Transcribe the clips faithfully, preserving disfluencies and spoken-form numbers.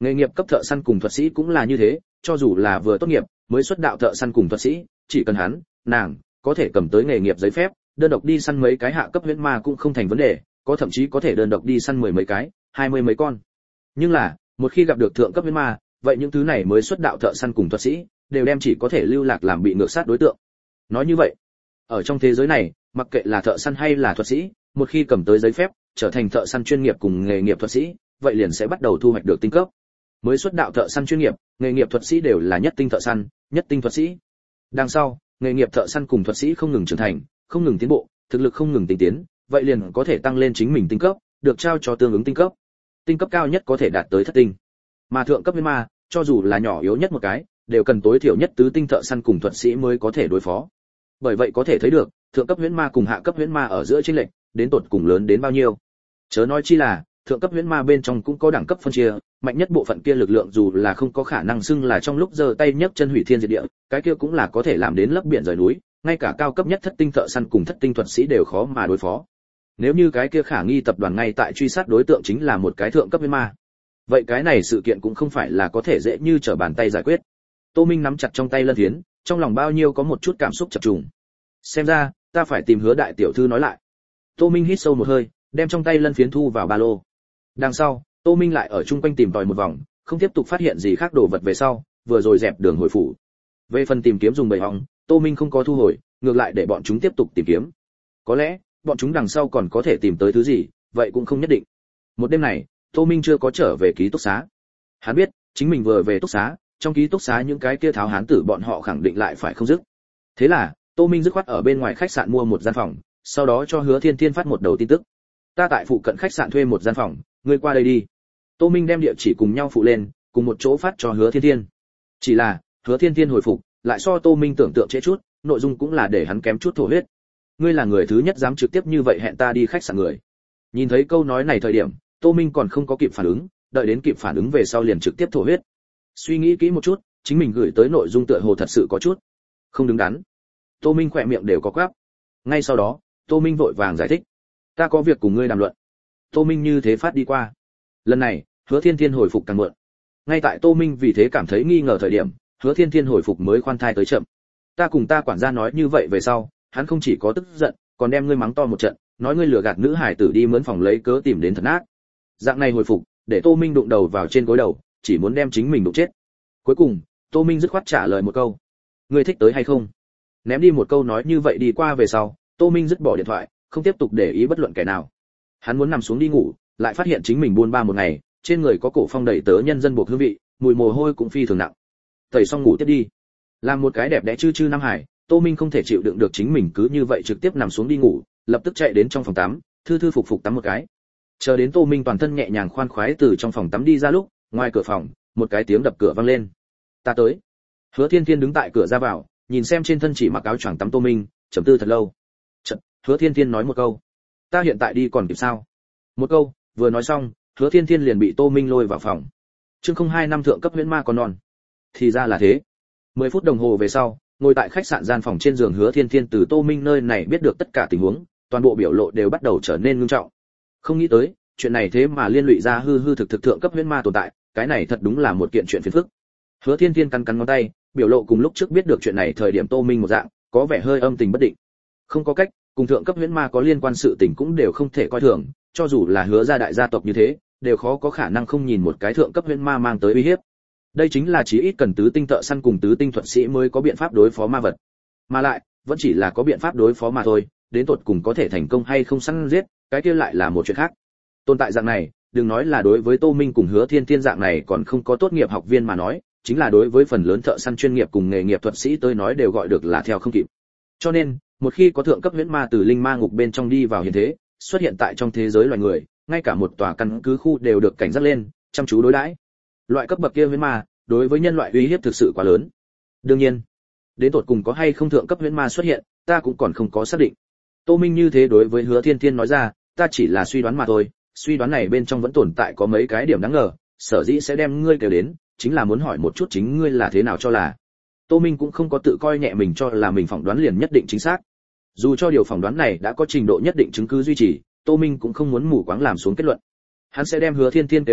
Nghề nghiệp cấp thợ săn cùng thuật sĩ cũng là như thế, cho dù là vừa tốt nghiệp, mới xuất đạo thợ săn cùng thuật sĩ, chỉ cần hắn, nàng có thể cầm tới nghề nghiệp giấy phép, đơn độc đi săn mấy cái hạ cấp huyễn ma cũng không thành vấn đề, có thậm chí có thể đơn độc đi săn mười mấy cái, hai mươi mấy con. Nhưng là, một khi gặp được thượng cấp huyễn ma, vậy những thứ này mới xuất đạo thợ săn cùng thuật sĩ, đều đem chỉ có thể lưu lạc làm bị ngược sát đối tượng. Nói như vậy, ở trong thế giới này, mặc kệ là thợ săn hay là thuật sĩ, một khi cầm tới giấy phép, trở thành thợ săn chuyên nghiệp cùng nghề nghiệp thuật sĩ, vậy liền sẽ bắt đầu thu hoạch được tinh cấp. Mới xuất đạo thợ săn chuyên nghiệp, nghề nghiệp thuật sĩ đều là nhất tinh thợ săn, nhất tinh thuật sĩ. Đằng sau, nghề nghiệp thợ săn cùng thuật sĩ không ngừng trưởng thành, không ngừng tiến bộ, thực lực không ngừng tinh tiến, vậy liền có thể tăng lên chính mình tinh cấp, được trao cho tương ứng tinh cấp. Tinh cấp cao nhất có thể đạt tới thất tinh. Mà thượng cấp huyễn ma, cho dù là nhỏ yếu nhất một cái, đều cần tối thiểu nhất tứ tinh thợ săn cùng thuật sĩ mới có thể đối phó. Bởi vậy có thể thấy được, thượng cấp huyễn ma cùng hạ cấp huyễn ma ở giữa chênh lệch, đến tột cùng lớn đến bao nhiêu. Chớ nói chi là, thượng cấp huyễn ma bên trong cũng có đẳng cấp phân chia, mạnh nhất bộ phận kia lực lượng dù là không có khả năng xưng là trong lúc giơ tay nhấc chân hủy thiên diệt địa, cái kia cũng là có thể làm đến lấp biển rời núi, ngay cả cao cấp nhất thất tinh thợ săn cùng thất tinh thuật sĩ đều khó mà đối phó. Nếu như cái kia khả nghi tập đoàn ngay tại truy sát đối tượng chính là một cái thượng cấp huyễn ma, vậy cái này sự kiện cũng không phải là có thể dễ như trở bàn tay giải quyết. Tô Minh nắm chặt trong tay lân thiến, trong lòng bao nhiêu có một chút cảm xúc chập trùng. Xem ra, ta phải tìm Hứa đại tiểu thư nói lại. Tô Minh hít sâu một hơi, đem trong tay lân phiến thu vào ba lô. Đằng sau, Tô Minh lại ở chung quanh tìm tòi một vòng, không tiếp tục phát hiện gì khác đồ vật về sau, vừa rồi dẹp đường hồi phủ. Về phần tìm kiếm dùng bầy hong, Tô Minh không có thu hồi, ngược lại để bọn chúng tiếp tục tìm kiếm. Có lẽ, bọn chúng đằng sau còn có thể tìm tới thứ gì, vậy cũng không nhất định. Một đêm này, Tô Minh chưa có trở về ký túc xá. Hắn biết, chính mình vừa về túc xá, trong ký túc xá những cái kia tháo hán tử bọn họ khẳng định lại phải không dứt. Thế là, Tô Minh dứt khoát ở bên ngoài khách sạn mua một gian phòng, sau đó cho Hứa Thiên Thiên phát một đầu tin tức. Ta tại phụ cận khách sạn thuê một gian phòng, ngươi qua đây đi. Tô Minh đem địa chỉ cùng nhau phụ lên, cùng một chỗ phát cho Hứa Thiên Thiên. Chỉ là, Hứa Thiên Thiên hồi phục, lại so Tô Minh tưởng tượng trễ chút, nội dung cũng là để hắn kém chút thổ huyết. Ngươi là người thứ nhất dám trực tiếp như vậy hẹn ta đi khách sạn người. Nhìn thấy câu nói này thời điểm, Tô Minh còn không có kịp phản ứng, đợi đến kịp phản ứng về sau liền trực tiếp thổ huyết. Suy nghĩ kỹ một chút, chính mình gửi tới nội dung tựa hồ thật sự có chút không đứng đắn. Tô Minh khỏe miệng đều có quắp. Ngay sau đó, Tô Minh vội vàng giải thích. Ta có việc cùng ngươi đàm luận. Tô Minh như thế phát đi qua. Lần này, Hứa Thiên Thiên hồi phục càng muộn. Ngay tại Tô Minh vì thế cảm thấy nghi ngờ thời điểm, Hứa Thiên Thiên hồi phục mới khoan thai tới chậm. Ta cùng ta quản gia nói như vậy về sau, hắn không chỉ có tức giận, còn đem ngươi mắng to một trận, nói ngươi lừa gạt nữ hải tử đi mướn phòng lấy cớ tìm đến thật nát. Dạng này hồi phục, để Tô Minh đụng đầu vào trên gối đầu, chỉ muốn đem chính mình đụng chết. Cuối cùng, Tô Minh dứt khoát trả lời một câu. Ngươi thích tới hay không? Ném đi một câu nói như vậy đi qua về sau, Tô Minh dứt bỏ điện thoại, không tiếp tục để ý bất luận kẻ nào. Hắn muốn nằm xuống đi ngủ, lại phát hiện chính mình buôn ba một ngày, trên người có cổ phong đầy tớ nhân dân buộc hương vị, mùi mồ hôi cũng phi thường nặng. Tẩy xong ngủ tiếp đi. Làm một cái đẹp đẽ chư chư Nam Hải, Tô Minh không thể chịu đựng được chính mình cứ như vậy trực tiếp nằm xuống đi ngủ, lập tức chạy đến trong phòng tắm, thư thư phục phục tắm một cái. Chờ đến Tô Minh toàn thân nhẹ nhàng khoan khoái từ trong phòng tắm đi ra lúc, ngoài cửa phòng, một cái tiếng đập cửa vang lên. Ta tới. Hứa Thiên Thiên đứng tại cửa ra vào, nhìn xem trên thân chỉ mặc áo choàng tắm Tô Minh, trầm tư thật lâu. Chợt, Hứa Thiên Thiên nói một câu. Ta hiện tại đi còn kịp sao? Một câu, vừa nói xong, Hứa Thiên Thiên liền bị Tô Minh lôi vào phòng. Chương không hai năm thượng cấp huyễn ma còn non. Thì ra là thế. mười phút đồng hồ về sau, ngồi tại khách sạn gian phòng trên giường Hứa Thiên Thiên từ Tô Minh nơi này biết được tất cả tình huống, toàn bộ biểu lộ đều bắt đầu trở nên nghiêm trọng. Không nghĩ tới, chuyện này thế mà liên lụy ra hư hư thực thực thượng cấp huyễn ma tồn tại, cái này thật đúng là một kiện chuyện phiền phức. Hứa Thiên Thiên cắn cắn ngón tay, biểu lộ cùng lúc trước biết được chuyện này thời điểm Tô Minh một dạng, có vẻ hơi âm tình bất định. Không có cách, cùng thượng cấp huyễn ma có liên quan sự tình cũng đều không thể coi thường, cho dù là Hứa gia đại gia tộc như thế, đều khó có khả năng không nhìn một cái thượng cấp huyễn ma mang tới uy hiếp. Đây chính là chí ít cần tứ tinh thợ săn cùng tứ tinh thuật sĩ mới có biện pháp đối phó ma vật. Mà lại, vẫn chỉ là có biện pháp đối phó mà thôi, đến tột cùng có thể thành công hay không săn giết, cái kia lại là một chuyện khác. Tồn tại dạng này, đừng nói là đối với Tô Minh cùng Hứa Thiên Thiên dạng này còn không có tốt nghiệp học viên mà nói, chính là đối với phần lớn thợ săn chuyên nghiệp cùng nghề nghiệp thuật sĩ tới nói đều gọi được là theo không kịp. Cho nên, một khi có thượng cấp huyễn ma từ linh ma ngục bên trong đi vào hiện thế, xuất hiện tại trong thế giới loài người, ngay cả một tòa căn cứ khu đều được cảnh giác lên, chăm chú đối đãi. Loại cấp bậc kia huyễn ma, đối với nhân loại uy hiếp thực sự quá lớn. Đương nhiên, đến tột cùng có hay không thượng cấp huyễn ma xuất hiện, ta cũng còn không có xác định. Tô Minh như thế đối với Hứa Thiên Thiên nói ra, ta chỉ là suy đoán mà thôi, suy đoán này bên trong vẫn tồn tại có mấy cái điểm đáng ngờ, sở dĩ sẽ đem ngươi kêu đến, chính là muốn hỏi một chút chính ngươi là thế nào cho là. Tô Minh cũng không có tự coi nhẹ mình cho là mình phỏng đoán liền nhất định chính xác. Dù cho điều phỏng đoán này đã có trình độ nhất định chứng cứ duy trì, Tô Minh cũng không muốn mù quáng làm xuống kết luận. Hắn sẽ đem Hứa Thiên Thiên kêu đến,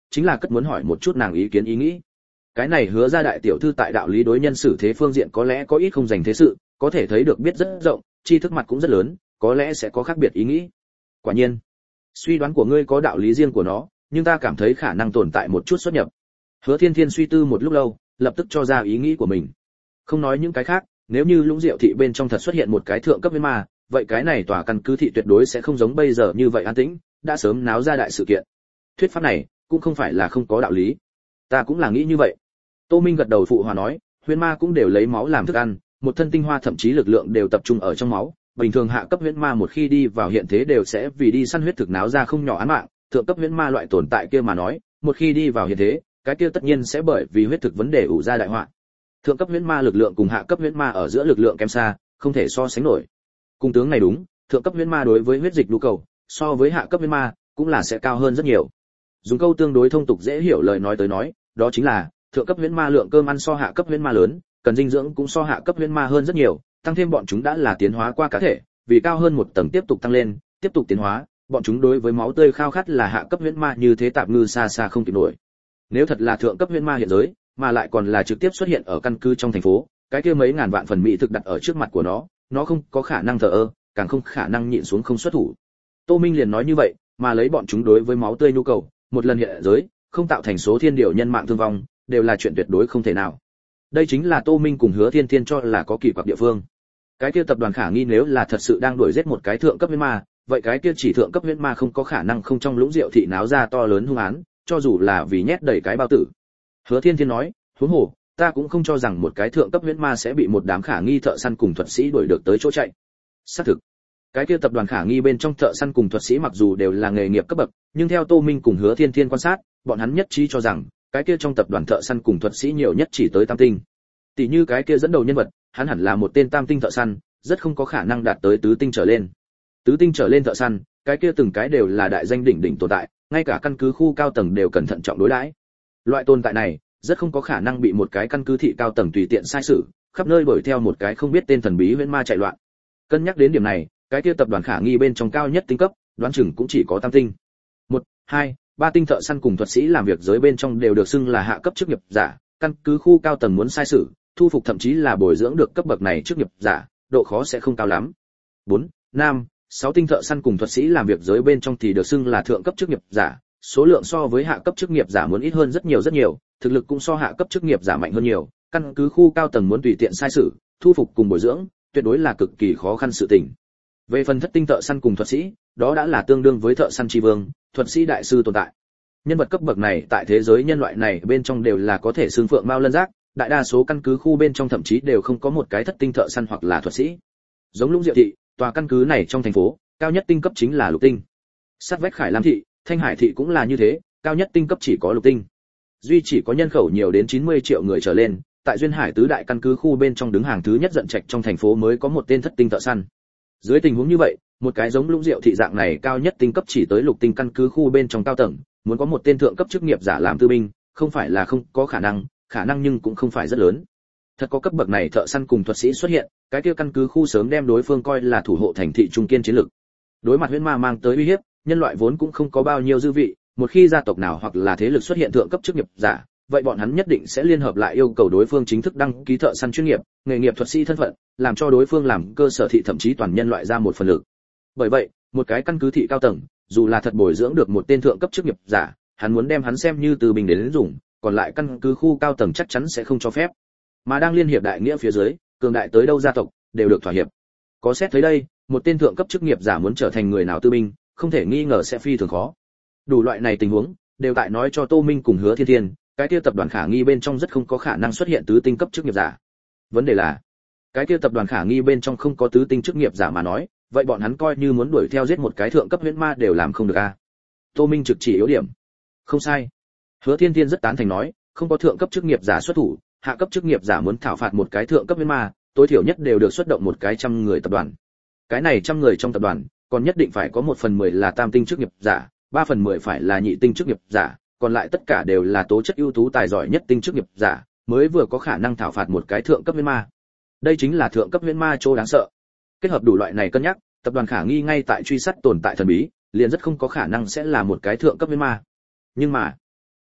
chính là cất muốn hỏi một chút nàng ý kiến ý nghĩ. Cái này Hứa gia đại tiểu thư tại đạo lý đối nhân xử thế phương diện có lẽ có ít không dành thế sự, có thể thấy được biết rất rộng, tri thức mặt cũng rất lớn, có lẽ sẽ có khác biệt ý nghĩ. Quả nhiên, suy đoán của ngươi có đạo lý riêng của nó, nhưng ta cảm thấy khả năng tồn tại một chút xuất nhập. Hứa Thiên Thiên suy tư một lúc lâu, lập tức cho ra ý nghĩ của mình. Không nói những cái khác, nếu như Lũng Diệu thị bên trong thật xuất hiện một cái thượng cấp huyễn ma, vậy cái này tòa căn cứ thị tuyệt đối sẽ không giống bây giờ như vậy an tĩnh, đã sớm náo ra đại sự kiện. Thuyết pháp này cũng không phải là không có đạo lý. Ta cũng là nghĩ như vậy. Tô Minh gật đầu phụ hòa nói, huyễn ma cũng đều lấy máu làm thức ăn, một thân tinh hoa thậm chí lực lượng đều tập trung ở trong máu, bình thường hạ cấp huyễn ma một khi đi vào hiện thế đều sẽ vì đi săn huyết thực náo ra không nhỏ án mạng, thượng cấp huyễn ma loại tồn tại kia mà nói, một khi đi vào hiện thế, cái kia tất nhiên sẽ bởi vì huyết thực vấn đề ủ ra đại họa. Thượng cấp huyễn ma lực lượng cùng hạ cấp huyễn ma ở giữa lực lượng kém xa, không thể so sánh nổi. Cung tướng này đúng, thượng cấp huyễn ma đối với huyết dịch nhu cầu, so với hạ cấp huyễn ma cũng là sẽ cao hơn rất nhiều. Dùng câu tương đối thông tục dễ hiểu lời nói tới nói, đó chính là thượng cấp huyễn ma lượng cơm ăn so hạ cấp huyễn ma lớn, cần dinh dưỡng cũng so hạ cấp huyễn ma hơn rất nhiều, tăng thêm bọn chúng đã là tiến hóa qua cá thể, vì cao hơn một tầng tiếp tục tăng lên, tiếp tục tiến hóa, bọn chúng đối với máu tươi khao khát là hạ cấp huyễn ma như thế tạp ngư xa xa không kịp nổi. Nếu thật là thượng cấp huyễn ma hiện giới, mà lại còn là trực tiếp xuất hiện ở căn cứ trong thành phố, cái kia mấy ngàn vạn phần mỹ thực đặt ở trước mặt của nó, nó không có khả năng thờ ơ, càng không khả năng nhịn xuống không xuất thủ. Tô Minh liền nói như vậy, mà lấy bọn chúng đối với máu tươi nhu cầu, một lần hiện giới, không tạo thành số thiên điều nhân mạng thương vong, đều là chuyện tuyệt đối không thể nào. Đây chính là Tô Minh cùng Hứa Thiên Thiên cho là có kỳ quặc địa phương. Cái kia tập đoàn khả nghi nếu là thật sự đang đuổi giết một cái thượng cấp huyễn ma, vậy cái kia chỉ thượng cấp huyễn ma không có khả năng không trong Lũng Diệu thị náo ra to lớn hung án, cho dù là vì nhét đầy cái bao tử. Hứa Thiên Thiên nói, huống hồ, ta cũng không cho rằng một cái thượng cấp huyễn ma sẽ bị một đám khả nghi thợ săn cùng thuật sĩ đuổi được tới chỗ chạy. Xác thực, cái kia tập đoàn khả nghi bên trong thợ săn cùng thuật sĩ mặc dù đều là nghề nghiệp cấp bậc, nhưng theo Tô Minh cùng Hứa Thiên Thiên quan sát, bọn hắn nhất trí cho rằng, cái kia trong tập đoàn thợ săn cùng thuật sĩ nhiều nhất chỉ tới tam tinh. Tỷ như cái kia dẫn đầu nhân vật, hắn hẳn là một tên tam tinh thợ săn, rất không có khả năng đạt tới tứ tinh trở lên. Tứ tinh trở lên thợ săn, cái kia từng cái đều là đại danh đỉnh đỉnh tồn tại, ngay cả căn cứ khu cao tầng đều cẩn thận trọng đối đãi. Loại tồn tại này, rất không có khả năng bị một cái căn cứ thị cao tầng tùy tiện sai sử, khắp nơi đuổi theo một cái không biết tên thần bí huyễn ma chạy loạn. Cân nhắc đến điểm này, cái kia tập đoàn khả nghi bên trong cao nhất tinh cấp, đoán chừng cũng chỉ có tam tinh. Một, hai, ba tinh thợ săn cùng thuật sĩ làm việc giới bên trong đều được xưng là hạ cấp chức nghiệp giả, căn cứ khu cao tầng muốn sai sử, thu phục thậm chí là bồi dưỡng được cấp bậc này chức nghiệp giả, độ khó sẽ không cao lắm. Bốn, năm, sáu tinh thợ săn cùng thuật sĩ làm việc giới bên trong thì được xưng là thượng cấp chức nghiệp giả, số lượng so với hạ cấp chức nghiệp giả muốn ít hơn rất nhiều rất nhiều, thực lực cũng so hạ cấp chức nghiệp giả mạnh hơn nhiều, căn cứ khu cao tầng muốn tùy tiện sai sử, thu phục cùng bồi dưỡng, tuyệt đối là cực kỳ khó khăn sự tình. Về phần thất tinh thợ săn cùng thuật sĩ, đó đã là tương đương với thợ săn tri vương, thuật sĩ đại sư tồn tại. Nhân vật cấp bậc này tại thế giới nhân loại này bên trong đều là có thể xương phượng mao lân giác, đại đa số căn cứ khu bên trong thậm chí đều không có một cái thất tinh thợ săn hoặc là thuật sĩ. Giống Lũng Diệu thị, tòa căn cứ này trong thành phố, cao nhất tinh cấp chính là lục tinh. Sát vách Khải Lam thị, Thanh Hải thị cũng là như thế, cao nhất tinh cấp chỉ có lục tinh. Duy chỉ có nhân khẩu nhiều đến chín mươi triệu người trở lên, tại Duyên Hải tứ đại căn cứ khu bên trong đứng hàng thứ nhất Dận Trạch trong thành phố mới có một tên thất tinh thợ săn. Dưới tình huống như vậy, một cái giống Lũng Diệu thị dạng này cao nhất tinh cấp chỉ tới lục tinh căn cứ khu bên trong cao tầng, muốn có một tên thượng cấp chức nghiệp giả làm tư binh, không phải là không có khả năng, khả năng nhưng cũng không phải rất lớn. Thật có cấp bậc này thợ săn cùng thuật sĩ xuất hiện, cái kia căn cứ khu sớm đem đối phương coi là thủ hộ thành thị trung kiên chiến lực. Đối mặt huyễn ma mang tới uy hiếp, nhân loại vốn cũng không có bao nhiêu dư vị, một khi gia tộc nào hoặc là thế lực xuất hiện thượng cấp chức nghiệp giả, vậy bọn hắn nhất định sẽ liên hợp lại yêu cầu đối phương chính thức đăng ký thợ săn chuyên nghiệp, nghề nghiệp thuật sĩ thân phận, làm cho đối phương làm cơ sở thị thậm chí toàn nhân loại ra một phần lực. Bởi vậy, một cái căn cứ thị cao tầng, dù là thật bồi dưỡng được một tên thượng cấp chức nghiệp giả, hắn muốn đem hắn xem như từ bình đến dùng, còn lại căn cứ khu cao tầng chắc chắn sẽ không cho phép. Mà đang liên hiệp đại nghĩa phía dưới, cường đại tới đâu gia tộc đều được thỏa hiệp. Có xét thấy đây, một tên thượng cấp chức nghiệp giả muốn trở thành người nào tư binh, không thể nghi ngờ sẽ phi thường khó. Đủ loại này tình huống, đều tại nói cho Tô Minh cùng Hứa Thiên Thiên, cái kia tập đoàn khả nghi bên trong rất không có khả năng xuất hiện tứ tinh cấp chức nghiệp giả. Vấn đề là, cái kia tập đoàn khả nghi bên trong không có tứ tinh chức nghiệp giả mà nói, vậy bọn hắn coi như muốn đuổi theo giết một cái thượng cấp huyễn ma đều làm không được a. À? Tô Minh trực chỉ yếu điểm. Không sai. Hứa Thiên Thiên rất tán thành nói, không có thượng cấp chức nghiệp giả xuất thủ, hạ cấp chức nghiệp giả muốn thảo phạt một cái thượng cấp huyễn ma, tối thiểu nhất đều được xuất động một cái trăm người tập đoàn. Cái này trăm người trong tập đoàn, còn nhất định phải có một phần mười là tam tinh chức nghiệp giả, ba phần mười phải là nhị tinh chức nghiệp giả, còn lại tất cả đều là tố chất ưu tú tài giỏi nhất tinh chức nghiệp giả, mới vừa có khả năng thảo phạt một cái thượng cấp huyễn ma. Đây chính là thượng cấp huyễn ma chỗ đáng sợ. Kết hợp đủ loại này cân nhắc, tập đoàn khả nghi ngay tại truy sát tồn tại thần bí, liền rất không có khả năng sẽ là một cái thượng cấp huyễn ma. Nhưng mà,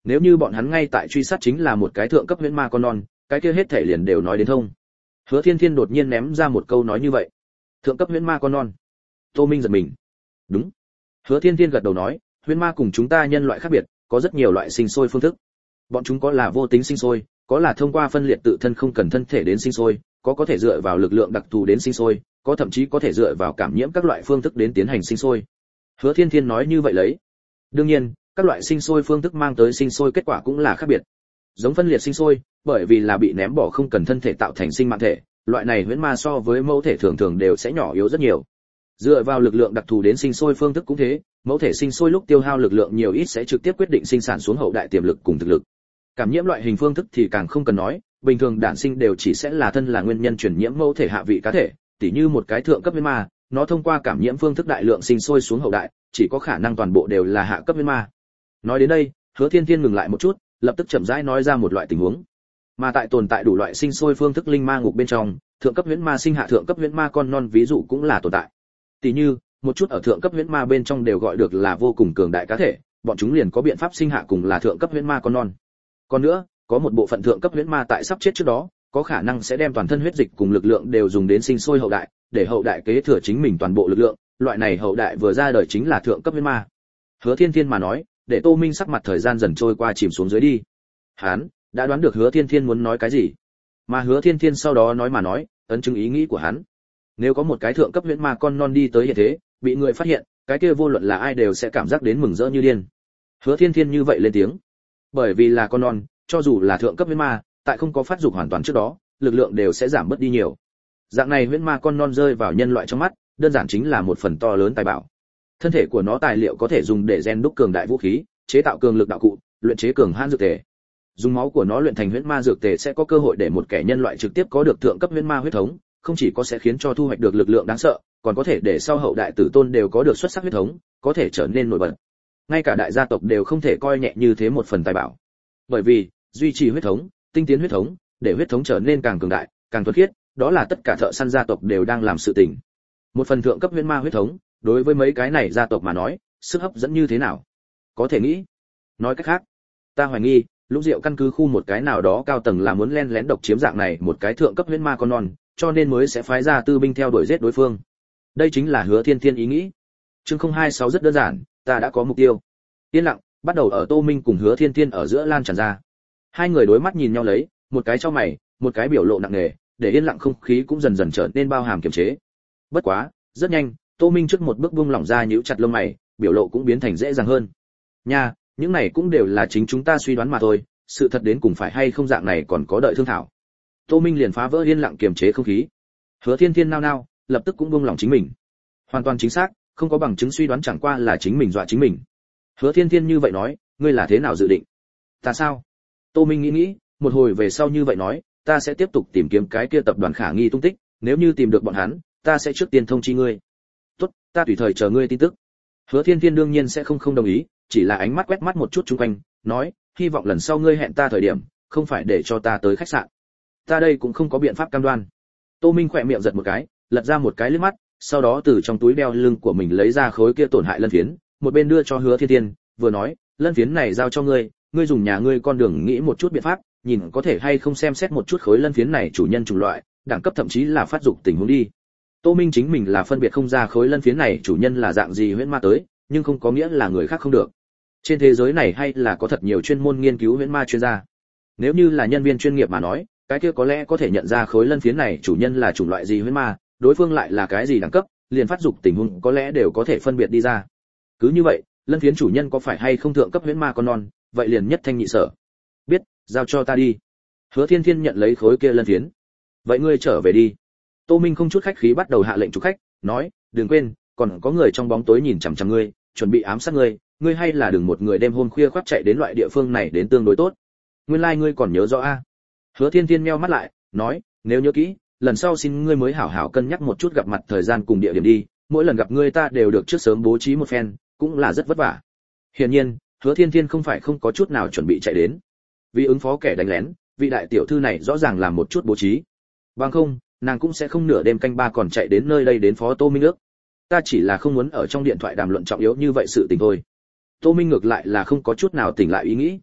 nếu như bọn hắn ngay tại truy sát chính là một cái thượng cấp huyễn ma con non, cái kia hết thể liền đều nói đến thông. Hứa Thiên Thiên đột nhiên ném ra một câu nói như vậy. Thượng cấp huyễn ma con non. Tô Minh giật mình. Đúng. Hứa Thiên Thiên gật đầu nói, huyễn ma cùng chúng ta nhân loại khác biệt, có rất nhiều loại sinh sôi phương thức. Bọn chúng có là vô tính sinh sôi, có là thông qua phân liệt tự thân không cần thân thể đến sinh sôi, có có thể dựa vào lực lượng đặc thù đến sinh sôi, có thậm chí có thể dựa vào cảm nhiễm các loại phương thức đến tiến hành sinh sôi. Hứa Thiên Thiên nói như vậy lấy. Đương nhiên, các loại sinh sôi phương thức mang tới sinh sôi kết quả cũng là khác biệt. Giống phân liệt sinh sôi, bởi vì là bị ném bỏ không cần thân thể tạo thành sinh mạng thể, loại này huyễn ma so với mẫu thể thường thường đều sẽ nhỏ yếu rất nhiều. Dựa vào lực lượng đặc thù đến sinh sôi phương thức cũng thế, mẫu thể sinh sôi lúc tiêu hao lực lượng nhiều ít sẽ trực tiếp quyết định sinh sản xuống hậu đại tiềm lực cùng thực lực. Cảm nhiễm loại hình phương thức thì càng không cần nói, bình thường đản sinh đều chỉ sẽ là thân là nguyên nhân truyền nhiễm mẫu thể hạ vị cá thể, tỉ như một cái thượng cấp huyễn ma, nó thông qua cảm nhiễm phương thức đại lượng sinh sôi xuống hậu đại, chỉ có khả năng toàn bộ đều là hạ cấp huyễn ma. Nói đến đây, Hứa Thiên Thiên ngừng lại một chút, lập tức chậm rãi nói ra một loại tình huống. Mà tại tồn tại đủ loại sinh sôi phương thức linh ma ngục bên trong, thượng cấp huyễn ma sinh hạ thượng cấp huyễn ma con non ví dụ cũng là tồn tại. Tỷ như, một chút ở thượng cấp huyễn ma bên trong đều gọi được là vô cùng cường đại cá thể, bọn chúng liền có biện pháp sinh hạ cùng là thượng cấp huyễn ma con non. Còn nữa, có một bộ phận thượng cấp huyễn ma tại sắp chết trước đó, có khả năng sẽ đem toàn thân huyết dịch cùng lực lượng đều dùng đến sinh sôi hậu đại, để hậu đại kế thừa chính mình toàn bộ lực lượng, loại này hậu đại vừa ra đời chính là thượng cấp huyễn ma. Hứa Thiên Thiên mà nói, để Tô Minh sắc mặt thời gian dần trôi qua chìm xuống dưới đi. Hắn đã đoán được Hứa Thiên Thiên muốn nói cái gì, mà Hứa Thiên Thiên sau đó nói mà nói, ấn chứng ý nghĩ của hắn. Nếu có một cái thượng cấp huyễn ma con non đi tới hiện thế, bị người phát hiện, cái kia vô luận là ai đều sẽ cảm giác đến mừng rỡ như điên. Hứa Thiên Thiên như vậy lên tiếng, bởi vì là con non, cho dù là thượng cấp huyễn ma, tại không có phát dục hoàn toàn trước đó, lực lượng đều sẽ giảm bớt đi nhiều. Dạng này huyễn ma con non rơi vào nhân loại trong mắt, đơn giản chính là một phần to lớn tài bảo. Thân thể của nó tài liệu có thể dùng để rèn đúc cường đại vũ khí, chế tạo cường lực đạo cụ, luyện chế cường hãn dược tề. Dùng máu của nó luyện thành huyễn ma dược tề sẽ có cơ hội để một kẻ nhân loại trực tiếp có được thượng cấp huyễn ma huyết thống, không chỉ có sẽ khiến cho thu hoạch được lực lượng đáng sợ, còn có thể để sau hậu đại tử tôn đều có được xuất sắc huyết thống, có thể trở nên nổi bật. Ngay cả đại gia tộc đều không thể coi nhẹ như thế một phần tài bảo. Bởi vì, duy trì huyết thống, tinh tiến huyết thống, để huyết thống trở nên càng cường đại, càng thuần khiết, đó là tất cả thợ săn gia tộc đều đang làm sự tình. Một phần thượng cấp huyễn ma huyết thống, đối với mấy cái này gia tộc mà nói, sức hấp dẫn như thế nào? Có thể nghĩ. Nói cách khác, ta hoài nghi, Lũng Diệu căn cứ khu một cái nào đó cao tầng là muốn len lén độc chiếm dạng này một cái thượng cấp huyễn ma con non, cho nên mới sẽ phái ra tư binh theo đuổi giết đối phương. Đây chính là Hứa Thiên Thiên ý nghĩ. Chương không hai sáu rất đơn giản, ta đã có mục tiêu. Yên lặng, bắt đầu ở Tô Minh cùng Hứa Thiên Thiên ở giữa lan tràn ra. Hai người đối mắt nhìn nhau lấy, một cái chau mày, một cái biểu lộ nặng nề, để yên lặng không khí cũng dần dần trở nên bao hàm kiềm chế. Bất quá, rất nhanh, Tô Minh trước một bước buông lỏng ra nhíu chặt lông mày, biểu lộ cũng biến thành dễ dàng hơn. Nha, những này cũng đều là chính chúng ta suy đoán mà thôi, sự thật đến cùng phải hay không dạng này còn có đợi thương thảo. Tô Minh liền phá vỡ yên lặng kiềm chế không khí. Hứa Thiên Thiên nao nao, lập tức cũng buông lỏng chính mình. Hoàn toàn chính xác, không có bằng chứng suy đoán chẳng qua là chính mình dọa chính mình. Hứa Thiên Thiên như vậy nói, ngươi là thế nào dự định? Ta sao? Tô Minh nghĩ nghĩ, một hồi về sau như vậy nói, ta sẽ tiếp tục tìm kiếm cái kia tập đoàn khả nghi tung tích, nếu như tìm được bọn hắn, ta sẽ trước tiên thông chi ngươi. Tốt, ta tùy thời chờ ngươi tin tức. Hứa Thiên Thiên đương nhiên sẽ không không đồng ý, chỉ là ánh mắt quét mắt một chút xung quanh, nói, hy vọng lần sau ngươi hẹn ta thời điểm, không phải để cho ta tới khách sạn. Ta đây cũng không có biện pháp cam đoan. Tô Minh khỏe miệng giật một cái, lật ra một cái liếc mắt, sau đó từ trong túi đeo lưng của mình lấy ra khối kia tổn hại lân phiến, một bên đưa cho Hứa Thiên Thiên, vừa nói, lân phiến này giao cho ngươi, ngươi dùng nhà ngươi con đường nghĩ một chút biện pháp, nhìn có thể hay không xem xét một chút khối lân phiến này chủ nhân chủng loại, đẳng cấp thậm chí là phát dục tình huống đi. Tô Minh chính mình là phân biệt không ra khối lân phiến này chủ nhân là dạng gì huyễn ma tới, nhưng không có nghĩa là người khác không được. Trên thế giới này hay là có thật nhiều chuyên môn nghiên cứu huyễn ma chuyên gia. Nếu như là nhân viên chuyên nghiệp mà nói, cái kia có lẽ có thể nhận ra khối lân phiến này chủ nhân là chủng loại gì huyễn ma, đối phương lại là cái gì đẳng cấp, liền phát dục tình huống có lẽ đều có thể phân biệt đi ra. Cứ như vậy, lân phiến chủ nhân có phải hay không thượng cấp huyễn ma con non, vậy liền nhất thanh nhị sở. Biết, giao cho ta đi. Hứa Thiên Thiên nhận lấy khối kia lân phiến. Vậy ngươi trở về đi. Tô Minh không chút khách khí bắt đầu hạ lệnh chủ khách, nói, đừng quên, còn có người trong bóng tối nhìn chằm chằm ngươi, chuẩn bị ám sát ngươi, ngươi hay là đừng một người đêm hôm khuya khoắt chạy đến loại địa phương này đến tương đối tốt. Nguyên lai like ngươi còn nhớ rõ a? À? Hứa Thiên Thiên meo mắt lại, nói, nếu nhớ kỹ, lần sau xin ngươi mới hảo hảo cân nhắc một chút gặp mặt thời gian cùng địa điểm đi, mỗi lần gặp ngươi ta đều được trước sớm bố trí một phen, cũng là rất vất vả. Hiển nhiên, Hứa Thiên Thiên không phải không có chút nào chuẩn bị chạy đến. Vì ứng phó kẻ đánh lén, vị đại tiểu thư này rõ ràng làm một chút bố trí. Bằng không, nàng cũng sẽ không nửa đêm canh ba còn chạy đến nơi đây đến phó Tô Minh ước. Ta chỉ là không muốn ở trong điện thoại đàm luận trọng yếu như vậy sự tình thôi. Tô Minh ngược lại là không có chút nào tỉnh lại ý nghĩ.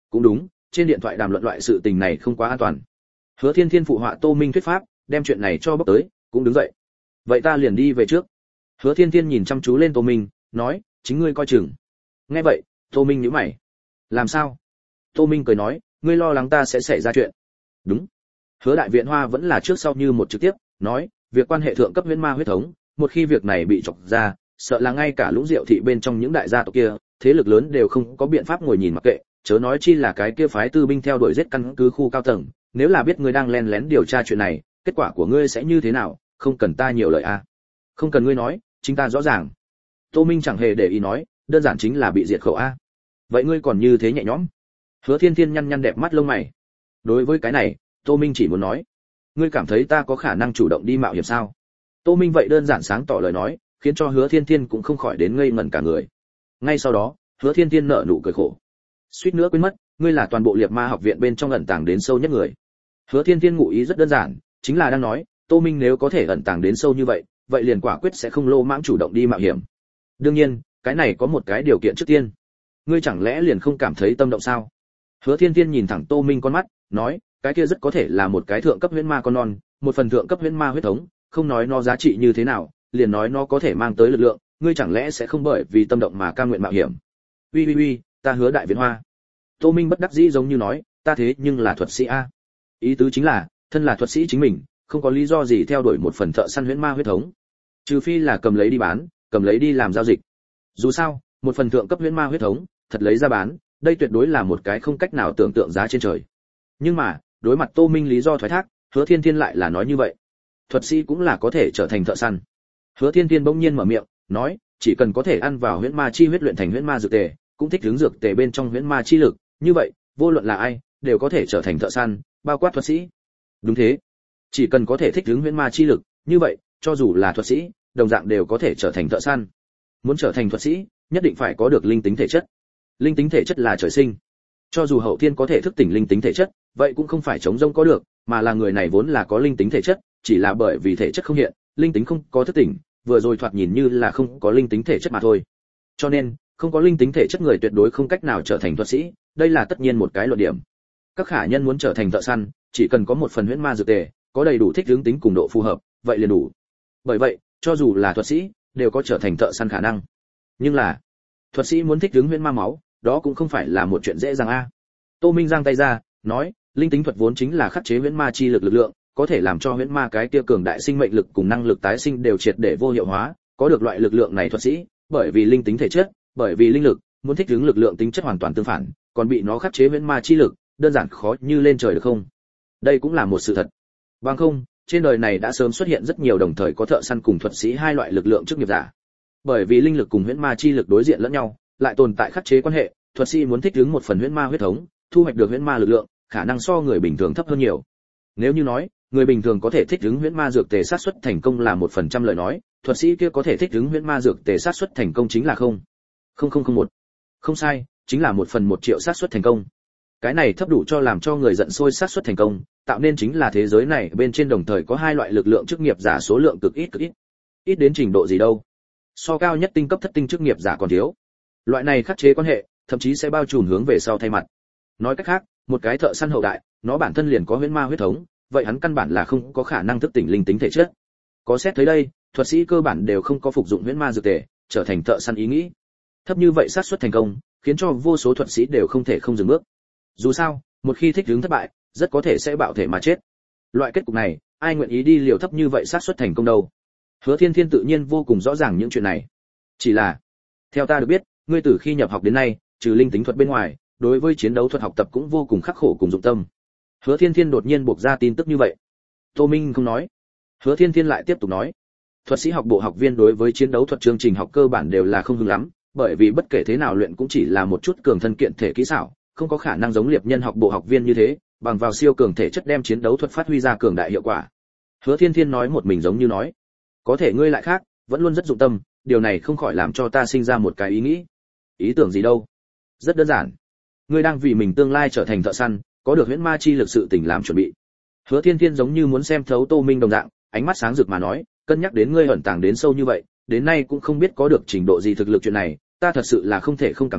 Cũng đúng, trên điện thoại đàm luận loại sự tình này không quá an toàn. Hứa Thiên Thiên phụ họa Tô Minh thuyết pháp, đem chuyện này cho bóc tới, cũng đứng dậy. Vậy ta liền đi về trước. Hứa Thiên Thiên nhìn chăm chú lên Tô Minh, nói, chính ngươi coi chừng. Nghe vậy, Tô Minh nhíu mày. Làm sao? Tô Minh cười nói, ngươi lo lắng ta sẽ xảy ra chuyện. Đúng. Hứa Đại Viện Hoa vẫn là trước sau như một trực tiếp, nói, việc quan hệ thượng cấp huyễn ma huyết thống, một khi việc này bị chọc ra, sợ là ngay cả Lũng Diệu thị bên trong những đại gia tộc kia, thế lực lớn đều không có biện pháp ngồi nhìn mặc kệ, chớ nói chi là cái kia phái tư binh theo đuổi giết căn cứ khu cao tầng, nếu là biết ngươi đang lén lén điều tra chuyện này, kết quả của ngươi sẽ như thế nào, không cần ta nhiều lời à? Không cần ngươi nói, chính ta rõ ràng. Tô Minh chẳng hề để ý nói, đơn giản chính là bị diệt khẩu a. Vậy ngươi còn như thế nhẹ nhõm? Hứa Thiên Thiên nhăn nhăn đẹp mắt lông mày. Đối với cái này, Tô Minh chỉ muốn nói, ngươi cảm thấy ta có khả năng chủ động đi mạo hiểm sao? Tô Minh vậy đơn giản sáng tỏ lời nói, khiến cho Hứa Thiên Thiên cũng không khỏi đến ngây ngẩn cả người. Ngay sau đó, Hứa Thiên Thiên nở nụ cười khổ. Suýt nữa quên mất, ngươi là toàn bộ Liệt Ma học viện bên trong ẩn tàng đến sâu nhất người. Hứa Thiên Thiên ngụ ý rất đơn giản, chính là đang nói, Tô Minh nếu có thể ẩn tàng đến sâu như vậy, vậy liền quả quyết sẽ không lô mãng chủ động đi mạo hiểm. Đương nhiên, cái này có một cái điều kiện trước tiên. Ngươi chẳng lẽ liền không cảm thấy tâm động sao? Hứa Thiên Thiên nhìn thẳng Tô Minh con mắt, nói, cái kia rất có thể là một cái thượng cấp huyễn ma con non, một phần thượng cấp huyễn ma huyết thống, không nói nó giá trị như thế nào, liền nói nó có thể mang tới lực lượng, ngươi chẳng lẽ sẽ không bởi vì tâm động mà cam nguyện mạo hiểm? Uy uy uy, ta Hứa Đại Viện Hoa. Tô Minh bất đắc dĩ giống như nói, ta thế nhưng là thuật sĩ a. Ý tứ chính là, thân là thuật sĩ chính mình, không có lý do gì theo đuổi một phần thợ săn huyễn ma huyết thống, trừ phi là cầm lấy đi bán, cầm lấy đi làm giao dịch. Dù sao, một phần thượng cấp huyễn ma huyết thống, thật lấy ra bán, đây tuyệt đối là một cái không cách nào tưởng tượng giá trên trời. Nhưng mà, đối mặt Tô Minh lý do thoái thác, Hứa Thiên Thiên lại là nói như vậy. Thuật sĩ cũng là có thể trở thành thợ săn. Hứa Thiên Thiên bỗng nhiên mở miệng, nói, chỉ cần có thể ăn vào huyễn ma chi huyết luyện thành huyễn ma dược tề, cũng thích hướng dược tề bên trong huyễn ma chi lực, như vậy, vô luận là ai, đều có thể trở thành thợ săn, bao quát thuật sĩ. Đúng thế. Chỉ cần có thể thích ứng huyễn ma chi lực, như vậy, cho dù là thuật sĩ, đồng dạng đều có thể trở thành thợ săn. Muốn trở thành thuật sĩ, nhất định phải có được linh tính thể chất. Linh tính thể chất là trời sinh. Cho dù hậu thiên có thể thức tỉnh linh tính thể chất, vậy cũng không phải chống rông có được, mà là người này vốn là có linh tính thể chất, chỉ là bởi vì thể chất không hiện, linh tính không có thức tỉnh, vừa rồi thoạt nhìn như là không có linh tính thể chất mà thôi. Cho nên, không có linh tính thể chất người tuyệt đối không cách nào trở thành thuật sĩ, đây là tất nhiên một cái luận điểm. Các khả nhân muốn trở thành thợ săn, chỉ cần có một phần huyễn ma dược tề, có đầy đủ thích ứng tính cùng độ phù hợp, vậy liền đủ. Bởi vậy, cho dù là thuật sĩ, đều có trở thành thợ săn khả năng. Nhưng là, thuật sĩ muốn thích ứng huyễn ma máu, đó cũng không phải là một chuyện dễ dàng a. Tô Minh giang tay ra, nói, linh tính thuật vốn chính là khắc chế huyễn ma chi lực lực lượng, có thể làm cho huyễn ma cái kia cường đại sinh mệnh lực cùng năng lực tái sinh đều triệt để vô hiệu hóa, có được loại lực lượng này thuật sĩ, bởi vì linh tính thể chất, bởi vì linh lực, muốn thích ứng lực lượng tính chất hoàn toàn tương phản, còn bị nó khắc chế huyễn ma chi lực, đơn giản khó như lên trời được không? Đây cũng là một sự thật. Bằng không, trên đời này đã sớm xuất hiện rất nhiều đồng thời có thợ săn cùng thuật sĩ hai loại lực lượng chức nghiệp giả. Bởi vì linh lực cùng huyễn ma chi lực đối diện lẫn nhau, lại tồn tại khắc chế quan hệ, thuật sĩ muốn thích ứng một phần huyễn ma huyết thống, thu hoạch được huyễn ma lực lượng, khả năng so người bình thường thấp hơn nhiều. Nếu như nói, người bình thường có thể thích ứng huyễn ma dược tề sát suất thành công là một phần trăm lời nói, thuật sĩ kia có thể thích ứng huyễn ma dược tề sát suất thành công chính là không. không không không một. Không sai, chính là một phần một triệu sát suất thành công. Cái này thấp đủ cho làm cho người giận sôi sát suất thành công, tạo nên chính là thế giới này bên trên đồng thời có hai loại lực lượng chức nghiệp giả số lượng cực ít cực ít. Ít đến trình độ gì đâu? So cao nhất tinh cấp thất tinh chức nghiệp giả còn thiếu. Loại này khắc chế quan hệ, thậm chí sẽ bao trùm hướng về sau thay mặt. Nói cách khác, một cái thợ săn hậu đại, nó bản thân liền có huyễn ma huyết thống, vậy hắn căn bản là không có khả năng thức tỉnh linh tính thể chất. Có xét thấy đây, thuật sĩ cơ bản đều không có phục dụng huyễn ma dược tề, trở thành thợ săn ý nghĩ. Thấp như vậy xác suất thành công, khiến cho vô số thuật sĩ đều không thể không dừng bước. Dù sao, một khi thích ứng thất bại, rất có thể sẽ bạo thể mà chết. Loại kết cục này, ai nguyện ý đi liều thấp như vậy xác suất thành công đâu? Hứa Thiên Thiên tự nhiên vô cùng rõ ràng những chuyện này. Chỉ là, theo ta được biết, ngươi từ khi nhập học đến nay, trừ linh tính thuật bên ngoài, đối với chiến đấu thuật học tập cũng vô cùng khắc khổ cùng dụng tâm. Hứa Thiên Thiên đột nhiên buộc ra tin tức như vậy. Tô Minh không nói. Hứa Thiên Thiên lại tiếp tục nói, thuật sĩ học bộ học viên đối với chiến đấu thuật chương trình học cơ bản đều là không hứng lắm, bởi vì bất kể thế nào luyện cũng chỉ là một chút cường thân kiện thể kỹ xảo, không có khả năng giống liệp nhân học bộ học viên như thế, bằng vào siêu cường thể chất đem chiến đấu thuật phát huy ra cường đại hiệu quả. Hứa Thiên Thiên nói một mình giống như nói, có thể ngươi lại khác, vẫn luôn rất dụng tâm, điều này không khỏi làm cho ta sinh ra một cái ý nghĩ. Ý tưởng gì đâu? Rất đơn giản. Ngươi đang vì mình tương lai trở thành thợ săn, có được huyễn ma chi lực sự tình làm chuẩn bị. Hứa Thiên Thiên giống như muốn xem thấu Tô Minh đồng dạng, ánh mắt sáng rực mà nói, cân nhắc đến ngươi ẩn tàng đến sâu như vậy, đến nay cũng không biết có được trình độ gì thực lực chuyện này, ta thật sự là không thể không cảm thấy,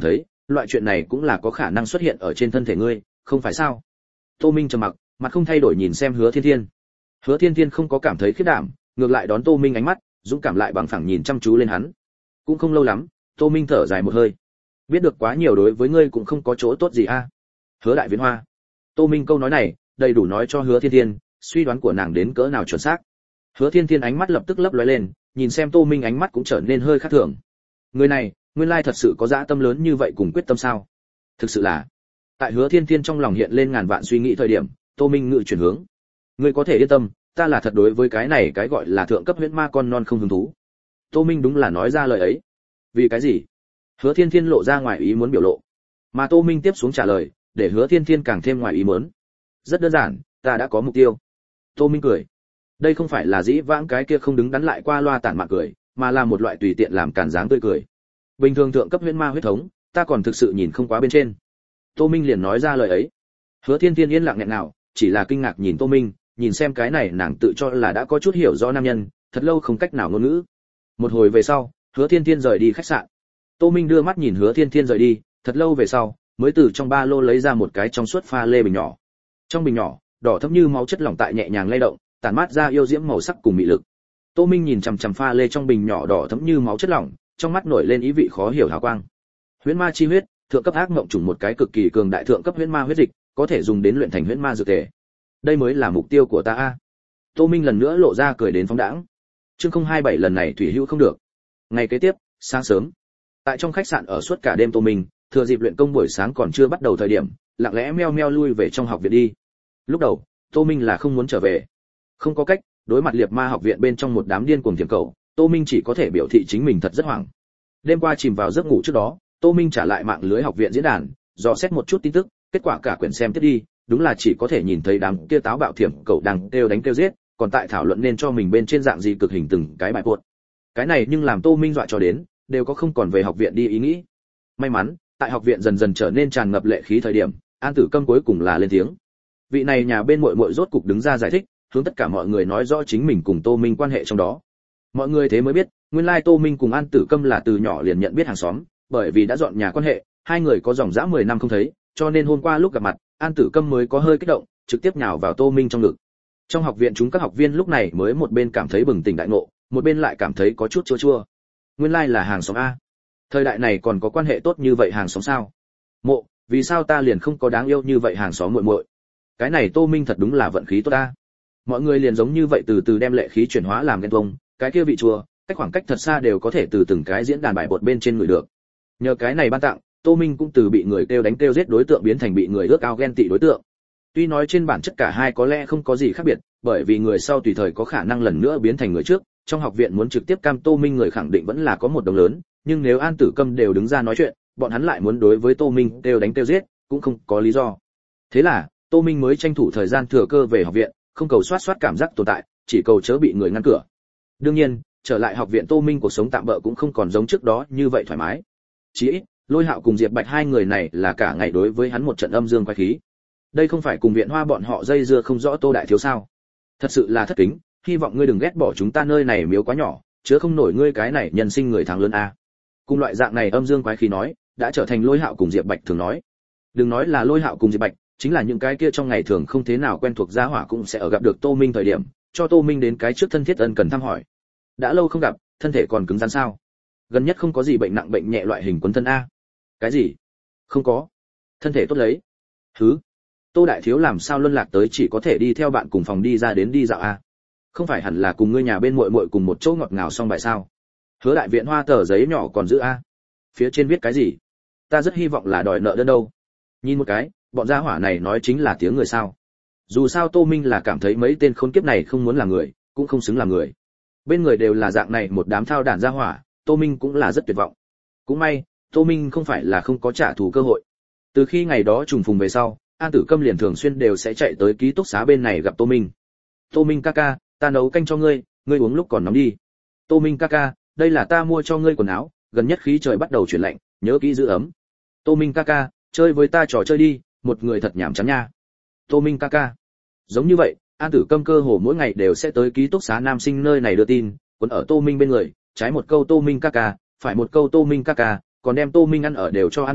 loại chuyện này cũng là có khả năng xuất hiện ở trên thân thể ngươi, không phải sao? Tô Minh trầm mặc, mặt không thay đổi nhìn xem Hứa Thiên Thiên. Hứa Thiên Thiên không có cảm thấy khiếp đảm, ngược lại đón Tô Minh ánh mắt, dũng cảm lại bằng phẳng nhìn chăm chú lên hắn. Cũng không lâu lắm, Tô Minh thở dài một hơi. Biết được quá nhiều đối với ngươi cũng không có chỗ tốt gì a. Hứa Đại Viễn Hoa. Tô Minh câu nói này, đầy đủ nói cho Hứa Thiên Thiên, suy đoán của nàng đến cỡ nào chuẩn xác. Hứa Thiên Thiên ánh mắt lập tức lấp lóe lên, nhìn xem Tô Minh ánh mắt cũng trở nên hơi khác thường. Người này, nguyên lai thật sự có dã tâm lớn như vậy cùng quyết tâm sao? Thực sự là. Tại Hứa Thiên Thiên trong lòng hiện lên ngàn vạn suy nghĩ thời điểm, Tô Minh ngự chuyển hướng. Ngươi có thể yên tâm, ta là thật đối với cái này cái gọi là thượng cấp huyễn ma con non không hứng thú. Tô Minh đúng là nói ra lời ấy. Vì cái gì? Hứa Thiên Thiên lộ ra ngoài ý muốn biểu lộ. Mà Tô Minh tiếp xuống trả lời, để Hứa Thiên Thiên càng thêm ngoài ý muốn. Rất đơn giản, ta đã có mục tiêu. Tô Minh cười. Đây không phải là dĩ vãng cái kia không đứng đắn lại qua loa tản mạn cười, mà là một loại tùy tiện làm cản dáng tươi cười. Bình thường thượng cấp huyễn ma huyết thống, ta còn thực sự nhìn không quá bên trên. Tô Minh liền nói ra lời ấy. Hứa Thiên Thiên yên lặng nghẹn nào, chỉ là kinh ngạc nhìn Tô Minh, nhìn xem cái này nàng tự cho là đã có chút hiểu rõ nam nhân, thật lâu không cách nào ngôn ngữ. Một hồi về sau, Hứa Thiên Thiên rời đi khách sạn. Tô Minh đưa mắt nhìn Hứa Thiên Thiên rời đi, thật lâu về sau, mới từ trong ba lô lấy ra một cái trong suốt pha lê bình nhỏ. Trong bình nhỏ, đỏ thẫm như máu chất lỏng tại nhẹ nhàng lay động, tản mát ra yêu diễm màu sắc cùng mị lực. Tô Minh nhìn chằm chằm pha lê trong bình nhỏ đỏ thẫm như máu chất lỏng, trong mắt nổi lên ý vị khó hiểu hào quang. Huyễn ma chi huyết, thượng cấp ác mộng trùng một cái cực kỳ cường đại thượng cấp huyễn ma huyết dịch, có thể dùng đến luyện thành huyễn ma dược thể. Đây mới là mục tiêu của ta a. Tô Minh lần nữa lộ ra cười đến phóng đãng. Chương không hai bảy lần này thủy hữu không được. Ngày kế tiếp, sáng sớm, tại trong khách sạn ở suốt cả đêm Tô Minh, thừa dịp luyện công buổi sáng còn chưa bắt đầu thời điểm, lặng lẽ meo meo lui về trong học viện đi. Lúc đầu, Tô Minh là không muốn trở về. Không có cách, đối mặt liệt ma học viện bên trong một đám điên cuồng tiềm cầu, Tô Minh chỉ có thể biểu thị chính mình thật rất hoảng. Đêm qua chìm vào giấc ngủ trước đó, Tô Minh trả lại mạng lưới học viện diễn đàn, dò xét một chút tin tức, kết quả cả quyển xem tiếp đi, đúng là chỉ có thể nhìn thấy đám kia táo bạo thiểm cầu đang kêu đánh kêu giết, còn tại thảo luận nên cho mình bên trên dạng gì cực hình từng cái bài buột. Cái này nhưng làm Tô Minh dọa cho đến, đều có không còn về học viện đi ý nghĩ. May mắn, tại học viện dần dần trở nên tràn ngập lệ khí thời điểm, An Tử Câm cuối cùng là lên tiếng. Vị này nhà bên muội muội rốt cục đứng ra giải thích, hướng tất cả mọi người nói rõ chính mình cùng Tô Minh quan hệ trong đó. Mọi người thế mới biết, nguyên lai Tô Minh cùng An Tử Câm là từ nhỏ liền nhận biết hàng xóm, bởi vì đã dọn nhà quan hệ, hai người có dòng dã mười năm không thấy, cho nên hôm qua lúc gặp mặt, An Tử Câm mới có hơi kích động, trực tiếp nhào vào Tô Minh trong ngực. Trong học viện chúng các học viên lúc này mới một bên cảm thấy bừng tỉnh đại ngộ, một bên lại cảm thấy có chút chua chua. Nguyên lai là hàng xóm a. Thời đại này còn có quan hệ tốt như vậy hàng xóm sao? Mộ, vì sao ta liền không có đáng yêu như vậy hàng xóm muội muội? Cái này Tô Minh thật đúng là vận khí tốt ta. Mọi người liền giống như vậy từ từ đem lệ khí chuyển hóa làm ghen tuông, cái kia vị chua, cách khoảng cách thật xa đều có thể từ từng cái diễn đàn bài bột bên trên người được. Nhờ cái này ban tặng, Tô Minh cũng từ bị người kêu đánh kêu giết đối tượng biến thành bị người ước ao ghen tị đối tượng. Tuy nói trên bản chất cả hai có lẽ không có gì khác biệt, bởi vì người sau tùy thời có khả năng lần nữa biến thành người trước, trong học viện muốn trực tiếp cam Tô Minh người khẳng định vẫn là có một đồng lớn, nhưng nếu An Tử Câm đều đứng ra nói chuyện, bọn hắn lại muốn đối với Tô Minh kêu đánh kêu giết, cũng không có lý do. Thế là, Tô Minh mới tranh thủ thời gian thừa cơ về học viện, không cầu soát soát cảm giác tồn tại, chỉ cầu chớ bị người ngăn cửa. Đương nhiên, trở lại học viện Tô Minh cuộc sống tạm bỡ cũng không còn giống trước đó như vậy thoải mái. Chỉ ít, Lôi Hạo cùng Diệp Bạch hai người này là cả ngày đối với hắn một trận âm dương quái khí. Đây không phải cùng viện Hoa bọn họ dây dưa không rõ Tô đại thiếu sao? Thật sự là thất kính, hy vọng ngươi đừng ghét bỏ chúng ta nơi này miếu quá nhỏ, chứa không nổi ngươi cái này nhân sinh người thắng lớn a. Cùng loại dạng này âm dương quái khí nói, đã trở thành Lôi Hạo cùng Diệp Bạch thường nói. Đừng nói là Lôi Hạo cùng Diệp Bạch, chính là những cái kia trong ngày thường không thế nào quen thuộc gia hỏa cũng sẽ ở gặp được Tô Minh thời điểm, cho Tô Minh đến cái trước thân thiết ân cần thăm hỏi. Đã lâu không gặp, thân thể còn cứng rắn sao? Gần nhất không có gì bệnh nặng bệnh nhẹ loại hình quấn thân a. Cái gì? Không có. Thân thể tốt lấy. Hứ. Tô đại thiếu làm sao luân lạc tới chỉ có thể đi theo bạn cùng phòng đi ra đến đi dạo a? Không phải hẳn là cùng ngươi nhà bên muội muội cùng một chỗ ngọt ngào xong bài sao? Hứa đại viện Hoa tờ giấy nhỏ còn giữ a. Phía trên viết cái gì? Ta rất hy vọng là đòi nợ đơn đâu. Nhìn một cái, bọn gia hỏa này nói chính là tiếng người sao? Dù sao Tô Minh là cảm thấy mấy tên khốn kiếp này không muốn làm người, cũng không xứng làm người. Bên người đều là dạng này một đám thao đản gia hỏa, Tô Minh cũng là rất tuyệt vọng. Cũng may, Tô Minh không phải là không có trả thù cơ hội. Từ khi ngày đó trùng phùng về sau, An Tử Câm liền thường xuyên đều sẽ chạy tới ký túc xá bên này gặp Tô Minh. Tô Minh ca ca, ta nấu canh cho ngươi, ngươi uống lúc còn nóng đi. Tô Minh ca ca, đây là ta mua cho ngươi quần áo, gần nhất khí trời bắt đầu chuyển lạnh, nhớ kỹ giữ ấm. Tô Minh ca ca, chơi với ta trò chơi đi, một người thật nhảm chán nha. Tô Minh ca ca. Giống như vậy, An Tử Câm cơ hồ mỗi ngày đều sẽ tới ký túc xá nam sinh nơi này đưa tin, quấn ở Tô Minh bên người, trái một câu Tô Minh ca ca, phải một câu Tô Minh ca ca, còn đem Tô Minh ăn ở đều cho an bài,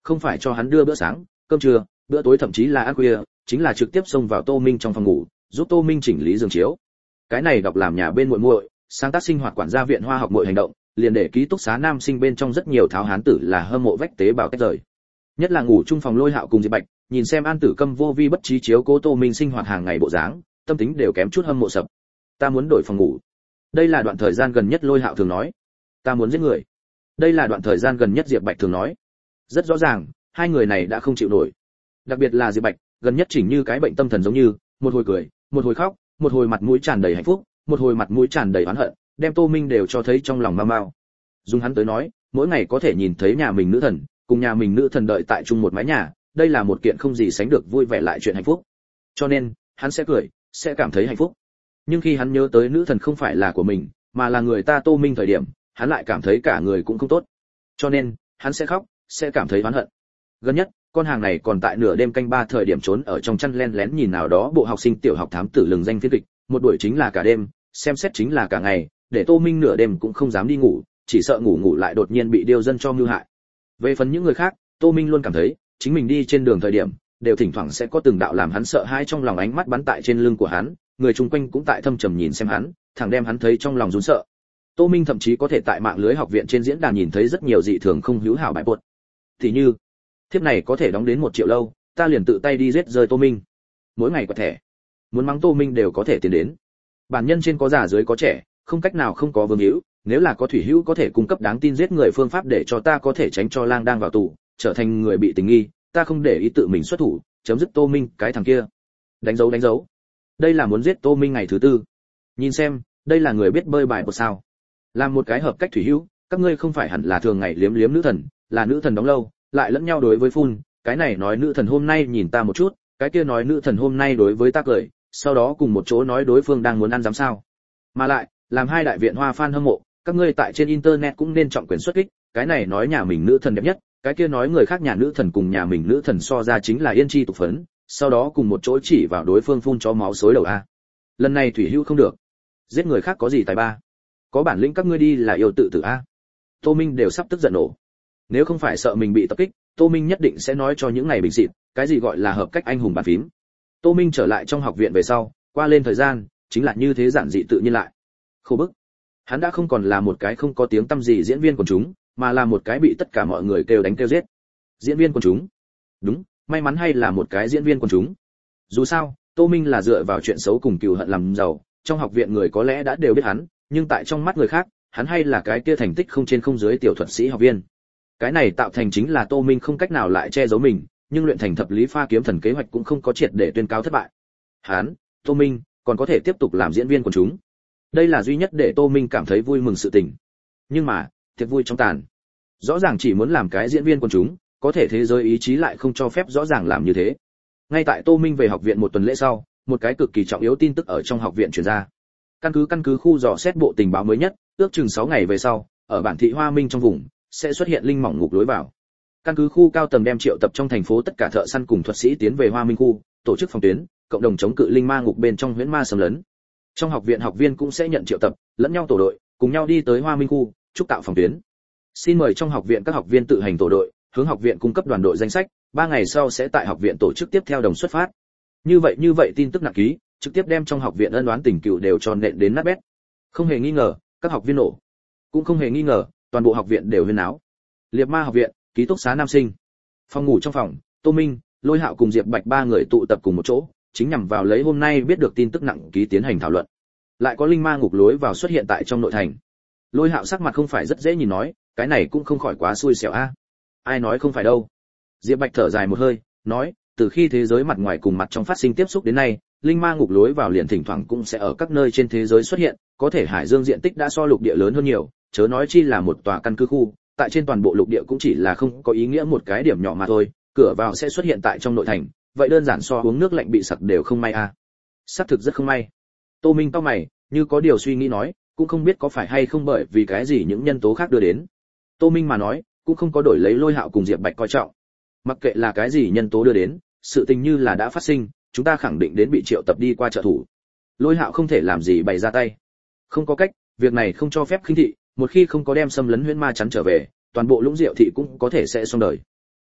không phải cho hắn đưa bữa sáng, cơm trưa, bữa tối thậm chí là ăn khuya, chính là trực tiếp xông vào Tô Minh trong phòng ngủ, giúp Tô Minh chỉnh lý giường chiếu. Cái này đọc làm nhà bên muội muội, sáng tác sinh hoạt quản gia viện Hoa học muội hành động, liền để ký túc xá nam sinh bên trong rất nhiều tháo hán tử là hâm mộ vách tế bào tách rời. Nhất là ngủ chung phòng Lôi Hạo cùng Diệp Bạch, nhìn xem An Tử Câm vô vi bất trí chiếu cố Tô Minh sinh hoạt hàng ngày bộ dáng, tâm tính đều kém chút hâm mộ sập. Ta muốn đổi phòng ngủ. Đây là đoạn thời gian gần nhất Lôi Hạo thường nói. Ta muốn giết người. Đây là đoạn thời gian gần nhất Diệp Bạch thường nói. Rất rõ ràng, hai người này đã không chịu nổi. Đặc biệt là Diệp Bạch, gần nhất chỉnh như cái bệnh tâm thần giống như, một hồi cười, một hồi khóc, một hồi mặt mũi tràn đầy hạnh phúc, một hồi mặt mũi tràn đầy oán hận, đem Tô Minh đều cho thấy trong lòng mau mau. Dùng hắn tới nói, mỗi ngày có thể nhìn thấy nhà mình nữ thần, cùng nhà mình nữ thần đợi tại chung một mái nhà, đây là một kiện không gì sánh được vui vẻ lại chuyện hạnh phúc. Cho nên, hắn sẽ cười, sẽ cảm thấy hạnh phúc. Nhưng khi hắn nhớ tới nữ thần không phải là của mình, mà là người ta Tô Minh thời điểm, hắn lại cảm thấy cả người cũng không tốt. Cho nên, hắn sẽ khóc, sẽ cảm thấy oán hận. Gần nhất, con hàng này còn tại nửa đêm canh ba thời điểm trốn ở trong chăn len lén nhìn nào đó bộ học sinh tiểu học thám tử lừng danh phiên kịch, một buổi chính là cả đêm, xem xét chính là cả ngày, để Tô Minh nửa đêm cũng không dám đi ngủ, chỉ sợ ngủ ngủ lại đột nhiên bị điêu dân cho mưu hại. Về phần những người khác, Tô Minh luôn cảm thấy, chính mình đi trên đường thời điểm, đều thỉnh thoảng sẽ có từng đạo làm hắn sợ hãi trong lòng ánh mắt bắn tại trên lưng của hắn, người chung quanh cũng tại thâm trầm nhìn xem hắn, thẳng đem hắn thấy trong lòng run sợ. Tô Minh thậm chí có thể tại mạng lưới học viện trên diễn đàn nhìn thấy rất nhiều dị thường không hữu hảo bài buột. Thì như, thiếp này có thể đóng đến một triệu lâu, ta liền tự tay đi giết rơi Tô Minh. Mỗi ngày có thẻ, muốn mắng Tô Minh đều có thể tiến đến. Bản nhân trên có già dưới có trẻ, không cách nào không có vương hữu, nếu là có thủy hữu có thể cung cấp đáng tin giết người phương pháp để cho ta có thể tránh cho lang đang vào tù, trở thành người bị tình nghi, ta không để ý tự mình xuất thủ, chấm dứt Tô Minh cái thằng kia. Đánh dấu đánh dấu. Đây là muốn giết Tô Minh ngày thứ tư. Nhìn xem, đây là người biết bơi bài của sao? Làm một cái hợp cách thủy hữu, các ngươi không phải hẳn là thường ngày liếm liếm nữ thần, là nữ thần đóng lâu, lại lẫn nhau đối với phun, cái này nói nữ thần hôm nay nhìn ta một chút, cái kia nói nữ thần hôm nay đối với ta cười, sau đó cùng một chỗ nói đối phương đang muốn ăn dám sao? Mà lại, làm hai đại viện Hoa fan hâm mộ, các ngươi tại trên internet cũng nên trọng quyền xuất kích, cái này nói nhà mình nữ thần đẹp nhất, cái kia nói người khác nhà nữ thần cùng nhà mình nữ thần so ra chính là yên chi tục phấn, sau đó cùng một chỗ chỉ vào đối phương phun chó máu xối đầu a. Lần này thủy hữu không được, giết người khác có gì tài ba, có bản lĩnh các ngươi đi là yêu tự tử a. Tô Minh đều sắp tức giận nổ. Nếu không phải sợ mình bị tập kích, Tô Minh nhất định sẽ nói cho những ngày bình xịt, cái gì gọi là hợp cách anh hùng bàn phím. Tô Minh trở lại trong học viện về sau, qua lên thời gian, chính là như thế giản dị tự nhiên lại. Khổ bức. Hắn đã không còn là một cái không có tiếng tăm gì diễn viên quần chúng, mà là một cái bị tất cả mọi người kêu đánh kêu giết. Diễn viên quần chúng. Đúng, may mắn hay là một cái diễn viên quần chúng. Dù sao, Tô Minh là dựa vào chuyện xấu cùng cừu hận làm giàu, trong học viện người có lẽ đã đều biết hắn, nhưng tại trong mắt người khác, hắn hay là cái kia thành tích không trên không dưới tiểu thuật sĩ học viên. Cái này tạo thành chính là Tô Minh không cách nào lại che giấu mình, nhưng luyện thành thập lý pha kiếm thần kế hoạch cũng không có triệt để tuyên cáo thất bại. Hắn, Tô Minh, còn có thể tiếp tục làm diễn viên quần chúng. Đây là duy nhất để Tô Minh cảm thấy vui mừng sự tình. Nhưng mà, thiệt vui trong tàn. Rõ ràng chỉ muốn làm cái diễn viên quần chúng, có thể thế giới ý chí lại không cho phép rõ ràng làm như thế. Ngay tại Tô Minh về học viện một tuần lễ sau, một cái cực kỳ trọng yếu tin tức ở trong học viện truyền ra. Căn cứ căn cứ khu dò xét bộ tình báo mới nhất, ước chừng sáu ngày về sau, ở bản thị Hoa Minh trong vùng sẽ xuất hiện linh mỏng ngục lối vào. Căn cứ khu cao tầng đem triệu tập trong thành phố tất cả thợ săn cùng thuật sĩ tiến về Hoa Minh khu, tổ chức phòng tuyến, cộng đồng chống cự linh ma ngục bên trong huyễn ma xâm lấn. Trong học viện học viên cũng sẽ nhận triệu tập, lẫn nhau tổ đội, cùng nhau đi tới Hoa Minh khu, trúc tạo phòng tuyến. Xin mời trong học viện các học viên tự hành tổ đội, hướng học viện cung cấp đoàn đội danh sách, ba ngày sau sẽ tại học viện tổ chức tiếp theo đồng xuất phát. Như vậy như vậy tin tức nặng ký, trực tiếp đem trong học viện ân oán tình cựu đều tròn nện đến nát bét. Không hề nghi ngờ, các học viên nổ. Cũng không hề nghi ngờ, toàn bộ học viện đều huyên náo. Liệt Ma học viện, ký túc xá nam sinh. Phòng ngủ trong phòng, Tô Minh, Lôi Hạo cùng Diệp Bạch ba người tụ tập cùng một chỗ, chính nhằm vào lấy hôm nay biết được tin tức nặng ký tiến hành thảo luận. Lại có linh ma ngục lối vào xuất hiện tại trong nội thành. Lôi Hạo sắc mặt không phải rất dễ nhìn nói, cái này cũng không khỏi quá xui xẻo a. Ai nói không phải đâu. Diệp Bạch thở dài một hơi, nói, từ khi thế giới mặt ngoài cùng mặt trong phát sinh tiếp xúc đến nay, linh ma ngục lối vào liền thỉnh thoảng cũng sẽ ở các nơi trên thế giới xuất hiện, có thể Hải Dương diện tích đã so lục địa lớn hơn nhiều, chớ nói chi là một tòa căn cứ khu, tại trên toàn bộ lục địa cũng chỉ là không có ý nghĩa một cái điểm nhỏ mà thôi, cửa vào sẽ xuất hiện tại trong nội thành, vậy đơn giản so uống nước lạnh bị sặc đều không may a. Xác thực rất không may. Tô Minh cau mày, như có điều suy nghĩ nói, cũng không biết có phải hay không bởi vì cái gì những nhân tố khác đưa đến. Tô Minh mà nói, cũng không có đổi lấy Lôi Hạo cùng Diệp Bạch coi trọng. Mặc kệ là cái gì nhân tố đưa đến, sự tình như là đã phát sinh, chúng ta khẳng định đến bị triệu tập đi qua trợ thủ. Lôi Hạo không thể làm gì bày ra tay. Không có cách, việc này không cho phép khinh thị, một khi không có đem xâm lấn huyễn ma chắn trở về, toàn bộ Lũng Diệu thị cũng có thể sẽ xong đời.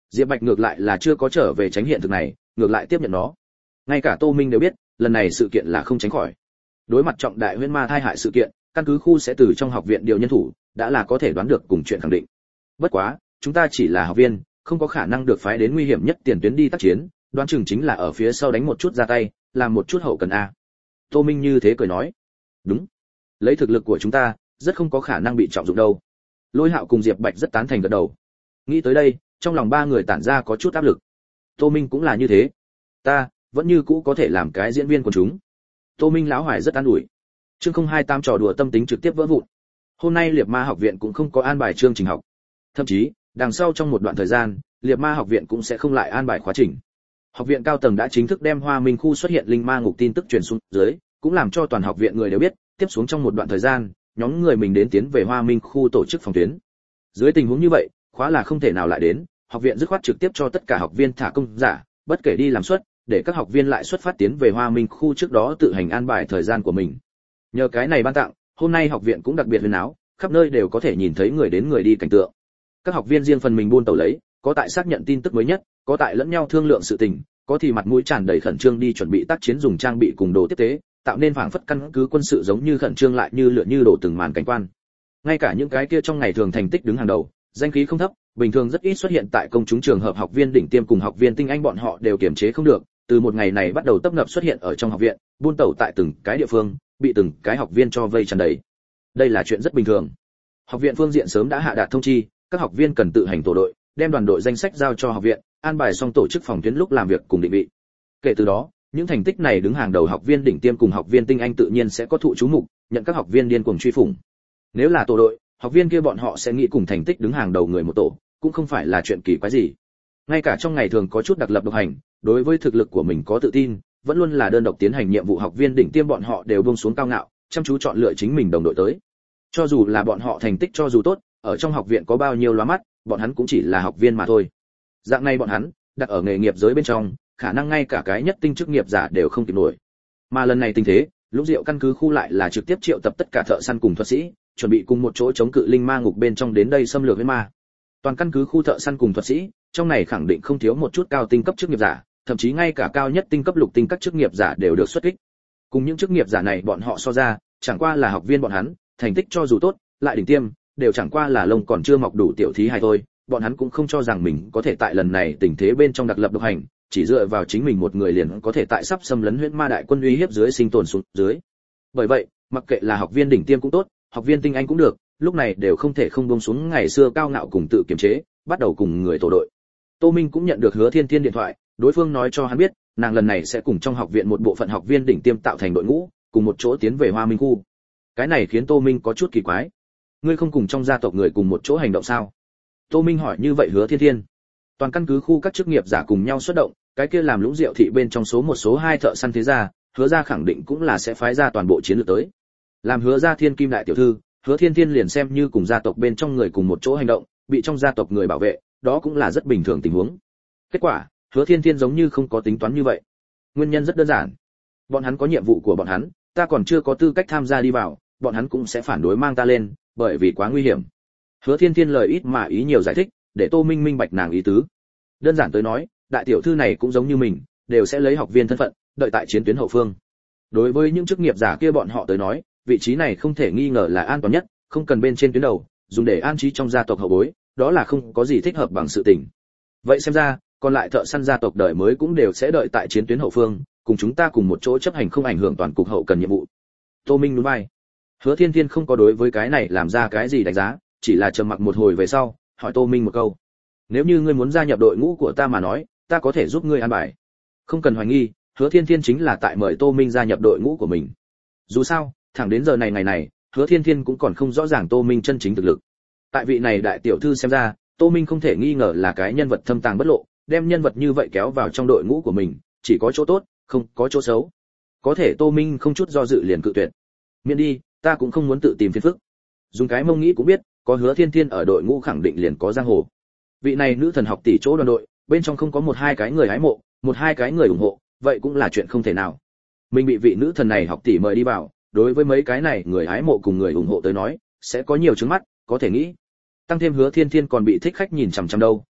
Diệp Bạch ngược lại là chưa có trở về tránh hiện thực này, ngược lại tiếp nhận nó. Ngay cả Tô Minh đều biết, lần này sự kiện là không tránh khỏi. Đối mặt trọng đại huyễn ma thai hại sự kiện, căn cứ khu sẽ từ trong học viện điều nhân thủ, đã là có thể đoán được cùng chuyện khẳng định. Bất quá, chúng ta chỉ là học viên, không có khả năng được phái đến nguy hiểm nhất tiền tuyến đi tác chiến, đoán chừng chính là ở phía sau đánh một chút ra tay, làm một chút hậu cần a. Tô Minh như thế cười nói. Đúng. Lấy thực lực của chúng ta, rất không có khả năng bị trọng dụng đâu. Lôi Hạo cùng Diệp Bạch rất tán thành gật đầu. Nghĩ tới đây, trong lòng ba người tản ra có chút áp lực. Tô Minh cũng là như thế. Ta vẫn như cũ có thể làm cái diễn viên của chúng. Tô Minh lão hoài rất an ủi. Chương không hai tám trò đùa tâm tính trực tiếp vỡ vụn. Hôm nay Liệt Ma học viện cũng không có an bài chương trình học. Thậm chí, đằng sau trong một đoạn thời gian, Liệt Ma học viện cũng sẽ không lại an bài khóa trình. Học viện cao tầng đã chính thức đem Hoa Minh khu xuất hiện linh ma ngục tin tức truyền xuống dưới, cũng làm cho toàn học viện người đều biết, tiếp xuống trong một đoạn thời gian, nhóm người mình đến tiến về Hoa Minh khu tổ chức phòng tuyến. Dưới tình huống như vậy, khóa là không thể nào lại đến, học viện dứt khoát trực tiếp cho tất cả học viên thả công giả, bất kể đi làm suất, để các học viên lại xuất phát tiến về Hoa Minh khu trước đó tự hành an bài thời gian của mình. Nhờ cái này ban tặng, hôm nay học viện cũng đặc biệt huyên náo, khắp nơi đều có thể nhìn thấy người đến người đi cảnh tượng. Các học viên riêng phần mình buôn tàu lấy, có tại xác nhận tin tức mới nhất, có tại lẫn nhau thương lượng sự tình, có thì mặt mũi tràn đầy khẩn trương đi chuẩn bị tác chiến dùng trang bị cùng đồ tiếp tế, tạo nên phảng phất căn cứ quân sự giống như khẩn trương lại như lửa như đổ từng màn cảnh quan. Ngay cả những cái kia trong ngày thường thành tích đứng hàng đầu, danh khí không thấp, bình thường rất ít xuất hiện tại công chúng trường hợp học viên đỉnh tiêm cùng học viên tinh anh bọn họ đều kiềm chế không được, từ một ngày này bắt đầu tấp nập xuất hiện ở trong học viện, buôn tẩu tại từng cái địa phương, bị từng cái học viên cho vây tràn đầy. Đây là chuyện rất bình thường. Học viện phương diện sớm đã hạ đạt thông chi, các học viên cần tự hành tổ đội, đem đoàn đội danh sách giao cho học viện, an bài xong tổ chức phòng tuyến lúc làm việc cùng định vị. Kể từ đó, những thành tích này đứng hàng đầu học viên đỉnh tiêm cùng học viên tinh anh tự nhiên sẽ có thụ chú mục, nhận các học viên điên cuồng truy phủng. Nếu là tổ đội, học viên kia bọn họ sẽ nghĩ cùng thành tích đứng hàng đầu người một tổ, cũng không phải là chuyện kỳ quái gì. Ngay cả trong ngày thường có chút đặc lập độc hành, đối với thực lực của mình có tự tin, vẫn luôn là đơn độc tiến hành nhiệm vụ học viên đỉnh tiêm bọn họ đều buông xuống cao ngạo, chăm chú chọn lựa chính mình đồng đội tới. Cho dù là bọn họ thành tích cho dù tốt, ở trong học viện có bao nhiêu lóa mắt, bọn hắn cũng chỉ là học viên mà thôi. Dạng này bọn hắn, đặt ở nghề nghiệp giới bên trong, khả năng ngay cả cái nhất tinh chức nghiệp giả đều không kịp nổi. Mà lần này tình thế, Lũng Diệu căn cứ khu lại là trực tiếp triệu tập tất cả thợ săn cùng thuật sĩ, chuẩn bị cùng một chỗ chống cự linh ma ngục bên trong đến đây xâm lược với ma. Toàn căn cứ khu thợ săn cùng thuật sĩ, trong này khẳng định không thiếu một chút cao tinh cấp chức nghiệp giả, thậm chí ngay cả cao nhất tinh cấp lục tinh các chức nghiệp giả đều được xuất kích. Cùng những chức nghiệp giả này bọn họ so ra, chẳng qua là học viên bọn hắn, thành tích cho dù tốt, lại đỉnh tiêm, đều chẳng qua là lông còn chưa mọc đủ tiểu thí hài thôi, bọn hắn cũng không cho rằng mình có thể tại lần này tình thế bên trong đặc lập độc hành, chỉ dựa vào chính mình một người liền có thể tại sắp xâm lấn huyễn ma đại quân uy hiếp dưới sinh tồn xuống dưới. Bởi vậy, mặc kệ là học viên đỉnh tiêm cũng tốt, học viên tinh anh cũng được, lúc này đều không thể không buông xuống ngày xưa cao ngạo cùng tự kiềm chế, bắt đầu cùng người tổ đội. Tô Minh cũng nhận được Hứa Thiên Thiên điện thoại, đối phương nói cho hắn biết, nàng lần này sẽ cùng trong học viện một bộ phận học viên đỉnh tiêm tạo thành đội ngũ, cùng một chỗ tiến về Hoa Minh khu. Cái này khiến Tô Minh có chút kỳ quái. Ngươi không cùng trong gia tộc người cùng một chỗ hành động sao? Tô Minh hỏi như vậy Hứa Thiên Thiên. Toàn căn cứ khu các chức nghiệp giả cùng nhau xuất động, cái kia làm Lũng Diệu thị bên trong số một số hai thợ săn thế gia, Hứa gia khẳng định cũng là sẽ phái ra toàn bộ chiến lược tới. Làm Hứa gia Thiên Kim đại tiểu thư, Hứa Thiên Thiên liền xem như cùng gia tộc bên trong người cùng một chỗ hành động, bị trong gia tộc người bảo vệ, đó cũng là rất bình thường tình huống. Kết quả, Hứa Thiên Thiên giống như không có tính toán như vậy. Nguyên nhân rất đơn giản. Bọn hắn có nhiệm vụ của bọn hắn, ta còn chưa có tư cách tham gia đi vào, bọn hắn cũng sẽ phản đối mang ta lên, bởi vì quá nguy hiểm. Hứa Thiên Thiên lời ít mà ý nhiều giải thích, để Tô Minh minh bạch nàng ý tứ. Đơn giản tới nói, đại tiểu thư này cũng giống như mình, đều sẽ lấy học viên thân phận, đợi tại chiến tuyến hậu phương. Đối với những chức nghiệp giả kia bọn họ tới nói, vị trí này không thể nghi ngờ là an toàn nhất, không cần bên trên tuyến đầu, dùng để an trí trong gia tộc hậu bối, đó là không có gì thích hợp bằng sự tình. Vậy xem ra, còn lại thợ săn gia tộc đời mới cũng đều sẽ đợi tại chiến tuyến hậu phương, cùng chúng ta cùng một chỗ chấp hành không ảnh hưởng toàn cục hậu cần nhiệm vụ. Tô Minh nhún vai. Hứa Thiên Thiên không có đối với cái này làm ra cái gì đánh giá, chỉ là trầm mặc một hồi về sau, hỏi Tô Minh một câu. Nếu như ngươi muốn gia nhập đội ngũ của ta mà nói, ta có thể giúp ngươi an bài. Không cần hoài nghi, Hứa Thiên Thiên chính là tại mời Tô Minh gia nhập đội ngũ của mình. Dù sao, thẳng đến giờ này ngày này, Hứa Thiên Thiên cũng còn không rõ ràng Tô Minh chân chính thực lực. Tại vị này đại tiểu thư xem ra, Tô Minh không thể nghi ngờ là cái nhân vật thâm tàng bất lộ, đem nhân vật như vậy kéo vào trong đội ngũ của mình, chỉ có chỗ tốt, không có chỗ xấu. Có thể Tô Minh không chút do dự liền cự tuyệt. Miễn đi, ta cũng không muốn tự tìm phiền phức. Dùng cái mông nghĩ cũng biết, có Hứa Thiên Thiên ở đội ngũ khẳng định liền có giang hồ. Vị này nữ thần học tỷ chỗ đoàn đội, bên trong không có một hai cái người hái mộ, một hai cái người ủng hộ, vậy cũng là chuyện không thể nào. Mình bị vị nữ thần này học tỷ mời đi vào, đối với mấy cái này người hái mộ cùng người ủng hộ tới nói, sẽ có nhiều trứng mắt, có thể nghĩ. Tăng thêm Hứa Thiên Thiên còn bị thích khách nhìn chằm chằm đâu,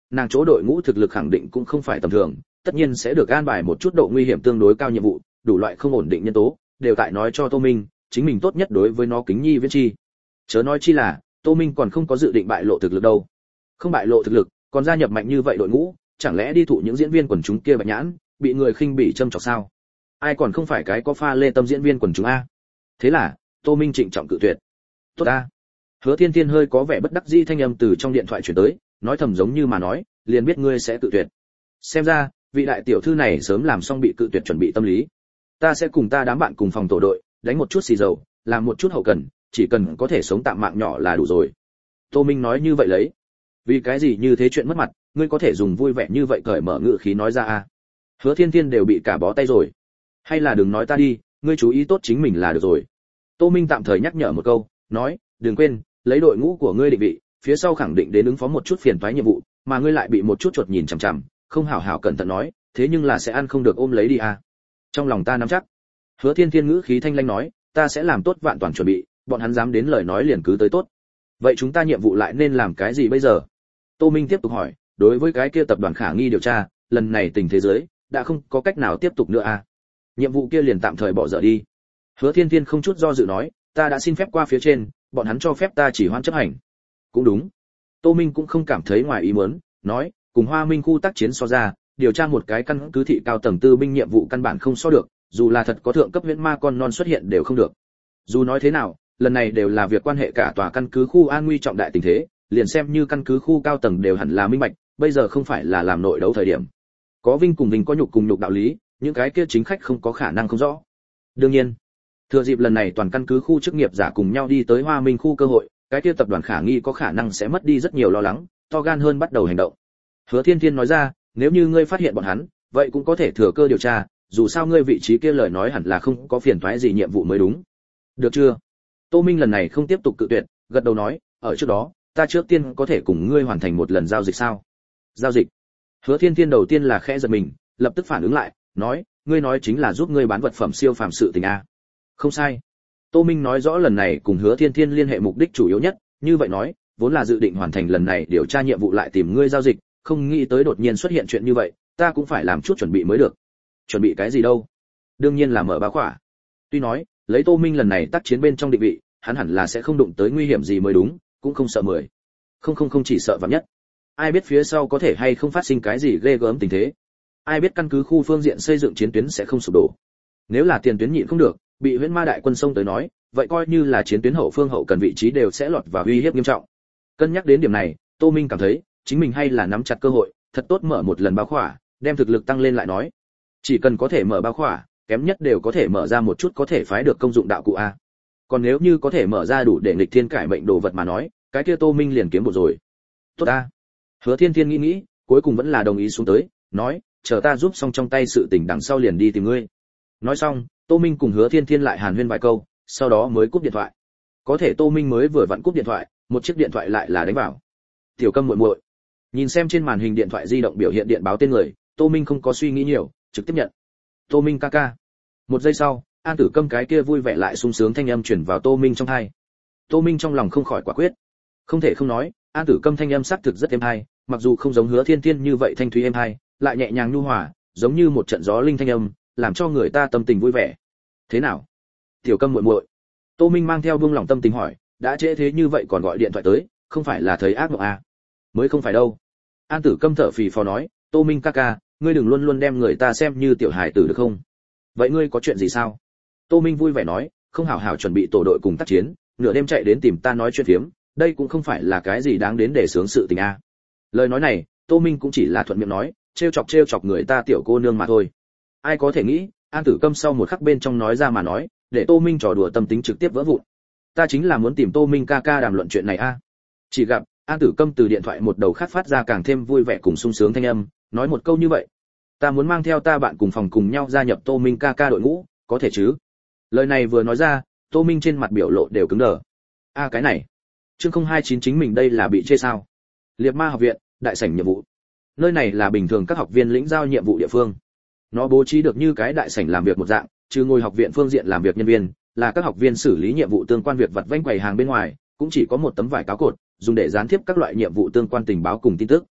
nàng chỗ đội ngũ thực lực khẳng định cũng không phải tầm thường, tất nhiên sẽ được an bài một chút độ nguy hiểm tương đối cao nhiệm vụ, đủ loại không ổn định nhân tố, đều tại nói cho Tô Minh, chính mình tốt nhất đối với nó kính nhi viễn chi. Chớ nói chi là, Tô Minh còn không có dự định bại lộ thực lực đâu. Không bại lộ thực lực, còn gia nhập mạnh như vậy đội ngũ, chẳng lẽ đi thụ những diễn viên quần chúng kia bạch nhãn, bị người khinh bỉ châm chọc sao? Ai còn không phải cái có pha lê tâm diễn viên quần chúng a? Thế là, Tô Minh trịnh trọng cự tuyệt. Tốt a. Hứa Thiên Thiên hơi có vẻ bất đắc dĩ thanh âm từ trong điện thoại truyền tới, nói thầm giống như mà nói, liền biết ngươi sẽ cự tuyệt. Xem ra, vị đại tiểu thư này sớm làm xong bị cự tuyệt chuẩn bị tâm lý. Ta sẽ cùng ta đám bạn cùng phòng tổ đội, đánh một chút xì dầu, làm một chút hậu cần, chỉ cần có thể sống tạm mạng nhỏ là đủ rồi. Tô Minh nói như vậy lấy. Vì cái gì như thế chuyện mất mặt, ngươi có thể dùng vui vẻ như vậy cởi mở ngữ khí nói ra a. Hứa Thiên Thiên đều bị cả bó tay rồi. Hay là đừng nói ta đi, ngươi chú ý tốt chính mình là được rồi. Tô Minh tạm thời nhắc nhở một câu, nói, đừng quên, lấy đội ngũ của ngươi định vị, phía sau khẳng định đến ứng phó một chút phiền toái nhiệm vụ, mà ngươi lại bị một chút chuột nhìn chằm chằm, không hảo hảo cẩn thận nói, thế nhưng là sẽ ăn không được ôm lấy đi à. Trong lòng ta nắm chắc. Hứa Thiên Thiên ngữ khí thanh lãnh nói, ta sẽ làm tốt vạn toàn chuẩn bị, bọn hắn dám đến lời nói liền cứ tới tốt. Vậy chúng ta nhiệm vụ lại nên làm cái gì bây giờ? Tô Minh tiếp tục hỏi, đối với cái kia tập đoàn khả nghi điều tra, lần này tình thế giới đã không có cách nào tiếp tục nữa à? Nhiệm vụ kia liền tạm thời bỏ dở đi. Hứa Thiên Thiên không chút do dự nói, ta đã xin phép qua phía trên, bọn hắn cho phép ta chỉ hoãn chấp hành. Cũng đúng. Tô Minh cũng không cảm thấy ngoài ý muốn, nói, cùng Hoa Minh khu tác chiến so ra, điều tra một cái căn cứ thị cao tầng tư binh nhiệm vụ căn bản không so được, dù là thật có thượng cấp huyễn ma con non xuất hiện đều không được. Dù nói thế nào, lần này đều là việc quan hệ cả tòa căn cứ khu an nguy trọng đại tình thế, liền xem như căn cứ khu cao tầng đều hẳn là minh bạch, bây giờ không phải là làm nội đấu thời điểm. Có vinh cùng vinh có nhục cùng nhục đạo lý, những cái kia chính khách không có khả năng không rõ. Đương nhiên, thừa dịp lần này toàn căn cứ khu chức nghiệp giả cùng nhau đi tới Hoa Minh khu cơ hội, cái kia tập đoàn khả nghi có khả năng sẽ mất đi rất nhiều lo lắng, to gan hơn bắt đầu hành động. Hứa Thiên Thiên nói ra, nếu như ngươi phát hiện bọn hắn, vậy cũng có thể thừa cơ điều tra, dù sao ngươi vị trí kia lời nói hẳn là không có phiền toái gì nhiệm vụ mới đúng. Được chưa? Tô Minh lần này không tiếp tục cự tuyệt, gật đầu nói, ở trước đó, ta trước tiên có thể cùng ngươi hoàn thành một lần giao dịch sao? Giao dịch? Hứa Thiên Thiên đầu tiên là khẽ giật mình, lập tức phản ứng lại, nói, ngươi nói chính là giúp ngươi bán vật phẩm siêu phàm sự tình a? Không sai. Tô Minh nói rõ lần này cùng Hứa Thiên Thiên liên hệ mục đích chủ yếu nhất, như vậy nói, vốn là dự định hoàn thành lần này điều tra nhiệm vụ lại tìm ngươi giao dịch, không nghĩ tới đột nhiên xuất hiện chuyện như vậy, ta cũng phải làm chút chuẩn bị mới được. Chuẩn bị cái gì đâu? Đương nhiên là mở báo khỏa. Tuy nói, lấy Tô Minh lần này tác chiến bên trong định vị, hắn hẳn là sẽ không đụng tới nguy hiểm gì mới đúng, cũng không sợ mười. Không không không chỉ sợ vạn nhất. Ai biết phía sau có thể hay không phát sinh cái gì ghê gớm tình thế. Ai biết căn cứ khu phương diện xây dựng chiến tuyến sẽ không sụp đổ. Nếu là tiền tuyến nhịn không được, bị huyễn ma đại quân xông tới nói, vậy coi như là chiến tuyến hậu phương hậu cần vị trí đều sẽ lọt vào uy hiếp nghiêm trọng. Cân nhắc đến điểm này, Tô Minh cảm thấy, chính mình hay là nắm chặt cơ hội, thật tốt mở một lần báo khỏa, đem thực lực tăng lên lại nói. Chỉ cần có thể mở báo khỏa, kém nhất đều có thể mở ra một chút có thể phái được công dụng đạo cụ a. Còn nếu như có thể mở ra đủ để nghịch thiên cải mệnh đồ vật mà nói, cái kia Tô Minh liền kiếm một rồi. Tốt a. Hứa Thiên Thiên nghĩ nghĩ, cuối cùng vẫn là đồng ý xuống tới, nói, chờ ta giúp xong trong tay sự tình đằng sau liền đi tìm ngươi. Nói xong, Tô Minh cùng Hứa Thiên Thiên lại hàn huyên vài câu, sau đó mới cúp điện thoại. Có thể Tô Minh mới vừa vặn cúp điện thoại, một chiếc điện thoại lại là đánh vào. Tiểu Câm muội muội. Nhìn xem trên màn hình điện thoại di động biểu hiện điện báo tên người, Tô Minh không có suy nghĩ nhiều, trực tiếp nhận. Tô Minh ca ca. Một giây sau, An Tử Câm cái kia vui vẻ lại sung sướng thanh âm truyền vào Tô Minh trong tai. Tô Minh trong lòng không khỏi quả quyết. Không thể không nói, An Tử Câm thanh âm xác thực rất êm hay, mặc dù không giống Hứa Thiên Thiên như vậy thanh thúy êm hay, lại nhẹ nhàng nhu hòa, giống như một trận gió linh thanh âm, làm cho người ta tâm tình vui vẻ. Thế nào? Tiểu Câm muội muội. Tô Minh mang theo buông lòng tâm tình hỏi, đã trễ thế như vậy còn gọi điện thoại tới, không phải là thấy ác mộng à? Mới không phải đâu. An Tử Câm thở phì phò nói, Tô Minh ca ca, ngươi đừng luôn luôn đem người ta xem như tiểu hài tử được không? Vậy ngươi có chuyện gì sao? Tô Minh vui vẻ nói, không hảo hảo chuẩn bị tổ đội cùng tác chiến, nửa đêm chạy đến tìm ta nói chuyện phiếm, đây cũng không phải là cái gì đáng đến để sướng sự tình a. À. Lời nói này, Tô Minh cũng chỉ là thuận miệng nói, trêu chọc trêu chọc người ta tiểu cô nương mà thôi. Ai có thể nghĩ, An Tử Câm sau một khắc bên trong nói ra mà nói, để Tô Minh trò đùa tâm tính trực tiếp vỡ vụn. Ta chính là muốn tìm Tô Minh ca ca đàm luận chuyện này a. À. Chỉ gặp An Tử Câm từ điện thoại một đầu khác phát ra càng thêm vui vẻ cùng sung sướng thanh âm, nói một câu như vậy. Ta muốn mang theo ta bạn cùng phòng cùng nhau gia nhập Tô Minh ca ca đội ngũ, có thể chứ? Lời này vừa nói ra, Tô Minh trên mặt biểu lộ đều cứng đờ. A à, cái này, chương không hai chín chính mình đây là bị chê sao? Liệt Ma học viện, đại sảnh nhiệm vụ. Nơi này là bình thường các học viên lĩnh giao nhiệm vụ địa phương. Nó bố trí được như cái đại sảnh làm việc một dạng, trừ ngồi học viện phương diện làm việc nhân viên, là các học viên xử lý nhiệm vụ tương quan việc vặt vãnh quầy hàng bên ngoài, cũng chỉ có một tấm vải cáo cột, dùng để gián tiếp các loại nhiệm vụ tương quan tình báo cùng tin tức.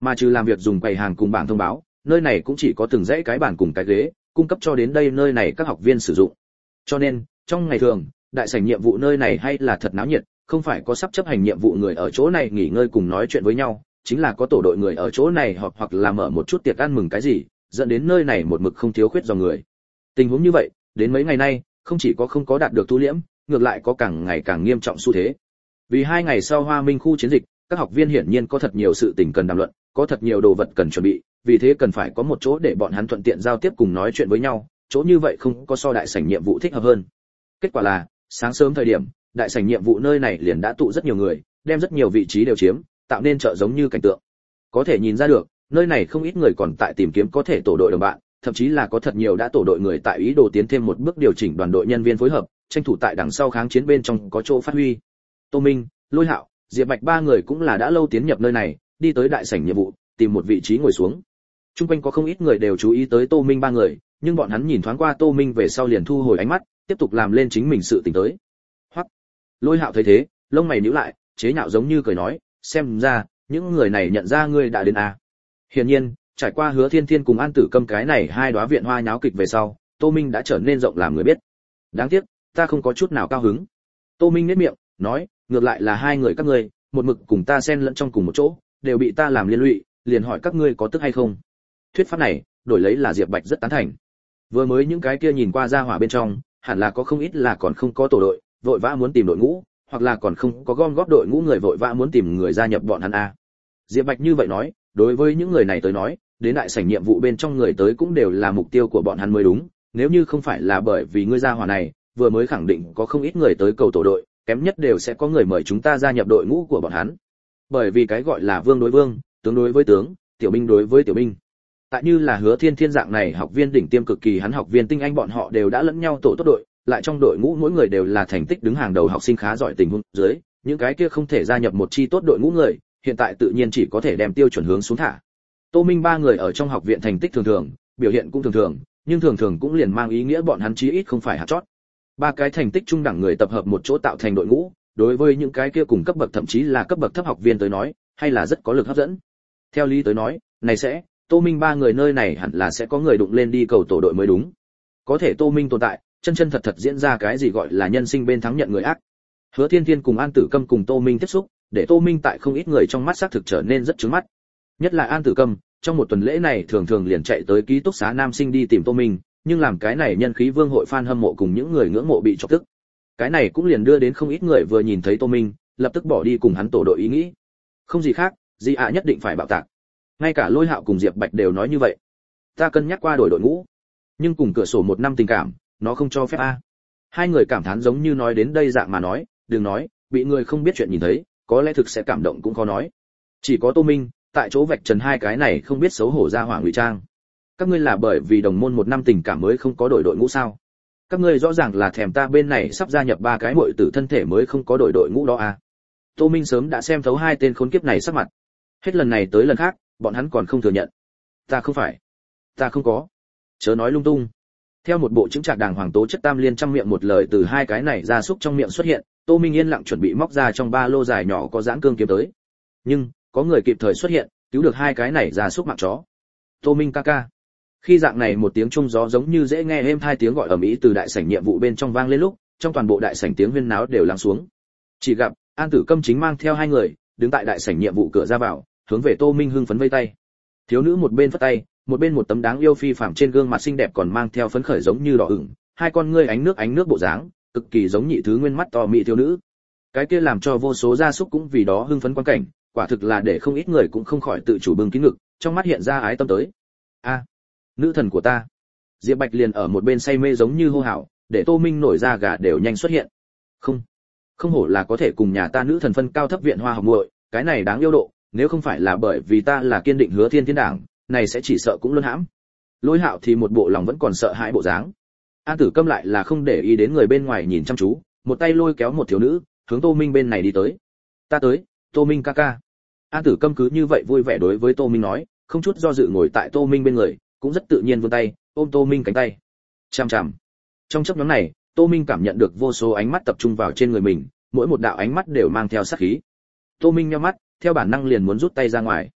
Mà trừ làm việc dùng quầy hàng cùng bảng thông báo, nơi này cũng chỉ có từng dãy cái bàn cùng cái ghế, cung cấp cho đến đây nơi này các học viên sử dụng. Cho nên, trong ngày thường, đại sảnh nhiệm vụ nơi này hay là thật náo nhiệt, không phải có sắp chấp hành nhiệm vụ người ở chỗ này nghỉ ngơi cùng nói chuyện với nhau, chính là có tổ đội người ở chỗ này họp hoặc là mở một chút tiệc ăn mừng cái gì, dẫn đến nơi này một mực không thiếu khuyết dòng người. Tình huống như vậy, đến mấy ngày nay, không chỉ có không có đạt được thu liễm, ngược lại có càng ngày càng nghiêm trọng xu thế. Vì hai ngày sau Hoa Minh khu chiến dịch, các học viên hiển nhiên có thật nhiều sự tình cần đàm luận, có thật nhiều đồ vật cần chuẩn bị, vì thế cần phải có một chỗ để bọn hắn thuận tiện giao tiếp cùng nói chuyện với nhau, chỗ như vậy không có so đại sảnh nhiệm vụ thích hợp hơn. Kết quả là, sáng sớm thời điểm, đại sảnh nhiệm vụ nơi này liền đã tụ rất nhiều người, đem rất nhiều vị trí đều chiếm, tạo nên chợ giống như cảnh tượng. Có thể nhìn ra được, nơi này không ít người còn tại tìm kiếm có thể tổ đội đồng bạn, thậm chí là có thật nhiều đã tổ đội người tại ý đồ tiến thêm một bước điều chỉnh đoàn đội nhân viên phối hợp, tranh thủ tại đằng sau kháng chiến bên trong có chỗ phát huy. Tô Minh, Lôi Hạo, Diệp Bạch ba người cũng là đã lâu tiến nhập nơi này, đi tới đại sảnh nhiệm vụ, tìm một vị trí ngồi xuống. Trung quanh có không ít người đều chú ý tới Tô Minh ba người, nhưng bọn hắn nhìn thoáng qua Tô Minh về sau liền thu hồi ánh mắt, tiếp tục làm lên chính mình sự tình tới. Hoắc. Lôi Hạo thấy thế, lông mày nhíu lại, chế nhạo giống như cười nói, xem ra những người này nhận ra ngươi đã đến à. Hiển nhiên, trải qua Hứa Thiên Thiên cùng An Tử Câm cái này hai đóa viện hoa nháo kịch về sau, Tô Minh đã trở nên rộng làm người biết. Đáng tiếc, ta không có chút nào cao hứng. Tô Minh nhếch miệng, nói, ngược lại là hai người các ngươi, một mực cùng ta xen lẫn trong cùng một chỗ, đều bị ta làm liên lụy, liền hỏi các ngươi có tức hay không. Thuyết pháp này, đổi lấy là Diệp Bạch rất tán thành. Vừa mới những cái kia nhìn qua ra hỏa bên trong, hẳn là có không ít là còn không có tổ đội, vội vã muốn tìm đội ngũ, hoặc là còn không có gom góp đội ngũ người vội vã muốn tìm người gia nhập bọn hắn a. Diệp Bạch như vậy nói, đối với những người này tới nói, đến đại sảnh nhiệm vụ bên trong người tới cũng đều là mục tiêu của bọn hắn mới đúng, nếu như không phải là bởi vì ngươi gia hỏa này, vừa mới khẳng định có không ít người tới cầu tổ đội, kém nhất đều sẽ có người mời chúng ta gia nhập đội ngũ của bọn hắn. Bởi vì cái gọi là vương đối vương, tướng đối với tướng, tiểu binh đối với tiểu binh. Tại như là Hứa Thiên Thiên dạng này học viên đỉnh tiêm cực kỳ hắn học viên tinh anh bọn họ đều đã lẫn nhau tổ tốt đội, lại trong đội ngũ mỗi người đều là thành tích đứng hàng đầu học sinh khá giỏi tình huống dưới, những cái kia không thể gia nhập một chi tốt đội ngũ người, hiện tại tự nhiên chỉ có thể đem tiêu chuẩn hướng xuống thả. Tô Minh ba người ở trong học viện thành tích thường thường, biểu hiện cũng thường thường, nhưng thường thường cũng liền mang ý nghĩa bọn hắn chí ít không phải hạt chót. Ba cái thành tích trung đẳng người tập hợp một chỗ tạo thành đội ngũ, đối với những cái kia cùng cấp bậc thậm chí là cấp bậc thấp học viên tới nói, hay là rất có lực hấp dẫn. Theo lý tới nói, này sẽ, Tô Minh ba người nơi này hẳn là sẽ có người đụng lên đi cầu tổ đội mới đúng. Có thể Tô Minh tồn tại, chân chân thật thật diễn ra cái gì gọi là nhân sinh bên thắng nhận người ác. Hứa Thiên Thiên cùng An Tử Câm cùng Tô Minh tiếp xúc, để Tô Minh tại không ít người trong mắt xác thực trở nên rất chướng mắt. Nhất là An Tử Câm, trong một tuần lễ này thường thường liền chạy tới ký túc xá nam sinh đi tìm Tô Minh, nhưng làm cái này nhân khí vương hội fan hâm mộ cùng những người ngưỡng mộ bị chọc tức. Cái này cũng liền đưa đến không ít người vừa nhìn thấy Tô Minh, lập tức bỏ đi cùng hắn tổ đội ý nghĩ. Không gì khác, Di ạ nhất định phải bạo tạc. Ngay cả Lôi Hạo cùng Diệp Bạch đều nói như vậy. Ta cân nhắc qua đổi đội ngũ, nhưng cùng cửa sổ một năm tình cảm, nó không cho phép a. Hai người cảm thán giống như nói đến đây dạng mà nói, đừng nói, bị người không biết chuyện nhìn thấy, có lẽ thực sẽ cảm động cũng khó nói. Chỉ có Tô Minh, tại chỗ vạch trần hai cái này không biết xấu hổ ra hỏa ngụy trang. Các ngươi là bởi vì đồng môn một năm tình cảm mới không có đổi đội ngũ sao? Các ngươi rõ ràng là thèm ta bên này sắp gia nhập ba cái muội tử thân thể mới không có đổi đội ngũ đó à? Tô Minh sớm đã xem thấu hai tên khốn kiếp này sắc mặt. Hết lần này tới lần khác, bọn hắn còn không thừa nhận. Ta không phải, ta không có. Chớ nói lung tung. Theo một bộ chứng trạc đàng hoàng tố chất tam liên trăm miệng một lời từ hai cái này ra xúc trong miệng xuất hiện, Tô Minh yên lặng chuẩn bị móc ra trong ba lô dài nhỏ có giãn cương kiếm tới. Nhưng, có người kịp thời xuất hiện, cứu được hai cái này ra xúc mạng chó. Tô Minh ca ca. Khi dạng này một tiếng trung gió giống như dễ nghe êm hai tiếng gọi ầm ĩ từ đại sảnh nhiệm vụ bên trong vang lên lúc, trong toàn bộ đại sảnh tiếng huyên náo đều lắng xuống. Chỉ gặp An Tử Câm chính mang theo hai người, đứng tại đại sảnh nhiệm vụ cửa ra vào, hướng về Tô Minh hưng phấn vây tay. Thiếu nữ một bên phất tay, một bên một tấm đáng yêu phi phàm trên gương mặt xinh đẹp còn mang theo phấn khởi giống như đỏ ửng, hai con ngươi ánh nước ánh nước bộ dáng, cực kỳ giống nhị thứ nguyên mắt to mỹ thiếu nữ. Cái kia làm cho vô số gia súc cũng vì đó hưng phấn quan cảnh, quả thực là để không ít người cũng không khỏi tự chủ bưng kín ngực, trong mắt hiện ra ái tâm tới. A, nữ thần của ta. Diệp Bạch liền ở một bên say mê giống như hô hào, để Tô Minh nổi da gà đều nhanh xuất hiện. Không, không hổ là có thể cùng nhà ta nữ thần phân cao thấp viện hoa học muội, cái này đáng yêu độ, nếu không phải là bởi vì ta là kiên định Hứa Thiên Thiên đảng, này sẽ chỉ sợ cũng luôn hãm. Lôi Hạo thì một bộ lòng vẫn còn sợ hãi bộ dáng. An Tử Câm lại là không để ý đến người bên ngoài nhìn chăm chú, một tay lôi kéo một thiếu nữ, hướng Tô Minh bên này đi tới. Ta tới, Tô Minh ca ca. An Tử Câm cứ như vậy vui vẻ đối với Tô Minh nói, không chút do dự ngồi tại Tô Minh bên người, cũng rất tự nhiên vươn tay, ôm Tô Minh cánh tay. Chằm chằm. Trong chốc ngắn này, Tô Minh cảm nhận được vô số ánh mắt tập trung vào trên người mình, mỗi một đạo ánh mắt đều mang theo sát khí. Tô Minh nhíu mắt, theo bản năng liền muốn rút tay ra ngoài.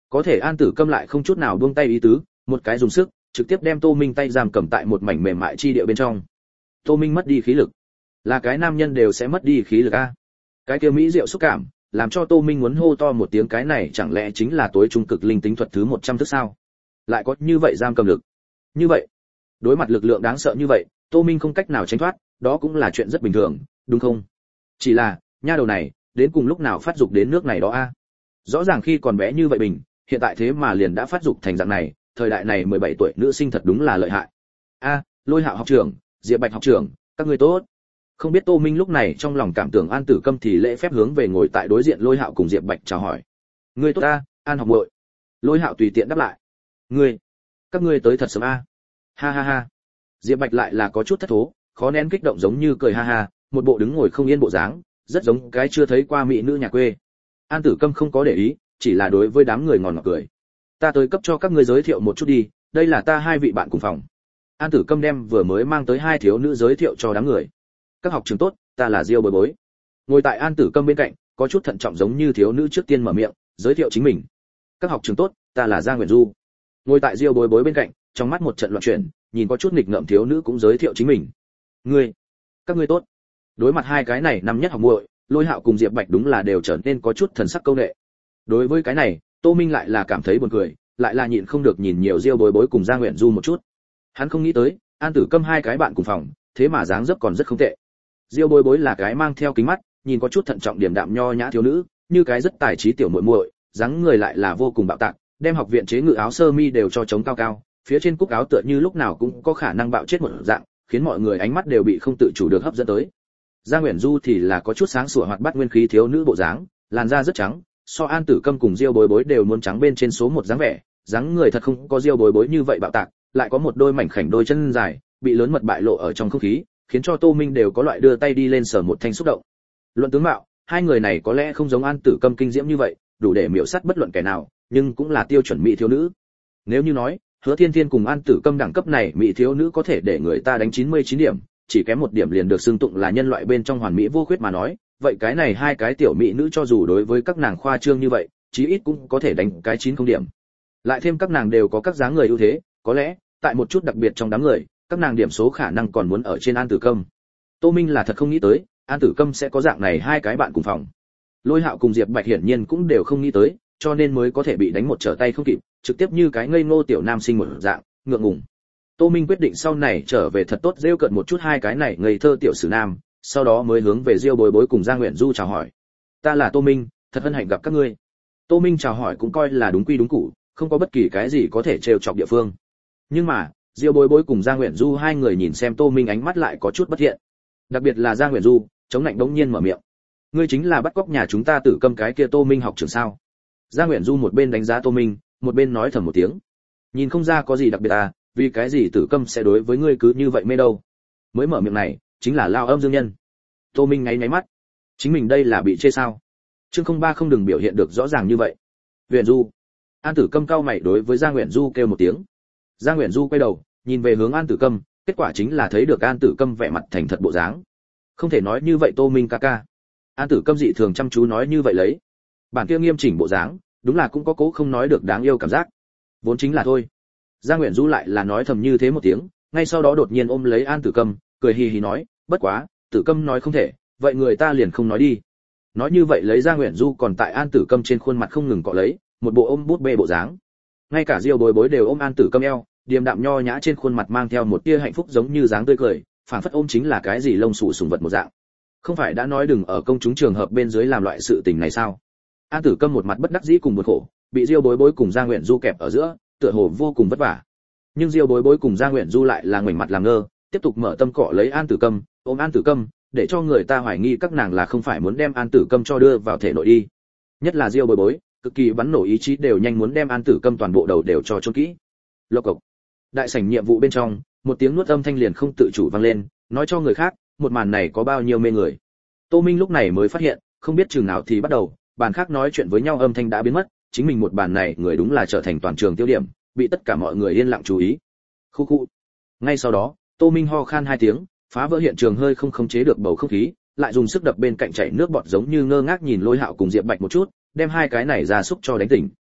Có thể An Tử Câm lại không chút nào buông tay ý tứ, một cái dùng sức, trực tiếp đem Tô Minh tay giam cầm tại một mảnh mềm mại chi địa bên trong. Tô Minh mất đi khí lực. Là cái nam nhân đều sẽ mất đi khí lực a. Cái kia mỹ diệu xúc cảm, làm cho Tô Minh muốn hô to một tiếng, cái này chẳng lẽ chính là tối trung cực linh tính thuật thứ một trăm thức sao? Lại có như vậy giam cầm lực. Như vậy, đối mặt lực lượng đáng sợ như vậy, Tô Minh không cách nào tránh thoát, đó cũng là chuyện rất bình thường, đúng không? Chỉ là, nha đầu này, đến cùng lúc nào phát dục đến nước này đó a? Rõ ràng khi còn bé như vậy bình, hiện tại thế mà liền đã phát dục thành dạng này, thời đại này mười bảy tuổi nữ sinh thật đúng là lợi hại. A, Lôi Hạo học trưởng, Diệp Bạch học trưởng, các ngươi tốt. Không biết Tô Minh lúc này trong lòng cảm tưởng An Tử Câm thì lễ phép hướng về ngồi tại đối diện Lôi Hạo cùng Diệp Bạch chào hỏi. Ngươi tốt a, An học muội. Lôi Hạo tùy tiện đáp lại. Ngươi, các ngươi tới thật sớm a. Ha ha ha. Diệp Bạch lại là có chút thất thố, khó nén kích động giống như cười ha ha, một bộ đứng ngồi không yên bộ dáng, rất giống cái chưa thấy qua mỹ nữ nhà quê. An Tử Câm không có để ý, chỉ là đối với đám người ngòn ngọt cười. Ta tới cấp cho các ngươi giới thiệu một chút đi, đây là ta hai vị bạn cùng phòng. An Tử Câm đem vừa mới mang tới hai thiếu nữ giới thiệu cho đám người. Các học trưởng tốt, ta là Diêu Bối Bối. Ngồi tại An Tử Câm bên cạnh, có chút thận trọng giống như thiếu nữ trước tiên mở miệng, giới thiệu chính mình. Các học trưởng tốt, ta là Giang Nguyện Du. Ngồi tại Diêu Bối Bối bên cạnh, trong mắt một trận loạn chuyển, nhìn có chút nghịch ngợm thiếu nữ cũng giới thiệu chính mình. Ngươi, các ngươi tốt. Đối mặt hai cái này năm nhất học muội, Lôi Hạo cùng Diệp Bạch đúng là đều trở nên có chút thần sắc câu nệ. Đối với cái này, Tô Minh lại là cảm thấy buồn cười, lại là nhịn không được nhìn nhiều Diêu Bối Bối cùng Giang Nguyện Du một chút. Hắn không nghĩ tới, An Tử Câm hai cái bạn cùng phòng, thế mà dáng dấp còn rất không tệ. Diêu Bối Bối là cái mang theo kính mắt, nhìn có chút thận trọng điềm đạm nho nhã thiếu nữ, như cái rất tài trí tiểu muội muội, dáng người lại là vô cùng bạo tạc, đem học viện chế ngự áo sơ mi đều cho chống cao cao, phía trên cúc áo tựa như lúc nào cũng có khả năng bạo chết một dạng, khiến mọi người ánh mắt đều bị không tự chủ được hấp dẫn tới. Giang Nguyện Du thì là có chút sáng sủa hoạt bát nguyên khí thiếu nữ bộ dáng, làn da rất trắng, so An Tử Câm cùng Diêu Bối Bối đều muốn trắng bên trên số một dáng vẻ, dáng người thật không có Diêu Bối Bối như vậy bạo tạc, lại có một đôi mảnh khảnh đôi chân dài, bị lớn mật bại lộ ở trong không khí, khiến cho Tô Minh đều có loại đưa tay đi lên sờ một thanh xúc động. Luận tướng mạo, hai người này có lẽ không giống An Tử Câm kinh diễm như vậy, đủ để miểu sát bất luận kẻ nào, nhưng cũng là tiêu chuẩn mỹ thiếu nữ. Nếu như nói, Hứa Thiên Thiên cùng An Tử Câm đẳng cấp này mỹ thiếu nữ có thể để người ta đánh chín mươi chín điểm, chỉ kém một điểm liền được xưng tụng là nhân loại bên trong hoàn mỹ vô khuyết mà nói, vậy cái này hai cái tiểu mỹ nữ cho dù đối với các nàng khoa trương như vậy, chí ít cũng có thể đánh cái chín không điểm. Lại thêm các nàng đều có các dáng người ưu thế, có lẽ tại một chút đặc biệt trong đám người, các nàng điểm số khả năng còn muốn ở trên An Tử Câm. Tô Minh là thật không nghĩ tới, An Tử Câm sẽ có dạng này hai cái bạn cùng phòng. Lôi Hạo cùng Diệp Bạch hiển nhiên cũng đều không nghĩ tới, cho nên mới có thể bị đánh một trở tay không kịp, trực tiếp như cái ngây ngô tiểu nam sinh một dạng, ngượng ngùng. Tô Minh quyết định sau này trở về thật tốt rêu cợt một chút hai cái này ngây thơ tiểu sử nam, sau đó mới hướng về Diêu Bối Bối cùng Giang Nguyện Du chào hỏi. Ta là Tô Minh, thật hân hạnh gặp các ngươi. Tô Minh chào hỏi cũng coi là đúng quy đúng củ, không có bất kỳ cái gì có thể trêu chọc địa phương. Nhưng mà, Diêu Bối Bối cùng Giang Nguyện Du hai người nhìn xem Tô Minh ánh mắt lại có chút bất thiện. Đặc biệt là Giang Nguyện Du, chống lạnh đống nhiên mở miệng. Ngươi chính là bắt cóc nhà chúng ta Tử Câm cái kia Tô Minh học trưởng sao? Giang Nguyện Du một bên đánh giá Tô Minh, một bên nói thầm một tiếng. Nhìn không ra có gì đặc biệt à, vì cái gì Tử Câm sẽ đối với ngươi cứ như vậy mê đâu? Mới mở miệng này, chính là lao âm dương nhân. Tô Minh ngáy ngáy mắt. Chính mình đây là bị chê sao? Chương không ba không đừng biểu hiện được rõ ràng như vậy. Nguyện Du. An Tử Câm cao mày đối với Giang Nguyện Du kêu một tiếng. Giang Nguyện Du quay đầu, nhìn về hướng An Tử Câm, kết quả chính là thấy được An Tử Câm vẻ mặt thành thật bộ dáng. Không thể nói như vậy Tô Minh ca ca. An Tử Câm dị thường chăm chú nói như vậy lấy. Bản kia nghiêm chỉnh bộ dáng, đúng là cũng có cố không nói được đáng yêu cảm giác. Vốn chính là thôi. Giang Nguyện Du lại là nói thầm như thế một tiếng, ngay sau đó đột nhiên ôm lấy An Tử Câm, cười hì hì nói, bất quá, Tử Câm nói không thể, vậy người ta liền không nói đi. Nói như vậy lấy Giang Nguyện Du còn tại An Tử Câm trên khuôn mặt không ngừng cọ lấy, một bộ ôm bút bê bộ dáng. Ngay cả Diêu Bối Bối đều ôm An Tử Câm eo, điềm đạm nho nhã trên khuôn mặt mang theo một tia hạnh phúc giống như dáng tươi cười, phảng phất ôm chính là cái gì lông xù sùng vật một dạng. Không phải đã nói đừng ở công chúng trường hợp bên dưới làm loại sự tình này sao? An Tử Câm một mặt bất đắc dĩ cùng buồn khổ, bị Diêu Bối Bối cùng Giang Nguyện Du kẹp ở giữa, tựa hồ vô cùng vất vả. Nhưng Diêu Bối Bối cùng Giang Nguyện Du lại là ngoảnh mặt làm ngơ, tiếp tục mở tâm cọ lấy An Tử Câm, ôm An Tử Câm, để cho người ta hoài nghi các nàng là không phải muốn đem An Tử Câm cho đưa vào thể nội đi. Nhất là Diêu Bối Bối, cực kỳ bắn nổ ý chí đều nhanh muốn đem An Tử Câm toàn bộ đầu đều cho chôn kỹ. Lộc cộc. Đại sảnh nhiệm vụ bên trong, một tiếng nuốt âm thanh liền không tự chủ vang lên, nói cho người khác, một màn này có bao nhiêu mê người. Tô Minh lúc này mới phát hiện, không biết chừng nào thì bắt đầu, bàn khác nói chuyện với nhau âm thanh đã biến mất, chính mình một bàn này người đúng là trở thành toàn trường tiêu điểm, bị tất cả mọi người yên lặng chú ý. Khu khu. Ngay sau đó, Tô Minh ho khan hai tiếng, phá vỡ hiện trường hơi không khống chế được bầu không khí, lại dùng sức đập bên cạnh chảy nước bọt giống như ngơ ngác nhìn Lôi Hạo cùng Diệp Bạch một chút, đem hai cái này ra xúc cho đánh tỉnh.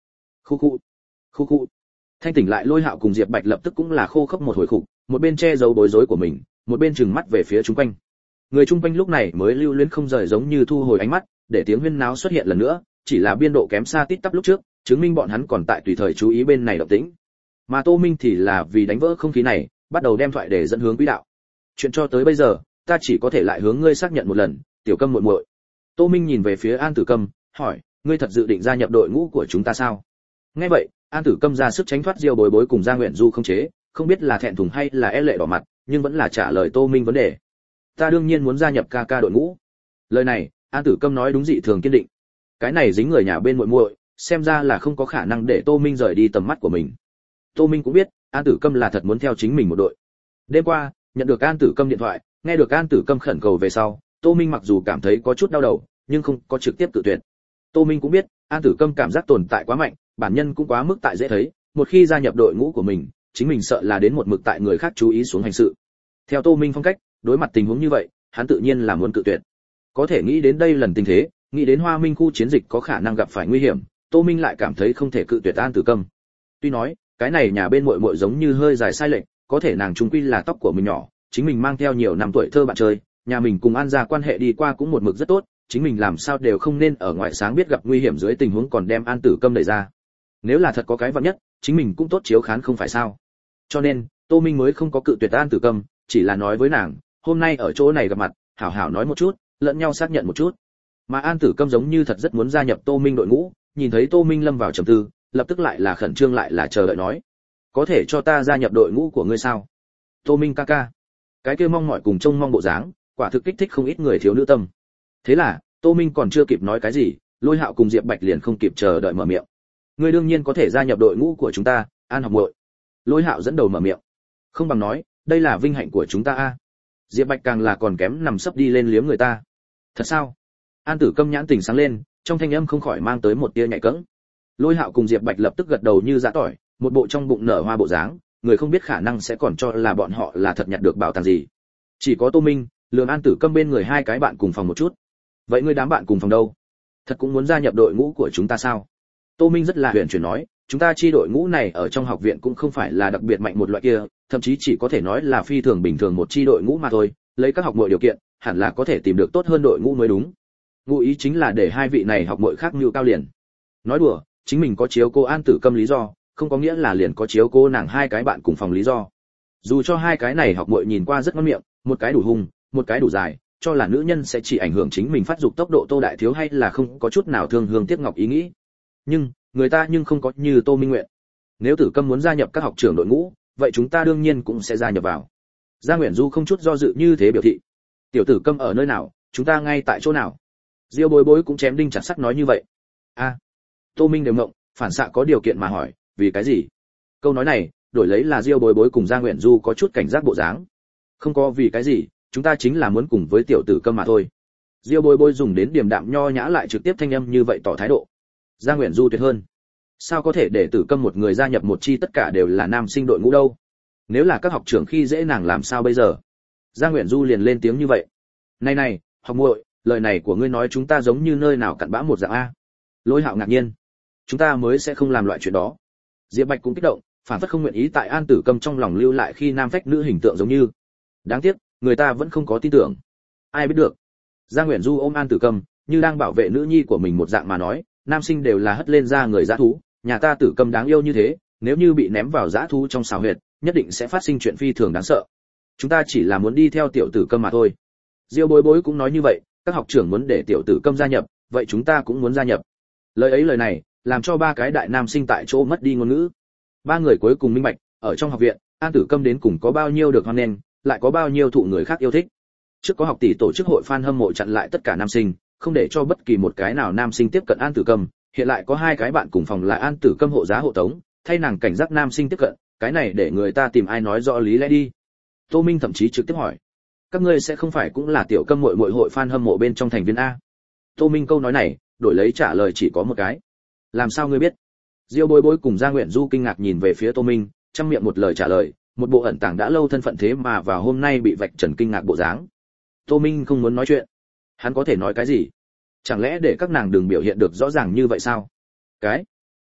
Khu khu, khu khu. Thanh tỉnh lại Lôi Hạo cùng Diệp Bạch lập tức cũng là khô khốc một hồi khục, một bên che giấu bối rối của mình, một bên trừng mắt về phía chúng quanh. Người chung quanh lúc này mới lưu luyến không rời giống như thu hồi ánh mắt, để tiếng huyên náo xuất hiện lần nữa, chỉ là biên độ kém xa tít tắp lúc trước, chứng minh bọn hắn còn tại tùy thời chú ý bên này động tĩnh. Mà Tô Minh thì là vì đánh vỡ không khí này, bắt đầu đem thoại để dẫn hướng quỹ đạo. Chuyện cho tới bây giờ, ta chỉ có thể lại hướng ngươi xác nhận một lần, Tiểu Câm muội muội. Tô Minh nhìn về phía An Tử Câm, hỏi, ngươi thật dự định gia nhập đội ngũ của chúng ta sao? Nghe vậy, An Tử Câm ra sức tránh thoát Diêu Bối Bối cùng Gia Nguyện Du không chế, không biết là thẹn thùng hay là e lệ đỏ mặt, nhưng vẫn là trả lời Tô Minh vấn đề. Ta đương nhiên muốn gia nhập ca ca đội ngũ. Lời này, An Tử Câm nói đúng dị thường kiên định. Cái này dính người nhà bên muội muội, xem ra là không có khả năng để Tô Minh rời đi tầm mắt của mình. Tô Minh cũng biết, An Tử Câm là thật muốn theo chính mình một đội. Đêm qua, nhận được An Tử Câm điện thoại, nghe được An Tử Câm khẩn cầu về sau, Tô Minh mặc dù cảm thấy có chút đau đầu, nhưng không có trực tiếp tự tuyệt. Tô Minh cũng biết, An Tử Câm cảm giác tồn tại quá mạnh, bản nhân cũng quá mức tại dễ thấy, một khi gia nhập đội ngũ của mình, chính mình sợ là đến một mực tại người khác chú ý xuống hành sự. Theo Tô Minh phong cách, đối mặt tình huống như vậy, hắn tự nhiên là muốn cự tuyệt. Có thể nghĩ đến đây lần tình thế, nghĩ đến Hoa Minh khu chiến dịch có khả năng gặp phải nguy hiểm, Tô Minh lại cảm thấy không thể cự tuyệt An Tử Câm. Tuy nói, cái này nhà bên muội muội giống như hơi dài sai lệch, có thể nàng trung quy là tóc của mình nhỏ, chính mình mang theo nhiều năm tuổi thơ bạn chơi, nhà mình cùng An gia quan hệ đi qua cũng một mực rất tốt, chính mình làm sao đều không nên ở ngoài sáng biết gặp nguy hiểm dưới tình huống còn đem An Tử Câm đẩy ra. Nếu là thật có cái vạn nhất, chính mình cũng tốt chiếu khán không phải sao? Cho nên, Tô Minh mới không có cự tuyệt An Tử Câm, chỉ là nói với nàng, hôm nay ở chỗ này gặp mặt, hảo hảo nói một chút, lẫn nhau xác nhận một chút. Mà An Tử Câm giống như thật rất muốn gia nhập Tô Minh đội ngũ, nhìn thấy Tô Minh lâm vào trầm tư, lập tức lại là khẩn trương lại là chờ đợi nói, có thể cho ta gia nhập đội ngũ của ngươi sao? Tô Minh ca ca. Cái kia mong mỏi cùng trông mong bộ dáng, quả thực kích thích không ít người thiếu nữ tâm. Thế là, Tô Minh còn chưa kịp nói cái gì, Lôi Hạo cùng Diệp Bạch liền không kịp chờ đợi mở miệng. Ngươi đương nhiên có thể gia nhập đội ngũ của chúng ta, An học muội. Lôi Hạo dẫn đầu mở miệng. Không bằng nói, đây là vinh hạnh của chúng ta a. Diệp Bạch càng là còn kém nằm sấp đi lên liếm người ta. Thật sao? An Tử Câm nhãn tình sáng lên, trong thanh âm không khỏi mang tới một tia nhạy cẫng. Lôi Hạo cùng Diệp Bạch lập tức gật đầu như giã tỏi, một bộ trong bụng nở hoa bộ dáng, người không biết khả năng sẽ còn cho là bọn họ là thật nhặt được bảo tàng gì. Chỉ có Tô Minh, lườm An Tử Câm bên người hai cái bạn cùng phòng một chút. Vậy ngươi đám bạn cùng phòng đâu? Thật cũng muốn gia nhập đội ngũ của chúng ta sao? Tô Minh rất là huyền chuyển nói, chúng ta chi đội ngũ này ở trong học viện cũng không phải là đặc biệt mạnh một loại kia, thậm chí chỉ có thể nói là phi thường bình thường một chi đội ngũ mà thôi, lấy các học muội điều kiện, hẳn là có thể tìm được tốt hơn đội ngũ mới đúng. Ngụ ý chính là để hai vị này học muội khác nhu cao liền. Nói đùa, chính mình có chiếu cô An Tử Câm lý do, không có nghĩa là liền có chiếu cô nàng hai cái bạn cùng phòng lý do. Dù cho hai cái này học muội nhìn qua rất ngon miệng, một cái đủ hung, một cái đủ dài, cho là nữ nhân sẽ chỉ ảnh hưởng chính mình phát dục tốc độ Tô Đại Thiếu hay là không có chút nào thương hương tiếc ngọc ý nghĩ. Nhưng, người ta nhưng không có như Tô Minh nguyện. Nếu Tử Câm muốn gia nhập các học trưởng đội ngũ, vậy chúng ta đương nhiên cũng sẽ gia nhập vào. Gia Nguyễn Du không chút do dự như thế biểu thị. Tiểu Tử Câm ở nơi nào, chúng ta ngay tại chỗ nào. Diêu Bối Bối cũng chém đinh chặt sắt nói như vậy. A, Tô Minh đều ngộng, phản xạ có điều kiện mà hỏi, vì cái gì? Câu nói này, đổi lấy là Diêu Bối Bối cùng Gia Nguyễn Du có chút cảnh giác bộ dáng. Không có vì cái gì, chúng ta chính là muốn cùng với Tiểu Tử Câm mà thôi. Diêu Bối Bối dùng đến điềm đạm nho nhã lại trực tiếp thanh âm như vậy tỏ thái độ. Gia Nguyễn Du tuyệt hơn. Sao có thể để Tử Câm một người gia nhập một chi tất cả đều là nam sinh đội ngũ đâu? Nếu là các học trưởng khi dễ nàng làm sao bây giờ? Gia Nguyễn Du liền lên tiếng như vậy. Này này, học muội, lời này của ngươi nói chúng ta giống như nơi nào cặn bã một dạng a. Lôi Hạo ngạc nhiên. Chúng ta mới sẽ không làm loại chuyện đó. Diệp Bạch cũng kích động, phản phất không nguyện ý tại An Tử Câm trong lòng lưu lại khi nam phách nữ hình tượng giống như. Đáng tiếc, người ta vẫn không có tin tưởng. Ai biết được. Gia Nguyễn Du ôm An Tử Câm, như đang bảo vệ nữ nhi của mình một dạng mà nói, nam sinh đều là hất lên ra người dã thú, nhà ta Tử Câm đáng yêu như thế, nếu như bị ném vào dã thú trong xào huyệt, nhất định sẽ phát sinh chuyện phi thường đáng sợ. Chúng ta chỉ là muốn đi theo Tiểu Tử Câm mà thôi. Diêu Bối Bối cũng nói như vậy, các học trưởng muốn để Tiểu Tử Câm gia nhập, vậy chúng ta cũng muốn gia nhập. Lời ấy lời này, làm cho ba cái đại nam sinh tại chỗ mất đi ngôn ngữ. Ba người cuối cùng minh bạch, ở trong học viện, An Tử Câm đến cùng có bao nhiêu được hoan nghênh, lại có bao nhiêu thụ người khác yêu thích. Trước có học tỷ tổ chức hội fan hâm mộ chặn lại tất cả nam sinh, không để cho bất kỳ một cái nào nam sinh tiếp cận An Tử Câm, hiện lại có hai cái bạn cùng phòng là An Tử Câm hộ giá hộ tống, thay nàng cảnh giác nam sinh tiếp cận, cái này để người ta tìm ai nói rõ lý lẽ đi. Tô Minh thậm chí trực tiếp hỏi, các ngươi sẽ không phải cũng là Tiểu Câm muội muội hội fan hâm mộ bên trong thành viên a? Tô Minh câu nói này, đổi lấy trả lời chỉ có một cái. Làm sao ngươi biết? Diêu Bối Bối cùng Gia Nguyễn Du kinh ngạc nhìn về phía Tô Minh, trong miệng một lời trả lời, một bộ ẩn tàng đã lâu thân phận thế mà vào hôm nay bị vạch trần kinh ngạc bộ dáng. Tô Minh không muốn nói chuyện. Hắn có thể nói cái gì? Chẳng lẽ để các nàng đừng biểu hiện được rõ ràng như vậy sao? Cái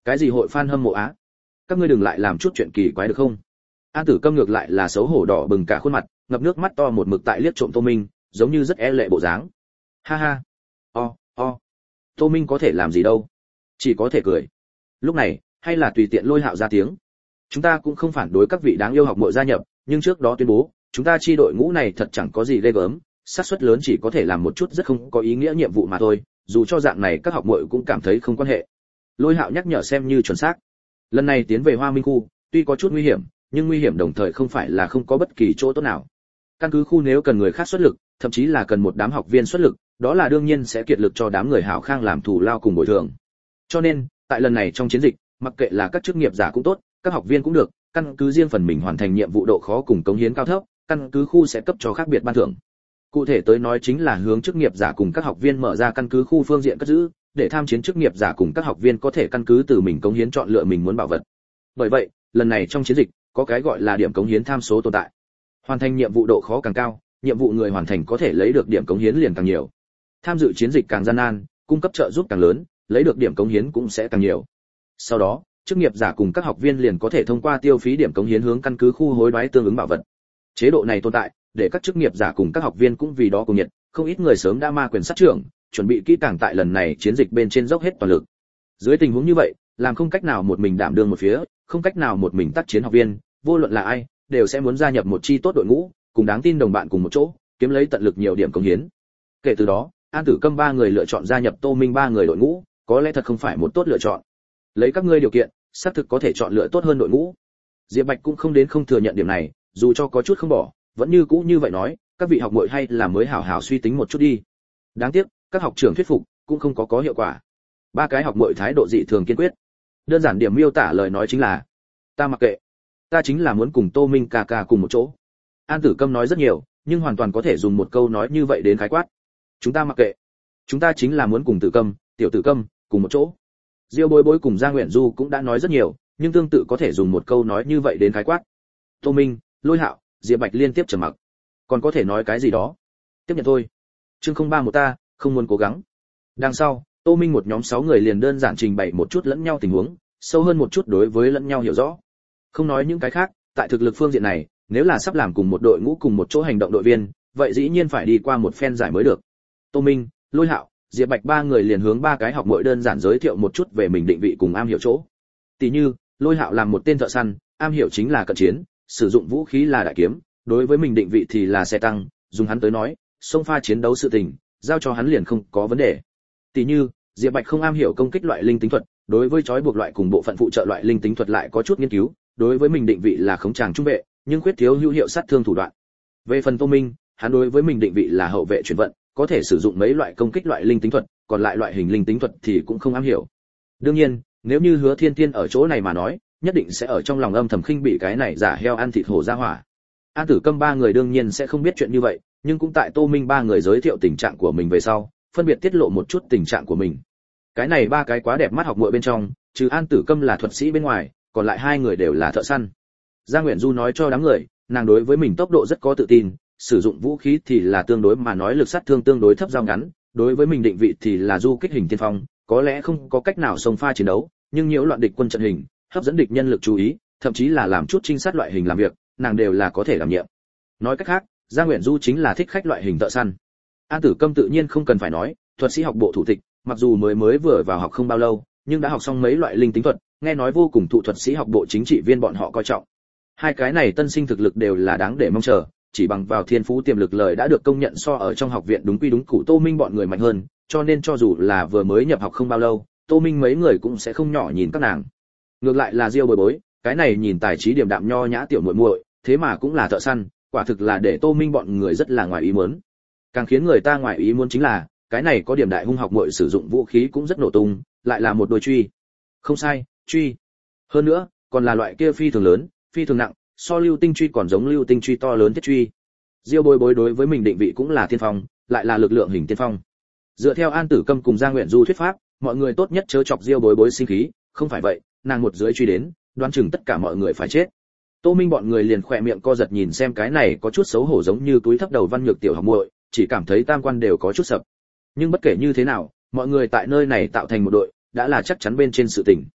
Cái gì hội fan hâm mộ á? Các ngươi đừng lại làm chút chuyện kỳ quái được không? An Tử Câm ngược lại là xấu hổ đỏ bừng cả khuôn mặt, ngập nước mắt to một mực tại liếc trộm Tô Minh, giống như rất e lệ bộ dáng. Ha ha. O, o. Tô Minh có thể làm gì đâu, chỉ có thể cười. Lúc này, hay là tùy tiện Lôi Hạo ra tiếng. Chúng ta cũng không phản đối các vị đáng yêu học muội gia nhập, nhưng trước đó tuyên bố, chúng ta chi đội ngũ này thật chẳng có gì ghê gớm, xác suất lớn chỉ có thể làm một chút rất không có ý nghĩa nhiệm vụ mà thôi, dù cho dạng này các học muội cũng cảm thấy không quan hệ. Lôi Hạo nhắc nhở xem như chuẩn xác. Lần này tiến về Hoa Minh khu, tuy có chút nguy hiểm, nhưng nguy hiểm đồng thời không phải là không có bất kỳ chỗ tốt nào. Căn cứ khu nếu cần người khác xuất lực, thậm chí là cần một đám học viên xuất lực, đó là đương nhiên sẽ kiệt lực cho đám người hảo khang làm thù lao cùng bồi thường. Cho nên, tại lần này trong chiến dịch, mặc kệ là các chức nghiệp giả cũng tốt, các học viên cũng được, căn cứ riêng phần mình hoàn thành nhiệm vụ độ khó cùng cống hiến cao thấp, căn cứ khu sẽ cấp cho khác biệt ban thưởng. Cụ thể tới nói chính là hướng chức nghiệp giả cùng các học viên mở ra căn cứ khu phương diện cất giữ, để tham chiến chức nghiệp giả cùng các học viên có thể căn cứ từ mình cống hiến chọn lựa mình muốn bảo vật. Bởi vậy, lần này trong chiến dịch, có cái gọi là điểm cống hiến tham số tồn tại. Hoàn thành nhiệm vụ độ khó càng cao, nhiệm vụ người hoàn thành có thể lấy được điểm cống hiến liền càng nhiều. Tham dự chiến dịch càng gian nan, cung cấp trợ giúp càng lớn, lấy được điểm cống hiến cũng sẽ càng nhiều. Sau đó, chức nghiệp giả cùng các học viên liền có thể thông qua tiêu phí điểm cống hiến hướng căn cứ khu hối đoái tương ứng bảo vật. Chế độ này tồn tại, để các chức nghiệp giả cùng các học viên cũng vì đó cùng nhiệt, không ít người sớm đã ma quyền sát trưởng, chuẩn bị kỹ càng tại lần này chiến dịch bên trên dốc hết toàn lực. Dưới tình huống như vậy, làm không cách nào một mình đảm đương một phía, không cách nào một mình tác chiến học viên, vô luận là ai, đều sẽ muốn gia nhập một chi tốt đội ngũ, cùng đáng tin đồng bạn cùng một chỗ, kiếm lấy tận lực nhiều điểm cống hiến. Kể từ đó, An Tử Câm ba người lựa chọn gia nhập Tô Minh ba người đội ngũ, có lẽ thật không phải một tốt lựa chọn. Lấy các ngươi điều kiện, xác thực có thể chọn lựa tốt hơn đội ngũ. Diệp Bạch cũng không đến không thừa nhận điểm này, dù cho có chút không bỏ, vẫn như cũ như vậy nói, các vị học muội hay là mới hảo hảo suy tính một chút đi. Đáng tiếc, các học trưởng thuyết phục cũng không có có hiệu quả. Ba cái học muội thái độ dị thường kiên quyết. Đơn giản điểm miêu tả lời nói chính là: ta mặc kệ, ta chính là muốn cùng Tô Minh ca ca cùng một chỗ. An Tử Câm nói rất nhiều, nhưng hoàn toàn có thể dùng một câu nói như vậy đến khái quát. Chúng ta mặc kệ, chúng ta chính là muốn cùng Tử Câm, tiểu Tử Câm cùng một chỗ. Diêu Bối Bối cùng Giang Uyển Du cũng đã nói rất nhiều, nhưng tương tự có thể dùng một câu nói như vậy đến khái quát. Tô Minh, Lôi Hạo, Diệp Bạch liên tiếp trầm mặc. Còn có thể nói cái gì đó? Tiếp nhận thôi. Chương không ba một ta, không muốn cố gắng. Đằng sau, Tô Minh một nhóm sáu người liền đơn giản trình bày một chút lẫn nhau tình huống, sâu hơn một chút đối với lẫn nhau hiểu rõ. Không nói những cái khác, tại thực lực phương diện này, nếu là sắp làm cùng một đội ngũ cùng một chỗ hành động đội viên, vậy dĩ nhiên phải đi qua một phen giải mới được. Tô Minh, Lôi Hạo, Diệp Bạch ba người liền hướng ba cái học muội đơn giản giới thiệu một chút về mình định vị cùng am hiểu chỗ. Tỷ như, Lôi Hạo làm một tên thợ săn, am hiểu chính là cận chiến, sử dụng vũ khí là đại kiếm, đối với mình định vị thì là xe tăng, dùng hắn tới nói, xông pha chiến đấu sự tình, giao cho hắn liền không có vấn đề. Tỷ như, Diệp Bạch không am hiểu công kích loại linh tính thuật, đối với trói buộc loại cùng bộ phận phụ trợ loại linh tính thuật lại có chút nghiên cứu, đối với mình định vị là khống tràng trung vệ, nhưng khuyết thiếu hữu hiệu sát thương thủ đoạn. Về phần Tô Minh, hắn đối với mình định vị là hậu vệ chuyển vận, có thể sử dụng mấy loại công kích loại linh tính thuật, còn lại loại hình linh tính thuật thì cũng không am hiểu. Đương nhiên, nếu như Hứa Thiên Tiên ở chỗ này mà nói, nhất định sẽ ở trong lòng âm thầm khinh bị cái này giả heo ăn thịt hổ ra hỏa. An Tử Câm ba người đương nhiên sẽ không biết chuyện như vậy, nhưng cũng tại Tô Minh ba người giới thiệu tình trạng của mình về sau, phân biệt tiết lộ một chút tình trạng của mình. Cái này ba cái quá đẹp mắt học muội bên trong, trừ An Tử Câm là thuật sĩ bên ngoài, còn lại hai người đều là thợ săn. Giang Uyển Du nói cho đám người, nàng đối với mình tốc độ rất có tự tin, sử dụng vũ khí thì là tương đối mà nói lực sát thương tương đối thấp dao ngắn, đối với mình định vị thì là du kích hình tiên phong, có lẽ không có cách nào xông pha chiến đấu, nhưng nhiễu loạn địch quân trận hình, hấp dẫn địch nhân lực chú ý, thậm chí là làm chút trinh sát loại hình làm việc, nàng đều là có thể đảm nhiệm. Nói cách khác, Giang Uyển Du chính là thích khách loại hình thợ săn. An Tử Câm tự nhiên không cần phải nói, thuật sĩ học bộ thủ tịch, mặc dù mới mới vừa vào học không bao lâu, nhưng đã học xong mấy loại linh tính thuật, nghe nói vô cùng thụ thuật sĩ học bộ chính trị viên bọn họ coi trọng. Hai cái này tân sinh thực lực đều là đáng để mong chờ, chỉ bằng vào thiên phú tiềm lực lời đã được công nhận so ở trong học viện đúng quy đúng củ Tô Minh bọn người mạnh hơn, cho nên cho dù là vừa mới nhập học không bao lâu, Tô Minh mấy người cũng sẽ không nhỏ nhìn các nàng. Ngược lại là Diêu Bối Bối, cái này nhìn tài trí điềm đạm nho nhã tiểu muội muội, thế mà cũng là thợ săn, quả thực là để Tô Minh bọn người rất là ngoài ý muốn. Càng khiến người ta ngoài ý muốn chính là, cái này có điểm đại hung học muội sử dụng vũ khí cũng rất nổ tung, lại là một đôi truy. Không sai, truy. Hơn nữa, còn là loại kia phi thường lớn, phi thường nặng, so lưu tinh truy còn giống lưu tinh truy to lớn thiết truy. Diêu Bối Bối đối với mình định vị cũng là tiên phong, lại là lực lượng hình tiên phong. Dựa theo An Tử Câm cùng Giang Uyển Du thuyết pháp, mọi người tốt nhất chớ chọc Diêu Bối Bối sinh khí, không phải vậy, nàng một dưới truy đến, đoán chừng tất cả mọi người phải chết. Tô Minh bọn người liền khỏe miệng co giật nhìn xem cái này có chút xấu hổ giống như túi thấp đầu văn nhược tiểu học muội, chỉ cảm thấy tam quan đều có chút sập. Nhưng bất kể như thế nào, mọi người tại nơi này tạo thành một đội, đã là chắc chắn bên trên sự tình.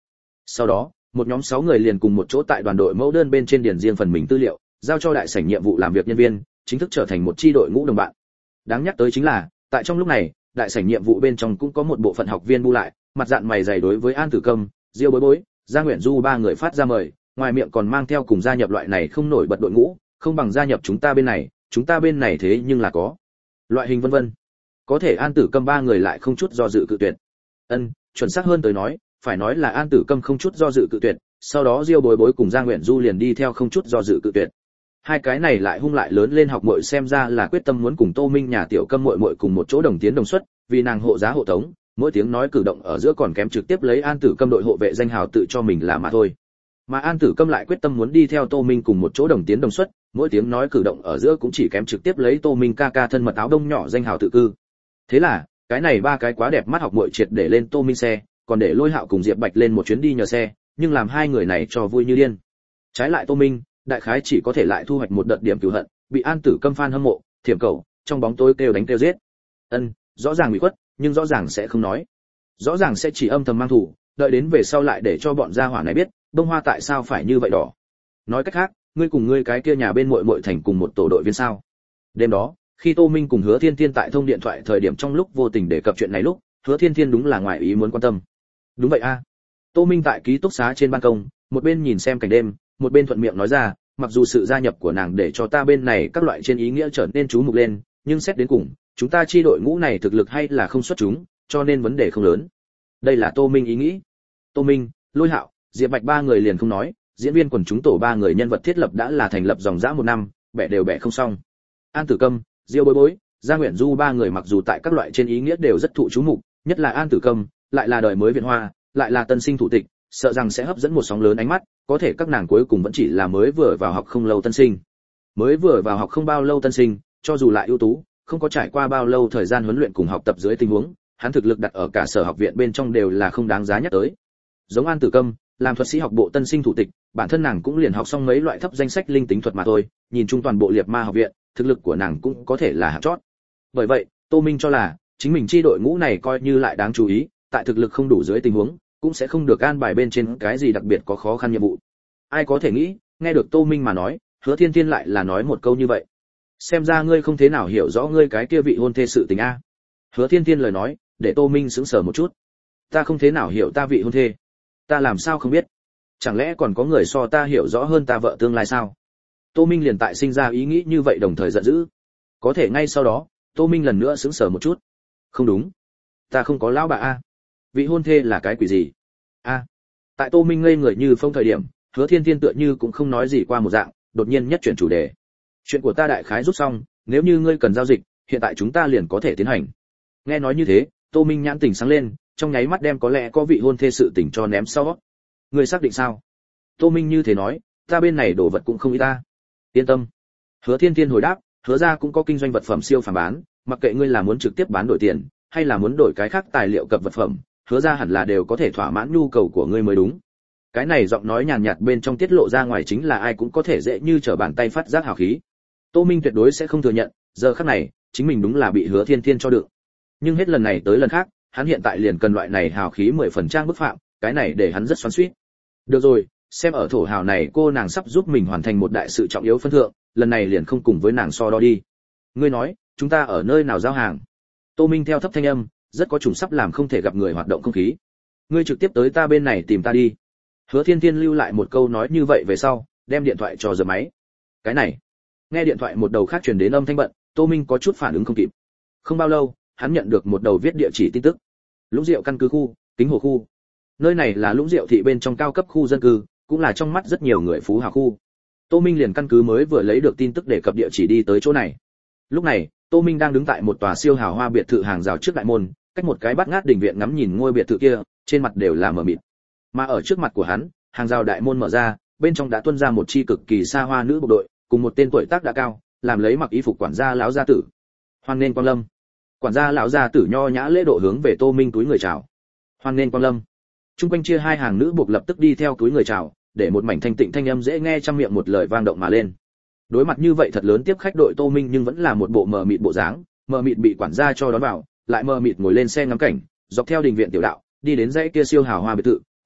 Sau đó, một nhóm sáu người liền cùng một chỗ tại đoàn đội mẫu đơn bên trên điền riêng phần mình tư liệu, giao cho đại sảnh nhiệm vụ làm việc nhân viên, chính thức trở thành một chi đội ngũ đồng bạn. Đáng nhắc tới chính là, tại trong lúc này, đại sảnh nhiệm vụ bên trong cũng có một bộ phận học viên bu lại, mặt dạn mày dày đối với An Tử Câm, Diêu Bối Bối, Gia Nguyện Du ba người phát ra mời, ngoài miệng còn mang theo cùng gia nhập loại này không nổi bật đội ngũ, không bằng gia nhập chúng ta bên này, chúng ta bên này thế nhưng là có loại hình vân vân. Có thể An Tử Câm ba người lại không chút do dự cự tuyệt. Ân, chuẩn xác hơn tới nói, phải nói là An Tử Câm không chút do dự cự tuyệt, sau đó Diêu Bối Bối cùng Gia Nguyện Du liền đi theo không chút do dự cự tuyệt. Hai cái này lại hung lại lớn lên học muội xem ra là quyết tâm muốn cùng Tô Minh nhà tiểu Câm muội muội cùng một chỗ đồng tiến đồng xuất, vì nàng hộ giá hộ tống, mỗi tiếng nói cử động ở giữa còn kém trực tiếp lấy An Tử Câm đội hộ vệ danh hào tự cho mình là mà thôi. Mà An Tử Câm lại quyết tâm muốn đi theo Tô Minh cùng một chỗ đồng tiến đồng xuất, mỗi tiếng nói cử động ở giữa cũng chỉ kém trực tiếp lấy Tô Minh ca ca thân mật áo đông nhỏ danh hào tự cư. Thế là, cái này ba cái quá đẹp mắt học muội triệt để lên Tô Minh xe, còn để Lôi Hạo cùng Diệp Bạch lên một chuyến đi nhờ xe, nhưng làm hai người này cho vui như điên. Trái lại Tô Minh, đại khái chỉ có thể lại thu hoạch một đợt điểm cừu hận, bị An Tử Câm fan hâm mộ, thiểm cầu, trong bóng tối kêu đánh kêu giết. Ân, rõ ràng bị khuất, nhưng rõ ràng sẽ không nói. Rõ ràng sẽ chỉ âm thầm mang thủ, đợi đến về sau lại để cho bọn gia hỏa này biết, bông hoa tại sao phải như vậy đỏ. Nói cách khác, ngươi cùng ngươi cái kia nhà bên muội muội thành cùng một tổ đội viên sao? Đêm đó, khi Tô Minh cùng Hứa Thiên Thiên tại thông điện thoại thời điểm trong lúc vô tình đề cập chuyện này lúc, Hứa Thiên Thiên đúng là ngoài ý muốn quan tâm. Đúng vậy a. Tô Minh tại ký túc xá trên ban công, một bên nhìn xem cảnh đêm, một bên thuận miệng nói ra, mặc dù sự gia nhập của nàng để cho ta bên này các loại trên ý nghĩa trở nên chú mục lên, nhưng xét đến cùng, chúng ta chi đội ngũ này thực lực hay là không xuất chúng, cho nên vấn đề không lớn. Đây là Tô Minh ý nghĩ. Tô Minh, Lôi Hạo, Diệp Bạch ba người liền không nói, diễn viên quần chúng tổ ba người nhân vật thiết lập đã là thành lập dòng dã một năm, bẻ đều bẻ không xong. An Tử Câm, Diêu Bối Bối, Gia Nguyện Du ba người mặc dù tại các loại trên ý nghĩa đều rất thụ chú mục, nhất là An Tử Câm, lại là đời mới Viện Hoa, lại là tân sinh thủ tịch, sợ rằng sẽ hấp dẫn một sóng lớn ánh mắt, có thể các nàng cuối cùng vẫn chỉ là mới vừa vào học không lâu tân sinh. Mới vừa vào học không bao lâu tân sinh, cho dù lại ưu tú, không có trải qua bao lâu thời gian huấn luyện cùng học tập dưới tình huống, hắn thực lực đặt ở cả sở học viện bên trong đều là không đáng giá nhắc tới. Giống An Tử Câm, làm thuật sĩ học bộ tân sinh thủ tịch, bản thân nàng cũng liền học xong mấy loại thấp danh sách linh tính thuật mà thôi, nhìn chung toàn bộ Liệt Ma học viện, thực lực của nàng cũng có thể là hạng chót. Bởi vậy, Tô Minh cho là, chính mình chi đội ngũ này coi như lại đáng chú ý, tại thực lực không đủ dưới tình huống, cũng sẽ không được an bài bên trên cái gì đặc biệt có khó khăn nhiệm vụ. Ai có thể nghĩ, nghe được Tô Minh mà nói, Hứa Thiên Thiên lại là nói một câu như vậy. Xem ra ngươi không thế nào hiểu rõ ngươi cái kia vị hôn thê sự tình a. Hứa Thiên Thiên lời nói, để Tô Minh sững sờ một chút. Ta không thế nào hiểu ta vị hôn thê. Ta làm sao không biết? Chẳng lẽ còn có người so ta hiểu rõ hơn ta vợ tương lai sao? Tô Minh liền tại sinh ra ý nghĩ như vậy đồng thời giận dữ. Có thể ngay sau đó, Tô Minh lần nữa sững sờ một chút. Không đúng, ta không có lão bà a. Vị hôn thê là cái quỷ gì? A. Tại Tô Minh ngây người như phong thời điểm, Hứa Thiên Thiên tựa như cũng không nói gì qua một dạng, đột nhiên nhất chuyển chủ đề. Chuyện của ta đại khái rút xong, nếu như ngươi cần giao dịch, hiện tại chúng ta liền có thể tiến hành. Nghe nói như thế, Tô Minh nhãn tỉnh sáng lên, trong nháy mắt đem có lẽ có vị hôn thê sự tình cho ném sau. Ngươi xác định sao? Tô Minh như thế nói, ta bên này đồ vật cũng không ít ta. Yên tâm. Hứa Thiên Thiên hồi đáp, Hứa ra cũng có kinh doanh vật phẩm siêu phàm bán, mặc kệ ngươi là muốn trực tiếp bán đổi tiền, hay là muốn đổi cái khác tài liệu cập vật phẩm, Hứa ra hẳn là đều có thể thỏa mãn nhu cầu của ngươi mới đúng. Cái này giọng nói nhàn nhạt bên trong tiết lộ ra ngoài chính là ai cũng có thể dễ như trở bàn tay phát giác hào khí. Tô Minh tuyệt đối sẽ không thừa nhận, giờ khắc này, chính mình đúng là bị Hứa Thiên Thiên cho đựng. Nhưng hết lần này tới lần khác, hắn hiện tại liền cần loại này hào khí mười phần trang bức phạm, cái này để hắn rất xoắn xuýt. Được rồi, xem ở thổ hào này cô nàng sắp giúp mình hoàn thành một đại sự trọng yếu phân thượng, lần này liền không cùng với nàng so đo đi. Ngươi nói, chúng ta ở nơi nào giao hàng? Tô Minh theo thấp thanh âm, rất có chủng sắp làm không thể gặp người hoạt động không khí. Ngươi trực tiếp tới ta bên này tìm ta đi. Hứa Thiên Thiên lưu lại một câu nói như vậy về sau, đem điện thoại cho giờ máy. Cái này, nghe điện thoại một đầu khác truyền đến âm thanh bận, Tô Minh có chút phản ứng không kịp. Không bao lâu, hắn nhận được một đầu viết địa chỉ tin tức. Lũng Diệu căn cứ khu, Kính Hồ khu. Nơi này là Lũng Diệu thị bên trong cao cấp khu dân cư, cũng là trong mắt rất nhiều người phú hào khu. Tô Minh liền căn cứ mới vừa lấy được tin tức để cập địa chỉ đi tới chỗ này. Lúc này, Tô Minh đang đứng tại một tòa siêu hào hoa biệt thự hàng rào trước đại môn, cách một cái bát ngát đình viện ngắm nhìn ngôi biệt thự kia, trên mặt đều là mờ mịt. Mà ở trước mặt của hắn, hàng rào đại môn mở ra, bên trong đã tuôn ra một chi cực kỳ xa hoa nữ bộ đội, cùng một tên tuổi tác đã cao, làm lấy mặc y phục quản gia lão gia tử. Hoan nên quang lâm. Quản gia lão gia tử nho nhã lễ độ hướng về Tô Minh túi người chào. Hoan nên quang lâm. Trung quanh chia hai hàng nữ buộc lập tức đi theo túi người chào, để một mảnh thanh tịnh thanh âm dễ nghe trong miệng một lời vang động mà lên. Đối mặt như vậy thật lớn tiếp khách đội Tô Minh nhưng vẫn là một bộ mờ mịt bộ dáng, mờ mịt bị quản gia cho đón vào, lại mờ mịt ngồi lên xe ngắm cảnh, dọc theo đình viện tiểu đạo, đi đến dãy kia siêu hào hoa biệt thự,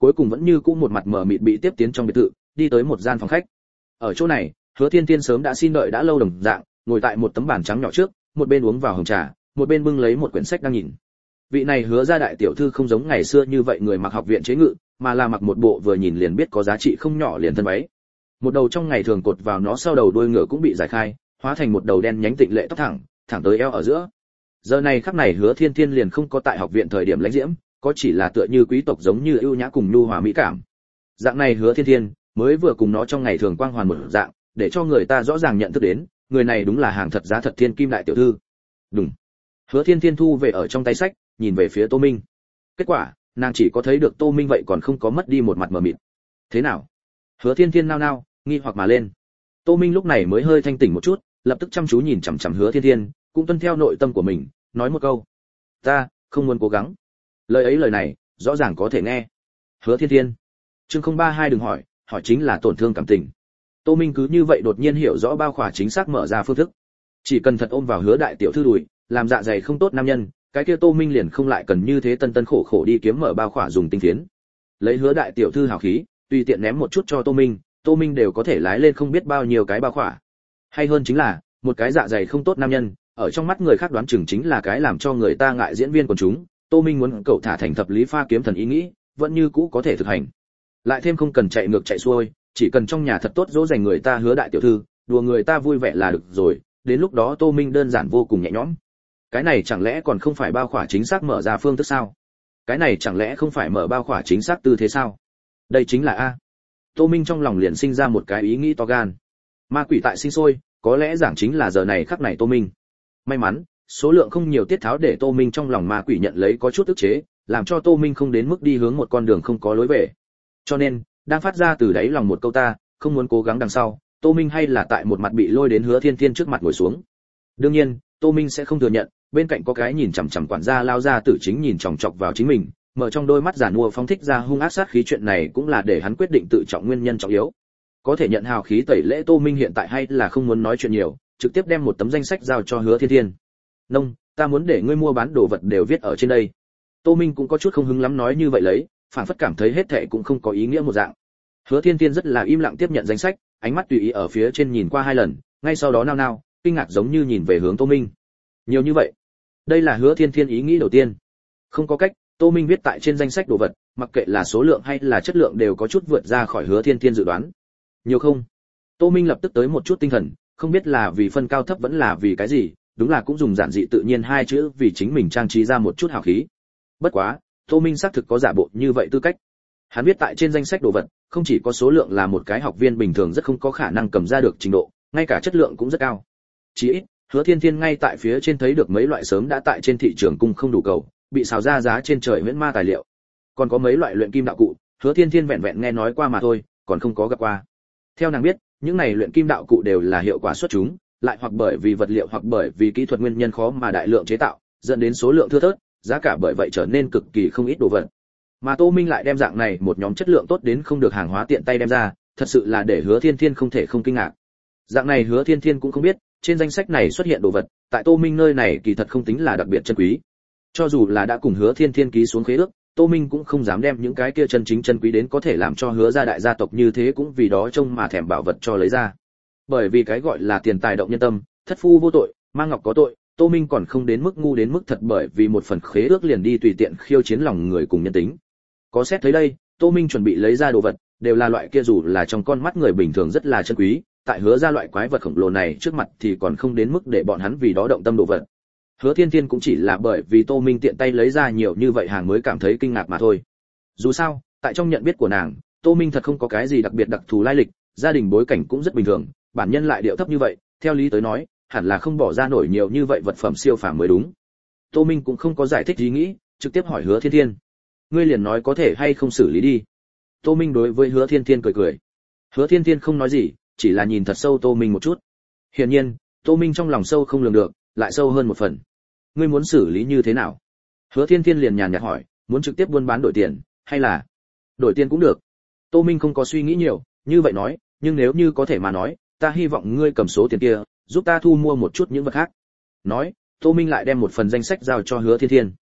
cuối cùng vẫn như cũ một mặt mở mịt bị tiếp tiến trong biệt thự, đi tới một gian phòng khách. Ở chỗ này, Hứa Thiên Thiên sớm đã xin đợi đã lâu đồng dạng, ngồi tại một tấm bàn trắng nhỏ trước, một bên uống vào hồng trà, một bên bưng lấy một quyển sách đang nhìn. Vị này Hứa gia đại tiểu thư không giống ngày xưa như vậy người mặc học viện chế ngự, mà là mặc một bộ vừa nhìn liền biết có giá trị không nhỏ liền thân váy. Một đầu trong ngày thường cột vào nó sau đầu đuôi ngựa cũng bị giải khai, hóa thành một đầu đen nhánh tịnh lệ tóc thẳng, thẳng tới eo ở giữa. Giờ này khắc này Hứa Thiên Thiên liền không có tại học viện thời điểm lãnh diễm, có chỉ là tựa như quý tộc giống như ưu nhã cùng nhu hòa mỹ cảm. Dạng này Hứa Thiên Thiên mới vừa cùng nó trong ngày thường quang hoàn một dạng, để cho người ta rõ ràng nhận thức đến, người này đúng là hàng thật giá thật thiên kim đại tiểu thư. Đúng. Hứa Thiên Thiên thu về ở trong tay sách, nhìn về phía Tô Minh. Kết quả, nàng chỉ có thấy được Tô Minh vậy còn không có mất đi một mặt mờ mịt. Thế nào? Hứa Thiên Thiên nao nao, nghi hoặc mà lên. Tô Minh lúc này mới hơi thanh tỉnh một chút, lập tức chăm chú nhìn chằm chằm Hứa Thiên Thiên, cũng tuân theo nội tâm của mình, nói một câu: "Ta không muốn cố gắng." Lời ấy lời này, rõ ràng có thể nghe. Hứa Thiên Thiên. Chương không ba hai đừng hỏi, hỏi chính là tổn thương cảm tình. Tô Minh cứ như vậy đột nhiên hiểu rõ bao khỏa chính xác mở ra phương thức. Chỉ cần thật ôm vào Hứa đại tiểu thư đùi, làm dạ dày không tốt nam nhân, cái kia Tô Minh liền không lại cần như thế tân tân khổ khổ đi kiếm mở bao khỏa dùng tinh phiến. Lấy Hứa đại tiểu thư hào khí, tùy tiện ném một chút cho Tô Minh, Tô Minh đều có thể lái lên không biết bao nhiêu cái bao khỏa. Hay hơn chính là, một cái dạ dày không tốt nam nhân, ở trong mắt người khác đoán chừng chính là cái làm cho người ta ngại diễn viên quần chúng. Tô Minh muốn cậu thả thành thập lý pha kiếm thần ý nghĩ, vẫn như cũ có thể thực hành. Lại thêm không cần chạy ngược chạy xuôi, chỉ cần trong nhà thật tốt dỗ dành người ta Hứa đại tiểu thư, đùa người ta vui vẻ là được rồi, đến lúc đó Tô Minh đơn giản vô cùng nhẹ nhõm. Cái này chẳng lẽ còn không phải bao khỏa chính xác mở ra phương thức sao? Cái này chẳng lẽ không phải mở bao khỏa chính xác tư thế sao? Đây chính là a. Tô Minh trong lòng liền sinh ra một cái ý nghĩ to gan. Ma quỷ tại sinh sôi, có lẽ giảng chính là giờ này khắc này Tô Minh. May mắn, số lượng không nhiều tiết tháo để Tô Minh trong lòng ma quỷ nhận lấy có chút ức chế, làm cho Tô Minh không đến mức đi hướng một con đường không có lối về. Cho nên, đang phát ra từ đáy lòng một câu ta, không muốn cố gắng đằng sau, Tô Minh hay là tại một mặt bị lôi đến Hứa Thiên Thiên trước mặt ngồi xuống. Đương nhiên, Tô Minh sẽ không thừa nhận, bên cạnh có cái nhìn chằm chằm quản gia lao ra tử chính nhìn chòng chọc vào chính mình, mở trong đôi mắt giản mua phóng thích ra hung ác sát khí, chuyện này cũng là để hắn quyết định tự trọng nguyên nhân trọng yếu. Có thể nhận hào khí tẩy lễ Tô Minh hiện tại hay là không muốn nói chuyện nhiều, trực tiếp đem một tấm danh sách giao cho Hứa Thiên Thiên. "Nông, ta muốn để ngươi mua bán đồ vật đều viết ở trên đây." Tô Minh cũng có chút không hứng lắm nói như vậy lấy, phản phất cảm thấy hết thảy cũng không có ý nghĩa một dạng. Hứa Thiên Thiên rất là im lặng tiếp nhận danh sách, ánh mắt tùy ý ở phía trên nhìn qua hai lần, ngay sau đó nao nao, kinh ngạc giống như nhìn về hướng Tô Minh. Nhiều như vậy, đây là Hứa Thiên Thiên ý nghĩ đầu tiên. Không có cách, Tô Minh viết tại trên danh sách đồ vật, mặc kệ là số lượng hay là chất lượng đều có chút vượt ra khỏi Hứa Thiên Thiên dự đoán. Nhiều không? Tô Minh lập tức tới một chút tinh thần, không biết là vì phân cao thấp vẫn là vì cái gì, đúng là cũng dùng giản dị tự nhiên hai chữ vì chính mình trang trí ra một chút hào khí. Bất quá, Tô Minh xác thực có giả bộ như vậy tư cách. Hắn viết tại trên danh sách đồ vật, không chỉ có số lượng là một cái học viên bình thường rất không có khả năng cầm ra được trình độ, ngay cả chất lượng cũng rất cao. Chỉ ít, Hứa Thiên Thiên ngay tại phía trên thấy được mấy loại sớm đã tại trên thị trường cung không đủ cầu, bị xào ra giá trên trời huyễn ma tài liệu. Còn có mấy loại luyện kim đạo cụ, Hứa Thiên Thiên vẹn vẹn nghe nói qua mà thôi, còn không có gặp qua. Theo nàng biết, những này luyện kim đạo cụ đều là hiệu quả xuất chúng, lại hoặc bởi vì vật liệu hoặc bởi vì kỹ thuật nguyên nhân khó mà đại lượng chế tạo, dẫn đến số lượng thưa thớt, giá cả bởi vậy trở nên cực kỳ không ít đồ vật. Mà Tô Minh lại đem dạng này một nhóm chất lượng tốt đến không được hàng hóa tiện tay đem ra, thật sự là để Hứa Thiên Thiên không thể không kinh ngạc. Dạng này Hứa Thiên Thiên cũng không biết, trên danh sách này xuất hiện đồ vật, tại Tô Minh nơi này kỳ thật không tính là đặc biệt chân quý. Cho dù là đã cùng Hứa Thiên Thiên ký xuống khế ước, Tô Minh cũng không dám đem những cái kia chân chính chân quý đến có thể làm cho Hứa gia đại gia tộc như thế cũng vì đó trông mà thèm bảo vật cho lấy ra. Bởi vì cái gọi là tiền tài động nhân tâm, thất phu vô tội, mang ngọc có tội, Tô Minh còn không đến mức ngu đến mức thật bởi vì một phần khế ước liền đi tùy tiện khiêu chiến lòng người cùng nhân tính. Có xét thấy đây, Tô Minh chuẩn bị lấy ra đồ vật, đều là loại kia dù là trong con mắt người bình thường rất là chân quý, tại Hứa gia loại quái vật khổng lồ này trước mặt thì còn không đến mức để bọn hắn vì đó động tâm đồ vật. Hứa Thiên Thiên cũng chỉ là bởi vì Tô Minh tiện tay lấy ra nhiều như vậy hàng mới cảm thấy kinh ngạc mà thôi. Dù sao, tại trong nhận biết của nàng, Tô Minh thật không có cái gì đặc biệt đặc thù lai lịch, gia đình bối cảnh cũng rất bình thường, bản nhân lại điệu thấp như vậy, theo lý tới nói, hẳn là không bỏ ra nổi nhiều như vậy vật phẩm siêu phàm mới đúng. Tô Minh cũng không có giải thích ý nghĩ, trực tiếp hỏi Hứa Thiên Thiên. Ngươi liền nói có thể hay không xử lý đi. Tô Minh đối với Hứa Thiên Thiên cười cười. Hứa Thiên Thiên không nói gì, chỉ là nhìn thật sâu Tô Minh một chút. Hiển nhiên, Tô Minh trong lòng sâu không lường được, lại sâu hơn một phần. Ngươi muốn xử lý như thế nào? Hứa Thiên Thiên liền nhàn nhạt hỏi, muốn trực tiếp buôn bán đổi tiền, hay là đổi tiền cũng được. Tô Minh không có suy nghĩ nhiều, như vậy nói, nhưng nếu như có thể mà nói, ta hy vọng ngươi cầm số tiền kia, giúp ta thu mua một chút những vật khác. Nói, Tô Minh lại đem một phần danh sách giao cho Hứa Thiên Thiên.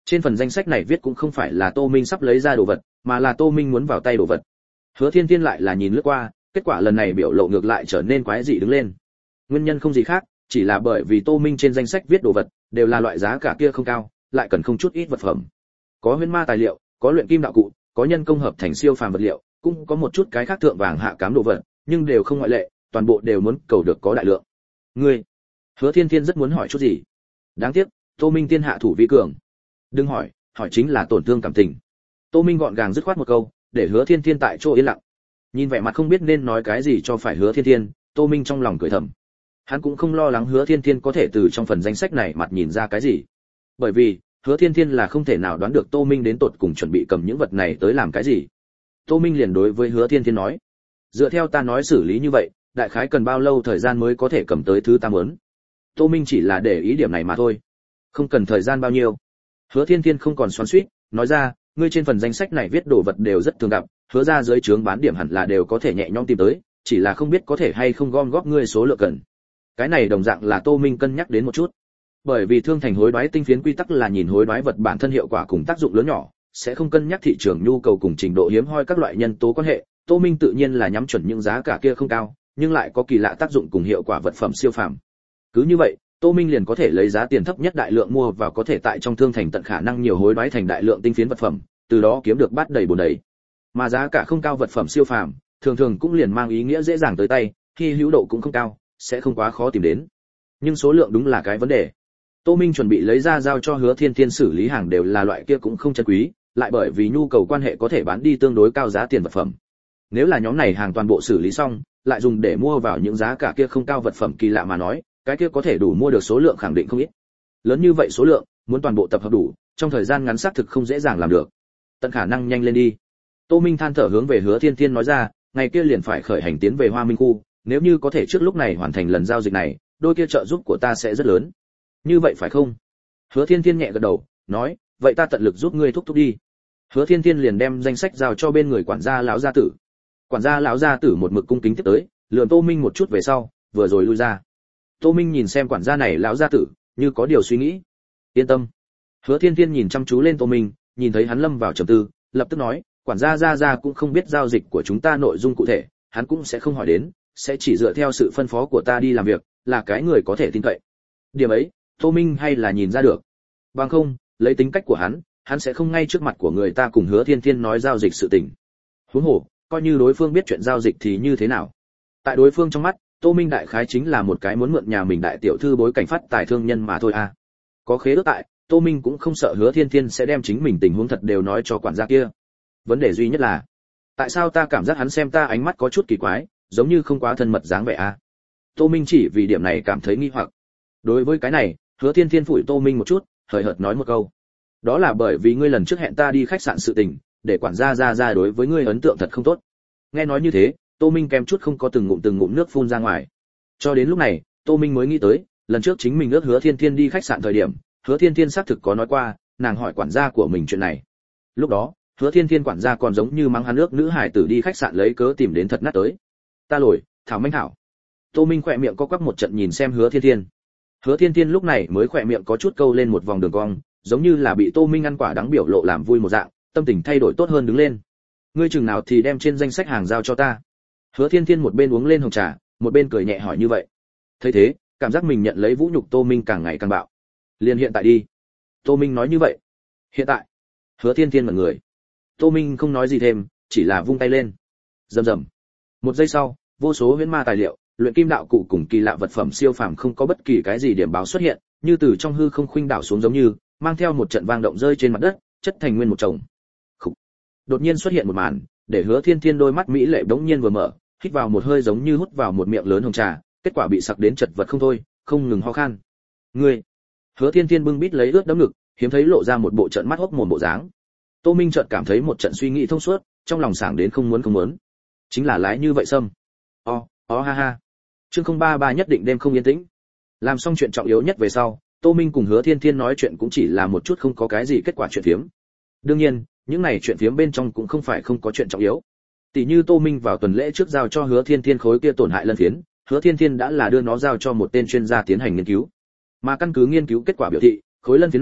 Trên phần danh sách này viết cũng không phải là Tô Minh sắp lấy ra đồ vật, mà là Tô Minh muốn vào tay đồ vật. Hứa Thiên Thiên lại là nhìn lướt qua, kết quả lần này biểu lộ ngược lại trở nên quái dị đứng lên. Nguyên nhân không gì khác, chỉ là bởi vì Tô Minh trên danh sách viết đồ vật đều là loại giá cả kia không cao, lại cần không chút ít vật phẩm. Có huyễn ma tài liệu, có luyện kim đạo cụ, có nhân công hợp thành siêu phàm vật liệu, cũng có một chút cái khác thượng vàng hạ cám đồ vật, nhưng đều không ngoại lệ, toàn bộ đều muốn cầu được có đại lượng. Ngươi, Hứa Thiên Thiên rất muốn hỏi chút gì. Đáng tiếc, Tô Minh tiên hạ thủ vi cường. Đừng hỏi, hỏi chính là tổn thương cảm tình. Tô Minh gọn gàng dứt khoát một câu, để Hứa Thiên Thiên tại chỗ yên lặng. Nhìn vẻ mặt không biết nên nói cái gì cho phải Hứa Thiên Thiên, Tô Minh trong lòng cười thầm. Hắn cũng không lo lắng Hứa Thiên Thiên có thể từ trong phần danh sách này mặt nhìn ra cái gì. Bởi vì, Hứa Thiên Thiên là không thể nào đoán được Tô Minh đến tột cùng chuẩn bị cầm những vật này tới làm cái gì. Tô Minh liền đối với Hứa Thiên Thiên nói, dựa theo ta nói xử lý như vậy, đại khái cần bao lâu thời gian mới có thể cầm tới thứ ta muốn. Tô Minh chỉ là để ý điểm này mà thôi, không cần thời gian bao nhiêu. Hứa Thiên Thiên không còn xoắn xuýt, nói ra, ngươi trên phần danh sách này viết đồ vật đều rất thường gặp, hứa ra dưới trướng bán điểm hẳn là đều có thể nhẹ nhõm tìm tới, chỉ là không biết có thể hay không gom góp ngươi số lượng cần. Cái này đồng dạng là Tô Minh cân nhắc đến một chút. Bởi vì thương thành hối đoái tinh phiến quy tắc là nhìn hối đoái vật bản thân hiệu quả cùng tác dụng lớn nhỏ, sẽ không cân nhắc thị trường nhu cầu cùng trình độ hiếm hoi các loại nhân tố quan hệ, Tô Minh tự nhiên là nhắm chuẩn những giá cả kia không cao, nhưng lại có kỳ lạ tác dụng cùng hiệu quả vật phẩm siêu phàm. Cứ như vậy, Tô Minh liền có thể lấy giá tiền thấp nhất đại lượng mua vào có thể tại trong thương thành tận khả năng nhiều hối đoái thành đại lượng tinh phiến vật phẩm, từ đó kiếm được bát đầy bồn đầy. Mà giá cả không cao vật phẩm siêu phàm, thường thường cũng liền mang ý nghĩa dễ dàng tới tay, khi hữu độ cũng không cao, sẽ không quá khó tìm đến. Nhưng số lượng đúng là cái vấn đề. Tô Minh chuẩn bị lấy ra giao cho Hứa Thiên Thiên xử lý hàng đều là loại kia cũng không chân quý, lại bởi vì nhu cầu quan hệ có thể bán đi tương đối cao giá tiền vật phẩm. Nếu là nhóm này hàng toàn bộ xử lý xong, lại dùng để mua vào những giá cả kia không cao vật phẩm kỳ lạ mà nói, cái kia có thể đủ mua được số lượng khẳng định không ít. Lớn như vậy số lượng, muốn toàn bộ tập hợp đủ, trong thời gian ngắn xác thực không dễ dàng làm được. Tận khả năng nhanh lên đi. Tô Minh than thở hướng về Hứa Thiên Thiên nói ra, ngày kia liền phải khởi hành tiến về Hoa Minh khu, nếu như có thể trước lúc này hoàn thành lần giao dịch này, đôi kia trợ giúp của ta sẽ rất lớn. Như vậy phải không? Hứa Thiên Thiên nhẹ gật đầu, nói, vậy ta tận lực giúp ngươi thúc thúc đi. Hứa Thiên Thiên liền đem danh sách giao cho bên người quản gia lão gia tử. Quản gia lão gia tử một mực cung kính tiếp tới, lườm Tô Minh một chút về sau, vừa rồi lui ra. Tô Minh nhìn xem quản gia này lão gia tử, như có điều suy nghĩ. Yên tâm. Hứa Thiên Thiên nhìn chăm chú lên Tô Minh, nhìn thấy hắn lâm vào trầm tư, lập tức nói, quản gia gia gia cũng không biết giao dịch của chúng ta nội dung cụ thể, hắn cũng sẽ không hỏi đến, sẽ chỉ dựa theo sự phân phó của ta đi làm việc, là cái người có thể tin cậy. Điểm ấy, Tô Minh hay là nhìn ra được. Bằng không, lấy tính cách của hắn, hắn sẽ không ngay trước mặt của người ta cùng Hứa Thiên Thiên nói giao dịch sự tình. Huống hồ, coi như đối phương biết chuyện giao dịch thì như thế nào? Tại đối phương trong mắt, Tô Minh đại khái chính là một cái muốn mượn nhà mình đại tiểu thư bối cảnh phát tài thương nhân mà thôi à. Có khế ước tại, Tô Minh cũng không sợ Hứa Thiên Thiên sẽ đem chính mình tình huống thật đều nói cho quản gia kia. Vấn đề duy nhất là, tại sao ta cảm giác hắn xem ta ánh mắt có chút kỳ quái, giống như không quá thân mật dáng vẻ à? Tô Minh chỉ vì điểm này cảm thấy nghi hoặc. Đối với cái này, Hứa Thiên Thiên phủi Tô Minh một chút, hời hợt nói một câu. Đó là bởi vì ngươi lần trước hẹn ta đi khách sạn sự tình, để quản gia ra ra đối với ngươi ấn tượng thật không tốt. Nghe nói như thế, Tô Minh kèm chút không có từng ngụm từng ngụm nước phun ra ngoài. Cho đến lúc này, Tô Minh mới nghĩ tới, lần trước chính mình ước Hứa Thiên Thiên đi khách sạn thời điểm, Hứa Thiên Thiên xác thực có nói qua, nàng hỏi quản gia của mình chuyện này. Lúc đó, Hứa Thiên Thiên quản gia còn giống như mắng hắn ước nữ hải tử đi khách sạn lấy cớ tìm đến thật nát tới. Ta lồi, thảo manh thảo. Tô Minh khỏe miệng co quắp một trận nhìn xem Hứa Thiên Thiên. Hứa Thiên Thiên lúc này mới khỏe miệng có chút câu lên một vòng đường cong, giống như là bị Tô Minh ăn quả đắng biểu lộ làm vui một dạng, tâm tình thay đổi tốt hơn đứng lên. Ngươi chừng nào thì đem trên danh sách hàng giao cho ta. Hứa Thiên Thiên một bên uống lên hồng trà, một bên cười nhẹ hỏi như vậy. Thấy thế, cảm giác mình nhận lấy vũ nhục Tô Minh càng ngày càng bạo. Liền hiện tại đi. Tô Minh nói như vậy. Hiện tại? Hứa Thiên Thiên mặt người. Tô Minh không nói gì thêm, chỉ là vung tay lên. Rầm rầm. Một giây sau, vô số huyễn ma tài liệu, luyện kim đạo cụ cùng kỳ lạ vật phẩm siêu phàm không có bất kỳ cái gì điểm báo xuất hiện, như từ trong hư không khuynh đảo xuống giống như, mang theo một trận vang động rơi trên mặt đất, chất thành nguyên một chồng. Khủ. Đột nhiên xuất hiện một màn, để Hứa Thiên Thiên đôi mắt mỹ lệ bỗng nhiên vừa mở, hít vào một hơi giống như hút vào một miệng lớn hồng trà, kết quả bị sặc đến chật vật không thôi, không ngừng ho khan. Ngươi. Hứa Thiên Thiên bưng bít lấy ướt đẫm ngực, hiếm thấy lộ ra một bộ trận mắt hốc mồm bộ dáng. Tô Minh chợt cảm thấy một trận suy nghĩ thông suốt, trong lòng sảng đến không muốn không muốn. Chính là lái như vậy xâm. O, o ha ha. Chương không ba ba nhất định đêm không yên tĩnh. Làm xong chuyện trọng yếu nhất về sau, Tô Minh cùng Hứa Thiên Thiên nói chuyện cũng chỉ là một chút không có cái gì kết quả chuyện phiếm. Đương nhiên, những này chuyện phiếm bên trong cũng không phải không có chuyện trọng yếu. Tỷ như Tô Minh vào tuần lễ trước giao cho Hứa Thiên Thiên khối kia tổn hại lân phiến, Hứa Thiên Thiên đã là đưa nó giao cho một tên chuyên gia tiến hành nghiên cứu. Mà căn cứ nghiên cứu kết quả biểu thị, khối lân phiến này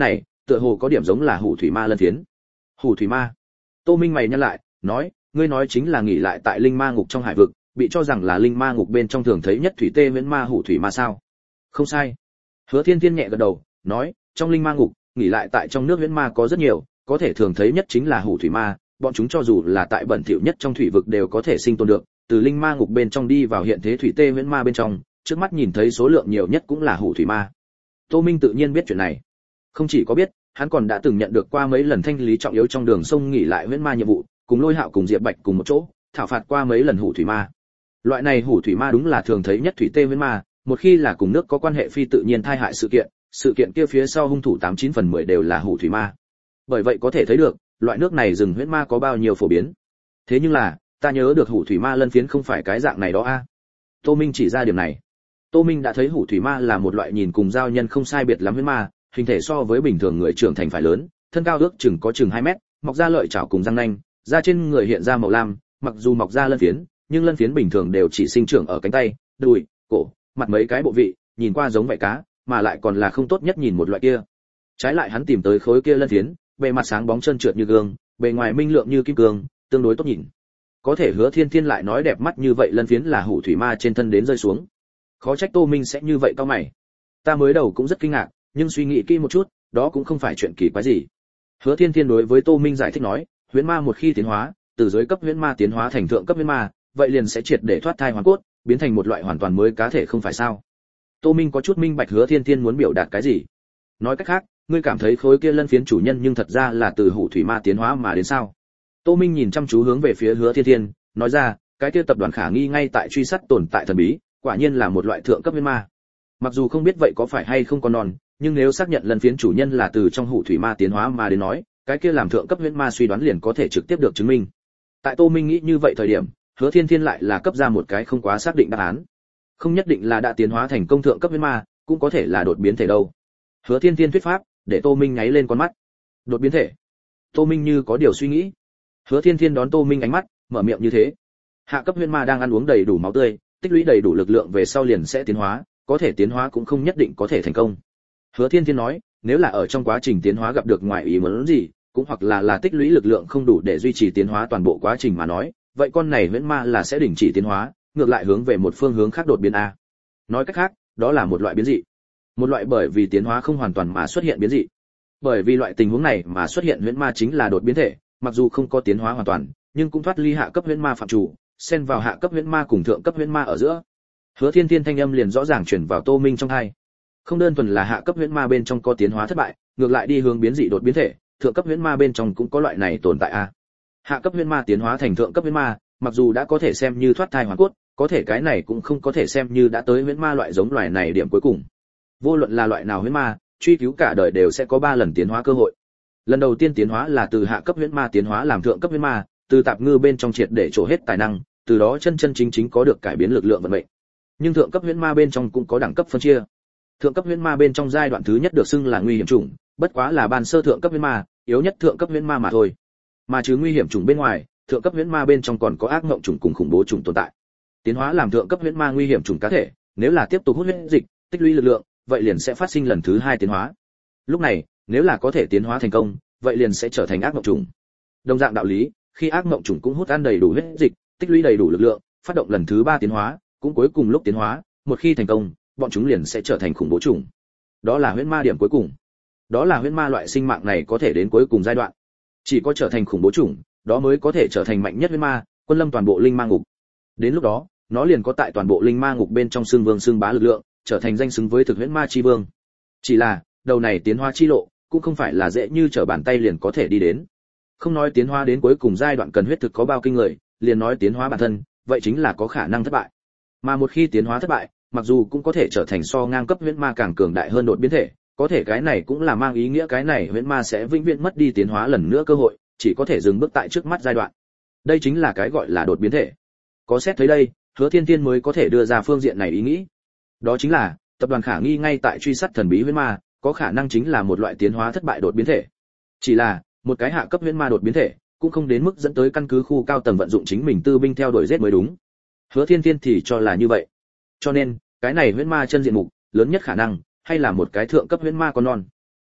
tựa hồ có điểm giống là hủ thủy ma lân phiến. Hủ thủy ma? Tô Minh mày nhăn lại, nói, ngươi nói chính là nghỉ lại tại linh ma ngục trong hải vực, bị cho rằng là linh ma ngục bên trong thường thấy nhất thủy tê miễn ma hủ thủy ma sao? Không sai. Hứa Thiên Thiên nhẹ gật đầu, nói, trong linh ma ngục, nghỉ lại tại trong nước miễn ma có rất nhiều, có thể thường thấy nhất chính là hủ thủy ma, bọn chúng cho dù là tại bẩn thỉu nhất trong thủy vực đều có thể sinh tồn được, từ linh ma ngục bên trong đi vào hiện thế thủy tê miễn ma bên trong, trước mắt nhìn thấy số lượng nhiều nhất cũng là hủ thủy ma. Tô Minh tự nhiên biết chuyện này. Không chỉ có biết, hắn còn đã từng nhận được qua mấy lần thanh lý trọng yếu trong đường sông nghỉ lại miễn ma nhiệm vụ, cùng Lôi Hạo cùng Diệp Bạch cùng một chỗ, thảo phạt qua mấy lần hủ thủy ma. Loại này hủ thủy ma đúng là thường thấy nhất thủy tê miễn ma, một khi là cùng nước có quan hệ phi tự nhiên tai hại sự kiện, sự kiện kia phía sau hung thủ tám chín phần mười đều là hủ thủy ma. Bởi vậy có thể thấy được, loại nước này rừng huyễn ma có bao nhiêu phổ biến. Thế nhưng là, ta nhớ được hủ thủy ma lân phiến không phải cái dạng này đó a. Tô Minh chỉ ra điểm này. Tô Minh đã thấy hủ thủy ma là một loại nhìn cùng giao nhân không sai biệt lắm huyễn ma, hình thể so với bình thường người trưởng thành phải lớn, thân cao ước chừng có chừng hai mét, mọc ra lợi chảo cùng răng nanh, da trên người hiện ra màu lam, mặc dù mọc ra lân phiến, nhưng lân phiến bình thường đều chỉ sinh trưởng ở cánh tay, đùi, cổ, mặt mấy cái bộ vị, nhìn qua giống vảy cá, mà lại còn là không tốt nhất nhìn một loại kia. Trái lại hắn tìm tới khối kia lân phiến, bề mặt sáng bóng trơn trượt như gương, bề ngoài minh lượng như kim cương, tương đối tốt nhìn. Có thể Hứa Thiên Thiên lại nói đẹp mắt như vậy lân phiến là hủ thủy ma trên thân đến rơi xuống. Khó trách Tô Minh sẽ như vậy cao mày. Ta mới đầu cũng rất kinh ngạc, nhưng suy nghĩ kỹ một chút, đó cũng không phải chuyện kỳ quái gì. Hứa Thiên Thiên đối với Tô Minh giải thích nói, huyễn ma một khi tiến hóa, từ dưới cấp huyễn ma tiến hóa thành thượng cấp huyễn ma, vậy liền sẽ triệt để thoát thai hoàn cốt, biến thành một loại hoàn toàn mới cá thể không phải sao? Tô Minh có chút minh bạch Hứa Thiên Thiên muốn biểu đạt cái gì. Nói cách khác, ngươi cảm thấy khối kia lân phiến chủ nhân nhưng thật ra là từ hủ thủy ma tiến hóa mà đến sao? Tô Minh nhìn chăm chú hướng về phía Hứa Thiên Thiên, nói ra, cái kia tập đoàn khả nghi ngay tại truy sát tồn tại thần bí, quả nhiên là một loại thượng cấp huyễn ma. Mặc dù không biết vậy có phải hay không còn non, nhưng nếu xác nhận lân phiến chủ nhân là từ trong hủ thủy ma tiến hóa mà đến nói, cái kia làm thượng cấp huyễn ma suy đoán liền có thể trực tiếp được chứng minh. Tại Tô Minh nghĩ như vậy thời điểm, Hứa Thiên Thiên lại là cấp ra một cái không quá xác định đáp án. Không nhất định là đã tiến hóa thành công thượng cấp huyễn ma, cũng có thể là đột biến thể đâu. Hứa Thiên Thiên thuyết pháp, để Tô Minh nháy lên con mắt. Đột biến thể? Tô Minh như có điều suy nghĩ. Hứa Thiên Thiên đón Tô Minh ánh mắt, mở miệng như thế. Hạ cấp huyễn ma đang ăn uống đầy đủ máu tươi, tích lũy đầy đủ lực lượng về sau liền sẽ tiến hóa, có thể tiến hóa cũng không nhất định có thể thành công. Hứa Thiên Thiên nói, nếu là ở trong quá trình tiến hóa gặp được ngoại ý muốn gì, cũng hoặc là là tích lũy lực lượng không đủ để duy trì tiến hóa toàn bộ quá trình mà nói, vậy con này huyễn ma là sẽ đình chỉ tiến hóa, ngược lại hướng về một phương hướng khác đột biến a. Nói cách khác, đó là một loại biến dị. Một loại bởi vì tiến hóa không hoàn toàn mà xuất hiện biến dị. Bởi vì loại tình huống này mà xuất hiện huyễn ma chính là đột biến thể, mặc dù không có tiến hóa hoàn toàn, nhưng cũng thoát ly hạ cấp huyễn ma phạm chủ, xen vào hạ cấp huyễn ma cùng thượng cấp huyễn ma ở giữa. Hứa Thiên Thiên thanh âm liền rõ ràng truyền vào Tô Minh trong tai. Không đơn thuần là hạ cấp huyễn ma bên trong có tiến hóa thất bại, ngược lại đi hướng biến dị đột biến thể, thượng cấp huyễn ma bên trong cũng có loại này tồn tại a. Hạ cấp huyễn ma tiến hóa thành thượng cấp huyễn ma, mặc dù đã có thể xem như thoát thai hoàn cốt, có thể cái này cũng không có thể xem như đã tới huyễn ma loại giống loài này điểm cuối cùng. Vô luận là loại nào huyễn ma, truy cứu cả đời đều sẽ có ba lần tiến hóa cơ hội. Lần đầu tiên tiến hóa là từ hạ cấp huyễn ma tiến hóa làm thượng cấp huyễn ma, từ tạp ngư bên trong triệt để trổ hết tài năng, từ đó chân chân chính chính có được cải biến lực lượng vận mệnh. Nhưng thượng cấp huyễn ma bên trong cũng có đẳng cấp phân chia. Thượng cấp huyễn ma bên trong giai đoạn thứ nhất được xưng là nguy hiểm chủng, bất quá là ban sơ thượng cấp huyễn ma, yếu nhất thượng cấp huyễn ma mà thôi. Mà chứ nguy hiểm chủng bên ngoài, thượng cấp huyễn ma bên trong còn có ác ngộng chủng cùng khủng bố chủng tồn tại. Tiến hóa làm thượng cấp huyễn ma nguy hiểm chủng cá thể, nếu là tiếp tục hút huyết dịch, tích lũy lực lượng, vậy liền sẽ phát sinh lần thứ hai tiến hóa. Lúc này, nếu là có thể tiến hóa thành công, vậy liền sẽ trở thành ác ngộng chủng. Đồng dạng đạo lý, khi ác ngộng chủng cũng hút ăn đầy đủ huyết dịch, tích lũy đầy đủ lực lượng, phát động lần thứ ba tiến hóa, cũng cuối cùng lúc tiến hóa, một khi thành công, bọn chúng liền sẽ trở thành khủng bố chủng. Đó là huyễn ma điểm cuối cùng. Đó là huyễn ma loại sinh mạng này có thể đến cuối cùng giai đoạn. Chỉ có trở thành khủng bố chủng, đó mới có thể trở thành mạnh nhất huyễn ma, quân lâm toàn bộ linh ma ngục. Đến lúc đó, nó liền có tại toàn bộ linh ma ngục bên trong xương vương xương bá lực lượng, trở thành danh xứng với thực huyễn ma chi vương. Chỉ là, đầu này tiến hóa chi lộ, cũng không phải là dễ như trở bàn tay liền có thể đi đến. Không nói tiến hóa đến cuối cùng giai đoạn cần huyết thực có bao kinh người, liền nói tiến hóa bản thân, vậy chính là có khả năng thất bại. Mà một khi tiến hóa thất bại, mặc dù cũng có thể trở thành so ngang cấp huyễn ma càng cường đại hơn đột biến thể, có thể cái này cũng là mang ý nghĩa cái này huyễn ma sẽ vĩnh viễn mất đi tiến hóa lần nữa cơ hội, chỉ có thể dừng bước tại trước mắt giai đoạn. Đây chính là cái gọi là đột biến thể. Có xét thấy đây, Hứa Thiên Thiên mới có thể đưa ra phương diện này ý nghĩ. Đó chính là, tập đoàn khả nghi ngay tại truy sát thần bí huyễn ma, có khả năng chính là một loại tiến hóa thất bại đột biến thể. Chỉ là, một cái hạ cấp huyễn ma đột biến thể, cũng không đến mức dẫn tới căn cứ khu cao tầng vận dụng chính mình tư binh theo đuổi giết mới đúng. Hứa Thiên Thiên thì cho là như vậy. Cho nên, cái này huyễn ma chân diện mục, lớn nhất khả năng hay là một cái thượng cấp huyễn ma con non.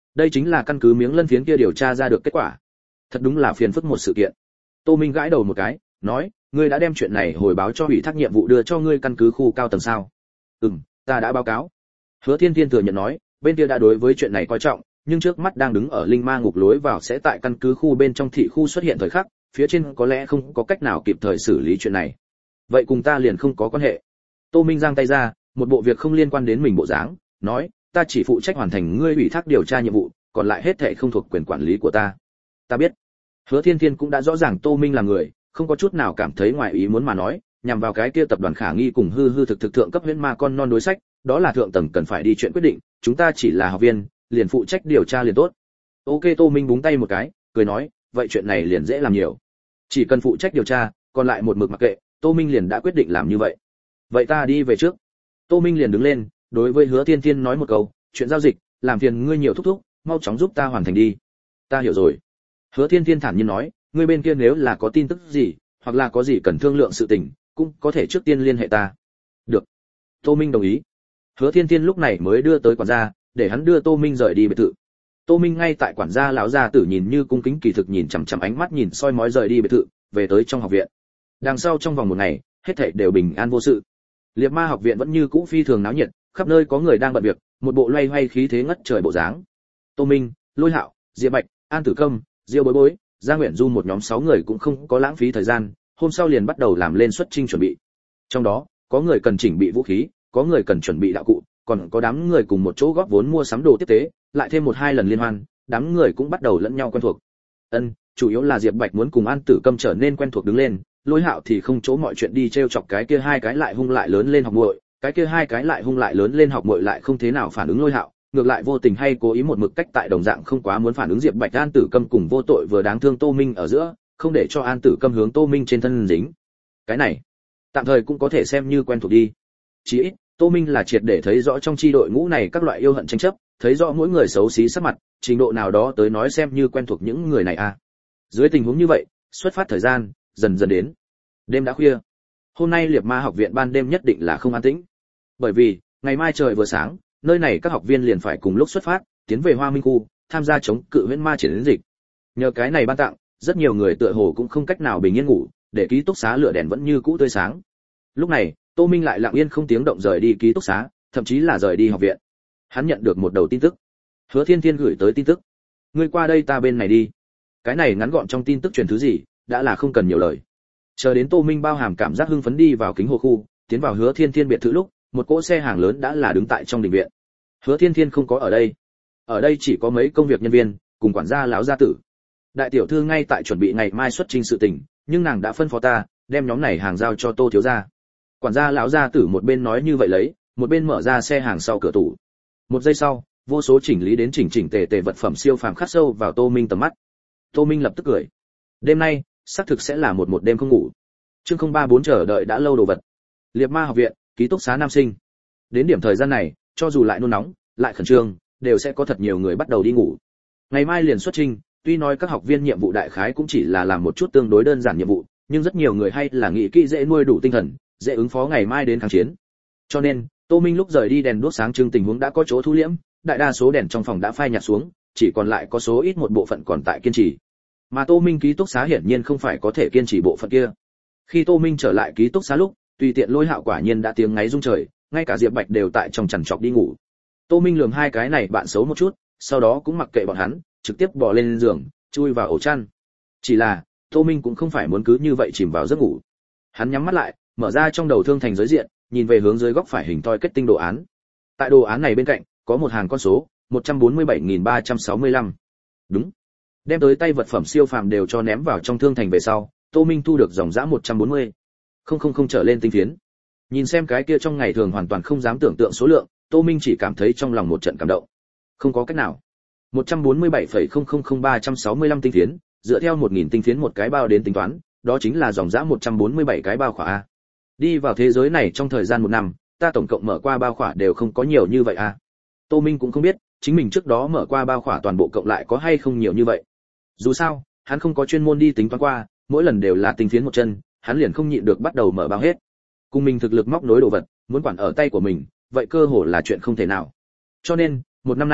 Đây chính là căn cứ miếng lân phiến kia điều tra ra được kết quả. Thật đúng là phiền phức một sự kiện. Tô Minh gãi đầu một cái, nói, ngươi đã đem chuyện này hồi báo cho ủy thác nhiệm vụ đưa cho ngươi căn cứ khu cao tầng sao? Ừm, ta đã báo cáo. Hứa Thiên Thiên thừa nhận nói, bên kia đã đối với chuyện này coi trọng, nhưng trước mắt đang đứng ở linh ma ngục lối vào sẽ tại căn cứ khu bên trong thị khu xuất hiện thời khắc, phía trên có lẽ không có cách nào kịp thời xử lý chuyện này. Vậy cùng ta liền không có quan hệ. Tô Minh giang tay ra, một bộ việc không liên quan đến mình bộ dáng, nói, ta chỉ phụ trách hoàn thành ngươi ủy thác điều tra nhiệm vụ, còn lại hết thảy không thuộc quyền quản lý của ta. Ta biết. Hứa Thiên Thiên cũng đã rõ ràng Tô Minh là người, không có chút nào cảm thấy ngoài ý muốn mà nói, nhằm vào cái kia tập đoàn khả nghi cùng hư hư thực thực thượng cấp huyễn ma con non đối sách, đó là thượng tầng cần phải đi chuyện quyết định, chúng ta chỉ là học viên, liền phụ trách điều tra liền tốt. Ok, Tô Minh búng tay một cái, cười nói, vậy chuyện này liền dễ làm nhiều. Chỉ cần phụ trách điều tra, còn lại một mực mặc kệ, Tô Minh liền đã quyết định làm như vậy. Vậy ta đi về trước. Tô Minh liền đứng lên, đối với Hứa Thiên Thiên nói một câu, chuyện giao dịch, làm phiền ngươi nhiều thúc thúc, mau chóng giúp ta hoàn thành đi. Ta hiểu rồi. Hứa Thiên Thiên thản nhiên nói, ngươi bên kia nếu là có tin tức gì, hoặc là có gì cần thương lượng sự tình, cũng có thể trước tiên liên hệ ta. Được. Tô Minh đồng ý. Hứa Thiên Thiên lúc này mới đưa tới quản gia, để hắn đưa Tô Minh rời đi biệt thự. Tô Minh ngay tại quản gia lão gia tử nhìn như cung kính kỳ thực nhìn chằm chằm ánh mắt nhìn soi mói rời đi biệt thự, về tới trong học viện. Đằng sau trong vòng một ngày, hết thảy đều bình an vô sự. Liệt Ma học viện vẫn như cũ phi thường náo nhiệt, khắp nơi có người đang bận việc, một bộ loay hoay khí thế ngất trời bộ dáng. Tô Minh, Lôi Hạo, Diệp Bạch, An Tử Công, Diêu Bối Bối, Gia Nguyễn Du một nhóm sáu người cũng không có lãng phí thời gian, hôm sau liền bắt đầu làm lên xuất chinh chuẩn bị. Trong đó, có người cần chỉnh bị vũ khí, có người cần chuẩn bị đạo cụ, còn có đám người cùng một chỗ góp vốn mua sắm đồ tiếp tế, lại thêm một hai lần liên hoan, đám người cũng bắt đầu lẫn nhau quen thuộc. Ân, chủ yếu là Diệp Bạch muốn cùng An Tử Câm trở nên quen thuộc đứng lên, Lôi Hạo thì không chỗ mọi chuyện đi trêu chọc cái kia hai cái lại hung lại lớn lên học muội, cái kia hai cái lại hung lại lớn lên học muội lại không thế nào phản ứng Lôi Hạo, ngược lại vô tình hay cố ý một mực cách tại đồng dạng không quá muốn phản ứng Diệp Bạch. An Tử Câm cùng vô tội vừa đáng thương Tô Minh ở giữa, không để cho An Tử Câm hướng Tô Minh trên thân dính. Cái này, tạm thời cũng có thể xem như quen thuộc đi. Chỉ ít, Tô Minh là triệt để thấy rõ trong chi đội ngũ này các loại yêu hận tranh chấp, thấy rõ mỗi người xấu xí sắc mặt, trình độ nào đó tới nói xem như quen thuộc những người này a. À. Dưới tình huống như vậy, xuất phát thời gian dần dần đến. Đêm đã khuya. Hôm nay Liệt Ma học viện ban đêm nhất định là không an tĩnh. Bởi vì, ngày mai trời vừa sáng, nơi này các học viên liền phải cùng lúc xuất phát, tiến về Hoa Minh khu, tham gia chống cự huyễn ma triển dịch. Nhờ cái này ban tặng, rất nhiều người tựa hồ cũng không cách nào bình yên ngủ, để ký túc xá lửa đèn vẫn như cũ tươi sáng. Lúc này, Tô Minh lại lặng yên không tiếng động rời đi ký túc xá, thậm chí là rời đi học viện. Hắn nhận được một đầu tin tức. Hứa Thiên Thiên gửi tới tin tức. Ngươi qua đây ta bên này đi. Cái này ngắn gọn trong tin tức truyền thứ gì, đã là không cần nhiều lời. Chờ đến Tô Minh bao hàm cảm giác hưng phấn đi vào kính hồ khu, tiến vào Hứa Thiên Thiên biệt thự lúc, một cỗ xe hàng lớn đã là đứng tại trong đình viện. Hứa Thiên Thiên không có ở đây. Ở đây chỉ có mấy công việc nhân viên, cùng quản gia lão gia tử. Đại tiểu thư ngay tại chuẩn bị ngày mai xuất trình sự tình, nhưng nàng đã phân phó ta, đem nhóm này hàng giao cho Tô thiếu gia. Quản gia lão gia tử một bên nói như vậy lấy, một bên mở ra xe hàng sau cửa tủ. Một giây sau, vô số chỉnh lý đến chỉnh chỉnh tề tề vật phẩm siêu phàm khắc sâu vào Tô Minh tầm mắt. Tô Minh lập tức cười. Đêm nay, xác thực sẽ là một một đêm không ngủ. Chương không ba bốn chờ đợi đã lâu đồ vật. Liệt Ma học viện, ký túc xá nam sinh. Đến điểm thời gian này, cho dù lại nôn nóng, lại khẩn trương, đều sẽ có thật nhiều người bắt đầu đi ngủ. Ngày mai liền xuất trình, tuy nói các học viên nhiệm vụ đại khái cũng chỉ là làm một chút tương đối đơn giản nhiệm vụ, nhưng rất nhiều người hay là nghĩ kỹ dễ nuôi đủ tinh thần, dễ ứng phó ngày mai đến kháng chiến. Cho nên, Tô Minh lúc rời đi đèn đuốc sáng trưng tình huống đã có chỗ thu liễm, đại đa số đèn trong phòng đã phai nhạt xuống, chỉ còn lại có số ít một bộ phận còn tại kiên trì. Mà Tô Minh ký túc xá hiển nhiên không phải có thể kiên trì bộ phận kia. Khi Tô Minh trở lại ký túc xá lúc, tùy tiện Lôi Hạo quả nhiên đã tiếng ngáy rung trời, ngay cả Diệp Bạch đều tại trong chằn trọc đi ngủ. Tô Minh lườm hai cái này bạn xấu một chút, sau đó cũng mặc kệ bọn hắn, trực tiếp bò lên giường, chui vào ổ chăn. Chỉ là, Tô Minh cũng không phải muốn cứ như vậy chìm vào giấc ngủ. Hắn nhắm mắt lại, mở ra trong đầu thương thành giới diện, nhìn về hướng dưới góc phải hình thoi kết tinh đồ án. Tại đồ án này bên cạnh, có một hàng con số, một trăm bốn mươi bảy nghìn ba trăm sáu mươi lăm. Đúng. Đem tới tay vật phẩm siêu phàm đều cho ném vào trong thương thành về sau, Tô Minh thu được dòng dã một trăm bốn mươi. Không không không trở lên tinh phiến. Nhìn xem cái kia trong ngày thường hoàn toàn không dám tưởng tượng số lượng, Tô Minh chỉ cảm thấy trong lòng một trận cảm động. Không có cách nào. một trăm bốn mươi bảy phẩy không không không ba trăm sáu mươi lăm tinh phiến, dựa theo một nghìn tinh phiến một cái bao đến tính toán, đó chính là dòng dã một trăm bốn mươi bảy cái bao khỏa a. Đi vào thế giới này trong thời gian một năm, ta tổng cộng mở qua bao khỏa đều không có nhiều như vậy a. Tô Minh cũng không biết, chính mình trước đó mở qua bao khỏa toàn bộ cộng lại có hay không nhiều như vậy. Dù sao, hắn không có chuyên môn đi tính toán qua, mỗi lần đều là tinh phiến một chân, hắn liền không nhịn được bắt đầu mở bao hết. Cùng mình thực lực móc nối đồ vật, muốn quản ở tay của mình, vậy cơ hồ là chuyện không thể nào. Cho nên, một năm nay,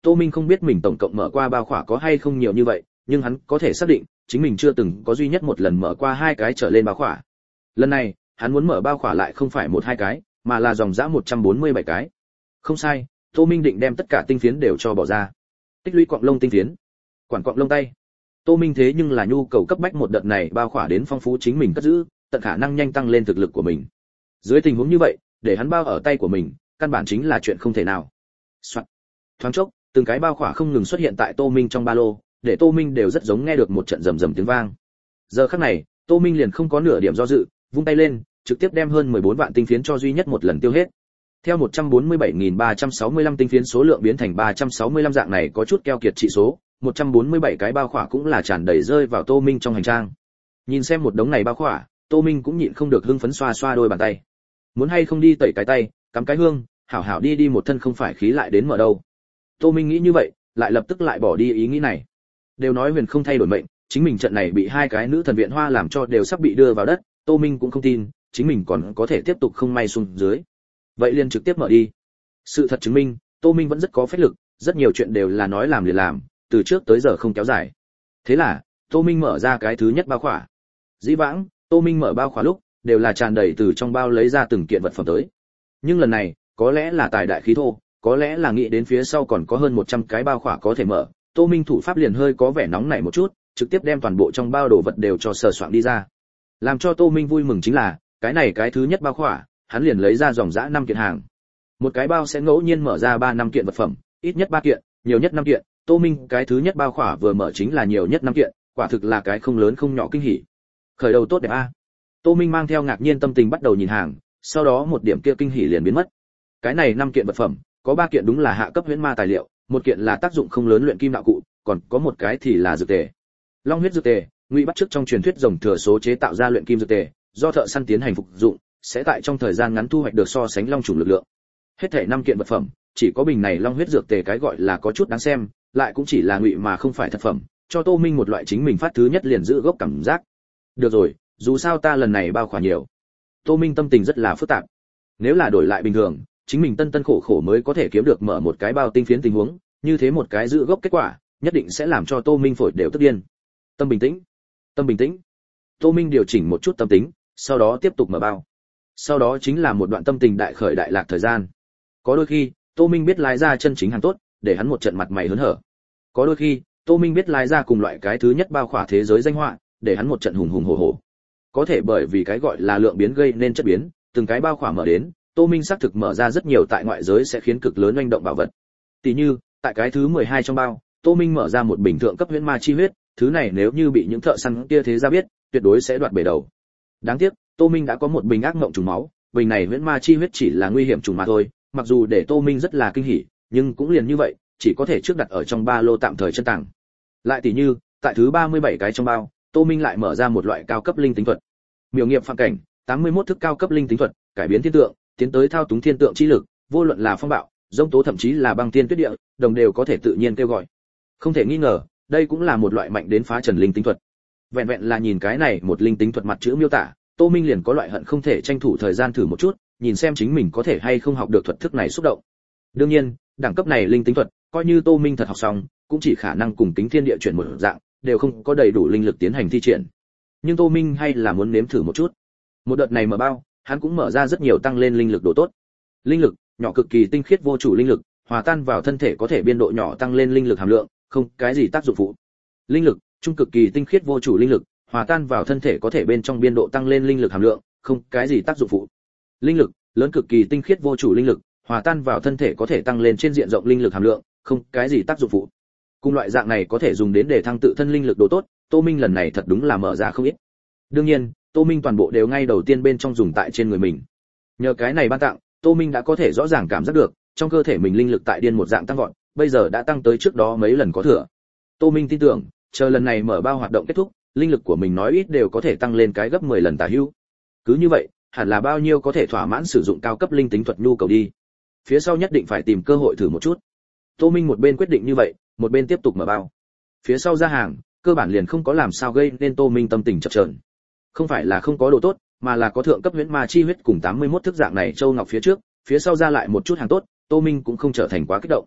Tô Minh không biết mình tổng cộng mở qua bao khỏa có hay không nhiều như vậy, nhưng hắn có thể xác định, chính mình chưa từng có duy nhất một lần mở qua hai cái trở lên bao khỏa. Lần này, hắn muốn mở bao khỏa lại không phải một hai cái, mà là dòng dã một trăm bốn mươi bảy cái. Không sai, Tô Minh định đem tất cả tinh phiến đều cho bỏ ra. Tích lũy quặng lông tinh phiến, quản quặng lông tay. Tô Minh thế nhưng là nhu cầu cấp bách một đợt này bao khỏa đến phong phú chính mình cất giữ, tận khả năng nhanh tăng lên thực lực của mình. Dưới tình huống như vậy, để hắn bao ở tay của mình, căn bản chính là chuyện không thể nào. Soạn. Thoáng chốc, từng cái bao khỏa không ngừng xuất hiện tại Tô Minh trong ba lô, để Tô Minh đều rất giống nghe được một trận rầm rầm tiếng vang. Giờ khắc này, Tô Minh liền không có nửa điểm do dự, vung tay lên, trực tiếp đem hơn mười bốn vạn tinh phiến cho duy nhất một lần tiêu hết. Theo một trăm bốn mươi bảy nghìn ba trăm sáu mươi lăm tinh phiến số lượng biến thành ba trăm sáu mươi lăm dạng này có chút keo kiệt trị số, một trăm bốn mươi bảy cái bao khỏa cũng là tràn đầy rơi vào Tô Minh trong hành trang. Nhìn xem một đống này bao khỏa, Tô Minh cũng nhịn không được hưng phấn xoa xoa đôi bàn tay. Muốn hay không đi tẩy cái tay, cắm cái hương, hảo hảo đi đi một thân không phải khí lại đến mở đâu. Tô Minh nghĩ như vậy, lại lập tức lại bỏ đi ý nghĩ này. Đều nói huyền không thay đổi mệnh, chính mình trận này bị hai cái nữ thần viện hoa làm cho đều sắp bị đưa vào đất, Tô Minh cũng không tin, chính mình còn có thể tiếp tục không may xuống dưới. Vậy liền trực tiếp mở đi. Sự thật chứng minh, Tô Minh vẫn rất có phách lực, rất nhiều chuyện đều là nói làm liền làm, từ trước tới giờ không kéo dài. Thế là, Tô Minh mở ra cái thứ nhất bao khỏa. Dĩ vãng, Tô Minh mở bao khỏa lúc, đều là tràn đầy từ trong bao lấy ra từng kiện vật phẩm tới. Nhưng lần này, có lẽ là tài đại khí thô, có lẽ là nghĩ đến phía sau còn có hơn một trăm cái bao khỏa có thể mở, Tô Minh thủ pháp liền hơi có vẻ nóng nảy một chút, trực tiếp đem toàn bộ trong bao đồ vật đều cho sờ soạng đi ra. Làm cho Tô Minh vui mừng chính là, cái này cái thứ nhất bao khỏa, hắn liền lấy ra dòng dã năm kiện hàng. Một cái bao sẽ ngẫu nhiên mở ra ba năm kiện vật phẩm, ít nhất ba kiện, nhiều nhất năm kiện, Tô Minh cái thứ nhất bao khỏa vừa mở chính là nhiều nhất năm kiện, quả thực là cái không lớn không nhỏ kinh hỉ. Khởi đầu tốt đẹp a. Tô Minh mang theo ngạc nhiên tâm tình bắt đầu nhìn hàng, sau đó một điểm kia kinh hỉ liền biến mất. Cái này năm kiện vật phẩm, có ba kiện đúng là hạ cấp huyễn ma tài liệu, một kiện là tác dụng không lớn luyện kim đạo cụ, còn có một cái thì là dược tề. Long huyết dược tề, ngụy bắt chước trong truyền thuyết rồng thừa số chế tạo ra luyện kim dược tề, do thợ săn tiến hành phục dụng, sẽ tại trong thời gian ngắn thu hoạch được so sánh long trùng lực lượng. Hết thảy năm kiện vật phẩm, chỉ có bình này long huyết dược tề cái gọi là có chút đáng xem, lại cũng chỉ là ngụy mà không phải thật phẩm, cho Tô Minh một loại chính mình phát thứ nhất liền giữ gốc cảm giác. Được rồi, dù sao ta lần này bao khỏa nhiều. Tô Minh tâm tình rất là phức tạp. Nếu là đổi lại bình thường, chính mình tân tân khổ khổ mới có thể kiếm được mở một cái bao tinh phiến tình huống, như thế một cái giữ gốc kết quả, nhất định sẽ làm cho Tô Minh phổi đều tức điên. Tâm bình tĩnh, tâm bình tĩnh. Tô Minh điều chỉnh một chút tâm tính, sau đó tiếp tục mở bao. Sau đó chính là một đoạn tâm tình đại khởi đại lạc thời gian. Có đôi khi, Tô Minh biết lái ra chân chính hàng tốt, để hắn một trận mặt mày hớn hở. Có đôi khi, Tô Minh biết lái ra cùng loại cái thứ nhất bao khỏa thế giới danh họa, để hắn một trận hùng hùng hổ hổ. Có thể bởi vì cái gọi là lượng biến gây nên chất biến, từng cái bao khỏa mở đến, Tô Minh xác thực mở ra rất nhiều tại ngoại giới sẽ khiến cực lớn oanh động bảo vật. Tỷ như, tại cái thứ mười hai trong bao, Tô Minh mở ra một bình thượng cấp huyễn ma chi huyết, thứ này nếu như bị những thợ săn kia thế ra biết, tuyệt đối sẽ đoạt bể đầu. Đáng tiếc, Tô Minh đã có một bình ác mộng trùng máu, bình này huyễn ma chi huyết chỉ là nguy hiểm trùng mà thôi, mặc dù để Tô Minh rất là kinh hỉ, nhưng cũng liền như vậy, chỉ có thể trước đặt ở trong ba lô tạm thời chân tàng. Lại tỷ như, tại thứ ba mươi bảy cái trong bao, Tô Minh lại mở ra một loại cao cấp linh tính thuật. Miểu nghiệp phàm cảnh, tám mươi mốt thức cao cấp linh tính thuật, cải biến thiên tượng, tiến tới thao túng thiên tượng chi lực, vô luận là phong bạo, giông tố thậm chí là băng thiên tuyết địa, đồng đều có thể tự nhiên kêu gọi. Không thể nghi ngờ, đây cũng là một loại mạnh đến phá trần linh tính thuật. Vẹn vẹn là nhìn cái này một linh tính thuật mặt chữ miêu tả, Tô Minh liền có loại hận không thể tranh thủ thời gian thử một chút, nhìn xem chính mình có thể hay không học được thuật thức này xúc động. Đương nhiên, đẳng cấp này linh tính thuật, coi như Tô Minh thật học xong, cũng chỉ khả năng cùng tính thiên địa chuyển một dạng, đều không có đầy đủ linh lực tiến hành thi triển. Nhưng Tô Minh hay là muốn nếm thử một chút. Một đợt này mở bao, hắn cũng mở ra rất nhiều tăng lên linh lực độ tốt. Linh lực, nhỏ cực kỳ tinh khiết vô chủ linh lực, hòa tan vào thân thể có thể biên độ nhỏ tăng lên linh lực hàm lượng, không cái gì tác dụng phụ. Linh lực, trung cực kỳ tinh khiết vô chủ linh lực, hòa tan vào thân thể có thể bên trong biên độ tăng lên linh lực hàm lượng, không cái gì tác dụng phụ. Linh lực, lớn cực kỳ tinh khiết vô chủ linh lực, hòa tan vào thân thể có thể tăng lên trên diện rộng linh lực hàm lượng, không cái gì tác dụng phụ. Cùng loại dạng này có thể dùng đến để thăng tự thân linh lực độ tốt, Tô Minh lần này thật đúng là mở ra không ít. Đương nhiên, Tô Minh toàn bộ đều ngay đầu tiên bên trong dùng tại trên người mình. Nhờ cái này ban tặng, Tô Minh đã có thể rõ ràng cảm giác được, trong cơ thể mình linh lực tại điên một dạng tăng vọt, bây giờ đã tăng tới trước đó mấy lần có thừa. Tô Minh tin tưởng, chờ lần này mở bao hoạt động kết thúc, linh lực của mình nói ít đều có thể tăng lên cái gấp mười lần tả hữu. Cứ như vậy, hẳn là bao nhiêu có thể thỏa mãn sử dụng cao cấp linh tính thuật nhu cầu đi. Phía sau nhất định phải tìm cơ hội thử một chút. Tô Minh một bên quyết định như vậy, một bên tiếp tục mở bao. Phía sau ra hàng, cơ bản liền không có làm sao gây nên Tô Minh tâm tình chập chờn. Không phải là không có đồ tốt, mà là có thượng cấp huyễn ma chi huyết cùng tám mươi mốt thức dạng này châu ngọc phía trước, phía sau ra lại một chút hàng tốt, Tô Minh cũng không trở thành quá kích động.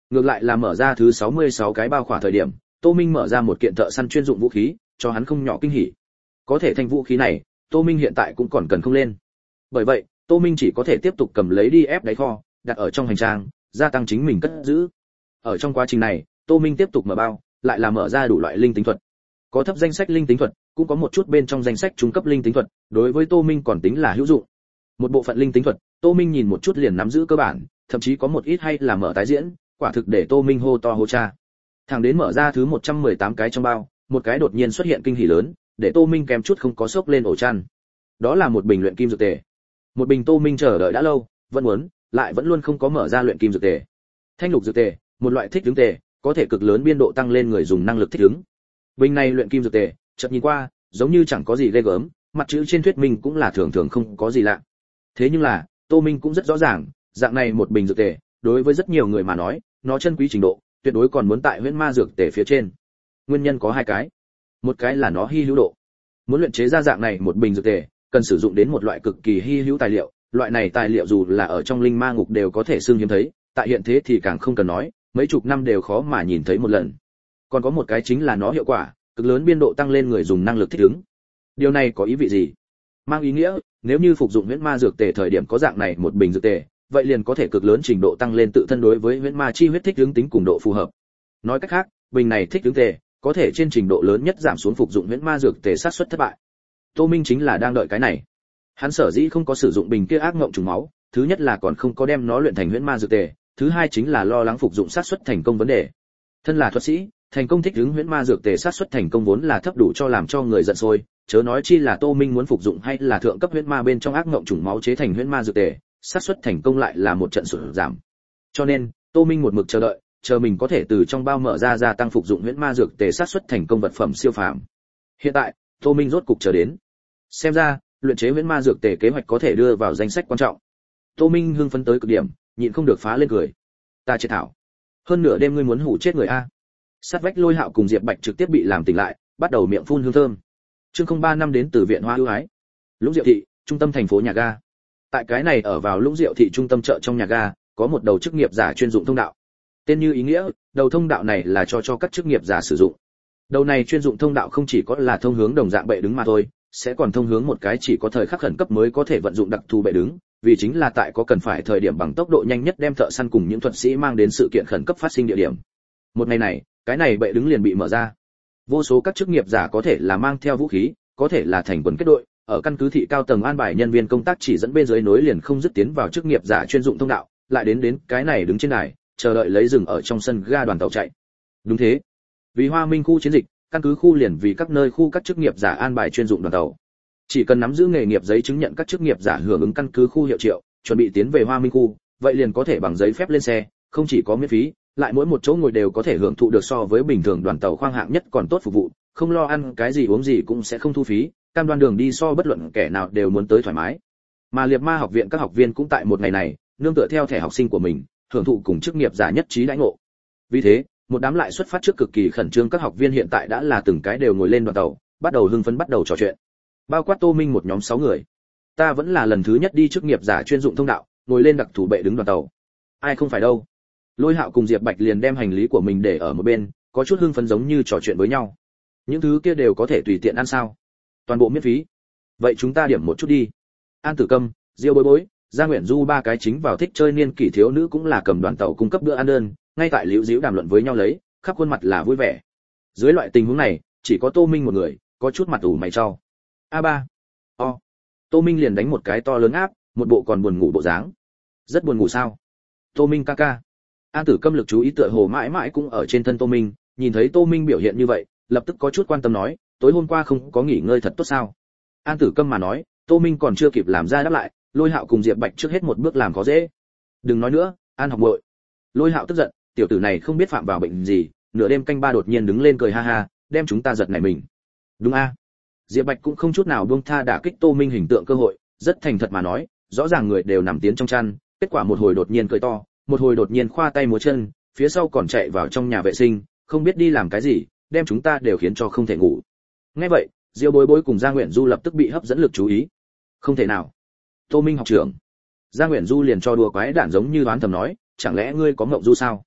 Ngược lại là mở ra thứ sáu mươi sáu cái bao khỏa thời điểm, Tô Minh mở ra một kiện thợ săn chuyên dụng vũ khí, cho hắn không nhỏ kinh hỉ. Có thể thanh vũ khí này, Tô Minh hiện tại cũng còn cần không lên. Bởi vậy, Tô Minh chỉ có thể tiếp tục cầm lấy đi ép đáy kho, đặt ở trong hành trang, gia tăng chính mình cất giữ. Ở trong quá trình này, Tô Minh tiếp tục mở bao, lại là mở ra đủ loại linh tính thuật. Có thấp danh sách linh tính thuật, cũng có một chút bên trong danh sách trung cấp linh tính thuật, đối với Tô Minh còn tính là hữu dụng. Một bộ phận linh tính thuật, Tô Minh nhìn một chút liền nắm giữ cơ bản, thậm chí có một ít hay là mở tái diễn, quả thực để Tô Minh hô to hô cha. Thẳng đến mở ra thứ một trăm mười tám cái trong bao, một cái đột nhiên xuất hiện kinh hỉ lớn, để Tô Minh kèm chút không có sốc lên ổ chăn. Đó là một bình luyện kim dược tề. Một bình Tô Minh chờ đợi đã lâu, vẫn muốn, lại vẫn luôn không có mở ra luyện kim dược tề. Thanh lục dược tề, một loại thích ứng tề, có thể cực lớn biên độ tăng lên người dùng năng lực thích ứng. Bình này luyện kim dược tề, chợt nhìn qua, giống như chẳng có gì ghê gớm, mặt chữ trên thuyết minh cũng là thường thường không có gì lạ. Thế nhưng là, Tô Minh cũng rất rõ ràng, dạng này một bình dược tề, đối với rất nhiều người mà nói, nó chân quý trình độ, tuyệt đối còn muốn tại huyễn ma dược tề phía trên. Nguyên nhân có hai cái. Một cái là nó hi hữu độ. Muốn luyện chế ra dạng này một bình dược tề, cần sử dụng đến một loại cực kỳ hi hữu tài liệu, loại này tài liệu dù là ở trong linh ma ngục đều có thể xương hiếm thấy, tại hiện thế thì càng không cần nói, mấy chục năm đều khó mà nhìn thấy một lần. Còn có một cái chính là nó hiệu quả, cực lớn biên độ tăng lên người dùng năng lực thích ứng. Điều này có ý vị gì? Mang ý nghĩa, nếu như phục dụng huyễn ma dược tề thời điểm có dạng này một bình dược tề, vậy liền có thể cực lớn trình độ tăng lên tự thân đối với huyễn ma chi huyết thích ứng tính cùng độ phù hợp. Nói cách khác, bình này thích ứng tề, có thể trên trình độ lớn nhất giảm xuống phục dụng huyễn ma dược tề sát suất thất bại. Tô Minh chính là đang đợi cái này. Hắn sở dĩ không có sử dụng bình kia ác ngộng trùng máu, thứ nhất là còn không có đem nó luyện thành huyễn ma dược tề, thứ hai chính là lo lắng phục dụng sát suất thành công vấn đề. Thân là thuật sĩ, thành công thích ứng huyễn ma dược tề sát suất thành công vốn là thấp đủ cho làm cho người giận sôi, chớ nói chi là Tô Minh muốn phục dụng hay là thượng cấp huyễn ma bên trong ác ngộng trùng máu chế thành huyễn ma dược tề, xác suất thành công lại là một trận sụt giảm. Cho nên, Tô Minh một mực chờ đợi, chờ mình có thể từ trong bao mở ra gia tăng phục dụng huyễn ma dược tề xác suất thành công vật phẩm siêu phàm. Hiện tại, Tô Minh rốt cục chờ đến. Xem ra, luyện chế huyễn ma dược tề kế hoạch có thể đưa vào danh sách quan trọng. Tô Minh hưng phấn tới cực điểm, nhịn không được phá lên cười. Ta chết thảo. Hơn nửa đêm ngươi muốn hủ chết người a. Sát vách Lôi Hạo cùng Diệp Bạch trực tiếp bị làm tỉnh lại, bắt đầu miệng phun hương thơm. Chương không ba năm đến từ viện Hoa ưu ái. Lũng Diệu thị, trung tâm thành phố nhà ga. Tại cái này ở vào Lũng Diệu thị trung tâm chợ trong nhà ga, có một đầu chức nghiệp giả chuyên dụng thông đạo. Tên như ý nghĩa, đầu thông đạo này là cho cho các chức nghiệp giả sử dụng. Đầu này chuyên dụng thông đạo không chỉ có là thông hướng đồng dạng bệ đứng mà thôi, sẽ còn thông hướng một cái chỉ có thời khắc khẩn cấp mới có thể vận dụng đặc thù bệ đứng, vì chính là tại có cần phải thời điểm bằng tốc độ nhanh nhất đem thợ săn cùng những thuật sĩ mang đến sự kiện khẩn cấp phát sinh địa điểm. Một ngày này, cái này bệ đứng liền bị mở ra. Vô số các chức nghiệp giả có thể là mang theo vũ khí, có thể là thành quần kết đội, ở căn cứ thị cao tầng an bài nhân viên công tác chỉ dẫn bên dưới nối liền không dứt tiến vào chức nghiệp giả chuyên dụng thông đạo, lại đến đến cái này đứng trên đài, chờ đợi lấy dừng ở trong sân ga đoàn tàu chạy. Đúng thế, vì Hoa Minh khu chiến dịch, căn cứ khu liền vì các nơi khu các chức nghiệp giả an bài chuyên dụng đoàn tàu. Chỉ cần nắm giữ nghề nghiệp giấy chứng nhận các chức nghiệp giả hưởng ứng căn cứ khu hiệu triệu, chuẩn bị tiến về Hoa Minh khu, vậy liền có thể bằng giấy phép lên xe, không chỉ có miễn phí, lại mỗi một chỗ ngồi đều có thể hưởng thụ được so với bình thường đoàn tàu khoang hạng nhất còn tốt phục vụ, không lo ăn cái gì uống gì cũng sẽ không thu phí, cam đoan đường đi so bất luận kẻ nào đều muốn tới thoải mái. Mà Liệt Ma học viện các học viên cũng tại một ngày này, nương tựa theo thẻ học sinh của mình, hưởng thụ cùng chức nghiệp giả nhất trí đãi ngộ. Vì thế, một đám lại xuất phát trước cực kỳ khẩn trương các học viên hiện tại đã là từng cái đều ngồi lên đoàn tàu, bắt đầu hưng phấn bắt đầu trò chuyện. Bao quát Tô Minh một nhóm sáu người. Ta vẫn là lần thứ nhất đi chức nghiệp giả chuyên dụng thông đạo, ngồi lên đặc thủ bệ đứng đoàn tàu. Ai không phải đâu. Lôi Hạo cùng Diệp Bạch liền đem hành lý của mình để ở một bên, có chút hưng phấn giống như trò chuyện với nhau. Những thứ kia đều có thể tùy tiện ăn sao? Toàn bộ miễn phí. Vậy chúng ta điểm một chút đi. An Tử Câm, Diêu Bối Bối, Gia Nguyện Du ba cái chính vào thích chơi niên kỷ thiếu nữ cũng là cầm đoàn tàu cung cấp bữa ăn đơn, ngay tại liễu diễu đàm luận với nhau lấy, khắp khuôn mặt là vui vẻ. Dưới loại tình huống này, chỉ có Tô Minh một người, có chút mặt ủ mày chau. A ba. O. Tô Minh liền đánh một cái to lớn áp, một bộ còn buồn ngủ bộ dáng. Rất buồn ngủ sao? Tô Minh ca ca. An Tử Câm lực chú ý tựa hồ mãi mãi cũng ở trên thân Tô Minh, nhìn thấy Tô Minh biểu hiện như vậy, lập tức có chút quan tâm nói, tối hôm qua không có nghỉ ngơi thật tốt sao? An Tử Câm mà nói, Tô Minh còn chưa kịp làm ra đáp lại, Lôi Hạo cùng Diệp Bạch trước hết một bước làm khó dễ. Đừng nói nữa, An học muội. Lôi Hạo tức giận, tiểu tử này không biết phạm vào bệnh gì, nửa đêm canh ba đột nhiên đứng lên cười ha ha, đem chúng ta giật nảy mình. Đúng a? Diệp Bạch cũng không chút nào buông tha đả kích Tô Minh hình tượng cơ hội, rất thành thật mà nói, rõ ràng người đều nằm tiến trong chăn, kết quả một hồi đột nhiên cười to, một hồi đột nhiên khoa tay múa chân, phía sau còn chạy vào trong nhà vệ sinh, không biết đi làm cái gì, đem chúng ta đều khiến cho không thể ngủ. Nghe vậy, Diêu Bối Bối cùng Gia Nguyện Du lập tức bị hấp dẫn lực chú ý. Không thể nào. Tô Minh học trưởng. Gia Nguyện Du liền cho đùa quái đản giống như đoán thầm nói, chẳng lẽ ngươi có ngộng du sao?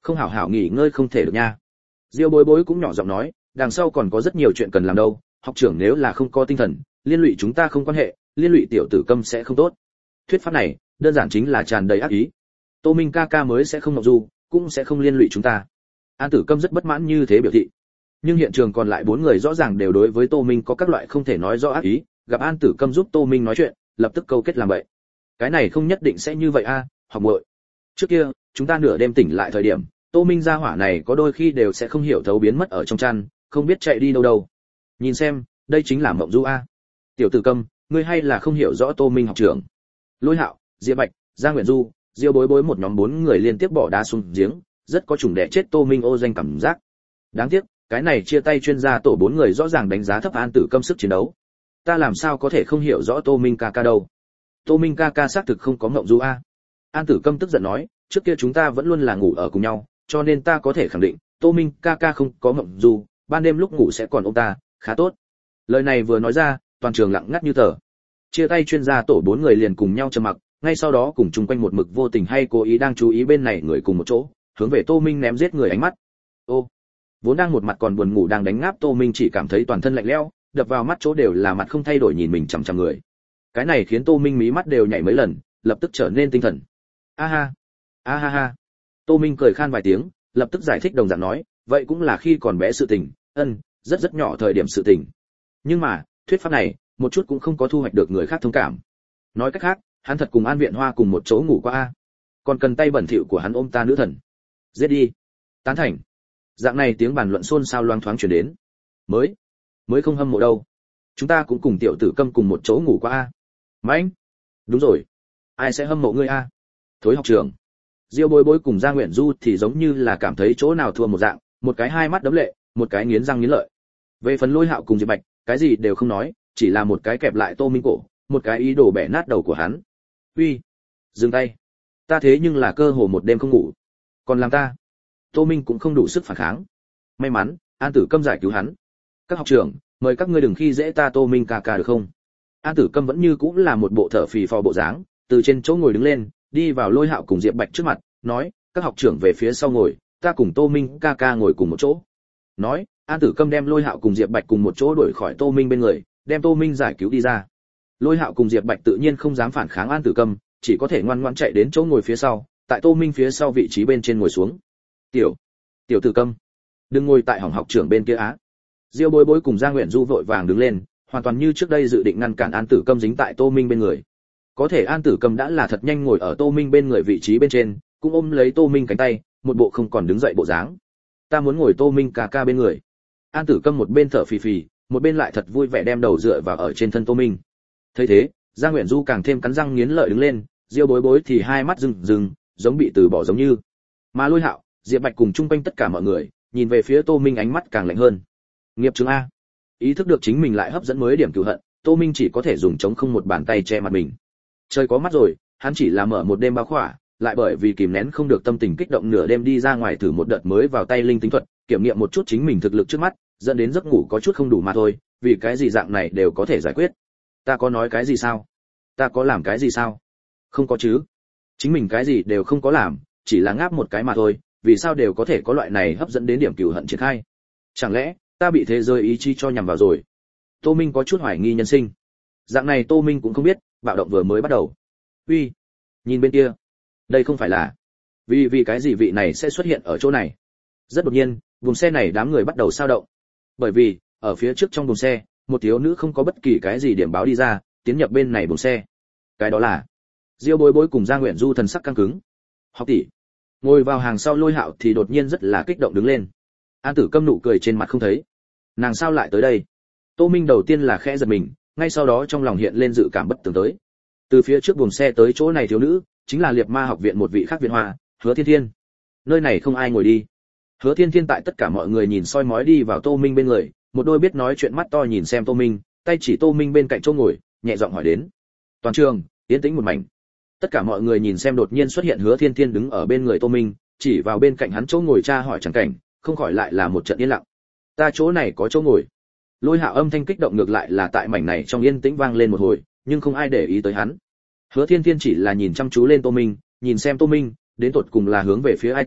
không hảo hảo nghỉ ngơi không thể được nha. Diêu Bối Bối cũng nhỏ giọng nói, đằng sau còn có rất nhiều chuyện cần làm đâu, học trưởng nếu là không có tinh thần, liên lụy chúng ta không quan hệ, liên lụy tiểu tử Câm sẽ không tốt. Thuyết pháp này, đơn giản chính là tràn đầy ác ý. Tô Minh ca ca mới sẽ không ngọc du, cũng sẽ không liên lụy chúng ta. An Tử Câm rất bất mãn như thế biểu thị. Nhưng hiện trường còn lại bốn người rõ ràng đều đối với Tô Minh có các loại không thể nói rõ ác ý, gặp An Tử Câm giúp Tô Minh nói chuyện, lập tức câu kết làm vậy. Cái này không nhất định sẽ như vậy a, à, học muội. Trước kia, chúng ta nửa đêm tỉnh lại thời điểm, Tô Minh gia hỏa này có đôi khi đều sẽ không hiểu thấu biến mất ở trong chăn, không biết chạy đi đâu đâu. Nhìn xem, đây chính là mộng du a. Tiểu Tử Câm, ngươi hay là không hiểu rõ Tô Minh học trưởng. Lôi Hạo, Diệp Bạch, Giang Nguyện Du, Diêu Bối Bối một nhóm bốn người liên tiếp bỏ đá xuống giếng, rất có chủng đẻ chết Tô Minh ô danh cảm giác. Đáng tiếc, cái này chia tay chuyên gia tổ bốn người rõ ràng đánh giá thấp An Tử Câm sức chiến đấu. Ta làm sao có thể không hiểu rõ Tô Minh ca ca đâu? Tô Minh ca ca xác thực không có ngộng du a. An Tử Câm tức giận nói, trước kia chúng ta vẫn luôn là ngủ ở cùng nhau, cho nên ta có thể khẳng định, Tô Minh ca ca không có ngộng du, ban đêm lúc ngủ sẽ còn ôm ta, khá tốt. Lời này vừa nói ra, toàn trường lặng ngắt như tờ. Chia tay chuyên gia tổ bốn người liền cùng nhau trầm mặc, ngay sau đó cùng chung quanh một mực vô tình hay cố ý đang chú ý bên này người cùng một chỗ, hướng về Tô Minh ném giết người ánh mắt. Ô, vốn đang một mặt còn buồn ngủ đang đánh ngáp Tô Minh chỉ cảm thấy toàn thân lạnh lẽo, đập vào mắt chỗ đều là mặt không thay đổi nhìn mình chằm chằm người. Cái này khiến Tô Minh mí mắt đều nhảy mấy lần, lập tức trở nên tinh thần. A ha, a ha ha. Tô Minh cười khan vài tiếng, lập tức giải thích đồng dạng nói, vậy cũng là khi còn bé sự tình, ân, rất rất nhỏ thời điểm sự tình. Nhưng mà, thuyết pháp này, một chút cũng không có thu hoạch được người khác thông cảm. Nói cách khác, hắn thật cùng An Viện Hoa cùng một chỗ ngủ qua a. Còn cần tay bẩn thỉu của hắn ôm ta nữ thần. Giết đi. Tán thành. Dạng này tiếng bàn luận xôn xao loang thoáng truyền đến. Mới, mới không hâm mộ đâu. Chúng ta cũng cùng tiểu tử Câm cùng một chỗ ngủ qua a. Mãnh. Đúng rồi. Ai sẽ hâm mộ ngươi a? Thối học trưởng. Diêu Bối Bối cùng Giang Nguyện Du thì giống như là cảm thấy chỗ nào thua một dạng, một cái hai mắt đấm lệ, một cái nghiến răng nghiến lợi. Về phần Lôi Hạo cùng Diệp Bạch, cái gì đều không nói, chỉ là một cái kẹp lại Tô Minh cổ, một cái ý đồ bẻ nát đầu của hắn. Uy, dừng tay. Ta thế nhưng là cơ hồ một đêm không ngủ. Còn làm ta? Tô Minh cũng không đủ sức phản kháng. May mắn, An Tử Câm giải cứu hắn. Các học trưởng, mời các ngươi đừng khi dễ ta Tô Minh ca ca được không? An Tử Câm vẫn như cũng là một bộ thở phì phò bộ dáng, từ trên chỗ ngồi đứng lên, đi vào Lôi Hạo cùng Diệp Bạch trước mặt, nói, các học trưởng về phía sau ngồi, ta cùng Tô Minh ca ca ngồi cùng một chỗ. Nói, An Tử Câm đem Lôi Hạo cùng Diệp Bạch cùng một chỗ đuổi khỏi Tô Minh bên người, đem Tô Minh giải cứu đi ra. Lôi Hạo cùng Diệp Bạch tự nhiên không dám phản kháng An Tử Câm, chỉ có thể ngoan ngoãn chạy đến chỗ ngồi phía sau, tại Tô Minh phía sau vị trí bên trên ngồi xuống. Tiểu, tiểu Tử Câm, đừng ngồi tại hỏng học trưởng bên kia á. Diêu Bối Bối cùng Giang Nguyện Du vội vàng đứng lên, hoàn toàn như trước đây dự định ngăn cản An Tử Câm dính tại Tô Minh bên người. Có thể An Tử Câm đã là thật nhanh ngồi ở Tô Minh bên người vị trí bên trên, cũng ôm lấy Tô Minh cánh tay, một bộ không còn đứng dậy bộ dáng. Ta muốn ngồi Tô Minh ca ca bên người. An Tử Câm một bên thở phì phì, một bên lại thật vui vẻ đem đầu dựa vào ở trên thân Tô Minh. Thấy thế, Giang Nguyện Du càng thêm cắn răng nghiến lợi đứng lên, Diêu Bối Bối thì hai mắt rừng rừng, giống bị từ bỏ giống như. Mà Lôi Hạo, Diệp Bạch cùng chung quanh tất cả mọi người, nhìn về phía Tô Minh ánh mắt càng lạnh hơn. Nghiệp chứng a. Ý thức được chính mình lại hấp dẫn mới điểm cửu hận, Tô Minh chỉ có thể dùng chống không một bàn tay che mặt mình. Trời có mắt rồi, hắn chỉ là mở một đêm bao khỏa, lại bởi vì kìm nén không được tâm tình kích động nửa đêm đi ra ngoài thử một đợt mới vào tay linh tính thuật, kiểm nghiệm một chút chính mình thực lực trước mắt, dẫn đến giấc ngủ có chút không đủ mà thôi, vì cái gì dạng này đều có thể giải quyết. Ta có nói cái gì sao? Ta có làm cái gì sao? Không có chứ. Chính mình cái gì đều không có làm, chỉ là ngáp một cái mà thôi, vì sao đều có thể có loại này hấp dẫn đến điểm cửu hận triển khai? Chẳng lẽ ta bị thế giới ý chí cho nhằm vào rồi? Tô Minh có chút hoài nghi nhân sinh. Dạng này Tô Minh cũng không biết, bạo động vừa mới bắt đầu. Uy, nhìn bên kia. Đây không phải là vì vì cái gì vị này sẽ xuất hiện ở chỗ này? Rất đột nhiên, buồng xe này đám người bắt đầu sao động. Bởi vì, ở phía trước trong buồng xe, một thiếu nữ không có bất kỳ cái gì điểm báo đi ra, tiến nhập bên này buồng xe. Cái đó là Diêu Bối Bối cùng Giang Nguyện Du thần sắc căng cứng. Học tỷ. Ngồi vào hàng sau Lôi Hạo thì đột nhiên rất là kích động đứng lên. An Tử Câm nụ cười trên mặt không thấy. Nàng sao lại tới đây? Tô Minh đầu tiên là khẽ giật mình, ngay sau đó trong lòng hiện lên dự cảm bất tường tới. Từ phía trước buồng xe tới chỗ này thiếu nữ, chính là Liệt Ma học viện một vị khác viện hoa, Hứa Thiên Thiên. Nơi này không ai ngồi đi. Hứa Thiên Thiên tại tất cả mọi người nhìn soi mói đi vào Tô Minh bên người, một đôi biết nói chuyện mắt to nhìn xem Tô Minh, tay chỉ Tô Minh bên cạnh chỗ ngồi, nhẹ giọng hỏi đến. Toàn trường yên tĩnh một mảnh. Tất cả mọi người nhìn xem đột nhiên xuất hiện Hứa Thiên Thiên đứng ở bên người Tô Minh, chỉ vào bên cạnh hắn chỗ ngồi tra hỏi chẳng cảnh, không khỏi lại là một trận yên lặng. Ta chỗ này có chỗ ngồi. Lôi Hạo âm thanh kích động ngược lại là tại mảnh này trong yên tĩnh vang lên một hồi, nhưng không ai để ý tới hắn. Hứa Thiên Thiên chỉ là nhìn chăm chú lên Tô Minh, nhìn xem Tô Minh, đến tột cùng là hướng về phía ai tới,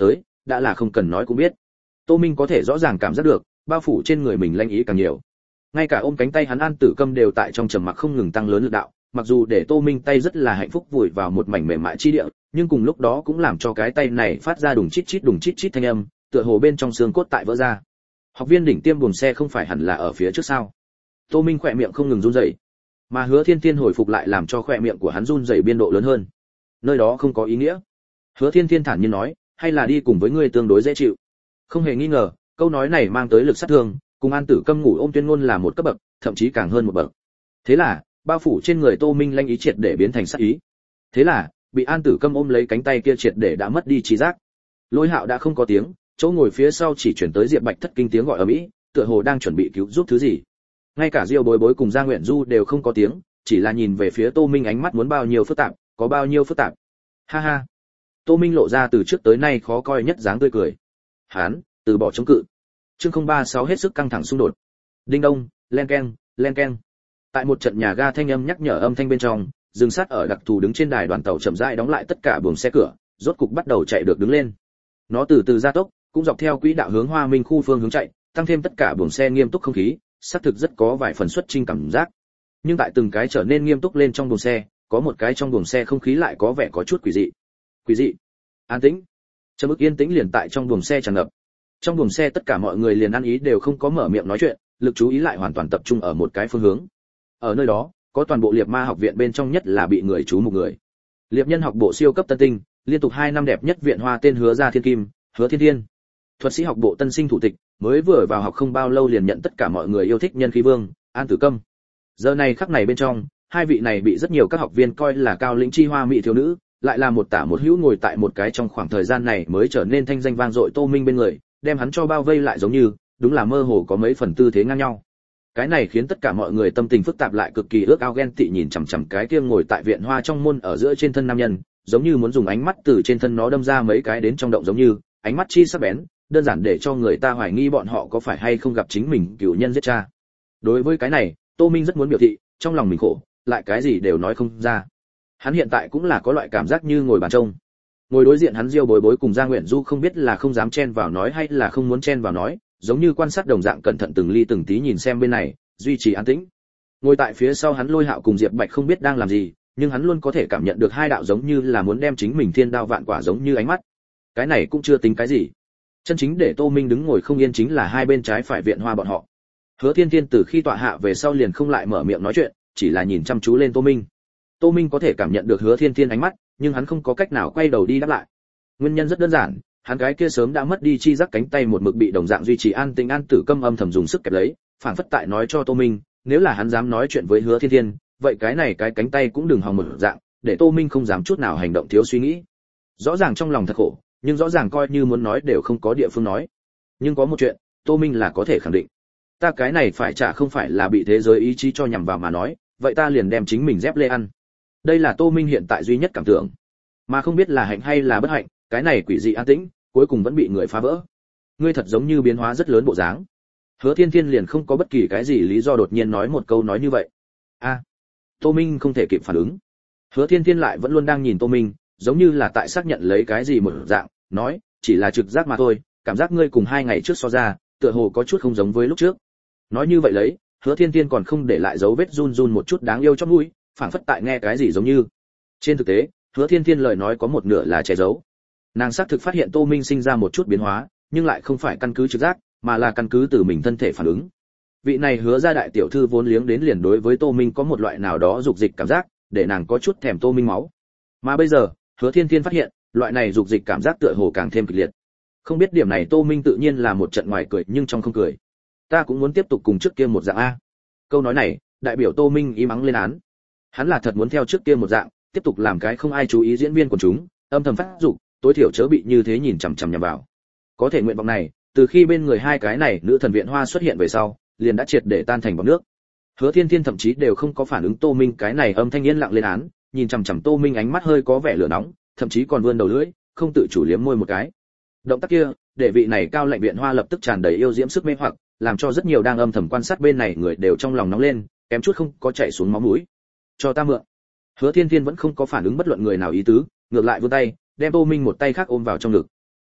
đã là không cần nói cũng biết. Tô Minh có thể rõ ràng cảm giác được, bao phủ trên người mình lanh ý càng nhiều. Ngay cả ôm cánh tay hắn An Tử Câm đều tại trong trầm mặc không ngừng tăng lớn lực đạo, mặc dù để Tô Minh tay rất là hạnh phúc vùi vào một mảnh mềm mại chi địa, nhưng cùng lúc đó cũng làm cho cái tay này phát ra đùng chít chít đùng chít chít thanh âm, tựa hồ bên trong xương cốt tại vỡ ra. Học viên đỉnh tiêm buồng xe không phải hẳn là ở phía trước sao? Tô Minh khỏe miệng không ngừng run rẩy, mà Hứa Thiên Thiên hồi phục lại làm cho khỏe miệng của hắn run rẩy biên độ lớn hơn. Nơi đó không có ý nghĩa. Hứa Thiên Thiên thản nhiên nói, hay là đi cùng với ngươi tương đối dễ chịu. Không hề nghi ngờ, câu nói này mang tới lực sát thương, cùng An Tử Câm ngủ ôm Tuyên Ngôn là một cấp bậc, thậm chí càng hơn một bậc. Thế là, bao phủ trên người Tô Minh lanh ý triệt để biến thành sát ý. Thế là, bị An Tử Câm ôm lấy cánh tay kia triệt để đã mất đi trí giác. Lôi Hạo đã không có tiếng, chỗ ngồi phía sau chỉ chuyển tới Diệp Bạch thất kinh tiếng gọi ở mỹ, tựa hồ đang chuẩn bị cứu giúp thứ gì. Ngay cả Diêu Bối Bối cùng Gia Nguyện Du đều không có tiếng, chỉ là nhìn về phía Tô Minh ánh mắt muốn bao nhiêu phức tạp, có bao nhiêu phức tạp. Ha ha. Tô Minh lộ ra từ trước tới nay khó coi nhất dáng tươi cười. Hán, từ bỏ chống cự. Chương không ba sáu hết sức căng thẳng xung đột. Đinh đông, len keng, len keng. Tại một trận nhà ga thanh âm nhắc nhở âm thanh bên trong, dừng sát ở đặc thù đứng trên đài đoàn tàu chậm rãi đóng lại tất cả buồng xe cửa, rốt cục bắt đầu chạy được đứng lên. Nó từ từ gia tốc, cũng dọc theo quỹ đạo hướng Hoa Minh khu phương hướng chạy, tăng thêm tất cả buồng xe nghiêm túc không khí, xác thực rất có vài phần xuất trinh cảm giác. Nhưng tại từng cái trở nên nghiêm túc lên trong buồng xe, có một cái trong buồng xe không khí lại có vẻ có chút quỷ dị. Quỷ dị. An tĩnh. Trầm ức yên tĩnh liền tại trong buồng xe tràn ngập. Trong buồng xe tất cả mọi người liền ăn ý đều không có mở miệng nói chuyện, lực chú ý lại hoàn toàn tập trung ở một cái phương hướng. Ở nơi đó, có toàn bộ Liệp Ma học viện bên trong nhất là bị người chú mục người. Liệp nhân học bộ siêu cấp tân tinh, liên tục hai năm đẹp nhất viện hoa tên Hứa Gia Thiên Kim, Hứa Thiên Thiên. Thuật sĩ học bộ tân sinh thủ tịch, mới vừa vào học không bao lâu liền nhận tất cả mọi người yêu thích nhân khí vương, An Tử Câm. Giờ này khắc này bên trong, hai vị này bị rất nhiều các học viên coi là cao lĩnh chi hoa mỹ thiếu nữ, lại là một tả một hữu ngồi tại một cái trong khoảng thời gian này mới trở nên thanh danh vang dội Tô Minh bên người, đem hắn cho bao vây lại giống như, đúng là mơ hồ có mấy phần tư thế ngang nhau. Cái này khiến tất cả mọi người tâm tình phức tạp lại cực kỳ ước ao ghen tị nhìn chằm chằm cái kia ngồi tại viện hoa trong môn ở giữa trên thân nam nhân, giống như muốn dùng ánh mắt từ trên thân nó đâm ra mấy cái đến trong động giống như, ánh mắt chi sắc bén, đơn giản để cho người ta hoài nghi bọn họ có phải hay không gặp chính mình cựu nhân giết cha. Đối với cái này, Tô Minh rất muốn biểu thị, trong lòng mình khổ, lại cái gì đều nói không ra. Hắn hiện tại cũng là có loại cảm giác như ngồi bàn trông. Ngồi đối diện hắn Diêu Bối Bối cùng Gia Nguyện Du không biết là không dám chen vào nói hay là không muốn chen vào nói, giống như quan sát đồng dạng cẩn thận từng ly từng tí nhìn xem bên này, duy trì an tĩnh. Ngồi tại phía sau hắn Lôi Hạo cùng Diệp Bạch không biết đang làm gì, nhưng hắn luôn có thể cảm nhận được hai đạo giống như là muốn đem chính mình thiên đao vạn quả giống như ánh mắt. Cái này cũng chưa tính cái gì. Chân chính để Tô Minh đứng ngồi không yên chính là hai bên trái phải viện hoa bọn họ. Hứa Thiên Thiên từ khi tọa hạ về sau liền không lại mở miệng nói chuyện, chỉ là nhìn chăm chú lên Tô Minh. Tô Minh có thể cảm nhận được Hứa Thiên Thiên ánh mắt, nhưng hắn không có cách nào quay đầu đi đáp lại. Nguyên nhân rất đơn giản, hắn cái kia sớm đã mất đi chi giác cánh tay một mực bị đồng dạng duy trì an tĩnh An Tử Câm âm thầm dùng sức kẹp lấy, phảng phất tại nói cho Tô Minh, nếu là hắn dám nói chuyện với Hứa Thiên Thiên, vậy cái này cái cánh tay cũng đừng hòng một dạng, để Tô Minh không dám chút nào hành động thiếu suy nghĩ. Rõ ràng trong lòng thật khổ, nhưng rõ ràng coi như muốn nói đều không có địa phương nói. Nhưng có một chuyện, Tô Minh là có thể khẳng định. Ta cái này phải trả không phải là bị thế giới ý chí cho nhằm vào mà nói, vậy ta liền đem chính mình dép lê ăn. Đây là Tô Minh hiện tại duy nhất cảm tưởng. Mà không biết là hạnh hay là bất hạnh, cái này quỷ dị an tĩnh, cuối cùng vẫn bị người phá vỡ. Ngươi thật giống như biến hóa rất lớn bộ dáng. Hứa Thiên Thiên liền không có bất kỳ cái gì lý do đột nhiên nói một câu nói như vậy. A, à, Tô Minh không thể kịp phản ứng. Hứa Thiên Thiên lại vẫn luôn đang nhìn Tô Minh, giống như là tại xác nhận lấy cái gì một dạng, nói, chỉ là trực giác mà thôi, cảm giác ngươi cùng hai ngày trước so ra, tựa hồ có chút không giống với lúc trước. Nói như vậy lấy, Hứa Thiên Thiên còn không để lại dấu vết run run một chút đáng yêu trong mũi, phảng phất tại nghe cái gì giống như. Trên thực tế, Hứa Thiên Thiên lời nói có một nửa là che giấu. Nàng xác thực phát hiện Tô Minh sinh ra một chút biến hóa, nhưng lại không phải căn cứ trực giác, mà là căn cứ từ mình thân thể phản ứng. Vị này Hứa gia đại tiểu thư vốn liếng đến liền đối với Tô Minh có một loại nào đó dục dịch cảm giác, để nàng có chút thèm Tô Minh máu. Mà bây giờ, Hứa Thiên Thiên phát hiện, loại này dục dịch cảm giác tựa hồ càng thêm kịch liệt. Không biết điểm này Tô Minh tự nhiên là một trận ngoài cười nhưng trong không cười. Ta cũng muốn tiếp tục cùng trước kia một dạng a. Câu nói này, đại biểu Tô Minh im ắng lên án. Hắn là thật muốn theo trước kia một dạng, tiếp tục làm cái không ai chú ý diễn viên của chúng, âm thầm phát dục, tối thiểu chớ bị như thế nhìn chằm chằm nhằm vào. Có thể nguyện vọng này, từ khi bên người hai cái này nữ thần viện hoa xuất hiện về sau, liền đã triệt để tan thành bọt nước. Hứa Thiên Thiên thậm chí đều không có phản ứng Tô Minh cái này âm thanh yên lặng lên án, nhìn chằm chằm Tô Minh ánh mắt hơi có vẻ lửa nóng, thậm chí còn vươn đầu lưỡi, không tự chủ liếm môi một cái. Động tác kia, để vị này cao lệnh viện hoa lập tức tràn đầy yêu diễm sức mê hoặc, làm cho rất nhiều đang âm thầm quan sát bên này người đều trong lòng nóng lên, kém chút không có chảy xuống máu mũi. Cho ta mượn. Hứa Thiên Thiên vẫn không có phản ứng bất luận người nào ý tứ, ngược lại vươn tay, đem Tô Minh một tay khác ôm vào trong ngực.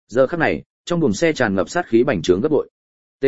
Giờ khắc này, trong buồng xe tràn ngập sát khí bành trướng gấp bội. T.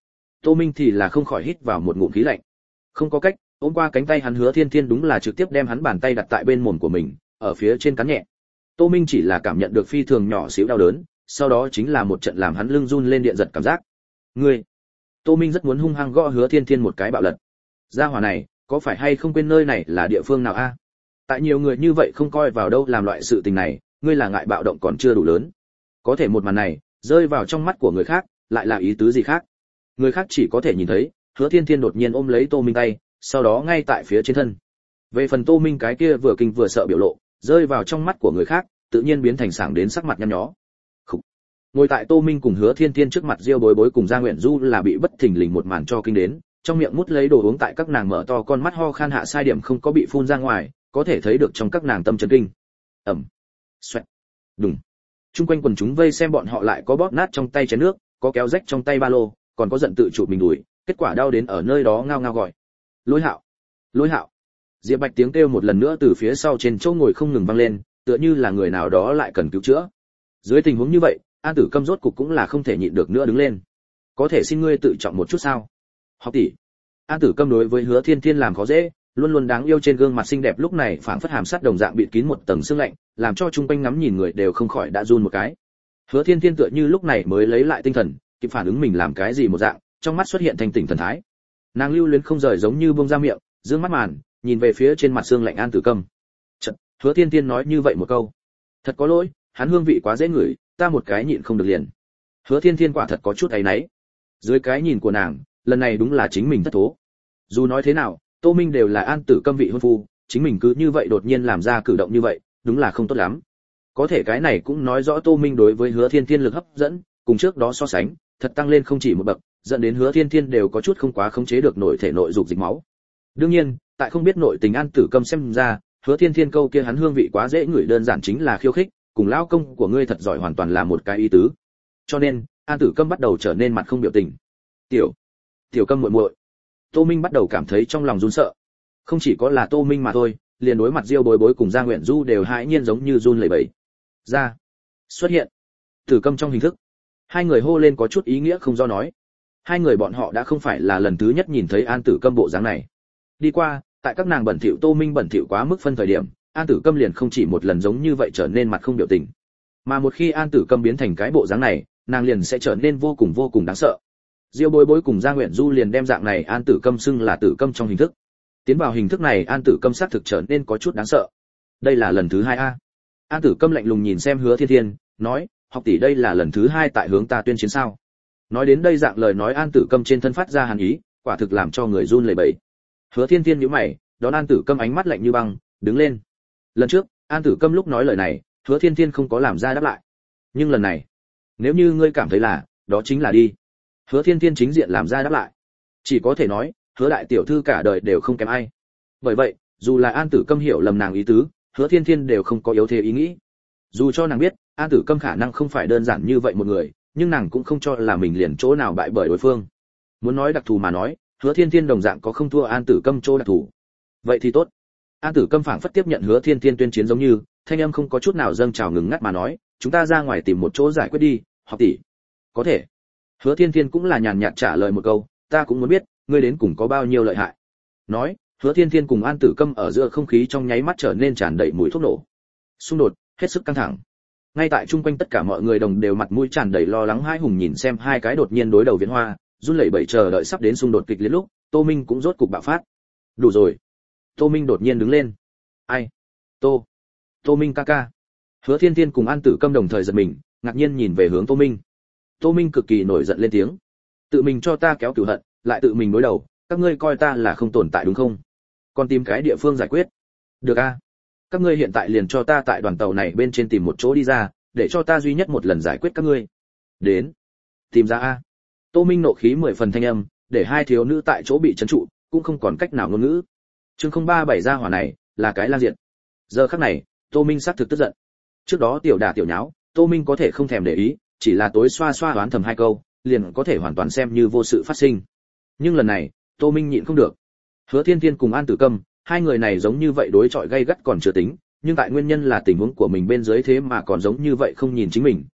Tô Minh thì là không khỏi hít vào một ngụm khí lạnh. Không có cách, ôm qua cánh tay hắn Hứa Thiên Thiên đúng là trực tiếp đem hắn bàn tay đặt tại bên mồm của mình, ở phía trên cắn nhẹ. Tô Minh chỉ là cảm nhận được phi thường nhỏ xíu đau đớn, sau đó chính là một trận làm hắn lưng run lên điện giật cảm giác. Ngươi! Tô Minh rất muốn hung hăng gõ Hứa Thiên Thiên một cái bạo lật. Gia hỏa này, có phải hay không quên nơi này là địa phương nào a? Tại nhiều người như vậy không coi vào đâu làm loại sự tình này, ngươi là ngại bạo động còn chưa đủ lớn. Có thể một màn này, rơi vào trong mắt của người khác, lại là ý tứ gì khác? Người khác chỉ có thể nhìn thấy, Hứa Thiên Thiên đột nhiên ôm lấy Tô Minh tay, sau đó ngay tại phía trên thân. Về phần Tô Minh cái kia vừa kinh vừa sợ biểu lộ, rơi vào trong mắt của người khác, tự nhiên biến thành sảng đến sắc mặt nhăn nhó. Khủ. Ngồi tại Tô Minh cùng Hứa Thiên Thiên trước mặt Diêu Bối Bối cùng Gia Nguyện Du là bị bất thình lình một màn cho kinh đến, trong miệng mút lấy đồ uống tại các nàng mở to con mắt ho khan hạ sai điểm không có bị phun ra ngoài, có thể thấy được trong các nàng tâm chấn kinh. Ầm. Xoẹt. Đùng. Trung quanh quần chúng vây xem bọn họ lại có bóp nát trong tay chén nước, có kéo rách trong tay ba lô, còn có giận tự chụp mình đùi, kết quả đau đến ở nơi đó ngao ngao gọi. Lôi Hạo, Lôi Hạo. Diệp Bạch tiếng kêu một lần nữa từ phía sau trên chỗ ngồi không ngừng vang lên, tựa như là người nào đó lại cần cứu chữa. Dưới tình huống như vậy, An Tử Câm rốt cục cũng là không thể nhịn được nữa đứng lên. Có thể xin ngươi tự trọng một chút sao? Học tỷ. An Tử Câm đối với Hứa Thiên Thiên làm khó dễ, luôn luôn đáng yêu trên gương mặt xinh đẹp lúc này phảng phất hàm sắt đồng dạng bịt kín một tầng sương lạnh, làm cho chung quanh ngắm nhìn người đều không khỏi đã run một cái. Hứa Thiên Thiên tựa như lúc này mới lấy lại tinh thần, kịp phản ứng mình làm cái gì một dạng, trong mắt xuất hiện thanh tỉnh thần thái. Nàng lưu luyến không rời giống như bông ra miệng, dương mắt màn, nhìn về phía trên mặt xương lạnh An Tử Câm. Chợt, Hứa Thiên Thiên nói như vậy một câu. Thật có lỗi, hắn hương vị quá dễ ngửi, ta một cái nhịn không được liền. Hứa Thiên Thiên quả thật có chút áy náy. Dưới cái nhìn của nàng, lần này đúng là chính mình thất thố. Dù nói thế nào, Tô Minh đều là An Tử Câm vị hôn phu, chính mình cứ như vậy đột nhiên làm ra cử động như vậy, đúng là không tốt lắm. Có thể cái này cũng nói rõ Tô Minh đối với Hứa Thiên Thiên lực hấp dẫn, cùng trước đó so sánh, thật tăng lên không chỉ một bậc, dẫn đến Hứa Thiên Thiên đều có chút không quá khống chế được nội thể nội dục dịch máu. Đương nhiên, tại không biết nội tình An Tử Câm xem ra, Hứa Thiên Thiên câu kia hắn hương vị quá dễ ngửi đơn giản chính là khiêu khích, cùng lão công của ngươi thật giỏi hoàn toàn là một cái ý tứ. Cho nên, An Tử Câm bắt đầu trở nên mặt không biểu tình. "Tiểu, Tiểu Câm muội muội." Tô Minh bắt đầu cảm thấy trong lòng run sợ. Không chỉ có là Tô Minh mà thôi, liền đối mặt Diêu Bối Bối cùng Gia Nguyện Du đều hãi nhiên giống như run lẩy bẩy. Ra, xuất hiện. Tử Câm trong hình thức. Hai người hô lên có chút ý nghĩa không do nói. Hai người bọn họ đã không phải là lần thứ nhất nhìn thấy An Tử Câm bộ dáng này. Đi qua, tại các nàng bẩn thỉu Tô Minh bẩn thỉu quá mức phân thời điểm, An Tử Câm liền không chỉ một lần giống như vậy trở nên mặt không biểu tình. Mà một khi An Tử Câm biến thành cái bộ dáng này, nàng liền sẽ trở nên vô cùng vô cùng đáng sợ. Diêu Bối Bối cùng Gia Nguyện Du liền đem dạng này An Tử Câm xưng là Tử Câm trong hình thức. Tiến vào hình thức này An Tử Câm xác thực trở nên có chút đáng sợ. Đây là lần thứ hai a. An Tử Câm lạnh lùng nhìn xem Hứa Thiên Thiên, nói, học tỷ đây là lần thứ hai tại hướng ta tuyên chiến sao? Nói đến đây dạng lời nói An Tử Câm trên thân phát ra hàn ý, quả thực làm cho người run lẩy bẩy. Hứa Thiên Thiên nhíu mày, đón An Tử Câm ánh mắt lạnh như băng, đứng lên. Lần trước, An Tử Câm lúc nói lời này, Hứa Thiên Thiên không có làm ra đáp lại. Nhưng lần này, nếu như ngươi cảm thấy là, đó chính là đi. Hứa Thiên Thiên chính diện làm ra đáp lại. Chỉ có thể nói, Hứa đại tiểu thư cả đời đều không kém ai. Bởi vậy, dù là An Tử Câm hiểu lầm nàng ý tứ, Hứa Thiên Thiên đều không có yếu thế ý nghĩ. Dù cho nàng biết, An Tử Câm khả năng không phải đơn giản như vậy một người, nhưng nàng cũng không cho là mình liền chỗ nào bại bởi đối phương. Muốn nói đặc thù mà nói, Hứa Thiên Thiên đồng dạng có không thua An Tử Câm chỗ đặc thù. Vậy thì tốt. An Tử Câm phảng phất tiếp nhận Hứa Thiên Thiên tuyên chiến giống như, thanh âm không có chút nào dâng trào ngừng ngắt mà nói, chúng ta ra ngoài tìm một chỗ giải quyết đi, học tỷ. Có thể. Hứa Thiên Thiên cũng là nhàn nhạt trả lời một câu, ta cũng muốn biết, ngươi đến cùng có bao nhiêu lợi hại. Nói, Hứa Thiên Thiên cùng An Tử Câm ở giữa không khí trong nháy mắt trở nên tràn đầy mùi thuốc nổ. Xung đột hết sức căng thẳng. Ngay tại chung quanh tất cả mọi người đồng đều mặt mũi tràn đầy lo lắng hãi hùng nhìn xem hai cái đột nhiên đối đầu viễn hoa, run lẩy bẩy chờ đợi sắp đến xung đột kịch liệt lúc, Tô Minh cũng rốt cục bạo phát. Đủ rồi. Tô Minh đột nhiên đứng lên. Ai? Tô. Tô Minh ca ca. Hứa Thiên Thiên cùng An Tử Câm đồng thời giật mình, ngạc nhiên nhìn về hướng Tô Minh. Tô Minh cực kỳ nổi giận lên tiếng. Tự mình cho ta kéo cửu hận, lại tự mình đối đầu, các ngươi coi ta là không tồn tại đúng không? Còn tìm cái địa phương giải quyết. Được a. Các ngươi hiện tại liền cho ta tại đoàn tàu này bên trên tìm một chỗ đi ra, để cho ta duy nhất một lần giải quyết các ngươi. Đến. Tìm ra a. Tô Minh nộ khí mười phần thanh âm, để hai thiếu nữ tại chỗ bị trấn trụ, cũng không còn cách nào ngôn ngữ. Chương không ba bảy ra hỏa này, là cái lang diện. Giờ khắc này, Tô Minh xác thực tức giận. Trước đó tiểu đả tiểu nháo, Tô Minh có thể không thèm để ý, chỉ là tối xoa xoa đoán thầm hai câu, liền có thể hoàn toàn xem như vô sự phát sinh. Nhưng lần này, Tô Minh nhịn không được. Hứa Thiên Thiên cùng An Tử Câm, hai người này giống như vậy đối chọi gay gắt còn chưa tính, nhưng tại nguyên nhân là tình huống của mình bên dưới thế mà còn giống như vậy không nhìn chính mình,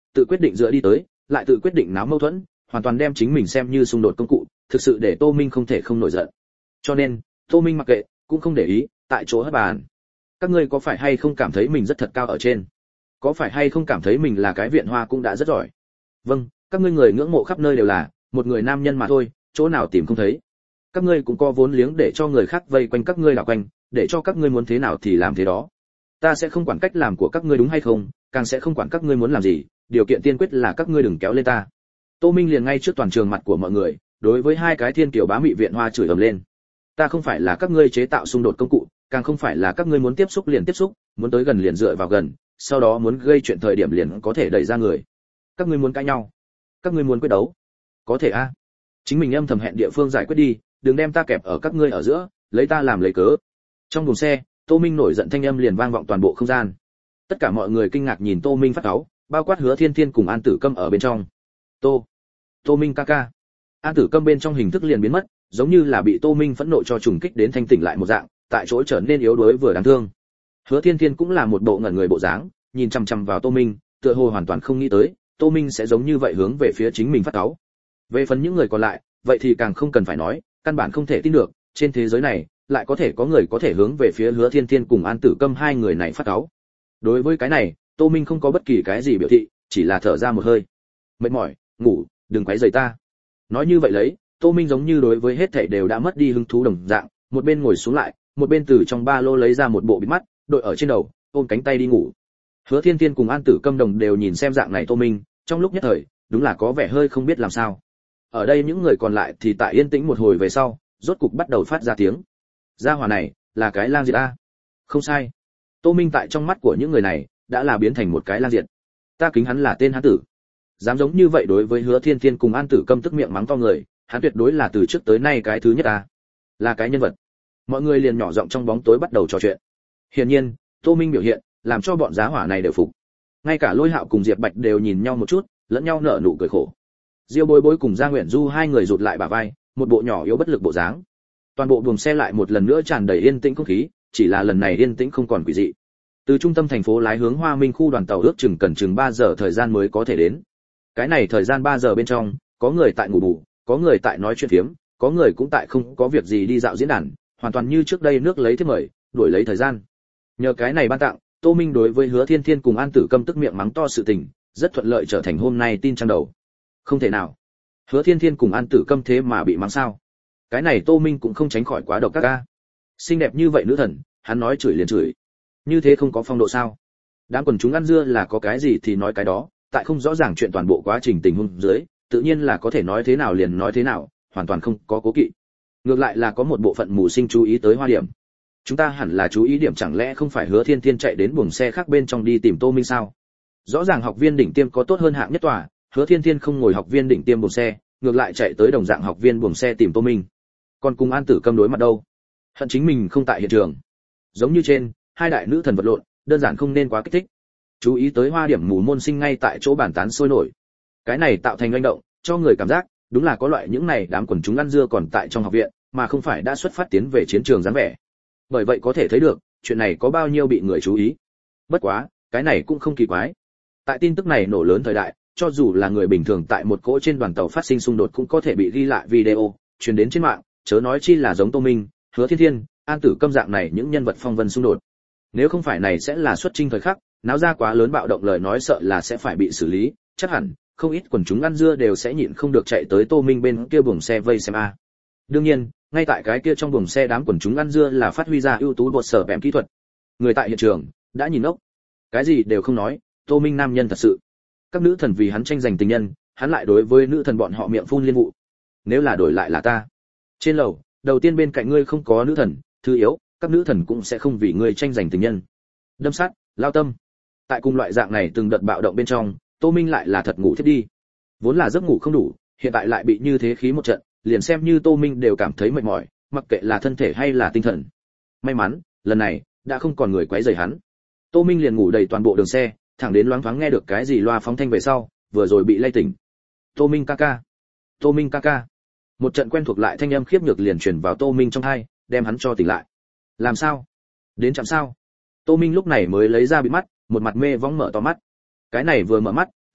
tự quyết định dựa đi tới, lại tự quyết định náo mâu thuẫn, hoàn toàn đem chính mình xem như xung đột công cụ, thực sự để Tô Minh không thể không nổi giận. Cho nên, Tô Minh mặc kệ, cũng không để ý, tại chỗ hất bàn. Các ngươi có phải hay không cảm thấy mình rất thật cao ở trên? Có phải hay không cảm thấy mình là cái viện hoa cũng đã rất giỏi? Vâng, các ngươi người ngưỡng mộ khắp nơi đều là, một người nam nhân mà thôi, chỗ nào tìm không thấy. Các ngươi cũng có vốn liếng để cho người khác vây quanh các ngươi đảo quanh, để cho các ngươi muốn thế nào thì làm thế đó. Ta sẽ không quản cách làm của các ngươi đúng hay không, càng sẽ không quản các ngươi muốn làm gì, điều kiện tiên quyết là các ngươi đừng kéo lên ta. Tô Minh liền ngay trước toàn trường mặt của mọi người, đối với hai cái thiên kiều bá mị viện hoa chửi ầm lên. Ta không phải là các ngươi chế tạo xung đột công cụ, càng không phải là các ngươi muốn tiếp xúc liền tiếp xúc, muốn tới gần liền dựa vào gần, sau đó muốn gây chuyện thời điểm liền có thể đẩy ra người. Các ngươi muốn cãi nhau, các ngươi muốn quyết đấu, có thể a. À? Chính mình âm thầm hẹn địa phương giải quyết đi, đừng đem ta kẹp ở các ngươi ở giữa, lấy ta làm lấy cớ. Trong buồng xe, Tô Minh nổi giận thanh âm liền vang vọng toàn bộ không gian. Tất cả mọi người kinh ngạc nhìn Tô Minh phát cáu, bao quát Hứa Thiên Thiên cùng An Tử Câm ở bên trong. Tô, Tô Minh ca ca. An Tử Câm bên trong hình thức liền biến mất, giống như là bị Tô Minh phẫn nộ cho trùng kích đến thanh tỉnh lại một dạng, tại chỗ trở nên yếu đuối vừa đáng thương. Hứa Thiên Thiên cũng là một bộ ngẩn người bộ dáng, nhìn chằm chằm vào Tô Minh, tựa hồ hoàn toàn không nghĩ tới, Tô Minh sẽ giống như vậy hướng về phía chính mình phát cáu. Về phần những người còn lại, vậy thì càng không cần phải nói, căn bản không thể tin được, trên thế giới này lại có thể có người có thể hướng về phía Hứa Thiên Thiên cùng An Tử Câm hai người này phát cáu. Đối với cái này, Tô Minh không có bất kỳ cái gì biểu thị, chỉ là thở ra một hơi. Mệt mỏi, ngủ, đừng quấy rầy ta. Nói như vậy lấy, Tô Minh giống như đối với hết thảy đều đã mất đi hứng thú đồng dạng, một bên ngồi xuống lại, một bên từ trong ba lô lấy ra một bộ bịt mắt, đội ở trên đầu, ôm cánh tay đi ngủ. Hứa Thiên Thiên cùng An Tử Câm đồng đều nhìn xem dạng này Tô Minh, trong lúc nhất thời, đúng là có vẻ hơi không biết làm sao. Ở đây những người còn lại thì tại yên tĩnh một hồi về sau, rốt cục bắt đầu phát ra tiếng. Gia hỏa này, là cái lang diệt a. Không sai. Tô Minh tại trong mắt của những người này, đã là biến thành một cái lang diệt. Ta kính hắn là tên hán tử. Dám giống như vậy đối với Hứa Thiên Thiên cùng An Tử Câm tức miệng mắng to người, hắn tuyệt đối là từ trước tới nay cái thứ nhất ta. Là cái nhân vật. Mọi người liền nhỏ giọng trong bóng tối bắt đầu trò chuyện. Hiển nhiên, Tô Minh biểu hiện, làm cho bọn giá hỏa này đều phục. Ngay cả Lôi Hạo cùng Diệp Bạch đều nhìn nhau một chút, lẫn nhau nở nụ cười khổ. Diêu Bối Bối cùng Gia Nguyện Du hai người rụt lại bả vai, một bộ nhỏ yếu bất lực bộ dáng. Toàn bộ buồng xe lại một lần nữa tràn đầy yên tĩnh không khí, chỉ là lần này yên tĩnh không còn quỷ dị. Từ trung tâm thành phố lái hướng Hoa Minh khu đoàn tàu ước chừng cần chừng ba giờ thời gian mới có thể đến. Cái này thời gian ba giờ bên trong, có người tại ngủ bù, có người tại nói chuyện phiếm, có người cũng tại không có việc gì đi dạo diễn đàn, hoàn toàn như trước đây nước lấy thế mời, đuổi lấy thời gian. Nhờ cái này ban tặng, Tô Minh đối với Hứa Thiên Thiên cùng An Tử Câm tức miệng mắng to sự tình, rất thuận lợi trở thành hôm nay tin trang đầu. Không thể nào. Hứa Thiên Thiên cùng An Tử Câm thế mà bị mắng sao? Cái này Tô Minh cũng không tránh khỏi quá độc các ca. Xinh đẹp như vậy nữ thần, hắn nói chửi liền chửi. Như thế không có phong độ sao? Đám quần chúng ăn dưa là có cái gì thì nói cái đó, tại không rõ ràng chuyện toàn bộ quá trình tình huống dưới, tự nhiên là có thể nói thế nào liền nói thế nào, hoàn toàn không có cố kỵ. Ngược lại là có một bộ phận mù sinh chú ý tới hoa điểm. Chúng ta hẳn là chú ý điểm, chẳng lẽ không phải Hứa Thiên Thiên chạy đến buồng xe khác bên trong đi tìm Tô Minh sao? Rõ ràng học viên đỉnh tiêm có tốt hơn hạng nhất tòa, Hứa Thiên Thiên không ngồi học viên đỉnh tiêm buồng xe, ngược lại chạy tới đồng dạng học viên buồng xe tìm Tô Minh. Còn cùng An Tử Câm đối mặt đâu? Hận chính mình không tại hiện trường. Giống như trên, hai đại nữ thần vật lộn, đơn giản không nên quá kích thích. Chú ý tới hoa điểm mù môn sinh ngay tại chỗ bàn tán sôi nổi. Cái này tạo thành hành động, cho người cảm giác, đúng là có loại những này đám quần chúng ăn dưa còn tại trong học viện, mà không phải đã xuất phát tiến về chiến trường dáng vẻ. Bởi vậy có thể thấy được, chuyện này có bao nhiêu bị người chú ý. Bất quá, cái này cũng không kỳ quái. Tại tin tức này nổ lớn thời đại, cho dù là người bình thường tại một cỗ trên đoàn tàu phát sinh xung đột cũng có thể bị ghi lại video, truyền đến trên mạng, chớ nói chi là giống Tô Minh, Hứa Thiên Thiên, An Tử Câm dạng này những nhân vật phong vân xung đột. Nếu không phải này sẽ là xuất chinh thời khắc, náo ra quá lớn bạo động lời nói sợ là sẽ phải bị xử lý, chắc hẳn không ít quần chúng ăn dưa đều sẽ nhịn không được chạy tới Tô Minh bên kia buồng xe vây xem a. Đương nhiên, ngay tại cái kia trong buồng xe đám quần chúng ăn dưa là phát huy ra ưu tú bột sở bẻm kỹ thuật. Người tại hiện trường đã nhìn ốc, cái gì đều không nói, Tô Minh nam nhân thật sự. Các nữ thần vì hắn tranh giành tình nhân, hắn lại đối với nữ thần bọn họ miệng phun liên vụ. Nếu là đổi lại là ta, trên lầu, đầu tiên bên cạnh ngươi không có nữ thần, thứ yếu, các nữ thần cũng sẽ không vì ngươi tranh giành tình nhân. Đâm sát, lao tâm. Tại cùng loại dạng này từng đợt bạo động bên trong, Tô Minh lại là thật ngủ thiết đi. Vốn là giấc ngủ không đủ, hiện tại lại bị như thế khí một trận, liền xem như Tô Minh đều cảm thấy mệt mỏi, mặc kệ là thân thể hay là tinh thần. May mắn, lần này đã không còn người quấy rầy hắn. Tô Minh liền ngủ đầy toàn bộ đường xe, thẳng đến loáng thoáng nghe được cái gì loa phóng thanh về sau, vừa rồi bị lay tỉnh. Tô Minh ca ca, Tô Minh ca ca. Một trận quen thuộc lại thanh âm khiếp nhược liền truyền vào Tô Minh trong tai, đem hắn cho tỉnh lại. Làm sao? Đến chậm sao? Tô Minh lúc này mới lấy ra bịt mắt, một mặt mê vóng mở to mắt. Cái này vừa mở mắt,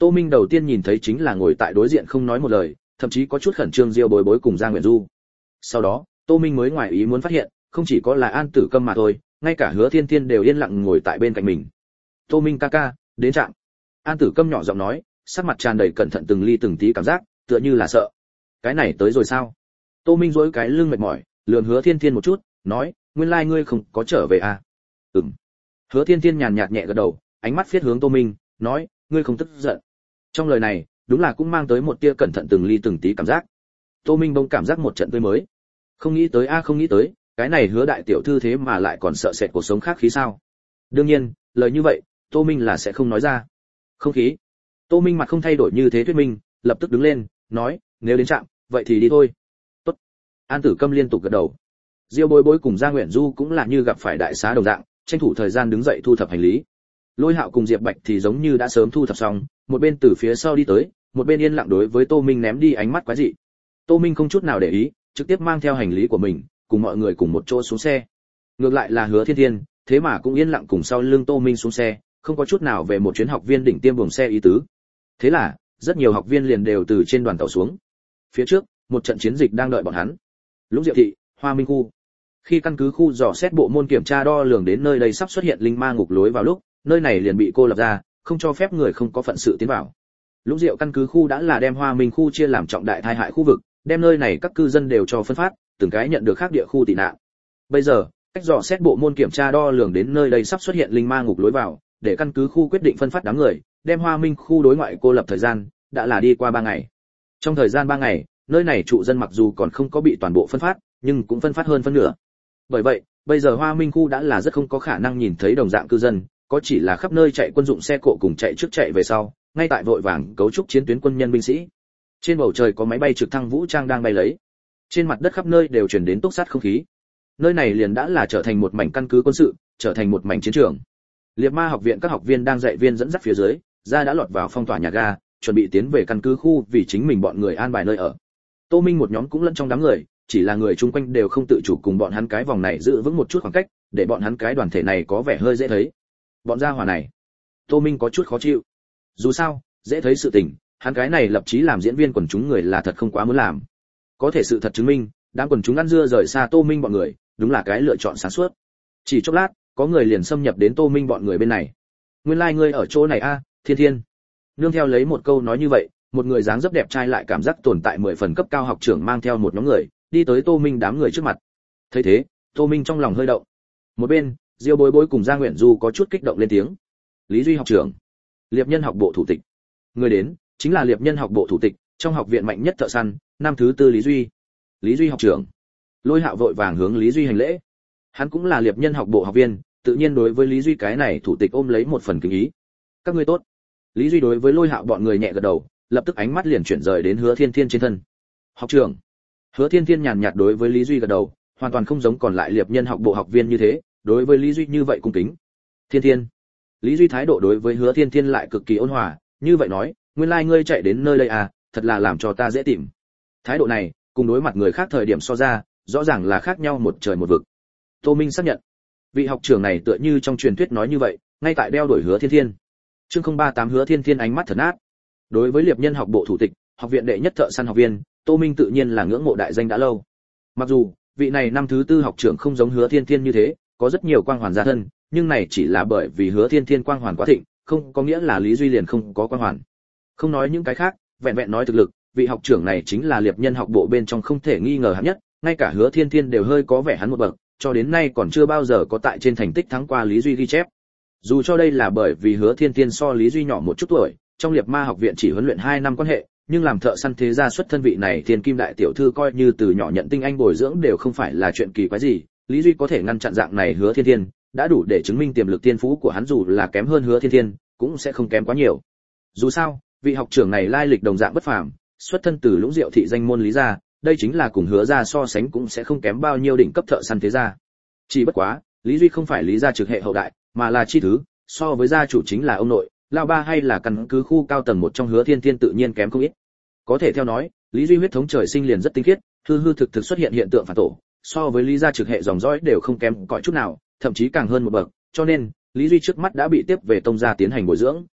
Tô Minh đầu tiên nhìn thấy chính là ngồi tại đối diện không nói một lời, thậm chí có chút khẩn trương Diêu Bối Bối cùng Giang Nguyện Du. Sau đó, Tô Minh mới ngoài ý muốn phát hiện, không chỉ có là An Tử Câm mà thôi, ngay cả Hứa Thiên Thiên đều yên lặng ngồi tại bên cạnh mình. Tô Minh ca ca, đến trạm. An Tử Câm nhỏ giọng nói, sắc mặt tràn đầy cẩn thận từng ly từng tí cảm giác, tựa như là sợ. Cái này tới rồi sao? Tô Minh duỗi cái lưng mệt mỏi, lườm Hứa Thiên Thiên một chút, nói, nguyên lai like ngươi không có trở về à? Ừm. Hứa Thiên Thiên nhàn nhạt nhẹ gật đầu, ánh mắt phiết hướng Tô Minh, nói, ngươi không tức giận. Trong lời này, đúng là cũng mang tới một tia cẩn thận từng ly từng tí cảm giác. Tô Minh bỗng cảm giác một trận tươi mới. Không nghĩ tới a không nghĩ tới, cái này Hứa đại tiểu thư thế mà lại còn sợ sệt cuộc sống khác khí sao? Đương nhiên, lời như vậy, Tô Minh là sẽ không nói ra. Không khí. Tô Minh mặt không thay đổi như thế thuyết minh, lập tức đứng lên, nói, nếu đến trạm, vậy thì đi thôi. Tốt. An Tử Câm liên tục gật đầu. Diêu Bối Bối cùng Giang Nguyện Du cũng là như gặp phải đại xá đồng dạng, tranh thủ thời gian đứng dậy thu thập hành lý. Lôi Hạo cùng Diệp Bạch thì giống như đã sớm thu thập xong, một bên từ phía sau đi tới, một bên yên lặng đối với Tô Minh ném đi ánh mắt quái dị. Tô Minh không chút nào để ý, trực tiếp mang theo hành lý của mình, cùng mọi người cùng một chỗ xuống xe. Ngược lại là Hứa Thiên Thiên, thế mà cũng yên lặng cùng sau lưng Tô Minh xuống xe, không có chút nào về một chuyến học viên đỉnh tiêm buồng xe ý tứ. Thế là, rất nhiều học viên liền đều từ trên đoàn tàu xuống. Phía trước, một trận chiến dịch đang đợi bọn hắn. Lũng Diệu thị, Hoa Minh khu. Khi căn cứ khu dò xét bộ môn kiểm tra đo lường đến nơi đây sắp xuất hiện linh ma ngục lối vào lúc, nơi này liền bị cô lập ra, không cho phép người không có phận sự tiến vào. Lũng Diệu căn cứ khu đã là đem Hoa Minh khu chia làm trọng đại tai hại khu vực, đem nơi này các cư dân đều cho phân phát, từng cái nhận được khác địa khu tị nạn. Bây giờ, cách dò xét bộ môn kiểm tra đo lường đến nơi đây sắp xuất hiện linh ma ngục lối vào, để căn cứ khu quyết định phân phát đám người, đem Hoa Minh khu đối ngoại cô lập thời gian, đã là đi qua ba ngày. Trong thời gian ba ngày, nơi này trụ dân mặc dù còn không có bị toàn bộ phân phát, nhưng cũng phân phát hơn phân nửa. Bởi vậy, bây giờ Hoa Minh khu đã là rất không có khả năng nhìn thấy đồng dạng cư dân, có chỉ là khắp nơi chạy quân dụng xe cộ cùng chạy trước chạy về sau, ngay tại vội vàng cấu trúc chiến tuyến quân nhân binh sĩ. Trên bầu trời có máy bay trực thăng vũ trang đang bay lấy. Trên mặt đất khắp nơi đều truyền đến túc sát không khí. Nơi này liền đã là trở thành một mảnh căn cứ quân sự, trở thành một mảnh chiến trường. Liệt Ma học viện các học viên đang dạy viên dẫn dắt phía dưới, ra đã lọt vào phong tỏa nhà ga, chuẩn bị tiến về căn cứ khu vì chính mình bọn người an bài nơi ở. Tô Minh một nhóm cũng lẫn trong đám người, chỉ là người chung quanh đều không tự chủ cùng bọn hắn cái vòng này giữ vững một chút khoảng cách, để bọn hắn cái đoàn thể này có vẻ hơi dễ thấy. Bọn gia hỏa này, Tô Minh có chút khó chịu. Dù sao, dễ thấy sự tình, hắn cái này lập chí làm diễn viên quần chúng người là thật không quá muốn làm. Có thể sự thật chứng minh, đám quần chúng ăn dưa rời xa Tô Minh bọn người, đúng là cái lựa chọn sáng suốt. Chỉ chốc lát, có người liền xâm nhập đến Tô Minh bọn người bên này. Nguyên lai like ngươi ở chỗ này a, Thiên Thiên. Nương theo lấy một câu nói như vậy, một người dáng dấp đẹp trai lại cảm giác tồn tại mười phần cấp cao học trưởng mang theo một nhóm người, đi tới Tô Minh đám người trước mặt. Thấy thế, Tô Minh trong lòng hơi động. Một bên, Diêu Bối Bối cùng Giang Nguyện Du có chút kích động lên tiếng. Lý Duy học trưởng, Liệp Nhân học bộ thủ tịch. Người đến, chính là Liệp Nhân học bộ thủ tịch, trong học viện mạnh nhất thợ săn, năm thứ tư Lý Duy. Lý Duy học trưởng. Lôi Hạo vội vàng hướng Lý Duy hành lễ. Hắn cũng là Liệp Nhân học bộ học viên, tự nhiên đối với Lý Duy cái này thủ tịch ôm lấy một phần kính ý. Các ngươi tốt. Lý Duy đối với Lôi Hạo bọn người nhẹ gật đầu, lập tức ánh mắt liền chuyển rời đến Hứa Thiên Thiên trên thân. Học trưởng. Hứa Thiên Thiên nhàn nhạt đối với Lý Duy gật đầu, hoàn toàn không giống còn lại Liệp Nhân học bộ học viên như thế, đối với Lý Duy như vậy cung kính. Thiên Thiên. Lý Duy thái độ đối với Hứa Thiên Thiên lại cực kỳ ôn hòa, như vậy nói, nguyên lai like ngươi chạy đến nơi đây à, thật là làm cho ta dễ tìm. Thái độ này, cùng đối mặt người khác thời điểm so ra, rõ ràng là khác nhau một trời một vực. Tô Minh xác nhận, vị học trưởng này tựa như trong truyền thuyết nói như vậy, ngay tại đeo đuổi Hứa Thiên Thiên. Chương không ba tám Hứa Thiên Thiên ánh mắt thật nát. Đối với Liệp Nhân học bộ thủ tịch, học viện đệ nhất thợ săn học viên, Tô Minh tự nhiên là ngưỡng mộ đại danh đã lâu. Mặc dù, vị này năm thứ tư học trưởng không giống Hứa Thiên Thiên như thế, có rất nhiều quang hoàn gia thân, nhưng này chỉ là bởi vì Hứa Thiên Thiên quang hoàn quá thịnh, không có nghĩa là Lý Duy liền không có quang hoàn. Không nói những cái khác, vẹn vẹn nói thực lực, vị học trưởng này chính là Liệp Nhân học bộ bên trong không thể nghi ngờ hạng nhất, ngay cả Hứa Thiên Thiên đều hơi có vẻ hắn một bậc, cho đến nay còn chưa bao giờ có tại trên thành tích thắng qua Lý Duy ghi chép. Dù cho đây là bởi vì Hứa Thiên Thiên so Lý Duy nhỏ một chút tuổi, trong Liệp Ma học viện chỉ huấn luyện hai năm quan hệ, nhưng làm thợ săn thế gia xuất thân vị này Thiên Kim đại tiểu thư coi như từ nhỏ nhận tinh anh bồi dưỡng đều không phải là chuyện kỳ quái gì, Lý Duy có thể ngăn chặn dạng này Hứa Thiên Thiên, đã đủ để chứng minh tiềm lực tiên phú của hắn dù là kém hơn Hứa Thiên Thiên, cũng sẽ không kém quá nhiều. Dù sao, vị học trưởng này lai lịch đồng dạng bất phàm, xuất thân từ Lũng Diệu thị danh môn Lý gia, đây chính là cùng Hứa gia so sánh cũng sẽ không kém bao nhiêu đỉnh cấp thợ săn thế gia. Chỉ bất quá, Lý Duy không phải Lý gia trực hệ hậu đại, mà là chi thứ, so với gia chủ chính là ông nội, lão ba hay là căn cứ khu cao tầng một trong Hứa Thiên Thiên tự nhiên kém không ít. Có thể theo nói, Lý Duy huyết thống trời sinh liền rất tinh khiết, hư hư thực thực xuất hiện hiện tượng phản tổ, so với Lý gia trực hệ dòng dõi đều không kém cỏi chút nào, thậm chí càng hơn một bậc, cho nên, Lý Duy trước mắt đã bị tiếp về tông gia tiến hành bồi dưỡng,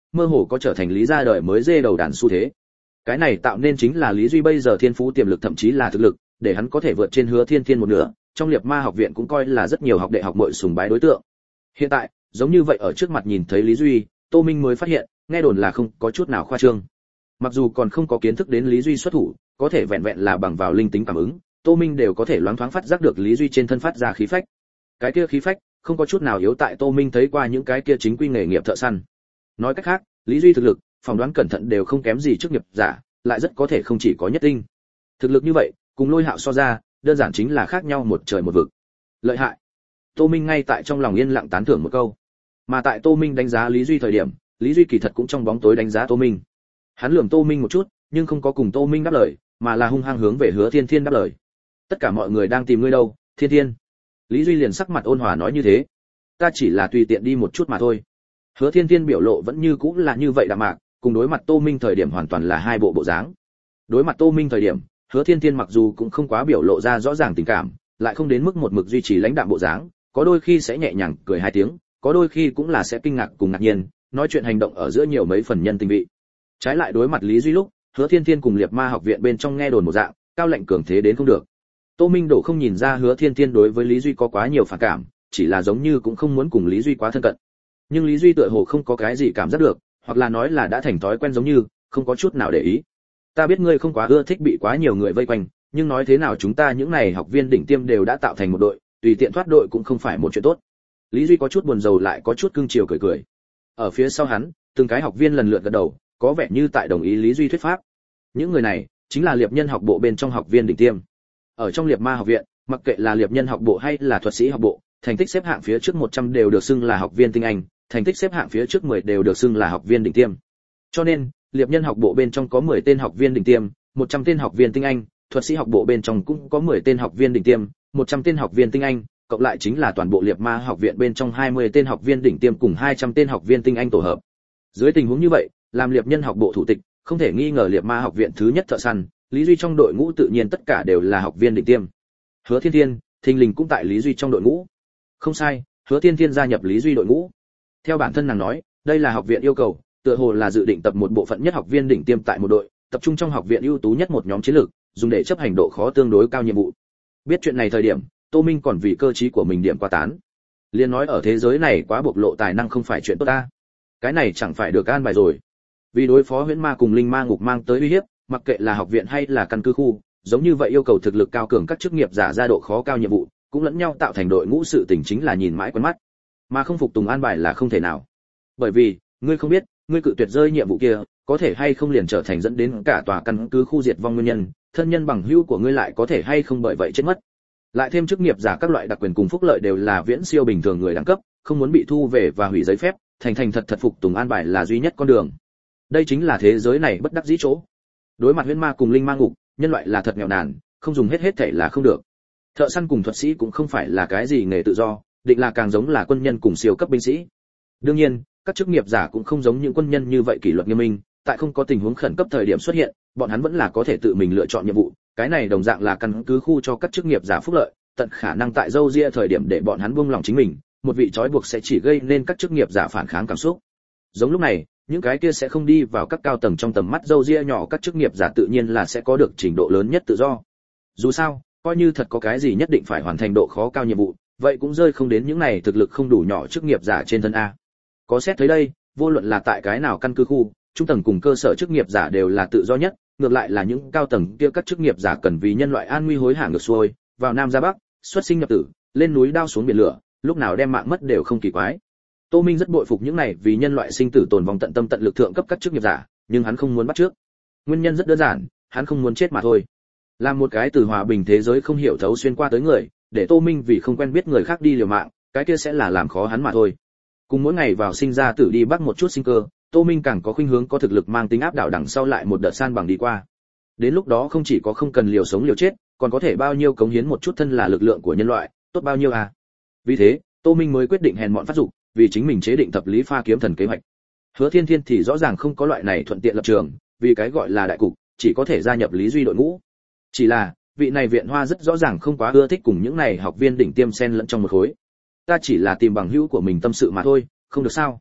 mơ hồ có trở thành Lý gia đời mới dê đầu đàn xu thế. Cái này tạo nên chính là Lý Duy bây giờ thiên phú tiềm lực thậm chí là thực lực, để hắn có thể vượt trên Hứa Thiên Thiên một nửa, trong Liệt Ma học viện cũng coi là rất nhiều học đệ học muội sùng bái đối tượng. Hiện tại, giống như vậy ở trước mặt nhìn thấy Lý Duy, Tô Minh mới phát hiện, nghe đồn là không có chút nào khoa trương. Mặc dù còn không có kiến thức đến Lý Duy xuất thủ, có thể vẹn vẹn là bằng vào linh tính cảm ứng, Tô Minh đều có thể loáng thoáng phát giác được Lý Duy trên thân phát ra khí phách. Cái kia khí phách, không có chút nào yếu tại Tô Minh thấy qua những cái kia chính quy nghề nghiệp thợ săn. Nói cách khác, Lý Duy thực lực, phỏng đoán cẩn thận đều không kém gì chức nghiệp giả, lại rất có thể không chỉ có nhất tinh. Thực lực như vậy, cùng Lôi Hạo so ra, đơn giản chính là khác nhau một trời một vực. Lợi hại. Tô Minh ngay tại trong lòng yên lặng tán thưởng một câu. Mà tại Tô Minh đánh giá Lý Duy thời điểm, Lý Duy kỳ thật cũng trong bóng tối đánh giá Tô Minh. Hắn lườm Tô Minh một chút, nhưng không có cùng Tô Minh đáp lời, mà là hung hăng hướng về Hứa Thiên Thiên đáp lời. Tất cả mọi người đang tìm ngươi đâu, Thiên Thiên. Lý Duy liền sắc mặt ôn hòa nói như thế. Ta chỉ là tùy tiện đi một chút mà thôi. Hứa Thiên Thiên biểu lộ vẫn như cũ là như vậy đạm mạc, cùng đối mặt Tô Minh thời điểm hoàn toàn là hai bộ bộ dáng. Đối mặt Tô Minh thời điểm, Hứa Thiên Thiên mặc dù cũng không quá biểu lộ ra rõ ràng tình cảm, lại không đến mức một mực duy trì lãnh đạm bộ dáng, có đôi khi sẽ nhẹ nhàng cười hai tiếng, có đôi khi cũng là sẽ kinh ngạc cùng ngạc nhiên, nói chuyện hành động ở giữa nhiều mấy phần nhân tình vị. Trái lại đối mặt Lý Duy lúc, Hứa Thiên Thiên cùng Liệt Ma học viện bên trong nghe đồn một dạng, cao lạnh cường thế đến không được. Tô Minh đổ không nhìn ra Hứa Thiên Thiên đối với Lý Duy có quá nhiều phản cảm, chỉ là giống như cũng không muốn cùng Lý Duy quá thân cận. Nhưng Lý Duy tựa hồ không có cái gì cảm giác được, hoặc là nói là đã thành thói quen giống như, không có chút nào để ý. Ta biết ngươi không quá ưa thích bị quá nhiều người vây quanh, nhưng nói thế nào chúng ta những này học viên đỉnh tiêm đều đã tạo thành một đội, tùy tiện thoát đội cũng không phải một chuyện tốt. Lý Duy có chút buồn rầu lại có chút cưng chiều cười cười. Ở phía sau hắn, từng cái học viên lần lượt gật đầu, có vẻ như tại đồng ý Lý Duy thuyết pháp. Những người này chính là Liệp Nhân học bộ bên trong học viên đỉnh tiêm. Ở trong Liệp Ma học viện, mặc kệ là Liệp Nhân học bộ hay là thuật sĩ học bộ, thành tích xếp hạng phía trước một trăm đều được xưng là học viên tinh anh, thành tích xếp hạng phía trước mười đều được xưng là học viên đỉnh tiêm. Cho nên, Liệp Nhân học bộ bên trong có mười tên học viên đỉnh tiêm, một trăm tên học viên tinh anh, thuật sĩ học bộ bên trong cũng có mười tên học viên đỉnh tiêm, một trăm tên học viên tinh anh, cộng lại chính là toàn bộ Liệp Ma học viện bên trong hai mươi tên học viên đỉnh tiêm cùng hai trăm tên học viên tinh anh tổ hợp. Dưới tình huống như vậy, làm Liệp Nhân học bộ thủ tịch, không thể nghi ngờ Liệp Ma học viện thứ nhất thợ săn, Lý Duy trong đội ngũ tự nhiên tất cả đều là học viên đỉnh tiêm. Hứa Thiên Thiên, thình lình cũng tại Lý Duy trong đội ngũ. Không sai, Hứa Thiên Thiên gia nhập Lý Duy đội ngũ. Theo bản thân nàng nói, đây là học viện yêu cầu, tựa hồ là dự định tập một bộ phận nhất học viên đỉnh tiêm tại một đội, tập trung trong học viện ưu tú nhất một nhóm chiến lược, dùng để chấp hành độ khó tương đối cao nhiệm vụ. Biết chuyện này thời điểm, Tô Minh còn vì cơ trí của mình điểm qua tán. Liên nói ở thế giới này quá bộc lộ tài năng không phải chuyện tốt ta. Cái này chẳng phải được an bài rồi. Vì đối phó huyễn ma cùng linh ma ngục mang tới uy hiếp, mặc kệ là học viện hay là căn cứ khu, giống như vậy yêu cầu thực lực cao cường các chức nghiệp giả ra độ khó cao nhiệm vụ, cũng lẫn nhau tạo thành đội ngũ sự tình chính là nhìn mãi quen mắt, mà không phục tùng an bài là không thể nào. Bởi vì, ngươi không biết, ngươi cự tuyệt rơi nhiệm vụ kia, có thể hay không liền trở thành dẫn đến cả tòa căn cứ khu diệt vong nguyên nhân, thân nhân bằng hữu của ngươi lại có thể hay không bởi vậy chết mất. Lại thêm chức nghiệp giả các loại đặc quyền cùng phúc lợi đều là viễn siêu bình thường người đẳng cấp, không muốn bị thu về và hủy giấy phép, thành thành thật thật phục tùng an bài là duy nhất con đường. Đây chính là thế giới này bất đắc dĩ chỗ. Đối mặt huyễn ma cùng linh ma ngục, nhân loại là thật nghèo nàn, không dùng hết hết thảy là không được. Thợ săn cùng thuật sĩ cũng không phải là cái gì nghề tự do, định là càng giống là quân nhân cùng siêu cấp binh sĩ. Đương nhiên, các chức nghiệp giả cũng không giống những quân nhân như vậy kỷ luật nghiêm minh, tại không có tình huống khẩn cấp thời điểm xuất hiện, bọn hắn vẫn là có thể tự mình lựa chọn nhiệm vụ, cái này đồng dạng là căn cứ khu cho các chức nghiệp giả phúc lợi, tận khả năng tại dâu ria thời điểm để bọn hắn buông lòng chính mình, một vị trói buộc sẽ chỉ gây nên các chức nghiệp giả phản kháng cảm xúc. Giống lúc này, những cái kia sẽ không đi vào các cao tầng trong tầm mắt dâu ria nhỏ các chức nghiệp giả tự nhiên là sẽ có được trình độ lớn nhất tự do. Dù sao, coi như thật có cái gì nhất định phải hoàn thành độ khó cao nhiệm vụ, vậy cũng rơi không đến những này thực lực không đủ nhỏ chức nghiệp giả trên thân a. Có xét tới đây, vô luận là tại cái nào căn cứ khu, trung tầng cùng cơ sở chức nghiệp giả đều là tự do nhất, ngược lại là những cao tầng kia các chức nghiệp giả cần vì nhân loại an nguy hối hả ngược xuôi, vào nam ra bắc, xuất sinh nhập tử, lên núi đao xuống biển lửa, lúc nào đem mạng mất đều không kỳ quái. Tô Minh rất bội phục những này vì nhân loại sinh tử tồn vong tận tâm tận lực thượng cấp các chức nghiệp giả, nhưng hắn không muốn bắt trước. Nguyên nhân rất đơn giản, hắn không muốn chết mà thôi. Làm một cái từ hòa bình thế giới không hiểu thấu xuyên qua tới người, để Tô Minh vì không quen biết người khác đi liều mạng, cái kia sẽ là làm khó hắn mà thôi. Cùng mỗi ngày vào sinh ra tử đi bắt một chút sinh cơ, Tô Minh càng có khuynh hướng có thực lực mang tính áp đảo đằng sau lại một đợt san bằng đi qua. Đến lúc đó không chỉ có không cần liều sống liều chết, còn có thể bao nhiêu cống hiến một chút thân là lực lượng của nhân loại, tốt bao nhiêu à. Vì thế, Tô Minh mới quyết định hèn mọn phát dục, vì chính mình chế định thập lý pha kiếm thần kế hoạch. Hứa Thiên Thiên thì rõ ràng không có loại này thuận tiện lập trường, vì cái gọi là đại cục, chỉ có thể gia nhập Lý Duy đội ngũ. Chỉ là, vị này viện hoa rất rõ ràng không quá ưa thích cùng những này học viên đỉnh tiêm xen lẫn trong một khối. Ta chỉ là tìm bằng hữu của mình tâm sự mà thôi, không được sao?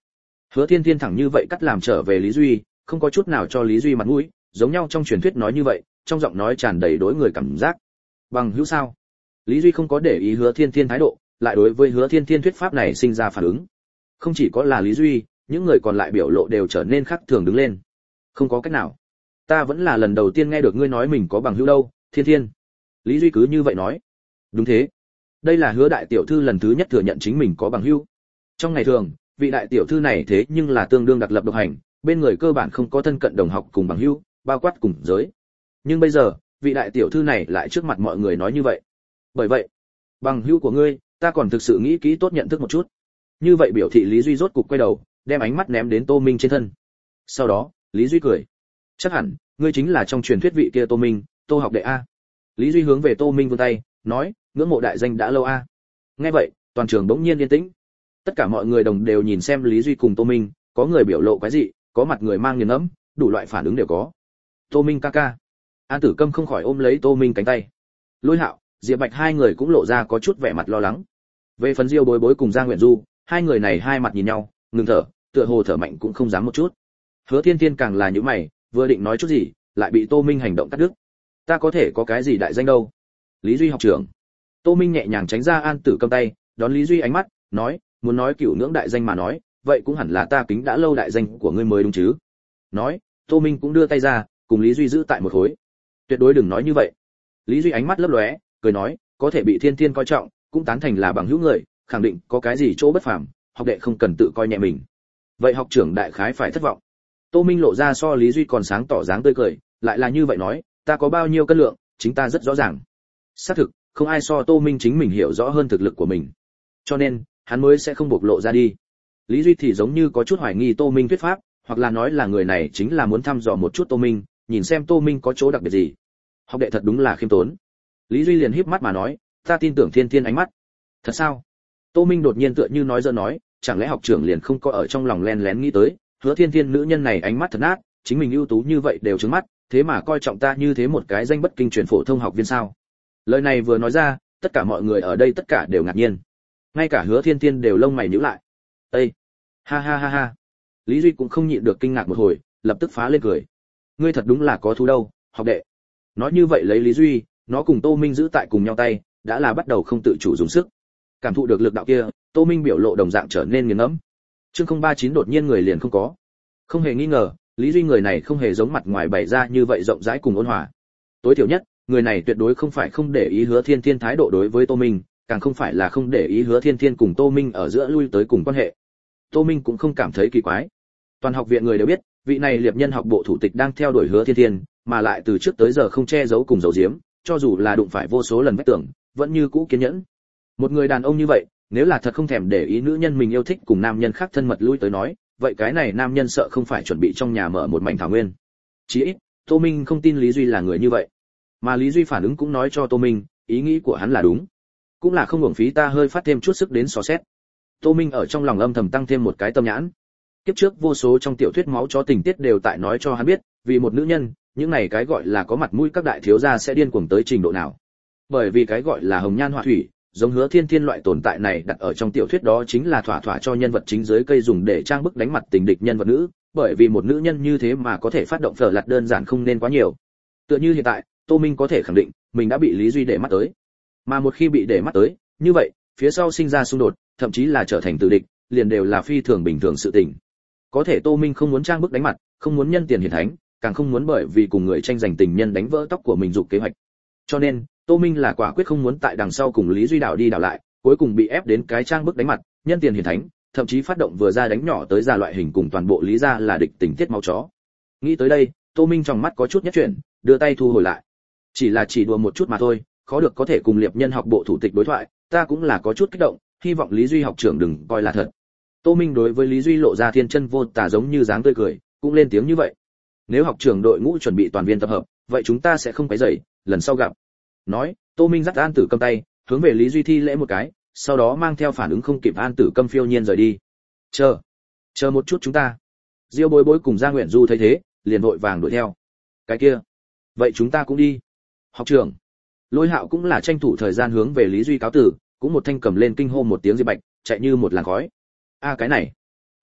Hứa Thiên Thiên thẳng như vậy cắt làm trở về Lý Duy, không có chút nào cho Lý Duy mặt mũi, giống nhau trong truyền thuyết nói như vậy, trong giọng nói tràn đầy đối người cảm giác. Bằng hữu sao? Lý Duy không có để ý Hứa Thiên Thiên thái độ, lại đối với Hứa Thiên Thiên thuyết pháp này sinh ra phản ứng. Không chỉ có là Lý Duy, những người còn lại biểu lộ đều trở nên khác thường đứng lên. Không có cách nào. Ta vẫn là lần đầu tiên nghe được ngươi nói mình có bằng hữu đâu, Thiên Thiên. Lý Duy cứ như vậy nói. Đúng thế. Đây là Hứa đại tiểu thư lần thứ nhất thừa nhận chính mình có bằng hữu. Trong ngày thường, vị đại tiểu thư này thế nhưng là tương đương đặc lập độc hành, bên người cơ bản không có thân cận đồng học cùng bằng hữu, bao quát cùng giới. Nhưng bây giờ, vị đại tiểu thư này lại trước mặt mọi người nói như vậy. Bởi vậy, bằng hữu của ngươi, ta còn thực sự nghĩ kỹ tốt nhận thức một chút. Như vậy biểu thị Lý Duy rốt cục quay đầu, đem ánh mắt ném đến Tô Minh trên thân. Sau đó, Lý Duy cười. Chắc hẳn, ngươi chính là trong truyền thuyết vị kia Tô Minh, Tô học đệ a. Lý Duy hướng về Tô Minh vươn tay, nói, ngưỡng mộ đại danh đã lâu a. Nghe vậy, toàn trường bỗng nhiên yên tĩnh. Tất cả mọi người đồng đều nhìn xem Lý Duy cùng Tô Minh, có người biểu lộ quái dị, có mặt người mang nghiền ngẫm, đủ loại phản ứng đều có. Tô Minh ca ca. An Tử Câm không khỏi ôm lấy Tô Minh cánh tay. Lôi Hạo, Diệp Bạch hai người cũng lộ ra có chút vẻ mặt lo lắng. Về phần Diêu Bối Bối cùng Giang Nguyện Du, hai người này hai mặt nhìn nhau, ngừng thở, tựa hồ thở mạnh cũng không dám một chút. Hứa Thiên Thiên càng là nhíu mày, vừa định nói chút gì, lại bị Tô Minh hành động cắt đứt. Ta có thể có cái gì đại danh đâu? Lý Duy học trưởng. Tô Minh nhẹ nhàng tránh ra An Tử Câm tay, đón Lý Duy ánh mắt, nói, muốn nói cửu ngưỡng đại danh mà nói, vậy cũng hẳn là ta kính đã lâu đại danh của ngươi mới đúng chứ? Nói, Tô Minh cũng đưa tay ra, cùng Lý Duy giữ tại một khối. Tuyệt đối đừng nói như vậy. Lý Duy ánh mắt lấp lóe, cười nói, có thể bị Thiên Thiên coi trọng, cũng tán thành là bằng hữu người, khẳng định có cái gì chỗ bất phàm, học đệ không cần tự coi nhẹ mình. Vậy học trưởng đại khái phải thất vọng. Tô Minh lộ ra so Lý Duy còn sáng tỏ dáng tươi cười, lại là như vậy nói, ta có bao nhiêu cân lượng, chính ta rất rõ ràng. Xác thực, không ai so Tô Minh chính mình hiểu rõ hơn thực lực của mình. Cho nên, hắn mới sẽ không bộc lộ ra đi. Lý Duy thì giống như có chút hoài nghi Tô Minh thuyết pháp, hoặc là nói là người này chính là muốn thăm dò một chút Tô Minh, nhìn xem Tô Minh có chỗ đặc biệt gì. Học đệ thật đúng là khiêm tốn. Lý Duy liền híp mắt mà nói, ta tin tưởng Thiên Thiên ánh mắt. Thật sao? Tô Minh đột nhiên tựa như nói giỡn nói, chẳng lẽ học trưởng liền không có ở trong lòng len lén nghĩ tới, Hứa Thiên Thiên nữ nhân này ánh mắt thật nát, chính mình ưu tú như vậy đều trướng mắt, thế mà coi trọng ta như thế một cái danh bất kinh truyền phổ thông học viên sao? Lời này vừa nói ra, tất cả mọi người ở đây tất cả đều ngạc nhiên. Ngay cả Hứa Thiên Thiên đều lông mày nhíu lại. Ê! Ha ha ha ha. Lý Duy cũng không nhịn được kinh ngạc một hồi, lập tức phá lên cười. Ngươi thật đúng là có thú đâu, học đệ. Nói như vậy lấy Lý Duy, nó cùng Tô Minh giữ tại cùng nhau tay, đã là bắt đầu không tự chủ dùng sức. Cảm thụ được lực đạo kia, Tô Minh biểu lộ đồng dạng trở nên nghiền ngẫm. Chương không ba chín đột nhiên người liền không có. Không hề nghi ngờ, Lý Duy người này không hề giống mặt ngoài bày ra như vậy rộng rãi cùng ôn hòa. Tối thiểu nhất, người này tuyệt đối không phải không để ý Hứa Thiên Thiên thái độ đối với Tô Minh, càng không phải là không để ý Hứa Thiên Thiên cùng Tô Minh ở giữa lui tới cùng quan hệ. Tô Minh cũng không cảm thấy kỳ quái. Toàn học viện người đều biết, vị này liệp nhân học bộ thủ tịch đang theo đuổi Hứa Thiên Thiên, mà lại từ trước tới giờ không che giấu cùng giấu giếm, cho dù là đụng phải vô số lần vết tưởng, vẫn như cũ kiên nhẫn. Một người đàn ông như vậy, nếu là thật không thèm để ý nữ nhân mình yêu thích cùng nam nhân khác thân mật lui tới nói, vậy cái này nam nhân sợ không phải chuẩn bị trong nhà mở một mảnh thảo nguyên. Chỉ ít, Tô Minh không tin Lý Duy là người như vậy. Mà Lý Duy phản ứng cũng nói cho Tô Minh, ý nghĩ của hắn là đúng. Cũng là không uổng phí ta hơi phát thêm chút sức đến xò xét. Tô Minh ở trong lòng âm thầm tăng thêm một cái tâm nhãn. Kiếp trước vô số trong tiểu thuyết máu chó tình tiết đều tại nói cho hắn biết, vì một nữ nhân, những này cái gọi là có mặt mũi các đại thiếu gia sẽ điên cuồng tới trình độ nào. Bởi vì cái gọi là hồng nhan họa thủy, giống Hứa Thiên Thiên loại tồn tại này đặt ở trong tiểu thuyết đó chính là thỏa thỏa cho nhân vật chính dưới cây dùng để trang bức đánh mặt tình địch nhân vật nữ, bởi vì một nữ nhân như thế mà có thể phát động phở lạt đơn giản không nên quá nhiều. Tựa như hiện tại, Tô Minh có thể khẳng định, mình đã bị Lý Duy để mắt tới. Mà một khi bị để mắt tới, như vậy, phía sau sinh ra xung đột, thậm chí là trở thành tử địch, liền đều là phi thường bình thường sự tình. Có thể Tô Minh không muốn trang bức đánh mặt, không muốn nhân tiền hiển thánh, càng không muốn bởi vì cùng người tranh giành tình nhân đánh vỡ tóc của mình dục kế hoạch. Cho nên, Tô Minh là quả quyết không muốn tại đằng sau cùng Lý Duy đảo đi đảo lại, cuối cùng bị ép đến cái trang bức đánh mặt, nhân tiền hiển thánh, thậm chí phát động vừa ra đánh nhỏ tới ra loại hình cùng toàn bộ Lý gia là địch tình tiết máu chó. Nghĩ tới đây, Tô Minh trong mắt có chút nhất chuyển, đưa tay thu hồi lại. Chỉ là chỉ đùa một chút mà thôi, khó được có thể cùng liệp nhân học bộ thủ tịch đối thoại, ta cũng là có chút kích động, hy vọng Lý Duy học trưởng đừng coi là thật. Tô Minh đối với Lý Duy lộ ra thiên chân vô tà giống như dáng tươi cười, cũng lên tiếng như vậy. Nếu học trưởng đội ngũ chuẩn bị toàn viên tập hợp, vậy chúng ta sẽ không quấy rầy, lần sau gặp. Nói, Tô Minh dắt An Tử Câm tay, hướng về Lý Duy thi lễ một cái, sau đó mang theo phản ứng không kịp An Tử Câm phiêu nhiên rời đi. Chờ, chờ một chút chúng ta. Diêu Bối Bối cùng Giang Nguyện Du thấy thế, liền vội vàng đuổi theo. Cái kia, vậy chúng ta cũng đi. Học trưởng. Lôi Hạo cũng là tranh thủ thời gian hướng về Lý Duy cáo tử, cũng một thanh cầm lên kinh hô một tiếng Diệp Bạch, chạy như một làn khói. A cái này,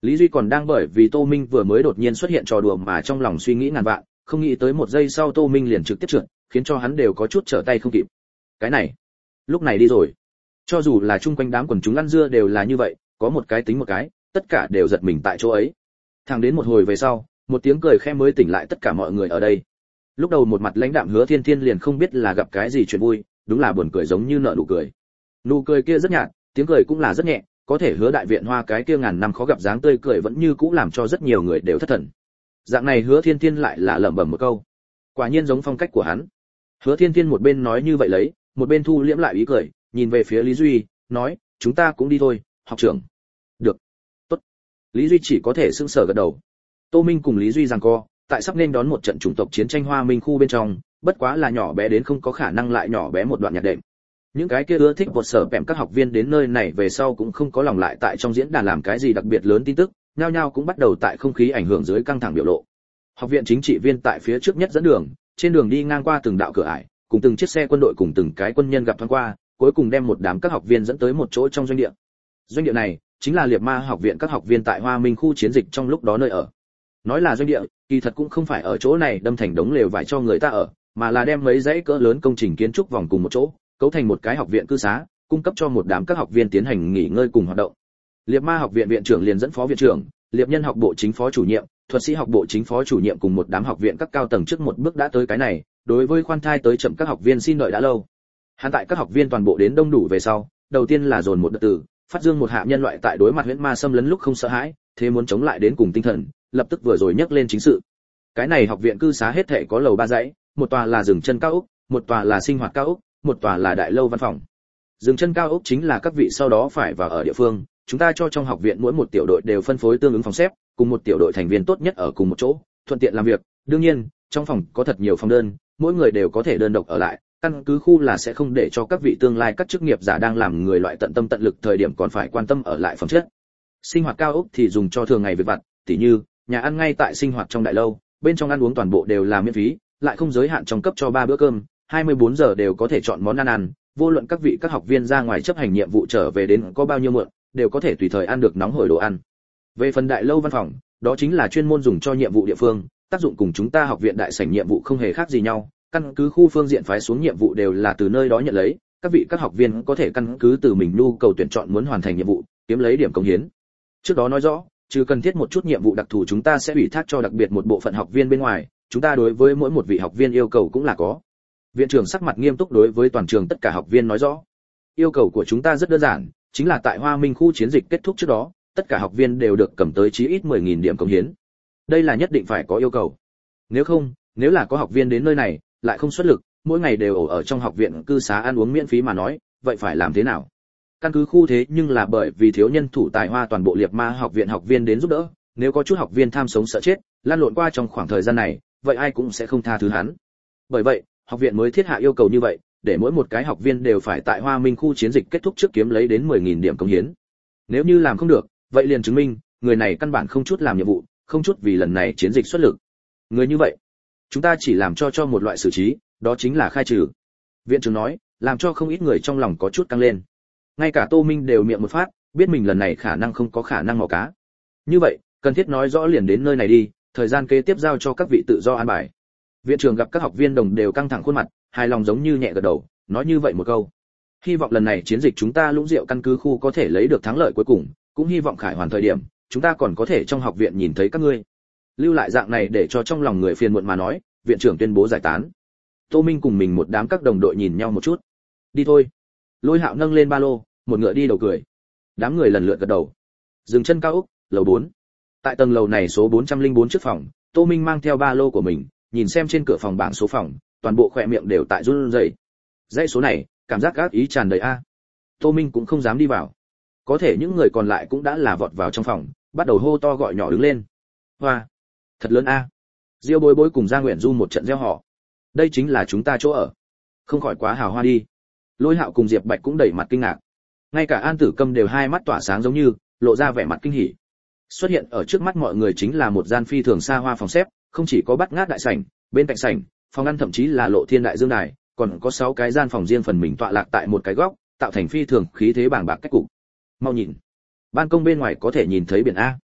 Lý Duy còn đang bởi vì Tô Minh vừa mới đột nhiên xuất hiện trò đùa mà trong lòng suy nghĩ ngàn vạn, không nghĩ tới một giây sau Tô Minh liền trực tiếp trượt, khiến cho hắn đều có chút trở tay không kịp. Cái này, lúc này đi rồi. Cho dù là chung quanh đám quần chúng ăn dưa đều là như vậy, có một cái tính một cái, tất cả đều giật mình tại chỗ ấy. Thẳng đến một hồi về sau, một tiếng cười khẽ mới tỉnh lại tất cả mọi người ở đây. Lúc đầu một mặt lãnh đạm Hứa Thiên Thiên liền không biết là gặp cái gì chuyện vui, đúng là buồn cười giống như nợ nụ cười. Nụ cười kia rất nhạt, tiếng cười cũng là rất nhẹ, có thể Hứa đại viện Hoa cái kia ngàn năm khó gặp dáng tươi cười vẫn như cũ làm cho rất nhiều người đều thất thần. Dạng này Hứa Thiên Thiên lại là lẩm bẩm một câu, quả nhiên giống phong cách của hắn. Hứa Thiên Thiên một bên nói như vậy lấy, một bên thu liễm lại ý cười, nhìn về phía Lý Duy, nói, chúng ta cũng đi thôi, học trưởng. Được, tốt. Lý Duy chỉ có thể sững sờ gật đầu. Tô Minh cùng Lý Duy giằng co, tại sắp nên đón một trận chủng tộc chiến tranh Hoa Minh khu bên trong, bất quá là nhỏ bé đến không có khả năng lại nhỏ bé một đoạn nhạc đệm. Những cái kia ưa thích vượt sở bẻm các học viên đến nơi này về sau cũng không có lòng lại tại trong diễn đàn làm cái gì đặc biệt lớn tin tức, nhao nhao cũng bắt đầu tại không khí ảnh hưởng dưới căng thẳng biểu lộ. Học viện chính trị viên tại phía trước nhất dẫn đường, trên đường đi ngang qua từng đạo cửa ải, cùng từng chiếc xe quân đội cùng từng cái quân nhân gặp thoáng qua, cuối cùng đem một đám các học viên dẫn tới một chỗ trong doanh địa. Doanh địa này chính là Liệt Ma học viện các học viên tại Hoa Minh khu chiến dịch trong lúc đó nơi ở. Nói là doanh địa, kỳ thật cũng không phải ở chỗ này đâm thành đống lều vải cho người ta ở, mà là đem mấy dãy cỡ lớn công trình kiến trúc vòng cùng một chỗ, cấu thành một cái học viện cư xá, cung cấp cho một đám các học viên tiến hành nghỉ ngơi cùng hoạt động. Liệt Ma học viện viện trưởng liền dẫn phó viện trưởng, Liệt Nhân học bộ chính phó chủ nhiệm, Thuật sĩ học bộ chính phó chủ nhiệm cùng một đám học viện các cao tầng trước một bước đã tới cái này, đối với khoan thai tới chậm các học viên xin đợi đã lâu. Hắn tại các học viên toàn bộ đến đông đủ về sau, đầu tiên là dồn một đợt từ, phát dương một hạ nhân loại tại đối mặt huyễn ma xâm lấn lúc không sợ hãi, thế muốn chống lại đến cùng tinh thần, lập tức vừa rồi nhắc lên chính sự. Cái này học viện cư xá hết thảy có lầu ba dãy, một tòa là dừng chân cao ốc, một tòa là sinh hoạt cao ốc, một tòa là đại lâu văn phòng. Dừng chân cao ốc chính là các vị sau đó phải vào ở địa phương, chúng ta cho trong học viện mỗi một tiểu đội đều phân phối tương ứng phòng xếp, cùng một tiểu đội thành viên tốt nhất ở cùng một chỗ, thuận tiện làm việc. Đương nhiên, trong phòng có thật nhiều phòng đơn, mỗi người đều có thể đơn độc ở lại, căn cứ khu là sẽ không để cho các vị tương lai các chức nghiệp giả đang làm người loại tận tâm tận lực thời điểm còn phải quan tâm ở lại phòng chất. Sinh hoạt cao ốc thì dùng cho thường ngày việc vặt, tỉ như nhà ăn ngay tại sinh hoạt trong đại lâu, bên trong ăn uống toàn bộ đều là miễn phí, lại không giới hạn trong cấp cho ba bữa cơm, hai mươi bốn giờ đều có thể chọn món ăn ăn, vô luận các vị các học viên ra ngoài chấp hành nhiệm vụ trở về đến có bao nhiêu mượn, đều có thể tùy thời ăn được nóng hổi đồ ăn. Về phần đại lâu văn phòng, đó chính là chuyên môn dùng cho nhiệm vụ địa phương, tác dụng cùng chúng ta học viện đại sảnh nhiệm vụ không hề khác gì nhau, căn cứ khu phương diện phái xuống nhiệm vụ đều là từ nơi đó nhận lấy, các vị các học viên có thể căn cứ từ mình nhu cầu tuyển chọn muốn hoàn thành nhiệm vụ, kiếm lấy điểm công hiến. Trước đó nói rõ, trừ cần thiết một chút nhiệm vụ đặc thù chúng ta sẽ ủy thác cho đặc biệt một bộ phận học viên bên ngoài, chúng ta đối với mỗi một vị học viên yêu cầu cũng là có. Viện trưởng sắc mặt nghiêm túc đối với toàn trường tất cả học viên nói rõ. Yêu cầu của chúng ta rất đơn giản, chính là tại Hoa Minh khu chiến dịch kết thúc trước đó, tất cả học viên đều được cầm tới chí ít mười nghìn điểm công hiến. Đây là nhất định phải có yêu cầu. Nếu không, nếu là có học viên đến nơi này, lại không xuất lực, mỗi ngày đều ở, ở trong học viện cư xá ăn uống miễn phí mà nói, vậy phải làm thế nào? Căn cứ khu thế nhưng là bởi vì thiếu nhân thủ tài hoa toàn bộ Liệt Ma học viện học viên đến giúp đỡ, nếu có chút học viên tham sống sợ chết, lan lộn qua trong khoảng thời gian này, vậy ai cũng sẽ không tha thứ hắn. Bởi vậy, học viện mới thiết hạ yêu cầu như vậy, để mỗi một cái học viên đều phải tại Hoa Minh khu chiến dịch kết thúc trước kiếm lấy đến mười nghìn điểm công hiến. Nếu như làm không được, vậy liền chứng minh, người này căn bản không chút làm nhiệm vụ, không chút vì lần này chiến dịch xuất lực. Người như vậy, chúng ta chỉ làm cho cho một loại xử trí, đó chính là khai trừ. Viện trưởng nói, làm cho không ít người trong lòng có chút căng lên. Ngay cả Tô Minh đều miệng một phát, biết mình lần này khả năng không có khả năng mò cá. Như vậy, cần thiết nói rõ liền đến nơi này đi, thời gian kế tiếp giao cho các vị tự do an bài. Viện trưởng gặp các học viên đồng đều căng thẳng khuôn mặt, hài lòng giống như nhẹ gật đầu, nói như vậy một câu. Hy vọng lần này chiến dịch chúng ta Lũng Diệu căn cứ khu có thể lấy được thắng lợi cuối cùng, cũng hy vọng khải hoàn thời điểm, chúng ta còn có thể trong học viện nhìn thấy các ngươi. Lưu lại dạng này để cho trong lòng người phiền muộn mà nói, viện trưởng tuyên bố giải tán. Tô Minh cùng mình một đám các đồng đội nhìn nhau một chút. Đi thôi. Lôi Hạo nâng lên ba lô, một ngựa đi đầu cười. Đám người lần lượt gật đầu. Dừng chân cao ốc, lầu bốn. Tại tầng lầu này số bốn trăm lẻ bốn trước phòng, Tô Minh mang theo ba lô của mình, nhìn xem trên cửa phòng bảng số phòng, toàn bộ khỏe miệng đều tại run rẩy. Dãy số này, cảm giác ác ý tràn đầy a. Tô Minh cũng không dám đi vào. Có thể những người còn lại cũng đã là vọt vào trong phòng, bắt đầu hô to gọi nhỏ đứng lên. Hoa, thật lớn a. Diêu Bối Bối cùng Gia Nguyện Du một trận reo hò. Đây chính là chúng ta chỗ ở. Không khỏi quá hào hoa đi. Lôi Hạo cùng Diệp Bạch cũng đầy mặt kinh ngạc. Ngay cả An Tử Câm đều hai mắt tỏa sáng giống như, lộ ra vẻ mặt kinh hỉ. Xuất hiện ở trước mắt mọi người chính là một gian phi thường xa hoa phòng xếp, không chỉ có bắt ngát đại sảnh, bên cạnh sảnh, phòng ăn thậm chí là lộ thiên đại dương đài, còn có sáu cái gian phòng riêng phần mình tọa lạc tại một cái góc, tạo thành phi thường khí thế bàng bạc cách cục. Mau nhìn, ban công bên ngoài có thể nhìn thấy biển a.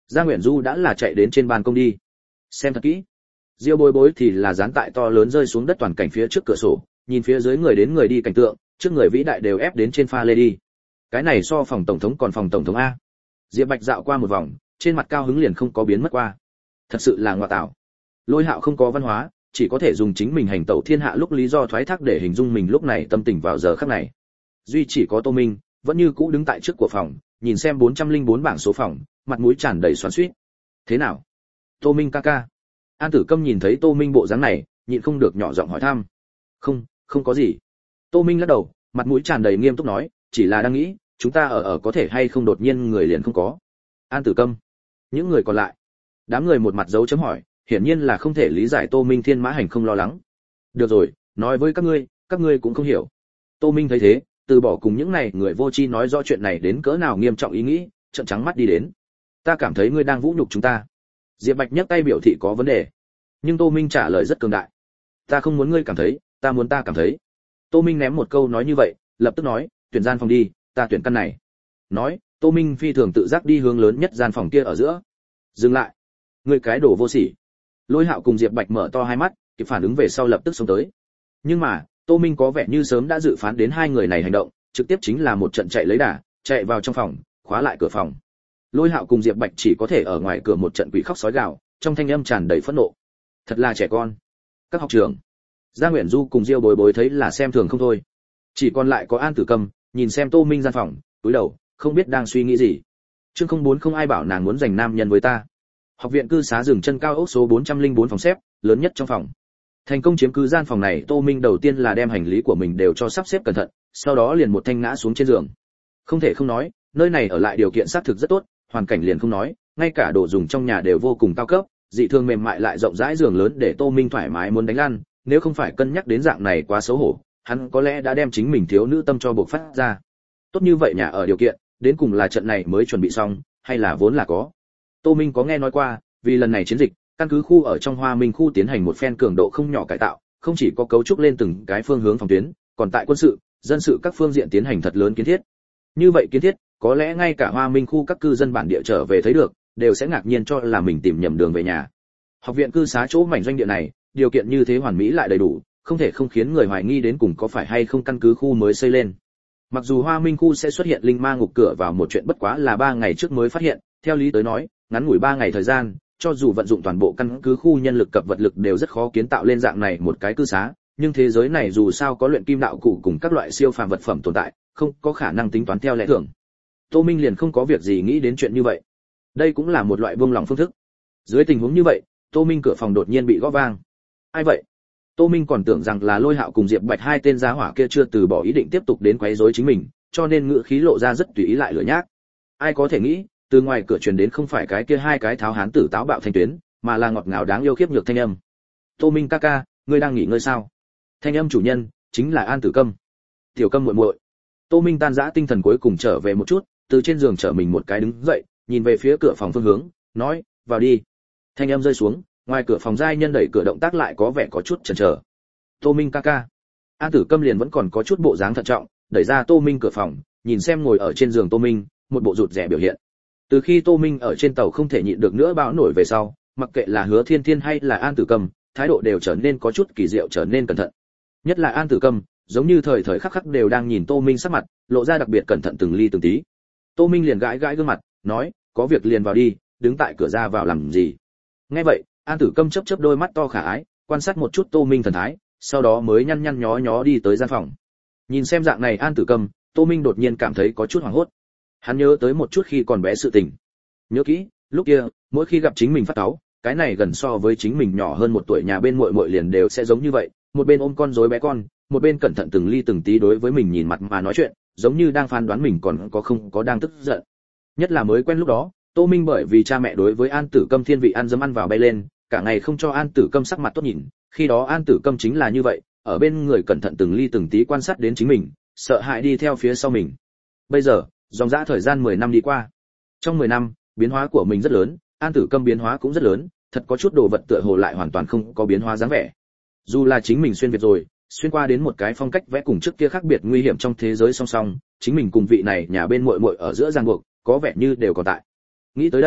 Giang Uyển Du đã là chạy đến trên ban công đi. Xem thật kỹ. Diêu Bối Bối thì là dán tại to lớn rơi xuống đất toàn cảnh phía trước cửa sổ, nhìn phía dưới người đến người đi cảnh tượng, trước người vĩ đại đều ép đến trên pha lê đi. Cái này so phòng tổng thống còn phòng tổng thống a. Diệp Bạch dạo qua một vòng, trên mặt cao hứng liền không có biến mất qua. Thật sự là ngọa tạo. Lôi Hạo không có văn hóa, chỉ có thể dùng chính mình hành tẩu thiên hạ lúc lý do thoái thác để hình dung mình lúc này tâm tình vào giờ khắc này. Duy chỉ có Tô Minh, vẫn như cũ đứng tại trước của phòng, nhìn xem bốn trăm lẻ bốn bảng số phòng, mặt mũi tràn đầy xoắn xuýt. Thế nào? Tô Minh ca ca. An Tử Câm nhìn thấy Tô Minh bộ dáng này, nhịn không được nhỏ giọng hỏi thăm. Không, không có gì. Tô Minh lắc đầu, mặt mũi tràn đầy nghiêm túc nói, chỉ là đang nghĩ, chúng ta ở ở có thể hay không đột nhiên người liền không có. An Tử Câm. Những người còn lại. Đám người một mặt dấu chấm hỏi, hiển nhiên là không thể lý giải Tô Minh thiên mã hành không lo lắng. Được rồi, nói với các ngươi, các ngươi cũng không hiểu. Tô Minh thấy thế, từ bỏ cùng những này người vô tri nói rõ chuyện này đến cỡ nào nghiêm trọng ý nghĩ, trợn trắng mắt đi đến. Ta cảm thấy ngươi đang vũ nhục chúng ta. Diệp Bạch nhấc tay biểu thị có vấn đề. Nhưng Tô Minh trả lời rất cường đại. Ta không muốn ngươi cảm thấy, ta muốn ta cảm thấy. Tô Minh ném một câu nói như vậy, lập tức nói, tuyển gian phòng đi, ta tuyển căn này. Nói, Tô Minh phi thường tự giác đi hướng lớn nhất gian phòng kia ở giữa. Dừng lại. Ngươi cái đồ vô sỉ. Lôi Hạo cùng Diệp Bạch mở to hai mắt, kịp phản ứng về sau lập tức xông tới. Nhưng mà, Tô Minh có vẻ như sớm đã dự phán đến hai người này hành động, trực tiếp chính là một trận chạy lấy đà, chạy vào trong phòng, khóa lại cửa phòng. Lôi Hạo cùng Diệp Bạch chỉ có thể ở ngoài cửa một trận quỷ khóc sói gào, trong thanh âm tràn đầy phẫn nộ. Thật là trẻ con. Các học trưởng. Giang Uyển Du cùng Diêu Bối Bối thấy là xem thường không thôi. Chỉ còn lại có An Tử Câm, nhìn xem Tô Minh gian phòng, cúi đầu, không biết đang suy nghĩ gì. Chương không bốn không ai bảo nàng muốn giành nam nhân với ta. Học viện cư xá dừng chân cao ốc số bốn trăm lẻ bốn phòng xếp, lớn nhất trong phòng. Thành công chiếm cứ gian phòng này, Tô Minh đầu tiên là đem hành lý của mình đều cho sắp xếp cẩn thận, sau đó liền một thanh ngã xuống trên giường. Không thể không nói, nơi này ở lại điều kiện xác thực rất tốt, hoàn cảnh liền không nói, ngay cả đồ dùng trong nhà đều vô cùng cao cấp, dị thường mềm mại lại rộng rãi giường lớn để Tô Minh thoải mái muốn đánh lăn, nếu không phải cân nhắc đến dạng này quá xấu hổ, hắn có lẽ đã đem chính mình thiếu nữ tâm cho buộc phát ra. Tốt như vậy nhà ở điều kiện, đến cùng là trận này mới chuẩn bị xong, hay là vốn là có. Tô Minh có nghe nói qua, vì lần này chiến dịch, căn cứ khu ở trong Hoa Minh khu tiến hành một phen cường độ không nhỏ cải tạo, không chỉ có cấu trúc lên từng cái phương hướng phòng tuyến, còn tại quân sự, dân sự các phương diện tiến hành thật lớn kiến thiết. Như vậy kiến thiết, có lẽ ngay cả Hoa Minh khu các cư dân bản địa trở về thấy được, đều sẽ ngạc nhiên cho là mình tìm nhầm đường về nhà. Học viện cư xá chỗ mảnh doanh địa này, điều kiện như thế hoàn mỹ lại đầy đủ, không thể không khiến người hoài nghi đến cùng có phải hay không căn cứ khu mới xây lên. Mặc dù Hoa Minh khu sẽ xuất hiện linh ma ngục cửa vào một chuyện bất quá là ba ngày trước mới phát hiện, theo lý tới nói, ngắn ngủi ba ngày thời gian, cho dù vận dụng toàn bộ căn cứ khu nhân lực cập vật lực đều rất khó kiến tạo lên dạng này một cái cư xá, nhưng thế giới này dù sao có luyện kim đạo cụ cùng các loại siêu phàm vật phẩm tồn tại, không có khả năng tính toán theo lẽ thường. Tô Minh liền không có việc gì nghĩ đến chuyện như vậy. Đây cũng là một loại buông lỏng phương thức. Dưới tình huống như vậy, Tô Minh cửa phòng đột nhiên bị gõ vang. Ai vậy? Tô Minh còn tưởng rằng là Lôi Hạo cùng Diệp Bạch hai tên giá hỏa kia chưa từ bỏ ý định tiếp tục đến quấy rối chính mình, cho nên ngữ khí lộ ra rất tùy ý lại lửa nhác. Ai có thể nghĩ, từ ngoài cửa truyền đến không phải cái kia hai cái tháo hán tử táo bạo thanh tuyến, mà là ngọt ngào đáng yêu khiếp nhược thanh âm. Tô Minh ca ca, ngươi đang nghỉ ngơi sao? Thanh âm chủ nhân chính là An Tử Câm. Tiểu Câm muội muội. Tô Minh tan rã tinh thần cuối cùng trở về một chút, từ trên giường trở mình một cái đứng dậy, nhìn về phía cửa phòng phương hướng, nói, vào đi. Thanh âm rơi xuống, ngoài cửa phòng giai nhân đẩy cửa động tác lại có vẻ có chút chần chờ. Tô Minh ca ca. An Tử Câm liền vẫn còn có chút bộ dáng thận trọng, đẩy ra Tô Minh cửa phòng, nhìn xem ngồi ở trên giường Tô Minh, một bộ rụt rè biểu hiện. Từ khi Tô Minh ở trên tàu không thể nhịn được nữa bão nổi về sau, mặc kệ là Hứa Thiên Thiên hay là An Tử Câm, thái độ đều trở nên có chút kỳ diệu, trở nên cẩn thận. Nhất là An Tử Câm, giống như thời thời khắc khắc đều đang nhìn Tô Minh sắc mặt, lộ ra đặc biệt cẩn thận từng ly từng tí. Tô Minh liền gãi gãi gương mặt, nói, có việc liền vào đi, đứng tại cửa ra vào làm gì? Nghe vậy, An Tử Câm chớp chớp đôi mắt to khả ái, quan sát một chút Tô Minh thần thái, sau đó mới nhăn nhăn nhó nhó đi tới gian phòng. Nhìn xem dạng này An Tử Câm, Tô Minh đột nhiên cảm thấy có chút hoảng hốt. Hắn nhớ tới một chút khi còn bé sự tình. Nhớ kỹ, lúc kia, mỗi khi gặp chính mình phát cáu, cái này gần so với chính mình nhỏ hơn một tuổi nhà bên muội muội liền đều sẽ giống như vậy, một bên ôm con rối bé con, một bên cẩn thận từng ly từng tí đối với mình nhìn mặt mà nói chuyện, giống như đang phán đoán mình còn có không có đang tức giận. Nhất là mới quen lúc đó, Tô Minh bởi vì cha mẹ đối với An Tử Câm thiên vị ăn dấm ăn vào bay lên, cả ngày không cho An Tử Câm sắc mặt tốt nhìn, khi đó An Tử Câm chính là như vậy, ở bên người cẩn thận từng ly từng tí quan sát đến chính mình, sợ hãi đi theo phía sau mình. Bây giờ, dòng dã thời gian mười năm đi qua. Trong mười năm, biến hóa của mình rất lớn, An Tử Câm biến hóa cũng rất lớn, thật có chút đồ vật tựa hồ lại hoàn toàn không có biến hóa dáng vẻ. Dù là chính mình xuyên việt rồi, xuyên qua đến một cái phong cách vẽ cùng trước kia khác biệt nguy hiểm trong thế giới song song, chính mình cùng vị này nhà bên muội muội ở giữa ràng buộc, có vẻ như đều còn tại. Nghĩ tới đây,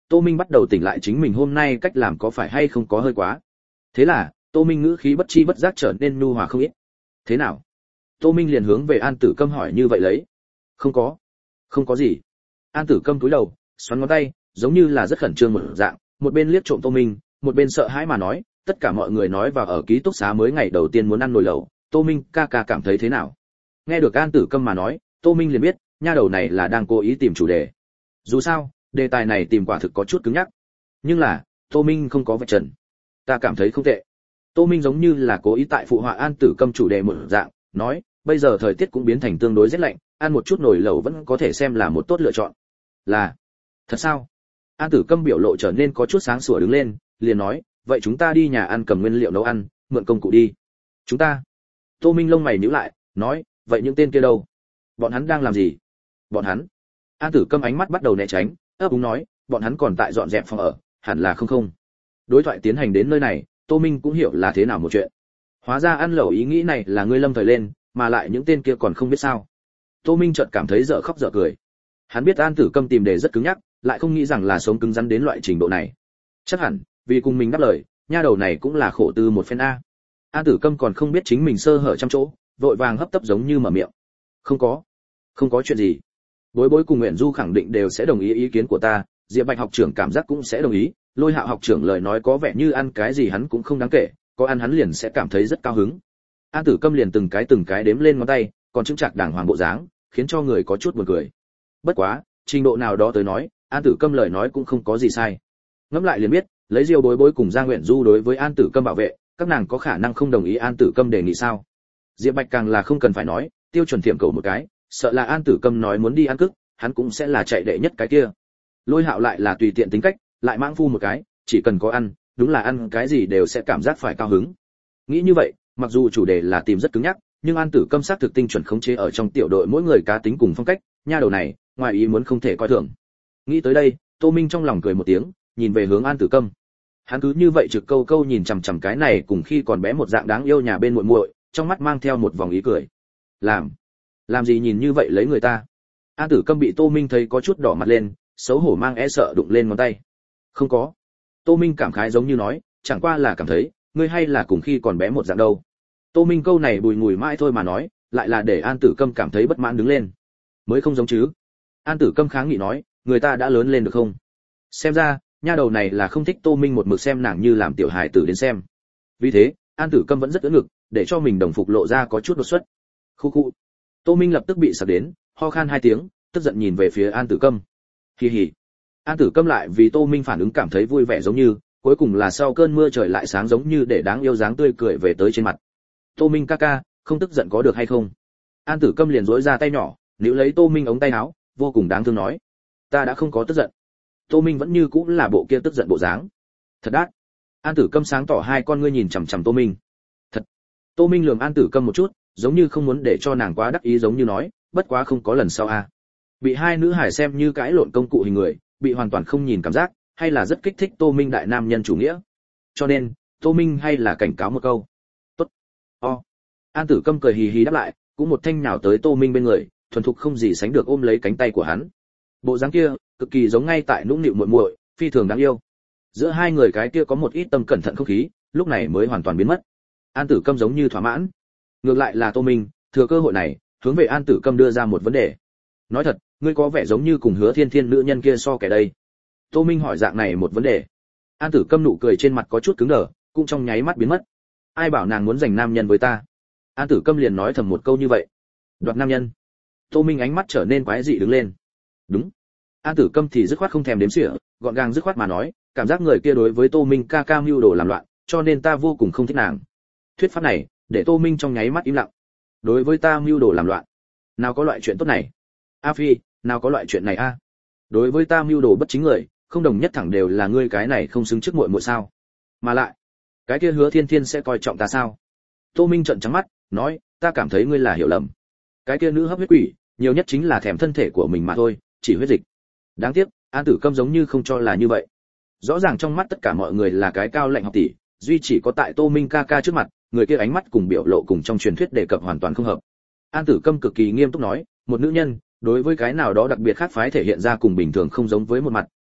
Tô Minh bắt đầu tỉnh lại chính mình hôm nay cách làm có phải hay không có hơi quá. Thế là, Tô Minh ngữ khí bất chi bất giác trở nên nhu hòa không ít. Thế nào? Tô Minh liền hướng về An Tử Câm hỏi như vậy lấy. Không có. Không có gì. An Tử Câm cúi đầu, xoắn ngón tay, giống như là rất khẩn trương một dạng, một bên liếc trộm Tô Minh, một bên sợ hãi mà nói, tất cả mọi người nói vào ở ký túc xá mới ngày đầu tiên muốn ăn nồi lẩu, Tô Minh ca ca cảm thấy thế nào? Nghe được An Tử Câm mà nói, Tô Minh liền biết, nha đầu này là đang cố ý tìm chủ đề. Dù sao, đề tài này tìm quả thực có chút cứng nhắc. Nhưng là, Tô Minh không có vạch trần. Ta cảm thấy không tệ. Tô Minh giống như là cố ý tại phụ họa An Tử Câm chủ đề một dạng, nói, bây giờ thời tiết cũng biến thành tương đối rét lạnh, ăn một chút nồi lẩu vẫn có thể xem là một tốt lựa chọn. Là, thật sao? An Tử Câm biểu lộ trở nên có chút sáng sủa đứng lên, liền nói, vậy chúng ta đi nhà ăn cầm nguyên liệu nấu ăn, mượn công cụ đi. Chúng ta? Tô Minh lông mày nhíu lại, nói, vậy những tên kia đâu? Bọn hắn đang làm gì? Bọn hắn? An Tử Câm ánh mắt bắt đầu né tránh, ấp úng nói, bọn hắn còn tại dọn dẹp phòng ở, hẳn là không không. Đối thoại tiến hành đến nơi này, Tô Minh cũng hiểu là thế nào một chuyện. Hóa ra ăn lẩu ý nghĩ này là ngươi lâm thời lên, mà lại những tên kia còn không biết sao. Tô Minh chợt cảm thấy dở khóc dở cười. Hắn biết An Tử Câm tìm đề rất cứng nhắc, lại không nghĩ rằng là sống cứng rắn đến loại trình độ này. Chắc hẳn, vì cùng mình đáp lời, nha đầu này cũng là khổ tư một phen a. An Tử Câm còn không biết chính mình sơ hở trăm chỗ, vội vàng hấp tấp giống như mở miệng. Không có, không có chuyện gì. Bối Bối cùng Nguyện Du khẳng định đều sẽ đồng ý ý kiến của ta, Diệp Bạch học trưởng cảm giác cũng sẽ đồng ý, Lôi Hạo học trưởng lời nói có vẻ như ăn cái gì hắn cũng không đáng kể, có ăn hắn liền sẽ cảm thấy rất cao hứng. An Tử Câm liền từng cái từng cái đếm lên ngón tay, còn chứng chạc đàng hoàng bộ dáng, khiến cho người có chút buồn cười. Bất quá, trình độ nào đó tới nói, An Tử Câm lời nói cũng không có gì sai. Ngẫm lại liền biết, lấy Diêu Bối Bối cùng Giang Nguyện Du đối với An Tử Câm bảo vệ, các nàng có khả năng không đồng ý An Tử Câm đề nghị sao? Diệp Bạch càng là không cần phải nói, tiêu chuẩn tiệm cầu một cái, sợ là An Tử Câm nói muốn đi ăn cức, hắn cũng sẽ là chạy đệ nhất cái kia. Lôi Hạo lại là tùy tiện tính cách, lại mãng phu một cái, chỉ cần có ăn, đúng là ăn cái gì đều sẽ cảm giác phải cao hứng. Nghĩ như vậy, mặc dù chủ đề là tìm rất cứng nhắc, nhưng An Tử Câm xác thực tinh chuẩn khống chế ở trong tiểu đội mỗi người cá tính cùng phong cách, nha đầu này, ngoài ý muốn không thể coi thường. Nghĩ tới đây, Tô Minh trong lòng cười một tiếng, nhìn về hướng An Tử Câm. Hắn cứ như vậy trực câu câu nhìn chằm chằm cái này cùng khi còn bé một dạng đáng yêu nhà bên muội muội, trong mắt mang theo một vòng ý cười. Làm, làm gì nhìn như vậy lấy người ta? An Tử Câm bị Tô Minh thấy có chút đỏ mặt lên, xấu hổ mang e sợ đụng lên ngón tay. Không có. Tô Minh cảm khái giống như nói, chẳng qua là cảm thấy, ngươi hay là cùng khi còn bé một dạng đâu. Tô Minh câu này bùi ngùi mãi thôi mà nói, lại là để An Tử Câm cảm thấy bất mãn đứng lên. Mới không giống chứ? An Tử Câm kháng nghị nói, người ta đã lớn lên được không? Xem ra, nha đầu này là không thích Tô Minh một mực xem nàng như làm tiểu hài tử đến xem. Vì thế, An Tử Câm vẫn rất ưỡn ngực, để cho mình đồng phục lộ ra có chút đột xuất. Khu khu. Tô Minh lập tức bị sặc đến, ho khan hai tiếng, tức giận nhìn về phía An Tử Câm. Hi hi. An Tử Câm lại vì Tô Minh phản ứng cảm thấy vui vẻ giống như, cuối cùng là sau cơn mưa trời lại sáng giống như để đáng yêu dáng tươi cười về tới trên mặt. Tô Minh ca ca, không tức giận có được hay không? An Tử Câm liền duỗi ra tay nhỏ, níu lấy Tô Minh ống tay áo, vô cùng đáng thương nói, ta đã không có tức giận. Tô Minh vẫn như cũ là bộ kia tức giận bộ dáng. Thật đắt. An Tử Câm sáng tỏ hai con ngươi nhìn chằm chằm Tô Minh. Thật. Tô Minh lườm An Tử Câm một chút, giống như không muốn để cho nàng quá đắc ý giống như nói, bất quá không có lần sau a. À. Bị hai nữ hải xem như cãi lộn công cụ hình người, bị hoàn toàn không nhìn cảm giác, hay là rất kích thích Tô Minh đại nam nhân chủ nghĩa. Cho nên, Tô Minh hay là cảnh cáo một câu. Tốt. O. An Tử Câm cười hì hì đáp lại, cũng một thanh nhào tới Tô Minh bên người, thuần thục không gì sánh được ôm lấy cánh tay của hắn. Bộ dáng kia, cực kỳ giống ngay tại nũng nịu muội muội, phi thường đáng yêu. Giữa hai người cái kia có một ít tâm cẩn thận không khí, lúc này mới hoàn toàn biến mất. An Tử Câm giống như thỏa mãn. Ngược lại là Tô Minh, thừa cơ hội này, hướng về An Tử Câm đưa ra một vấn đề. Nói thật, ngươi có vẻ giống như cùng Hứa Thiên Thiên nữ nhân kia so kẻ đây. Tô Minh hỏi dạng này một vấn đề. An Tử Câm nụ cười trên mặt có chút cứng đờ, cũng trong nháy mắt biến mất. Ai bảo nàng muốn giành nam nhân với ta? An Tử Câm liền nói thầm một câu như vậy. Đoạt nam nhân. Tô Minh ánh mắt trở nên quái dị đứng lên. Đúng. An Tử Câm thì dứt khoát không thèm đếm xỉa, gọn gàng dứt khoát mà nói, cảm giác người kia đối với Tô Minh ca ca mưu đồ làm loạn, cho nên ta vô cùng không thích nàng. Thuyết pháp này, để Tô Minh trong nháy mắt im lặng. Đối với ta mưu đồ làm loạn? Nào có loại chuyện tốt này? A Phi, nào có loại chuyện này a? Đối với ta mưu đồ bất chính người, không đồng nhất thẳng đều là ngươi cái này không xứng trước muội muội sao? Mà lại, cái kia Hứa Thiên Thiên sẽ coi trọng ta sao? Tô Minh trợn trắng mắt, nói, ta cảm thấy ngươi là hiểu lầm. Cái kia nữ hấp huyết quỷ, nhiều nhất chính là thèm thân thể của mình mà thôi, chỉ huyết dịch. Đáng tiếc, An Tử Câm giống như không cho là như vậy. Rõ ràng trong mắt tất cả mọi người là cái cao lạnh học tỷ, duy chỉ có tại Tô Minh ca ca trước mặt, người kia ánh mắt cùng biểu lộ cùng trong truyền thuyết đề cập hoàn toàn không hợp. An Tử Câm cực kỳ nghiêm túc nói, một nữ nhân, đối với cái nào đó đặc biệt khác phái thể hiện ra cùng bình thường không giống với một mặt,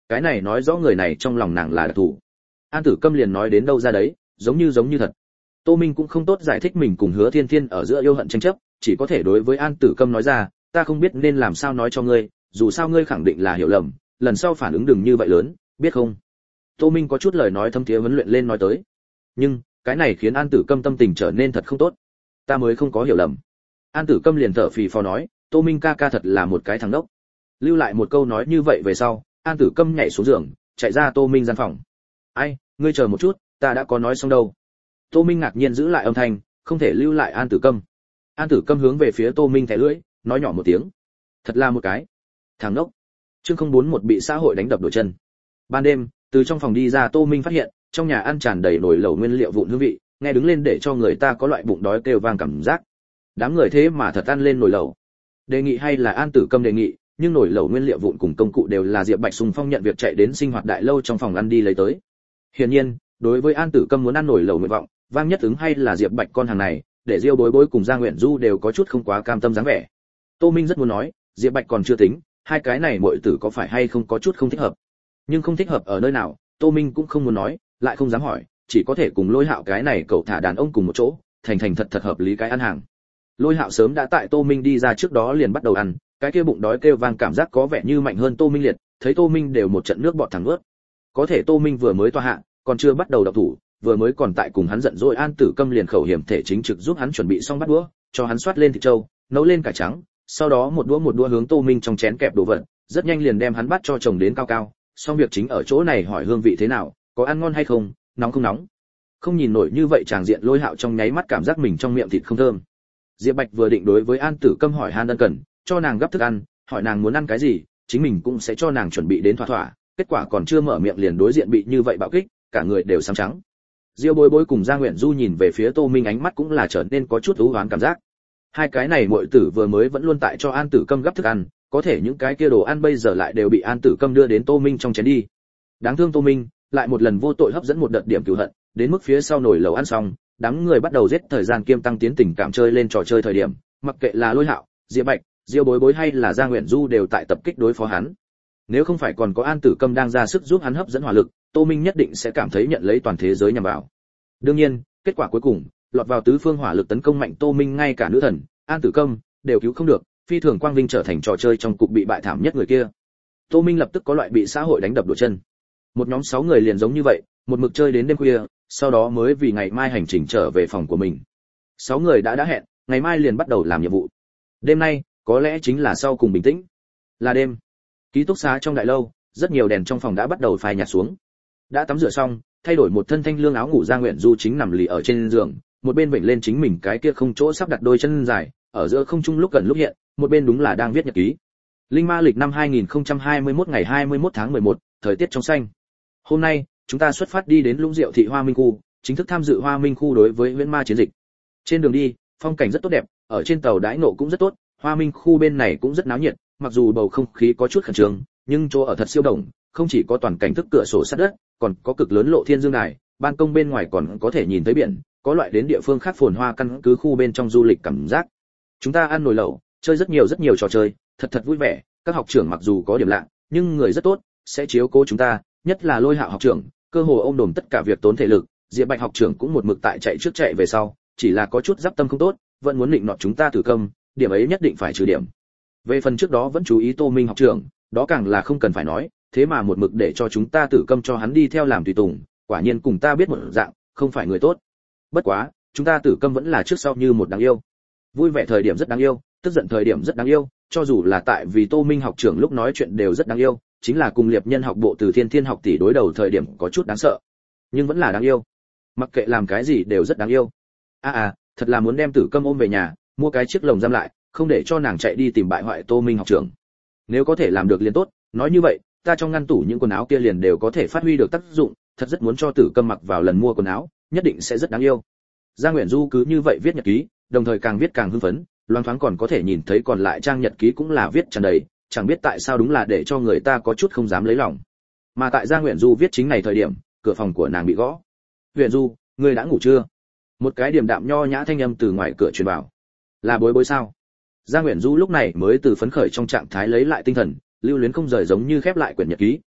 cái này nói rõ người này trong lòng nàng là đặc thù. An Tử Câm liền nói đến đâu ra đấy, giống như giống như thật. Tô Minh cũng không tốt giải thích mình cùng Hứa Thiên Thiên ở giữa yêu hận tranh chấp, chỉ có thể đối với An Tử Câm nói ra, ta không biết nên làm sao nói cho ngươi, dù sao ngươi khẳng định là hiểu lầm, lần sau phản ứng đừng như vậy lớn, biết không? Tô Minh có chút lời nói thâm thiế huấn luyện lên nói tới. Nhưng, cái này khiến An Tử Câm tâm tình trở nên thật không tốt. Ta mới không có hiểu lầm. An Tử Câm liền thở phì phò nói, Tô Minh ca ca thật là một cái thằng đốc. Lưu lại một câu nói như vậy về sau, An Tử Câm nhảy xuống giường, chạy ra Tô Minh gian phòng. Ai, ngươi chờ một chút, ta đã có nói xong đâu. Tô Minh ngạc nhiên giữ lại âm thanh, không thể lưu lại An Tử Câm. An Tử Câm hướng về phía Tô Minh thẻ lưỡi, nói nhỏ một tiếng. Thật là một cái thằng đốc. Chương không bốn một bị xã hội đánh đập đổ chân. Ban đêm, từ trong phòng đi ra Tô Minh phát hiện, trong nhà ăn tràn đầy nồi lẩu nguyên liệu vụn hương vị, nghe đứng lên để cho người ta có loại bụng đói kêu vang cảm giác. Đám người thế mà thật ăn lên nồi lẩu. Đề nghị hay là An Tử Câm đề nghị, nhưng nồi lẩu nguyên liệu vụn cùng công cụ đều là Diệp Bạch Sùng Phong nhận việc chạy đến sinh hoạt đại lâu trong phòng ăn đi lấy tới. Hiển nhiên, đối với An Tử Câm muốn ăn nồi lẩu nguyện vọng, vang nhất ứng hay là Diệp Bạch con hàng này, để Diêu Bối Bối cùng Gia Nguyện Du đều có chút không quá cam tâm dáng vẻ. Tô Minh rất muốn nói, Diệp Bạch còn chưa tính, hai cái này muội tử có phải hay không có chút không thích hợp. Nhưng không thích hợp ở nơi nào, Tô Minh cũng không muốn nói, lại không dám hỏi, chỉ có thể cùng Lôi Hạo cái này cậu thả đàn ông cùng một chỗ, thành thành thật thật hợp lý cái ăn hàng. Lôi Hạo sớm đã tại Tô Minh đi ra trước đó liền bắt đầu ăn, cái kia bụng đói kêu vang cảm giác có vẻ như mạnh hơn Tô Minh liệt, thấy Tô Minh đều một trận nước bọt thẳng ướt. Có thể Tô Minh vừa mới tọa hạ, còn chưa bắt đầu động thủ, vừa mới còn tại cùng hắn giận dỗi, An Tử Câm liền khẩu hiểm thể chính trực giúp hắn chuẩn bị xong bát đũa, cho hắn xoát lên thịt trâu, nấu lên cải trắng, sau đó một đũa một đũa hướng Tô Minh trong chén kẹp đồ vật, rất nhanh liền đem hắn bắt cho chồng đến cao cao. Xong việc chính ở chỗ này hỏi hương vị thế nào, có ăn ngon hay không, nóng không nóng. Không nhìn nổi như vậy tràng diện, Lôi Hạo trong nháy mắt cảm giác mình trong miệng thịt không thơm. Diệp Bạch vừa định đối với An Tử Câm hỏi han ân cần, cho nàng gấp thức ăn, hỏi nàng muốn ăn cái gì, chính mình cũng sẽ cho nàng chuẩn bị đến thỏa thỏa, kết quả còn chưa mở miệng liền đối diện bị như vậy bạo kích, cả người đều xám trắng. Diêu Bối Bối cùng Gia Nguyện Du nhìn về phía Tô Minh ánh mắt cũng là trở nên có chút u uất cảm giác. Hai cái này muội tử vừa mới vẫn luôn tại cho An Tử Câm gấp thức ăn, có thể những cái kia đồ ăn bây giờ lại đều bị An Tử Câm đưa đến Tô Minh trong chén đi. Đáng thương Tô Minh, lại một lần vô tội hấp dẫn một đợt điểm cừu hận, đến mức phía sau nồi lẩu ăn xong, đám người bắt đầu giết thời gian kiêm tăng tiến tình cảm chơi lên trò chơi thời điểm, mặc kệ là Lôi Hạo, Diệp Bạch, Diêu Bối Bối hay là Gia Nguyện Du đều tại tập kích đối phó hắn. Nếu không phải còn có An Tử Câm đang ra sức giúp hắn hấp dẫn hỏa lực, Tô Minh nhất định sẽ cảm thấy nhận lấy toàn thế giới nhằm vào. Đương nhiên, kết quả cuối cùng, lọt vào tứ phương hỏa lực tấn công mạnh Tô Minh, ngay cả nữ thần An Tử Câm đều cứu không được, phi thường quang vinh trở thành trò chơi trong cục bị bại thảm nhất người kia. Tô Minh lập tức có loại bị xã hội đánh đập đổ chân. Một nhóm sáu người liền giống như vậy, một mực chơi đến đêm khuya, sau đó mới vì ngày mai hành trình trở về phòng của mình. Sáu người đã đã hẹn, ngày mai liền bắt đầu làm nhiệm vụ. Đêm nay, có lẽ chính là sau cùng bình tĩnh. Là đêm. Ký túc xá trong đại lâu, rất nhiều đèn trong phòng đã bắt đầu phai nhạt xuống. Đã tắm rửa xong, thay đổi một thân thanh lương áo ngủ, Gia Nguyện Du chính nằm lì ở trên giường, một bên vểnh lên chính mình cái kia không chỗ sắp đặt đôi chân dài, ở giữa không trung lúc gần lúc hiện, một bên đúng là đang viết nhật ký. Linh ma lịch năm hai nghìn không trăm hai mươi mốt ngày hai mươi mốt tháng mười một, thời tiết trong xanh. Hôm nay, chúng ta xuất phát đi đến Lũng Diệu thị Hoa Minh khu, chính thức tham dự Hoa Minh khu đối với huyễn ma chiến dịch. Trên đường đi, phong cảnh rất tốt đẹp, ở trên tàu đãi ngộ cũng rất tốt, Hoa Minh khu bên này cũng rất náo nhiệt, mặc dù bầu không khí có chút khẩn trương, nhưng chỗ ở thật siêu đồng, không chỉ có toàn cảnh thức cửa sổ sát đất, còn có cực lớn lộ thiên dương đài, ban công bên ngoài còn có thể nhìn thấy biển, có loại đến địa phương khác phồn hoa căn cứ khu bên trong du lịch cảm giác. Chúng ta ăn nồi lẩu, chơi rất nhiều rất nhiều trò chơi, thật thật vui vẻ, các học trưởng mặc dù có điểm lạ, nhưng người rất tốt, sẽ chiếu cố chúng ta, nhất là Lôi Hạo học trưởng, cơ hồ ôm đồm tất cả việc tốn thể lực, Diệp Bạch học trưởng cũng một mực tại chạy trước chạy về sau, chỉ là có chút giáp tâm không tốt, vẫn muốn định nọt chúng ta Tử Câm, điểm ấy nhất định phải trừ điểm. Về phần trước đó vẫn chú ý Tô Minh học trưởng, đó càng là không cần phải nói, thế mà một mực để cho chúng ta Tử Câm cho hắn đi theo làm tùy tùng, quả nhiên cùng ta biết một dạng, không phải người tốt. Bất quá, chúng ta Tử Câm vẫn là trước sau như một đáng yêu. Vui vẻ thời điểm rất đáng yêu, tức giận thời điểm rất đáng yêu, cho dù là tại vì Tô Minh học trưởng lúc nói chuyện đều rất đáng yêu, chính là cùng Liệp Nhân học bộ từ Thiên Thiên học tỷ đối đầu thời điểm có chút đáng sợ, nhưng vẫn là đáng yêu. Mặc kệ làm cái gì đều rất đáng yêu. A à, à, thật là muốn đem Tử Câm ôm về nhà, mua cái chiếc lồng giam lại, không để cho nàng chạy đi tìm bại hoại Tô Minh học trưởng. Nếu có thể làm được liền tốt, nói như vậy, ta trong ngăn tủ những quần áo kia liền đều có thể phát huy được tác dụng, thật rất muốn cho Tử Câm mặc vào lần mua quần áo, nhất định sẽ rất đáng yêu. Gia Nguyện Du cứ như vậy viết nhật ký, đồng thời càng viết càng hưng phấn, loáng thoáng còn có thể nhìn thấy còn lại trang nhật ký cũng là viết tràn đầy, chẳng biết tại sao đúng là để cho người ta có chút không dám lấy lòng. Mà tại Gia Nguyện Du viết chính này thời điểm, cửa phòng của nàng bị gõ. "Nguyện Du, ngươi đã ngủ chưa?" Một cái điềm đạm nho nhã thanh âm từ ngoài cửa truyền vào. "Là Bối Bối sao?" Gia Nguyện Du lúc này mới từ phấn khởi trong trạng thái lấy lại tinh thần, lưu luyến không rời giống như khép lại quyển nhật ký,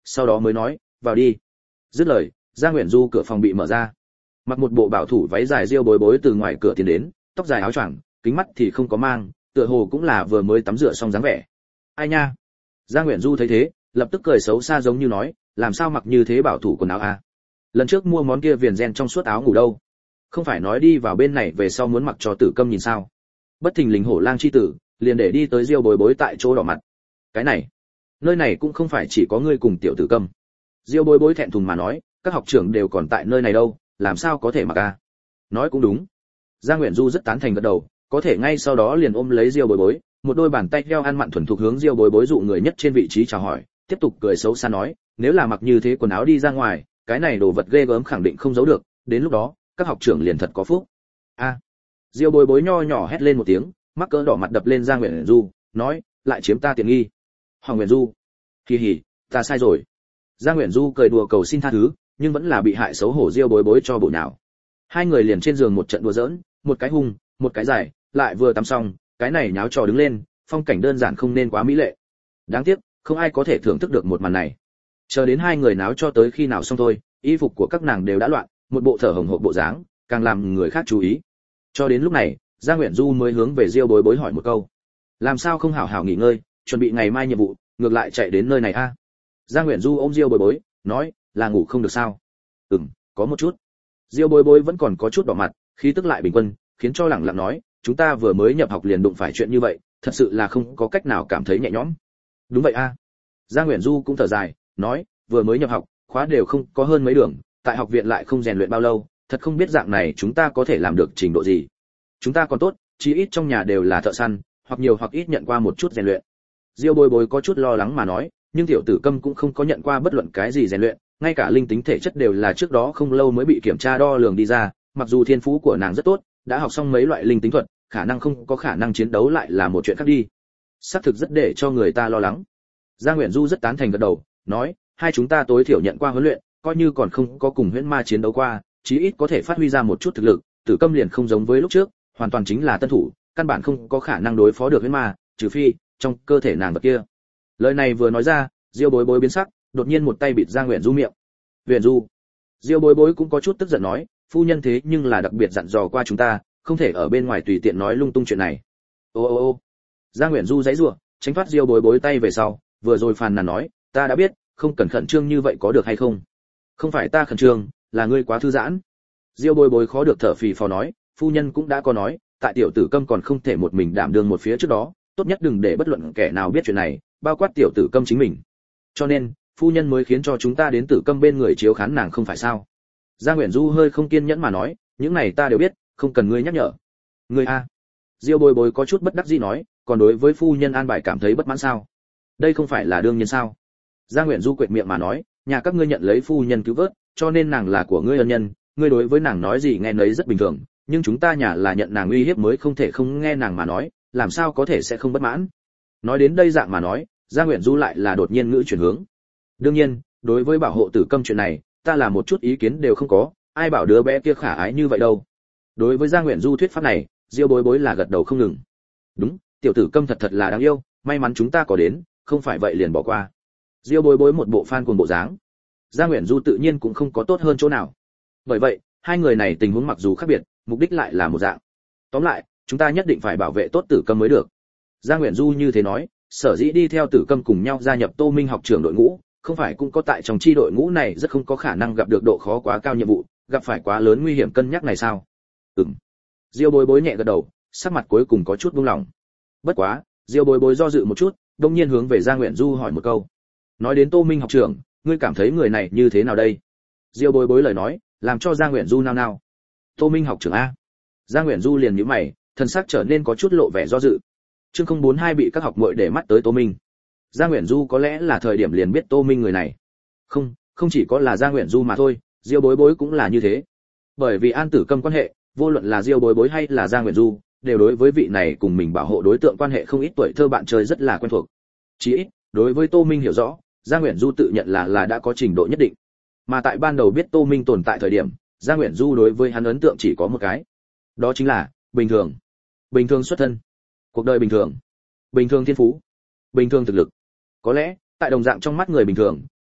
sau đó mới nói, vào đi. Dứt lời, Giang Uyển Du cửa phòng bị mở ra. Mặc một bộ bảo thủ váy dài riêu bối bối từ ngoài cửa tiến đến, tóc dài áo choàng, kính mắt thì không có mang, tựa hồ cũng là vừa mới tắm rửa xong dáng vẻ. Ai nha. Giang Uyển Du thấy thế, lập tức cười xấu xa giống như nói, làm sao mặc như thế bảo thủ quần áo a? Lần trước mua món kia viền ren trong suốt áo ngủ đâu? Không phải nói đi vào bên này về sau muốn mặc cho Tử Câm nhìn sao? Bất thình lình hổ lang chi tử, liền để đi tới riêu bối bối tại chỗ đỏ mặt. Cái này, nơi này cũng không phải chỉ có ngươi cùng tiểu Tử Câm. Diêu bối bối thẹn thùng mà nói, các học trưởng đều còn tại nơi này đâu, làm sao có thể mặc a? Nói cũng đúng. Giang Uyển Du rất tán thành gật đầu, có thể ngay sau đó liền ôm lấy Diêu bối bối, một đôi bàn tay heo ăn mặn thuần thục hướng Diêu bối bối dụ người nhất trên vị trí chào hỏi, tiếp tục cười xấu xa nói, nếu là mặc như thế quần áo đi ra ngoài, cái này đồ vật ghê gớm khẳng định không giấu được, đến lúc đó, các học trưởng liền thật có phúc. A. Diêu bối bối nho nhỏ hét lên một tiếng, mắc cỡ đỏ mặt đập lên Giang Uyển Du, nói, lại chiếm ta tiện nghi. Hoàng Uyển Du, kỳ hỉ, ta sai rồi. Giang Uyển Du cười đùa cầu xin tha thứ, nhưng vẫn là bị hại xấu hổ Diêu bối bối cho bổ nhào. Hai người liền trên giường một trận đùa giỡn, một cái hung, một cái dài, lại vừa tắm xong, cái này nháo trò đứng lên, phong cảnh đơn giản không nên quá mỹ lệ. Đáng tiếc, không ai có thể thưởng thức được một màn này. Chờ đến hai người náo cho tới khi nào xong thôi, y phục của các nàng đều đã loạn, một bộ thở hổn hển bộ dáng, càng làm người khác chú ý. Cho đến lúc này, Giang Uyển Du mới hướng về Diêu bối bối hỏi một câu, làm sao không hảo hảo nghỉ ngơi, chuẩn bị ngày mai nhiệm vụ, ngược lại chạy đến nơi này a? Giang Uyển Du ôm Diêu bối bối, nói, là ngủ không được sao? Ừm, có một chút. Diêu bối bối vẫn còn có chút đỏ mặt, khí tức lại bình quân, khiến cho lẳng lặng nói, chúng ta vừa mới nhập học liền đụng phải chuyện như vậy, thật sự là không có cách nào cảm thấy nhẹ nhõm. Đúng vậy a. Giang Uyển Du cũng thở dài, nói, vừa mới nhập học, khóa đều không có hơn mấy đường, tại học viện lại không rèn luyện bao lâu, thật không biết dạng này chúng ta có thể làm được trình độ gì. Chúng ta còn tốt, chí ít trong nhà đều là thợ săn, hoặc nhiều hoặc ít nhận qua một chút rèn luyện. Diêu bối bối có chút lo lắng mà nói, nhưng tiểu Tử Câm cũng không có nhận qua bất luận cái gì rèn luyện, ngay cả linh tính thể chất đều là trước đó không lâu mới bị kiểm tra đo lường đi ra, mặc dù thiên phú của nàng rất tốt, đã học xong mấy loại linh tính thuật, khả năng không có khả năng chiến đấu lại là một chuyện khác đi. Xác thực rất để cho người ta lo lắng. Giang Uyển Du rất tán thành gật đầu, nói, hai chúng ta tối thiểu nhận qua huấn luyện, coi như còn không có cùng huyễn ma chiến đấu qua, chí ít có thể phát huy ra một chút thực lực, Tử Câm liền không giống với lúc trước, hoàn toàn chính là tân thủ, căn bản không có khả năng đối phó được huyễn ma, trừ phi trong cơ thể nàng vật kia. Lời này vừa nói ra, Diêu bối bối biến sắc, đột nhiên một tay bịt Giang Uyển Du miệng. Uyển Du. Diêu bối bối cũng có chút tức giận nói, phu nhân thế nhưng là đặc biệt dặn dò qua chúng ta, không thể ở bên ngoài tùy tiện nói lung tung chuyện này. Ô ô ô. Giang Uyển Du giãy giụa, tránh thoát Diêu bối bối tay về sau, vừa rồi phàn nàn nói, ta đã biết, không cần khẩn trương như vậy có được hay không? Không phải ta khẩn trương, là ngươi quá thư giãn. Diêu bối bối khó được thở phì phò nói, phu nhân cũng đã có nói, tại tiểu Tử Câm còn không thể một mình đảm đương một phía trước đó, tốt nhất đừng để bất luận kẻ nào biết chuyện này, bao quát tiểu Tử Câm chính mình. Cho nên, phu nhân mới khiến cho chúng ta đến Tử Câm bên người chiếu khán nàng không phải sao? Giang Uyển Du hơi không kiên nhẫn mà nói, những này ta đều biết, không cần ngươi nhắc nhở. Ngươi a. Diêu bối bối có chút bất đắc dĩ nói, còn đối với phu nhân an bài cảm thấy bất mãn sao? Đây không phải là đương nhiên sao? Giang Uyển Du quệt miệng mà nói, nhà các ngươi nhận lấy phu nhân cứu vớt, cho nên nàng là của ngươi ân nhân, ngươi đối với nàng nói gì nghe nấy rất bình thường, nhưng chúng ta nhà là nhận nàng uy hiếp mới không thể không nghe nàng mà nói, làm sao có thể sẽ không bất mãn. Nói đến đây dạng mà nói, Giang Uyển Du lại là đột nhiên ngữ chuyển hướng. Đương nhiên, đối với bảo hộ Tử Câm chuyện này, ta là một chút ý kiến đều không có, ai bảo đứa bé kia khả ái như vậy đâu. Đối với Giang Uyển Du thuyết pháp này, Diêu bối bối là gật đầu không ngừng. Đúng, tiểu Tử Câm thật thật là đáng yêu, may mắn chúng ta có đến, không phải vậy liền bỏ qua. Diêu bối bối một bộ fan cuồng bộ dáng. Giang Uyển Du tự nhiên cũng không có tốt hơn chỗ nào. Bởi vậy, hai người này tình huống mặc dù khác biệt, mục đích lại là một dạng. Tóm lại, chúng ta nhất định phải bảo vệ tốt Tử Câm mới được. Giang Uyển Du như thế nói, sở dĩ đi theo Tử Câm cùng nhau gia nhập Tô Minh học trưởng đội ngũ, không phải cũng có tại trong chi đội ngũ này rất không có khả năng gặp được độ khó quá cao nhiệm vụ, gặp phải quá lớn nguy hiểm cân nhắc này sao? Ừm. Diêu bối bối nhẹ gật đầu, sắc mặt cuối cùng có chút buông lỏng. Bất quá, Diêu bối bối do dự một chút, đột nhiên hướng về Giang Uyển Du hỏi một câu. Nói đến Tô Minh học trưởng, ngươi cảm thấy người này như thế nào đây? Diêu bối bối lời nói, làm cho Giang Uyển Du nao nao. Tô Minh học trưởng a? Giang Uyển Du liền nhíu mày, thân sắc trở nên có chút lộ vẻ do dự. Chương không bốn hai bị các học muội để mắt tới Tô Minh. Giang Uyển Du có lẽ là thời điểm liền biết Tô Minh người này. Không, không chỉ có là Giang Uyển Du mà thôi, Diêu bối bối cũng là như thế. Bởi vì An Tử Câm quan hệ, vô luận là Diêu bối bối hay là Giang Uyển Du, đều đối với vị này cùng mình bảo hộ đối tượng quan hệ không ít tuổi thơ bạn chơi rất là quen thuộc. Chỉ ít, đối với Tô Minh hiểu rõ, Giang Uyển Du tự nhận là là đã có trình độ nhất định. Mà tại ban đầu biết Tô Minh tồn tại thời điểm, Giang Uyển Du đối với hắn ấn tượng chỉ có một cái. Đó chính là bình thường. Bình thường xuất thân, cuộc đời bình thường, bình thường thiên phú, bình thường thực lực. Có lẽ, tại đồng dạng trong mắt người bình thường,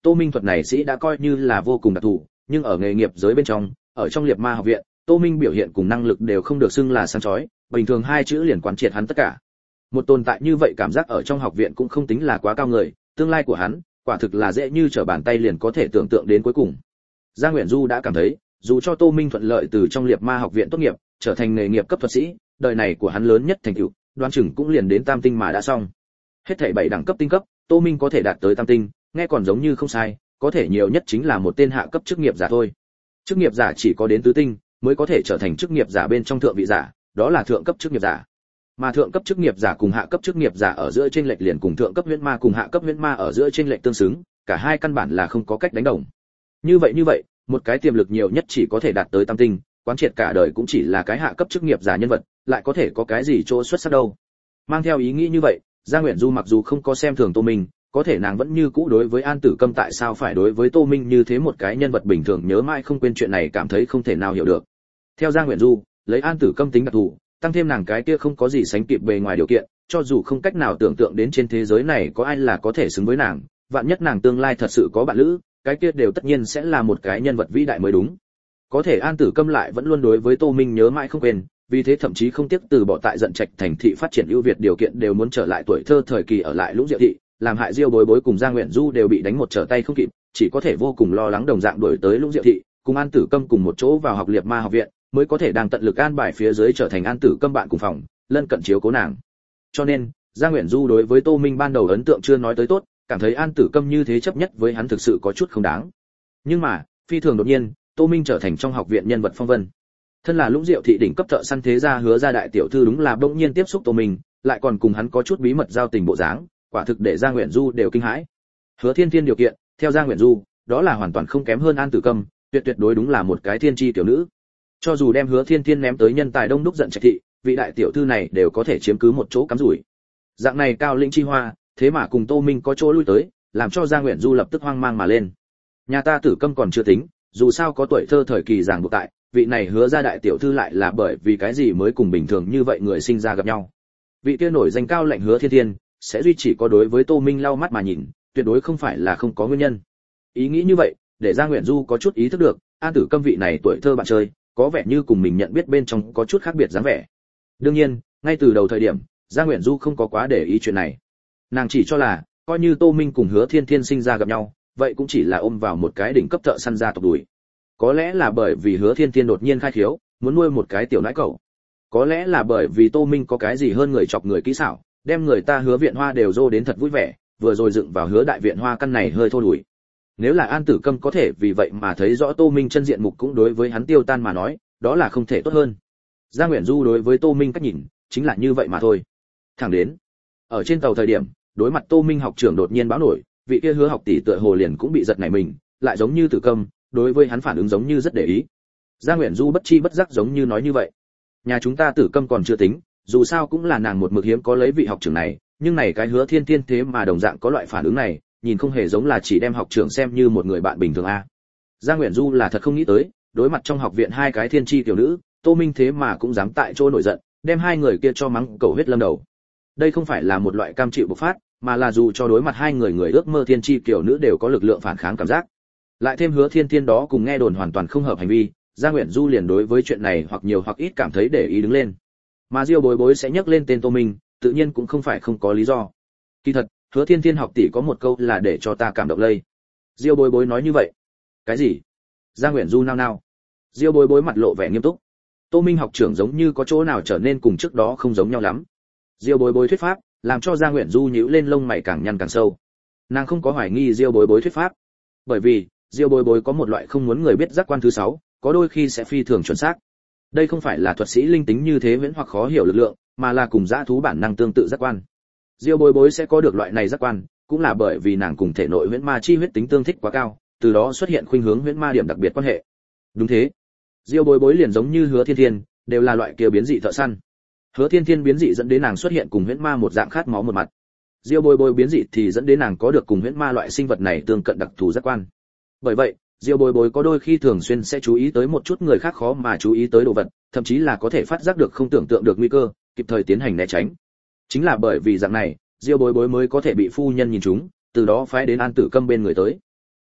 Tô Minh thuật này sĩ đã coi như là vô cùng đặc thù, nhưng ở nghề nghiệp giới bên trong, ở trong Liệt Ma học viện, Tô Minh biểu hiện cùng năng lực đều không được xưng là sáng chói, bình thường hai chữ liền quán triệt hắn tất cả. Một tồn tại như vậy cảm giác ở trong học viện cũng không tính là quá cao người, tương lai của hắn, quả thực là dễ như trở bàn tay liền có thể tưởng tượng đến cuối cùng. Giang Uyển Du đã cảm thấy, dù cho Tô Minh thuận lợi từ trong Liệt Ma học viện tốt nghiệp, trở thành nghề nghiệp cấp thuật sĩ, đời này của hắn lớn nhất thành tựu, đoán chừng cũng liền đến tam tinh mà đã xong. Hết thảy bảy đẳng cấp tinh cấp, Tô Minh có thể đạt tới tam tinh, nghe còn giống như không sai, có thể nhiều nhất chính là một tên hạ cấp chức nghiệp giả thôi. Chức nghiệp giả chỉ có đến tứ tinh mới có thể trở thành chức nghiệp giả bên trong thượng vị giả, đó là thượng cấp chức nghiệp giả. Mà thượng cấp chức nghiệp giả cùng hạ cấp chức nghiệp giả ở giữa chênh lệch liền cùng thượng cấp huyễn ma cùng hạ cấp huyễn ma ở giữa chênh lệch tương xứng, cả hai căn bản là không có cách đánh đồng. Như vậy như vậy, một cái tiềm lực nhiều nhất chỉ có thể đạt tới tam tinh, quán triệt cả đời cũng chỉ là cái hạ cấp chức nghiệp giả nhân vật, lại có thể có cái gì chỗ xuất sắc đâu. Mang theo ý nghĩ như vậy, Giang Uyển Du mặc dù không có xem thường Tô Minh, có thể nàng vẫn như cũ đối với An Tử Câm tại sao phải đối với Tô Minh như thế một cái nhân vật bình thường nhớ mãi không quên chuyện này cảm thấy không thể nào hiểu được. Theo Giang Uyển Du, lấy An Tử Câm tính đặc thù, tăng thêm nàng cái kia không có gì sánh kịp bề ngoài điều kiện, cho dù không cách nào tưởng tượng đến trên thế giới này có ai là có thể xứng với nàng, vạn nhất nàng tương lai thật sự có bạn lữ, cái kia đều tất nhiên sẽ là một cái nhân vật vĩ đại mới đúng. Có thể An Tử Câm lại vẫn luôn đối với Tô Minh nhớ mãi không quên, vì thế thậm chí không tiếc từ bỏ tại Dận Trạch thành thị phát triển ưu việt điều kiện đều muốn trở lại tuổi thơ thời kỳ ở lại Lũng Diệu thị, làm hại Diêu Bối Bối cùng Giang Uyển Du đều bị đánh một trở tay không kịp, chỉ có thể vô cùng lo lắng đồng dạng đuổi tới Lũng Diệu thị, cùng An Tử Câm cùng một chỗ vào học Liệt Ma học viện, mới có thể đang tận lực an bài phía dưới trở thành An Tử Câm bạn cùng phòng, lân cận chiếu cố nàng. Cho nên, Giang Uyển Du đối với Tô Minh ban đầu ấn tượng chưa nói tới tốt, cảm thấy An Tử Câm như thế chấp nhất với hắn thực sự có chút không đáng. Nhưng mà, phi thường đột nhiên, Tô Minh trở thành trong học viện nhân vật phong vân. Thân là Lũng Diệu thị đỉnh cấp thợ săn thế gia Hứa gia đại tiểu thư đúng là bỗng nhiên tiếp xúc Tô Minh, lại còn cùng hắn có chút bí mật giao tình bộ dáng, quả thực để Giang Uyển Du đều kinh hãi. Hứa Thiên Thiên điều kiện, theo Giang Uyển Du, đó là hoàn toàn không kém hơn An Tử Câm, tuyệt tuyệt đối đúng là một cái thiên chi tiểu nữ. Cho dù đem Hứa Thiên Thiên ném tới nhân tài đông đúc Dận Trạch thị, vị đại tiểu thư này đều có thể chiếm cứ một chỗ cắm rủi. Dạng này cao lĩnh chi hoa, thế mà cùng Tô Minh có chỗ lui tới, làm cho Giang Uyển Du lập tức hoang mang mà lên. Nhà ta Tử Câm còn chưa tính, dù sao có tuổi thơ thời kỳ ràng buộc tại, vị này Hứa gia đại tiểu thư lại là bởi vì cái gì mới cùng bình thường như vậy người sinh ra gặp nhau. Vị kia nổi danh cao lệnh Hứa Thiên Thiên, sẽ duy chỉ có đối với Tô Minh lau mắt mà nhìn, tuyệt đối không phải là không có nguyên nhân. Ý nghĩ như vậy, để Giang Uyển Du có chút ý thức được, An Tử Câm vị này tuổi thơ bạn chơi, có vẻ như cùng mình nhận biết bên trong có chút khác biệt dáng vẻ. Đương nhiên, ngay từ đầu thời điểm, Giang Uyển Du không có quá để ý chuyện này. Nàng chỉ cho là, coi như Tô Minh cùng Hứa Thiên Thiên sinh ra gặp nhau, vậy cũng chỉ là ôm vào một cái đỉnh cấp thợ săn gia tộc đuổi. Có lẽ là bởi vì Hứa Thiên Thiên đột nhiên khai khiếu, muốn nuôi một cái tiểu nãi cẩu. Có lẽ là bởi vì Tô Minh có cái gì hơn người chọc người kỹ xảo, đem người ta Hứa viện hoa đều rô đến thật vui vẻ, vừa rồi dựng vào Hứa đại viện hoa căn này hơi thô đuổi. Nếu là An Tử Câm có thể vì vậy mà thấy rõ Tô Minh chân diện mục cũng đối với hắn tiêu tan mà nói, đó là không thể tốt hơn. Giang Uyển Du đối với Tô Minh cách nhìn, chính là như vậy mà thôi. Thẳng đến, ở trên tàu thời điểm, đối mặt Tô Minh học trưởng đột nhiên báo nổi, vị kia Hứa học tỷ tựa hồ liền cũng bị giật nảy mình, lại giống như Tử Câm, đối với hắn phản ứng giống như rất để ý. Giang Uyển Du bất chi bất giác giống như nói như vậy. Nhà chúng ta Tử Câm còn chưa tính, dù sao cũng là nàng một mực hiếm có lấy vị học trưởng này, nhưng này cái Hứa Thiên Thiên thế mà đồng dạng có loại phản ứng này, nhìn không hề giống là chỉ đem học trưởng xem như một người bạn bình thường a. Giang Uyển Du là thật không nghĩ tới, đối mặt trong học viện hai cái thiên chi tiểu nữ, Tô Minh thế mà cũng dám tại chỗ nổi giận, đem hai người kia cho mắng cầu huyết lâm đầu. Đây không phải là một loại cam chịu bộc phát, mà là dù cho đối mặt hai người người ước mơ thiên chi tiểu nữ đều có lực lượng phản kháng cảm giác. Lại thêm Hứa Thiên Thiên đó cùng nghe đồn hoàn toàn không hợp hành vi, Giang Uyển Du liền đối với chuyện này hoặc nhiều hoặc ít cảm thấy để ý đứng lên. Mà Diêu Bối Bối sẽ nhắc lên tên Tô Minh, tự nhiên cũng không phải không có lý do. Kỳ thật, Hứa Thiên Thiên học tỷ có một câu là để cho ta cảm động lây. Diêu Bối Bối nói như vậy. Cái gì? Giang Uyển Du nao nao. Diêu Bối Bối mặt lộ vẻ nghiêm túc. Tô Minh học trưởng giống như có chỗ nào trở nên cùng trước đó không giống nhau lắm. Diêu Bối Bối thuyết pháp, làm cho Giang Uyển Du nhíu lên lông mày càng nhăn càng sâu. Nàng không có hoài nghi Diêu Bối Bối thuyết pháp, bởi vì Diêu Bối Bối có một loại không muốn người biết giác quan thứ sáu, có đôi khi sẽ phi thường chuẩn xác. Đây không phải là thuật sĩ linh tính như thế viễn hoặc khó hiểu lực lượng, mà là cùng dã thú bản năng tương tự giác quan. Diêu Bối Bối sẽ có được loại này giác quan, cũng là bởi vì nàng cùng thể nội huyễn ma chi huyết tính tương thích quá cao, từ đó xuất hiện khuynh hướng huyễn ma điểm đặc biệt quan hệ. Đúng thế. Diêu Bối Bối liền giống như Hứa Thiên Thiên, đều là loại kia biến dị thợ săn. Hứa Thiên Thiên biến dị dẫn đến nàng xuất hiện cùng huyễn ma một dạng khát máu một mặt. Diêu Bối Bối biến dị thì dẫn đến nàng có được cùng huyễn ma loại sinh vật này tương cận đặc thù giác quan. Bởi vậy, Diêu Bối Bối có đôi khi thường xuyên sẽ chú ý tới một chút người khác khó mà chú ý tới đồ vật, thậm chí là có thể phát giác được không tưởng tượng được nguy cơ, kịp thời tiến hành né tránh. Chính là bởi vì dạng này, Diêu Bối Bối mới có thể bị phu nhân nhìn trúng, từ đó phái đến An Tử Câm bên người tới.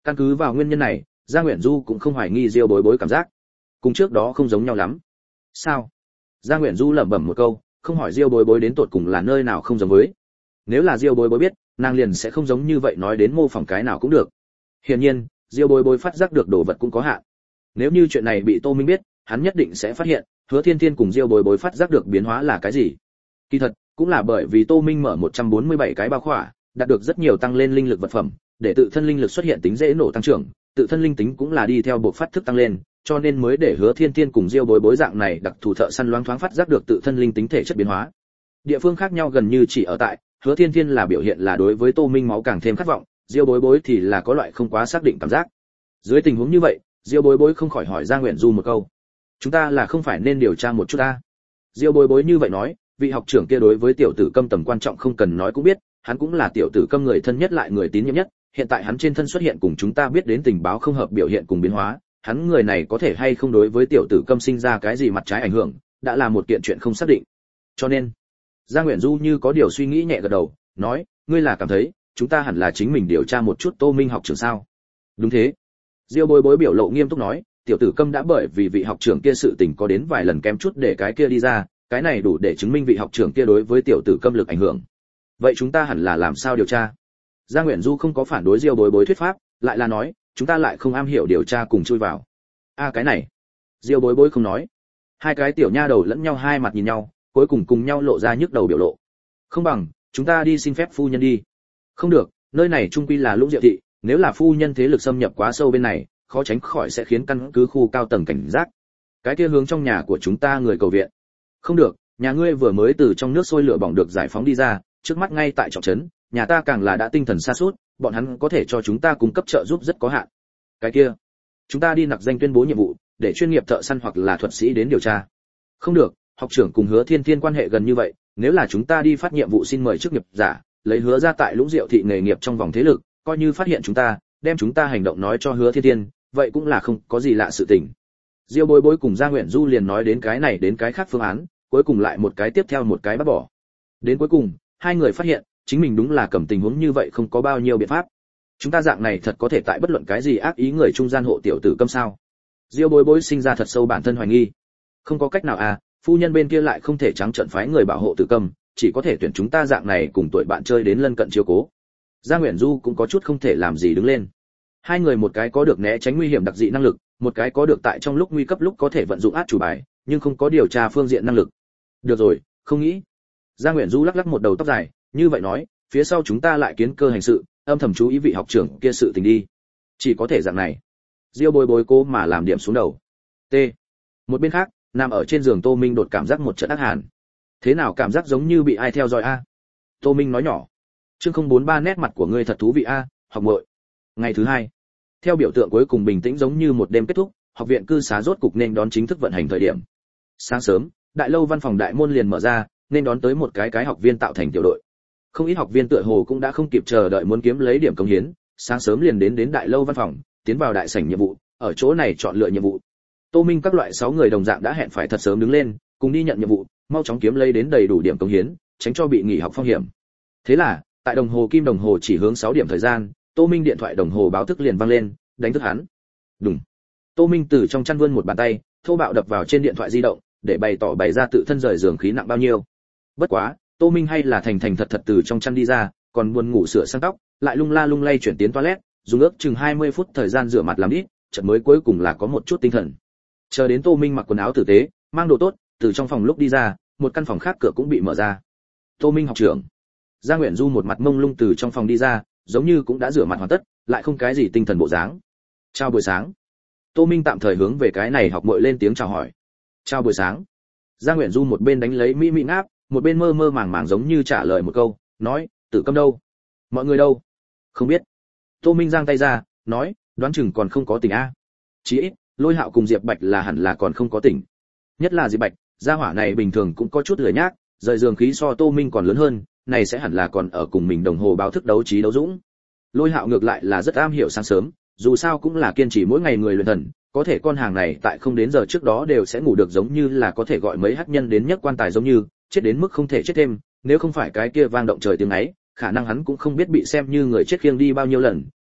Căn cứ vào nguyên nhân này, Gia Nguyễn Du cũng không hoài nghi Diêu Bối Bối cảm giác, cùng trước đó không giống nhau lắm. Sao? Gia Nguyễn Du lẩm bẩm một câu, không hỏi Diêu Bối Bối đến tột cùng là nơi nào không giống với. Nếu là Diêu Bối Bối biết, nàng liền sẽ không giống như vậy nói đến mô phỏng cái nào cũng được. Hiển nhiên, Diêu Bối Bối phát giác được đồ vật cũng có hạn. Nếu như chuyện này bị Tô Minh biết, hắn nhất định sẽ phát hiện, Hứa Thiên Thiên cùng Diêu Bối Bối phát giác được biến hóa là cái gì. Kỳ thật, cũng là bởi vì Tô Minh mở một trăm bốn mươi bảy cái bao khỏa, đạt được rất nhiều tăng lên linh lực vật phẩm, để tự thân linh lực xuất hiện tính dễ nổ tăng trưởng, tự thân linh tính cũng là đi theo buộc phát thức tăng lên, cho nên mới để Hứa Thiên Thiên cùng Diêu Bối Bối dạng này đặc thù thợ săn loáng thoáng phát giác được tự thân linh tính thể chất biến hóa. Địa phương khác nhau gần như chỉ ở tại, Hứa Thiên Thiên là biểu hiện là đối với Tô Minh máu càng thêm khát vọng, Diêu Bối Bối thì là có loại không quá xác định cảm giác. Dưới tình huống như vậy, Diêu Bối Bối không khỏi hỏi Gia Nguyễn Du một câu: "Chúng ta là không phải nên điều tra một chút ta?" Diêu Bối Bối như vậy nói, vị học trưởng kia đối với tiểu tử Câm tầm quan trọng không cần nói cũng biết, hắn cũng là tiểu tử Câm người thân nhất lại người tín nhiệm nhất, hiện tại hắn trên thân xuất hiện cùng chúng ta biết đến tình báo không hợp biểu hiện cùng biến hóa, hắn người này có thể hay không đối với tiểu tử Câm sinh ra cái gì mặt trái ảnh hưởng, đã là một kiện chuyện không xác định. Cho nên, Gia Nguyễn Du như có điều suy nghĩ nhẹ gật đầu, nói: "Ngươi là cảm thấy, chúng ta hẳn là chính mình điều tra một chút Tô Minh học trưởng sao?" "Đúng thế." Diêu Bối Bối biểu lộ nghiêm túc nói, tiểu tử Câm đã bởi vì vị học trưởng kia sự tình có đến vài lần kém chút để cái kia đi ra, cái này đủ để chứng minh vị học trưởng kia đối với tiểu tử Câm lực ảnh hưởng. Vậy chúng ta hẳn là làm sao điều tra? Gia Nguyễn Du không có phản đối Diêu Bối Bối thuyết pháp, lại là nói, chúng ta lại không am hiểu điều tra cùng chui vào. A à, cái này. Diêu Bối Bối không nói. Hai cái tiểu nha đầu lẫn nhau hai mặt nhìn nhau, cuối cùng cùng nhau lộ ra nhức đầu biểu lộ. Không bằng, chúng ta đi xin phép phu nhân đi. Không được, nơi này trung quy là Lũng Diệu thị, nếu là phu nhân thế lực xâm nhập quá sâu bên này, khó tránh khỏi sẽ khiến căn cứ khu cao tầng cảnh giác. Cái kia hướng trong nhà của chúng ta người cầu viện. Không được, nhà ngươi vừa mới từ trong nước sôi lửa bỏng được giải phóng đi ra, trước mắt ngay tại trọng trấn, nhà ta càng là đã tinh thần sa sút, bọn hắn có thể cho chúng ta cung cấp trợ giúp rất có hạn. Cái kia, chúng ta đi nặc danh tuyên bố nhiệm vụ, để chuyên nghiệp thợ săn hoặc là thuật sĩ đến điều tra. Không được, học trưởng cùng Hứa Thiên Thiên quan hệ gần như vậy, nếu là chúng ta đi phát nhiệm vụ xin mời chức nghiệp giả, lấy Hứa ra tại Lũng Diệu thị nghề nghiệp trong vòng thế lực, coi như phát hiện chúng ta, đem chúng ta hành động nói cho Hứa Thiên Thiên, vậy cũng là không có gì lạ sự tình. Diêu Bối Bối cùng Gia Nguyễn Du liền nói đến cái này đến cái khác phương án, cuối cùng lại một cái tiếp theo một cái bắt bỏ. Đến cuối cùng, hai người phát hiện, chính mình đúng là cầm tình huống như vậy không có bao nhiêu biện pháp. Chúng ta dạng này thật có thể tại bất luận cái gì ác ý người trung gian hộ tiểu tử Câm sao? Diêu Bối Bối sinh ra thật sâu bản thân hoài nghi. Không có cách nào à, phu nhân bên kia lại không thể trắng trợn phái người bảo hộ tử Câm, chỉ có thể tuyển chúng ta dạng này cùng tuổi bạn chơi đến lân cận chiếu cố. Gia Nguyễn Du cũng có chút không thể làm gì đứng lên. Hai người một cái có được né tránh nguy hiểm đặc dị năng lực, một cái có được tại trong lúc nguy cấp lúc có thể vận dụng át chủ bài, nhưng không có điều tra phương diện năng lực. Được rồi, không nghĩ. Gia Nguyễn Du lắc lắc một đầu tóc dài, như vậy nói, phía sau chúng ta lại kiến cơ hành sự, âm thầm chú ý vị học trưởng kia sự tình đi. Chỉ có thể dạng này. Diêu Bối Bối cố mà làm điểm xuống đầu. T. Một bên khác, nằm ở trên giường Tô Minh đột cảm giác một trận ác hàn. Thế nào cảm giác giống như bị ai theo dõi a? Tô Minh nói nhỏ. Chương không bốn ba nét mặt của ngươi thật thú vị a, học muội. Ngày thứ hai, theo biểu tượng cuối cùng bình tĩnh giống như một đêm kết thúc, học viện cư xá rốt cục nên đón chính thức vận hành thời điểm. Sáng sớm, đại lâu văn phòng đại môn liền mở ra, nên đón tới một cái cái học viên tạo thành tiểu đội. Không ít học viên tựa hồ cũng đã không kịp chờ đợi muốn kiếm lấy điểm công hiến, sáng sớm liền đến đến đại lâu văn phòng, tiến vào đại sảnh nhiệm vụ, ở chỗ này chọn lựa nhiệm vụ. Tô Minh các loại sáu người đồng dạng đã hẹn phải thật sớm đứng lên, cùng đi nhận nhiệm vụ, mau chóng kiếm lấy đến đầy đủ điểm công hiến, tránh cho bị nghỉ học phong hiểm. Thế là, tại đồng hồ kim đồng hồ chỉ hướng sáu điểm thời gian, Tô Minh điện thoại đồng hồ báo thức liền vang lên, đánh thức hắn. Đùng. Tô Minh từ trong chăn vươn một bàn tay, thô bạo đập vào trên điện thoại di động, để bày tỏ bày ra tự thân rời giường khí nặng bao nhiêu. Bất quá, Tô Minh hay là thành thành thật thật từ trong chăn đi ra, còn buồn ngủ sửa sang tóc, lại lung la lung lay chuyển tiến toilet, dùng ước chừng hai mươi phút thời gian rửa mặt làm ít, chợt mới cuối cùng là có một chút tinh thần. Chờ đến Tô Minh mặc quần áo tử tế, mang đồ tốt, từ trong phòng lúc đi ra, một căn phòng khác cửa cũng bị mở ra. Tô Minh học trưởng. Gia Nguyễn Du một mặt mông lung từ trong phòng đi ra, giống như cũng đã rửa mặt hoàn tất, lại không cái gì tinh thần bộ dáng. Chào buổi sáng. Tô Minh tạm thời hướng về cái này học muội lên tiếng chào hỏi. Chào buổi sáng. Gia Nguyễn Du một bên đánh lấy mỹ mỹ ngáp, một bên mơ mơ màng màng giống như trả lời một câu, nói, Tử Câm đâu? Mọi người đâu? Không biết. Tô Minh giang tay ra, nói, đoán chừng còn không có tỉnh a. Chí ít, Lôi Hạo cùng Diệp Bạch là hẳn là còn không có tỉnh. Nhất là Diệp Bạch, gia hỏa này bình thường cũng có chút lười nhác, rời giường khí so Tô Minh còn lớn hơn, này sẽ hẳn là còn ở cùng mình đồng hồ báo thức đấu trí đấu dũng. Lôi Hạo ngược lại là rất am hiểu sáng sớm, dù sao cũng là kiên trì mỗi ngày người luyện thần, có thể con hàng này tại không đến giờ trước đó đều sẽ ngủ được giống như là có thể gọi mấy hắc nhân đến nhấc quan tài giống như, chết đến mức không thể chết thêm, nếu không phải cái kia vang động trời tiếng ấy, khả năng hắn cũng không biết bị xem như người chết khiêng đi bao nhiêu lần,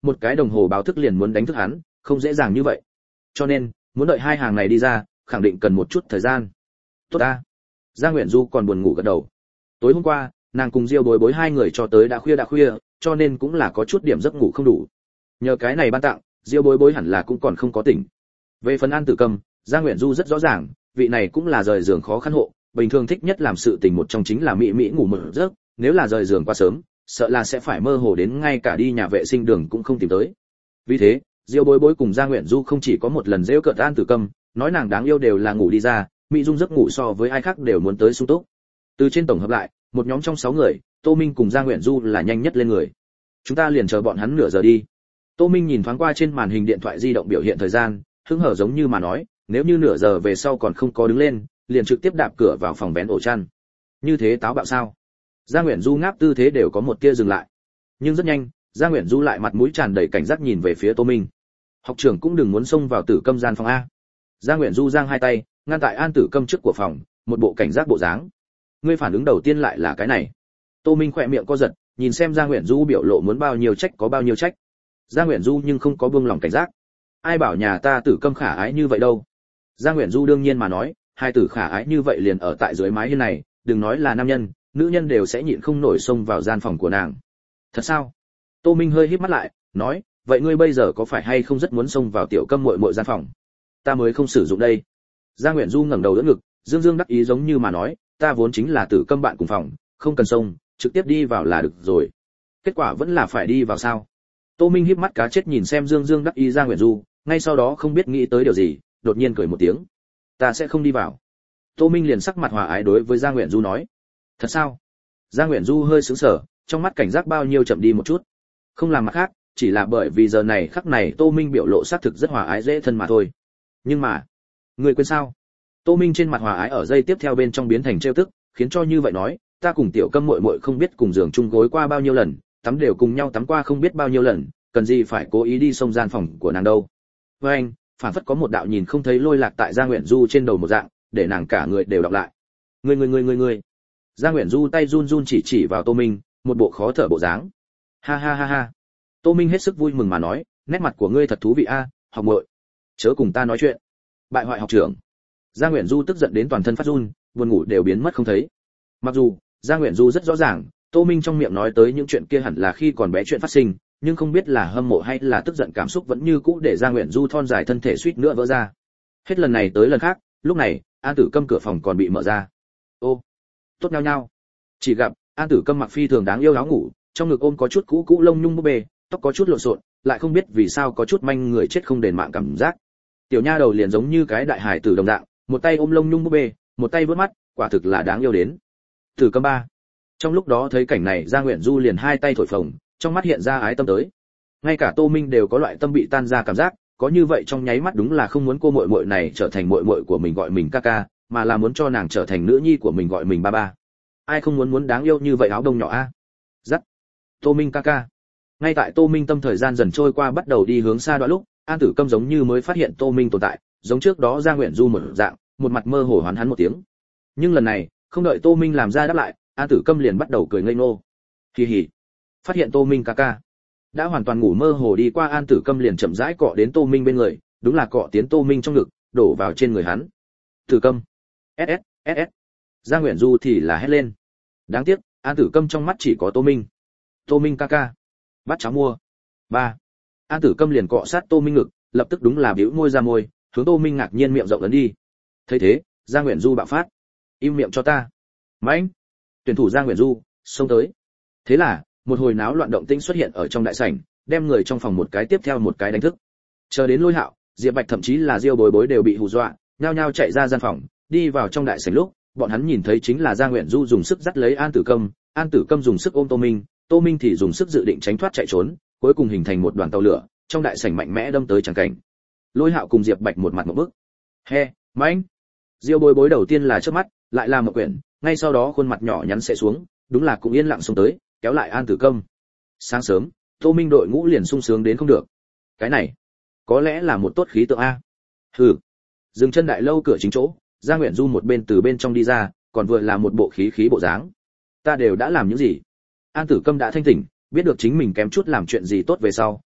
một cái đồng hồ báo thức liền muốn đánh thức hắn, không dễ dàng như vậy. Cho nên, muốn đợi hai hàng này đi ra, khẳng định cần một chút thời gian. Tốt ta. Giang Uyển Du còn buồn ngủ gật đầu. Tối hôm qua, nàng cùng Diêu Bối Bối hai người cho tới đã khuya đã khuya, cho nên cũng là có chút điểm giấc ngủ không đủ. Nhờ cái này ban tặng, Diêu Bối Bối hẳn là cũng còn không có tỉnh. Về phần An Tử Cầm, Giang Uyển Du rất rõ ràng, vị này cũng là rời giường khó khăn hộ, bình thường thích nhất làm sự tình một trong chính là mỹ mỹ ngủ một giấc, nếu là rời giường quá sớm, sợ là sẽ phải mơ hồ đến ngay cả đi nhà vệ sinh đường cũng không tìm tới. Vì thế, Diêu Bối Bối cùng Giang Uyển Du không chỉ có một lần giễu cợt An Tử Cầm, nói nàng đáng yêu đều là ngủ đi ra, mỹ dung giấc ngủ so với ai khác đều muốn tới sung túc. Từ trên tổng hợp lại, một nhóm trong sáu người, Tô Minh cùng Giang Uyển Du là nhanh nhất lên người. Chúng ta liền chờ bọn hắn nửa giờ đi. Tô Minh nhìn thoáng qua trên màn hình điện thoại di động biểu hiện thời gian, hứng hở giống như mà nói, nếu như nửa giờ về sau còn không có đứng lên, liền trực tiếp đạp cửa vào phòng vén ổ chăn. Như thế táo bạo sao? Giang Uyển Du ngáp tư thế đều có một tia dừng lại. Nhưng rất nhanh, Giang Uyển Du lại mặt mũi tràn đầy cảnh giác nhìn về phía Tô Minh. Học trưởng cũng đừng muốn xông vào Tử Câm gian phòng a. Giang Uyển Du giang hai tay, ngăn tại An Tử Câm trước của phòng, một bộ cảnh giác bộ dáng. Ngươi phản ứng đầu tiên lại là cái này. Tô Minh khỏe miệng co giật, nhìn xem Giang Uyển Du biểu lộ muốn bao nhiêu trách có bao nhiêu trách. Giang Uyển Du nhưng không có buông lòng cảnh giác. Ai bảo nhà ta Tử Câm khả ái như vậy đâu? Giang Uyển Du đương nhiên mà nói, hai tử khả ái như vậy liền ở tại dưới mái hiên này, đừng nói là nam nhân, nữ nhân đều sẽ nhịn không nổi xông vào gian phòng của nàng. Thật sao? Tô Minh hơi híp mắt lại, nói, vậy ngươi bây giờ có phải hay không rất muốn xông vào tiểu Câm muội muội gian phòng? Ta mới không sử dụng đây. Giang Uyển Du ngẩng đầu đỡ ngực, dương dương đắc ý giống như mà nói, ta vốn chính là Tử Câm bạn cùng phòng, không cần xông, trực tiếp đi vào là được rồi. Kết quả vẫn là phải đi vào sao? Tô Minh híp mắt cá chết nhìn xem dương dương đắc ý Giang Uyển Du, ngay sau đó không biết nghĩ tới điều gì, đột nhiên cười một tiếng. Ta sẽ không đi vào. Tô Minh liền sắc mặt hòa ái đối với Giang Uyển Du nói. Thật sao? Giang Uyển Du hơi sững sờ, trong mắt cảnh giác bao nhiêu chậm đi một chút. Không làm mặt khác, chỉ là bởi vì giờ này khắc này Tô Minh biểu lộ xác thực rất hòa ái dễ thân mà thôi. Nhưng mà, người quên sao? Tô Minh trên mặt hòa ái ở giây tiếp theo bên trong biến thành trêu tức, khiến cho như vậy nói, ta cùng tiểu Câm muội muội không biết cùng giường chung gối qua bao nhiêu lần, tắm đều cùng nhau tắm qua không biết bao nhiêu lần, cần gì phải cố ý đi xông gian phòng của nàng đâu. Với anh, phản phất có một đạo nhìn không thấy lôi lạc tại Giang Uyển Du trên đầu một dạng, để nàng cả người đều đọc lại. Ngươi ngươi ngươi ngươi ngươi. Giang Uyển Du tay run run chỉ chỉ vào Tô Minh, một bộ khó thở bộ dáng. Ha ha ha ha. Tô Minh hết sức vui mừng mà nói, nét mặt của ngươi thật thú vị a, học muội. Chớ cùng ta nói chuyện. Bại hoại học trưởng. Giang Uyển Du tức giận đến toàn thân phát run, buồn ngủ đều biến mất không thấy. Mặc dù, Giang Uyển Du rất rõ ràng, Tô Minh trong miệng nói tới những chuyện kia hẳn là khi còn bé chuyện phát sinh, nhưng không biết là hâm mộ hay là tức giận cảm xúc vẫn như cũ để Giang Uyển Du thon dài thân thể suýt nữa vỡ ra. Hết lần này tới lần khác, lúc này, An Tử Câm cửa phòng còn bị mở ra. Ô, tốt nhau nhau. Chỉ gặp An Tử Câm mặc phi thường đáng yêu áo ngủ, trong ngực ôm có chút cũ cũ lông nhung búp bê, tóc có chút lộn xộn, lại không biết vì sao có chút manh người chết không đền mạng cảm giác. Tiểu nha đầu liền giống như cái đại hải tử đồng dạng, một tay ôm lông nhung búp bê, một tay vớt mắt, quả thực là đáng yêu đến. Tử Câm ba. Trong lúc đó thấy cảnh này, Giang Uyển Du liền hai tay thổi phồng, trong mắt hiện ra ái tâm tới. Ngay cả Tô Minh đều có loại tâm bị tan ra cảm giác, có như vậy trong nháy mắt đúng là không muốn cô muội muội này trở thành muội muội của mình gọi mình ca ca, mà là muốn cho nàng trở thành nữ nhi của mình gọi mình ba ba. Ai không muốn muốn đáng yêu như vậy áo đông nhỏ a? Dắt. Tô Minh ca ca. Ngay tại Tô Minh tâm thời gian dần trôi qua bắt đầu đi hướng xa đoạn lúc, An Tử Câm giống như mới phát hiện Tô Minh tồn tại, giống trước đó Giang Uyển Du một dạng, một mặt mơ hồ hoán hắn một tiếng. Nhưng lần này, không đợi Tô Minh làm ra đáp lại, An Tử Câm liền bắt đầu cười ngây ngô. Hì hì. Phát hiện Tô Minh ca ca đã hoàn toàn ngủ mơ hồ đi qua, An Tử Câm liền chậm rãi cọ đến Tô Minh bên người, đúng là cọ tiến Tô Minh trong ngực, đổ vào trên người hắn. Tử Câm. ét ét, ét ét. Giang Uyển Du thì là hét lên. Đáng tiếc, An Tử Câm trong mắt chỉ có Tô Minh. Tô Minh ca ca. Bắt cháu mua. Ba. An Tử Câm liền cọ sát Tô Minh ngực, lập tức đúng là bĩu môi ra môi, hướng Tô Minh ngạc nhiên miệng rộng lớn đi. Thấy thế, Giang Uyển Du bạo phát. Im miệng cho ta. Mãnh. Tuyển thủ Giang Uyển Du xông tới. Thế là, một hồi náo loạn động tĩnh xuất hiện ở trong đại sảnh, đem người trong phòng một cái tiếp theo một cái đánh thức. Chờ đến Lôi Hạo, Diệp Bạch thậm chí là Diêu Bối Bối đều bị hù dọa, nhao nhao chạy ra gian phòng, đi vào trong đại sảnh lúc, bọn hắn nhìn thấy chính là Giang Uyển Du dùng sức dắt lấy An Tử Câm, An Tử Câm dùng sức ôm Tô Minh, Tô Minh thì dùng sức dự định tránh thoát chạy trốn, cuối cùng hình thành một đoàn tàu lửa, trong đại sảnh mạnh mẽ đâm tới tràng cảnh. Lôi Hạo cùng Diệp Bạch một mặt một bức. He, mãnh. Diêu Bối Bối đầu tiên là chớp mắt, lại là một quyển, ngay sau đó khuôn mặt nhỏ nhắn sẽ xuống, đúng là cũng yên lặng xuống tới, kéo lại An Tử Câm. Sáng sớm, Tô Minh đội ngũ liền sung sướng đến không được. Cái này, có lẽ là một tốt khí tượng a. Hừ. Dừng chân đại lâu cửa chính chỗ, Giang Uyển Du một bên từ bên trong đi ra, còn vừa là một bộ khí khí bộ dáng. Ta đều đã làm những gì? An Tử Câm đã thanh tỉnh, biết được chính mình kém chút làm chuyện gì tốt về sau,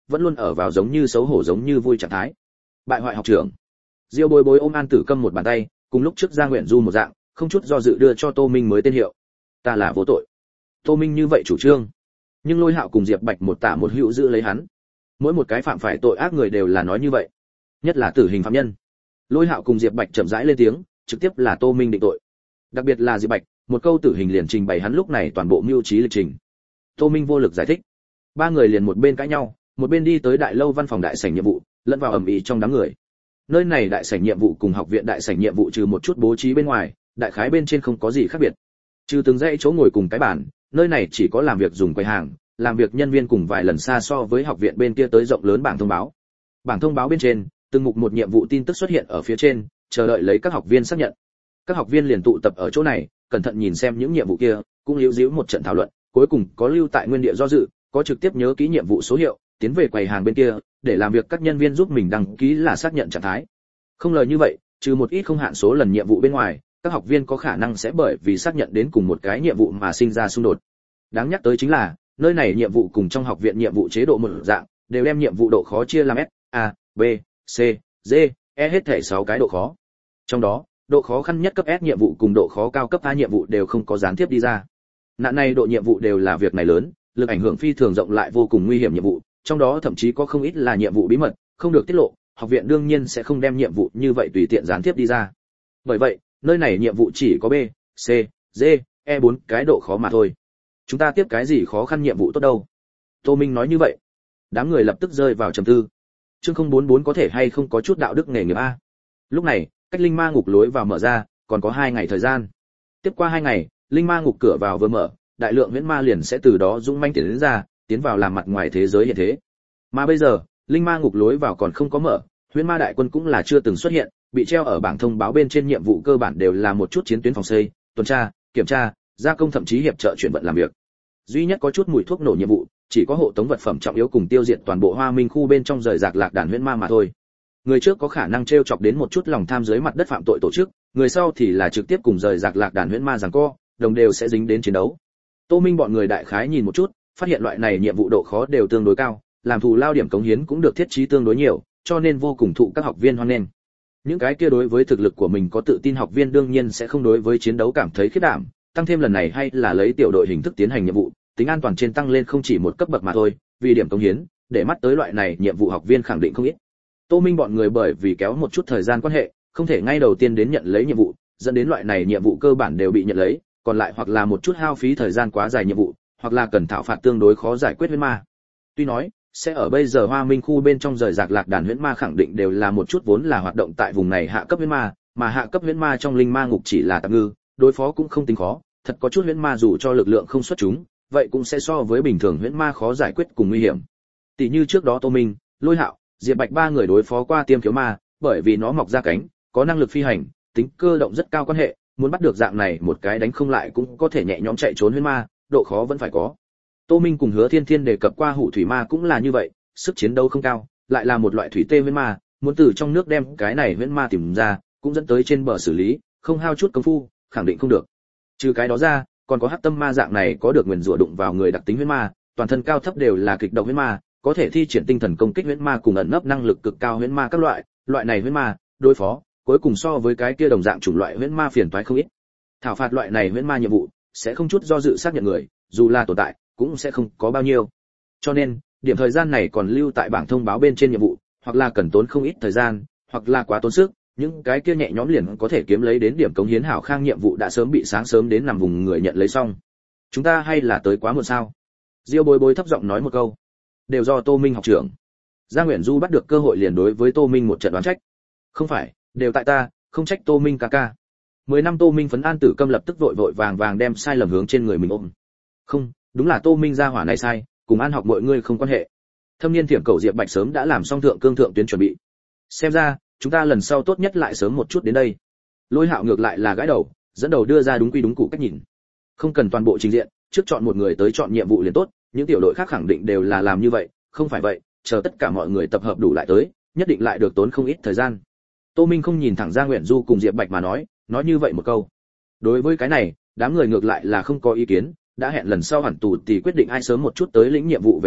vẫn luôn ở vào giống như xấu hổ giống như vui trạng thái. Bại hoại học trưởng. Diêu Bối Bối ôm An Tử Câm một bàn tay, cùng lúc trước Giang Nguyện Du một dạng, không chút do dự đưa cho Tô Minh mới tên hiệu. Ta là vô tội. Tô Minh như vậy chủ trương, nhưng Lôi Hạo cùng Diệp Bạch một tả một hữu giữ lấy hắn. Mỗi một cái phạm phải tội ác người đều là nói như vậy, nhất là tử hình phạm nhân. Lôi Hạo cùng Diệp Bạch chậm rãi lên tiếng, trực tiếp là Tô Minh định tội. Đặc biệt là Diệp Bạch, một câu tử hình liền trình bày hắn lúc này toàn bộ mưu trí lịch trình. Tô Minh vô lực giải thích. Ba người liền một bên cãi nhau, một bên đi tới đại lâu văn phòng đại sảnh nhiệm vụ, lẫn vào ầm ĩ trong đám người. Nơi này đại sảnh nhiệm vụ cùng học viện đại sảnh nhiệm vụ trừ một chút bố trí bên ngoài, đại khái bên trên không có gì khác biệt. Trừ từng dãy chỗ ngồi cùng cái bàn, nơi này chỉ có làm việc dùng quầy hàng, làm việc nhân viên cùng vài lần xa so với học viện bên kia tới rộng lớn bảng thông báo. Bảng thông báo bên trên, từng mục một nhiệm vụ tin tức xuất hiện ở phía trên, chờ đợi lấy các học viên xác nhận. Các học viên liền tụ tập ở chỗ này, cẩn thận nhìn xem những nhiệm vụ kia, cũng liễu díu một trận thảo luận, cuối cùng có lưu tại nguyên địa do dự, có trực tiếp nhớ ký nhiệm vụ số hiệu, tiến về quầy hàng bên kia, để làm việc các nhân viên giúp mình đăng ký là xác nhận trạng thái. Không lời như vậy, trừ một ít không hạn số lần nhiệm vụ bên ngoài, các học viên có khả năng sẽ bởi vì xác nhận đến cùng một cái nhiệm vụ mà sinh ra xung đột. Đáng nhắc tới chính là, nơi này nhiệm vụ cùng trong học viện nhiệm vụ chế độ một dạng, đều đem nhiệm vụ độ khó chia làm S, A, B, C, D, E hết thảy sáu cái độ khó. Trong đó, độ khó khăn nhất cấp S nhiệm vụ cùng độ khó cao cấp A nhiệm vụ đều không có gián tiếp đi ra. Nạn này độ nhiệm vụ đều là việc này lớn, lực ảnh hưởng phi thường rộng lại vô cùng nguy hiểm nhiệm vụ, trong đó thậm chí có không ít là nhiệm vụ bí mật, không được tiết lộ, học viện đương nhiên sẽ không đem nhiệm vụ như vậy tùy tiện gián tiếp đi ra. Bởi vậy, nơi này nhiệm vụ chỉ có B, C, D, E bốn cái độ khó mà thôi. Chúng ta tiếp cái gì khó khăn nhiệm vụ tốt đâu? Tô Minh nói như vậy, đám người lập tức rơi vào trầm tư. Chương không bốn bốn có thể hay không có chút đạo đức nghề nghiệp a? Lúc này, cách linh ma ngục lối vào mở ra, còn có hai ngày thời gian. Tiếp qua hai ngày, linh ma ngục cửa vào vừa mở, đại lượng huyễn ma liền sẽ từ đó dũng manh tiến đến ra, tiến vào làm mặt ngoài thế giới hiện thế. Mà bây giờ, linh ma ngục lối vào còn không có mở, huyễn ma đại quân cũng là chưa từng xuất hiện, bị treo ở bảng thông báo bên trên nhiệm vụ cơ bản đều là một chút chiến tuyến phòng xây, tuần tra, kiểm tra, gia công thậm chí hiệp trợ chuyển vận làm việc. Duy nhất có chút mùi thuốc nổ nhiệm vụ, chỉ có hộ tống vật phẩm trọng yếu cùng tiêu diệt toàn bộ Hoa Minh khu bên trong rời rạc lạc đàn huyễn ma mà thôi. Người trước có khả năng treo chọc đến một chút lòng tham dưới mặt đất phạm tội tổ chức, người sau thì là trực tiếp cùng rời rạc lạc đàn huyễn ma giằng co, đồng đều sẽ dính đến chiến đấu. Tô Minh bọn người đại khái nhìn một chút, phát hiện loại này nhiệm vụ độ khó đều tương đối cao, làm thù lao điểm cống hiến cũng được thiết trí tương đối nhiều, cho nên vô cùng thụ các học viên hoan nghênh. Những cái kia đối với thực lực của mình có tự tin học viên đương nhiên sẽ không đối với chiến đấu cảm thấy khiếp đảm, tăng thêm lần này hay là lấy tiểu đội hình thức tiến hành nhiệm vụ, tính an toàn trên tăng lên không chỉ một cấp bậc mà thôi, vì điểm cống hiến, để mắt tới loại này nhiệm vụ học viên khẳng định không ít. Tô Minh bọn người bởi vì kéo một chút thời gian quan hệ, không thể ngay đầu tiên đến nhận lấy nhiệm vụ, dẫn đến loại này nhiệm vụ cơ bản đều bị nhận lấy, còn lại hoặc là một chút hao phí thời gian quá dài nhiệm vụ, hoặc là cần thảo phạt tương đối khó giải quyết huyễn ma. Tuy nói, sẽ ở bây giờ Hoa Minh khu bên trong rời rạc lạc đàn huyễn ma khẳng định đều là một chút vốn là hoạt động tại vùng này hạ cấp huyễn ma, mà hạ cấp huyễn ma trong linh ma ngục chỉ là tạm ngư, đối phó cũng không tính khó, thật có chút huyễn ma dù cho lực lượng không xuất chúng, vậy cũng sẽ so với bình thường huyễn ma khó giải quyết cùng nguy hiểm. Tỷ như trước đó Tô Minh, Lôi Hạo, Diệp Bạch ba người đối phó qua Tiêm Khiếu ma, bởi vì nó mọc ra cánh, có năng lực phi hành, tính cơ động rất cao quan hệ, muốn bắt được dạng này một cái đánh không lại cũng có thể nhẹ nhõm chạy trốn huyễn ma, độ khó vẫn phải có. Tô Minh cùng Hứa Thiên Thiên đề cập qua hủ thủy ma cũng là như vậy, sức chiến đấu không cao, lại là một loại thủy tê huyễn ma, muốn từ trong nước đem cái này huyễn ma tìm ra, cũng dẫn tới trên bờ xử lý, không hao chút công phu, khẳng định không được. Trừ cái đó ra, còn có hắc tâm ma dạng này có được nguyền rủa đụng vào người đặc tính huyễn ma, toàn thân cao thấp đều là kịch độc huyễn ma, có thể thi triển tinh thần công kích huyễn ma cùng ẩn nấp năng lực cực cao huyễn ma các loại, loại này huyễn ma, đối phó, cuối cùng so với cái kia đồng dạng chủng loại huyễn ma phiền toái không ít. Thảo phạt loại này huyễn ma nhiệm vụ, sẽ không chút do dự xác nhận người, dù là tồn tại, cũng sẽ không có bao nhiêu. Cho nên, điểm thời gian này còn lưu tại bảng thông báo bên trên nhiệm vụ, hoặc là cần tốn không ít thời gian, hoặc là quá tốn sức, những cái kia nhẹ nhõm liền có thể kiếm lấy đến điểm cống hiến hảo khang nhiệm vụ đã sớm bị sáng sớm đến nằm vùng người nhận lấy xong. Chúng ta hay là tới quá muộn sao? Diêu Bối Bối thấp giọng nói một câu. Đều do Tô Minh học trưởng. Giang Uyển Du bắt được cơ hội liền đối với Tô Minh một trận đoán trách. Không phải, đều tại ta, không trách Tô Minh ca ca. Mười năm Tô Minh phấn An Tử Câm lập tức vội vội vàng vàng đem sai lầm hướng trên người mình ôm. Không, đúng là Tô Minh gia hỏa này sai, cùng An học mọi người không quan hệ. Thâm niên Thiểm Cầu Diệp Bạch sớm đã làm xong thượng cương thượng tuyến chuẩn bị. Xem ra, chúng ta lần sau tốt nhất lại sớm một chút đến đây. Lôi Hạo ngược lại là gãi đầu, dẫn đầu đưa ra đúng quy đúng củ cách nhìn. Không cần toàn bộ trình diện, trước chọn một người tới chọn nhiệm vụ liền tốt, những tiểu đội khác khẳng định đều là làm như vậy, không phải vậy, chờ tất cả mọi người tập hợp đủ lại tới, nhất định lại được tốn không ít thời gian. Tô Minh không nhìn thẳng Giang Uyển Du cùng Diệp Bạch mà nói, nói như vậy một câu. Đối với cái này, đám người ngược lại là không có ý kiến, đã hẹn lần sau hẳn tù thì quyết định ai sớm một chút tới lĩnh nhiệm vụ về sau,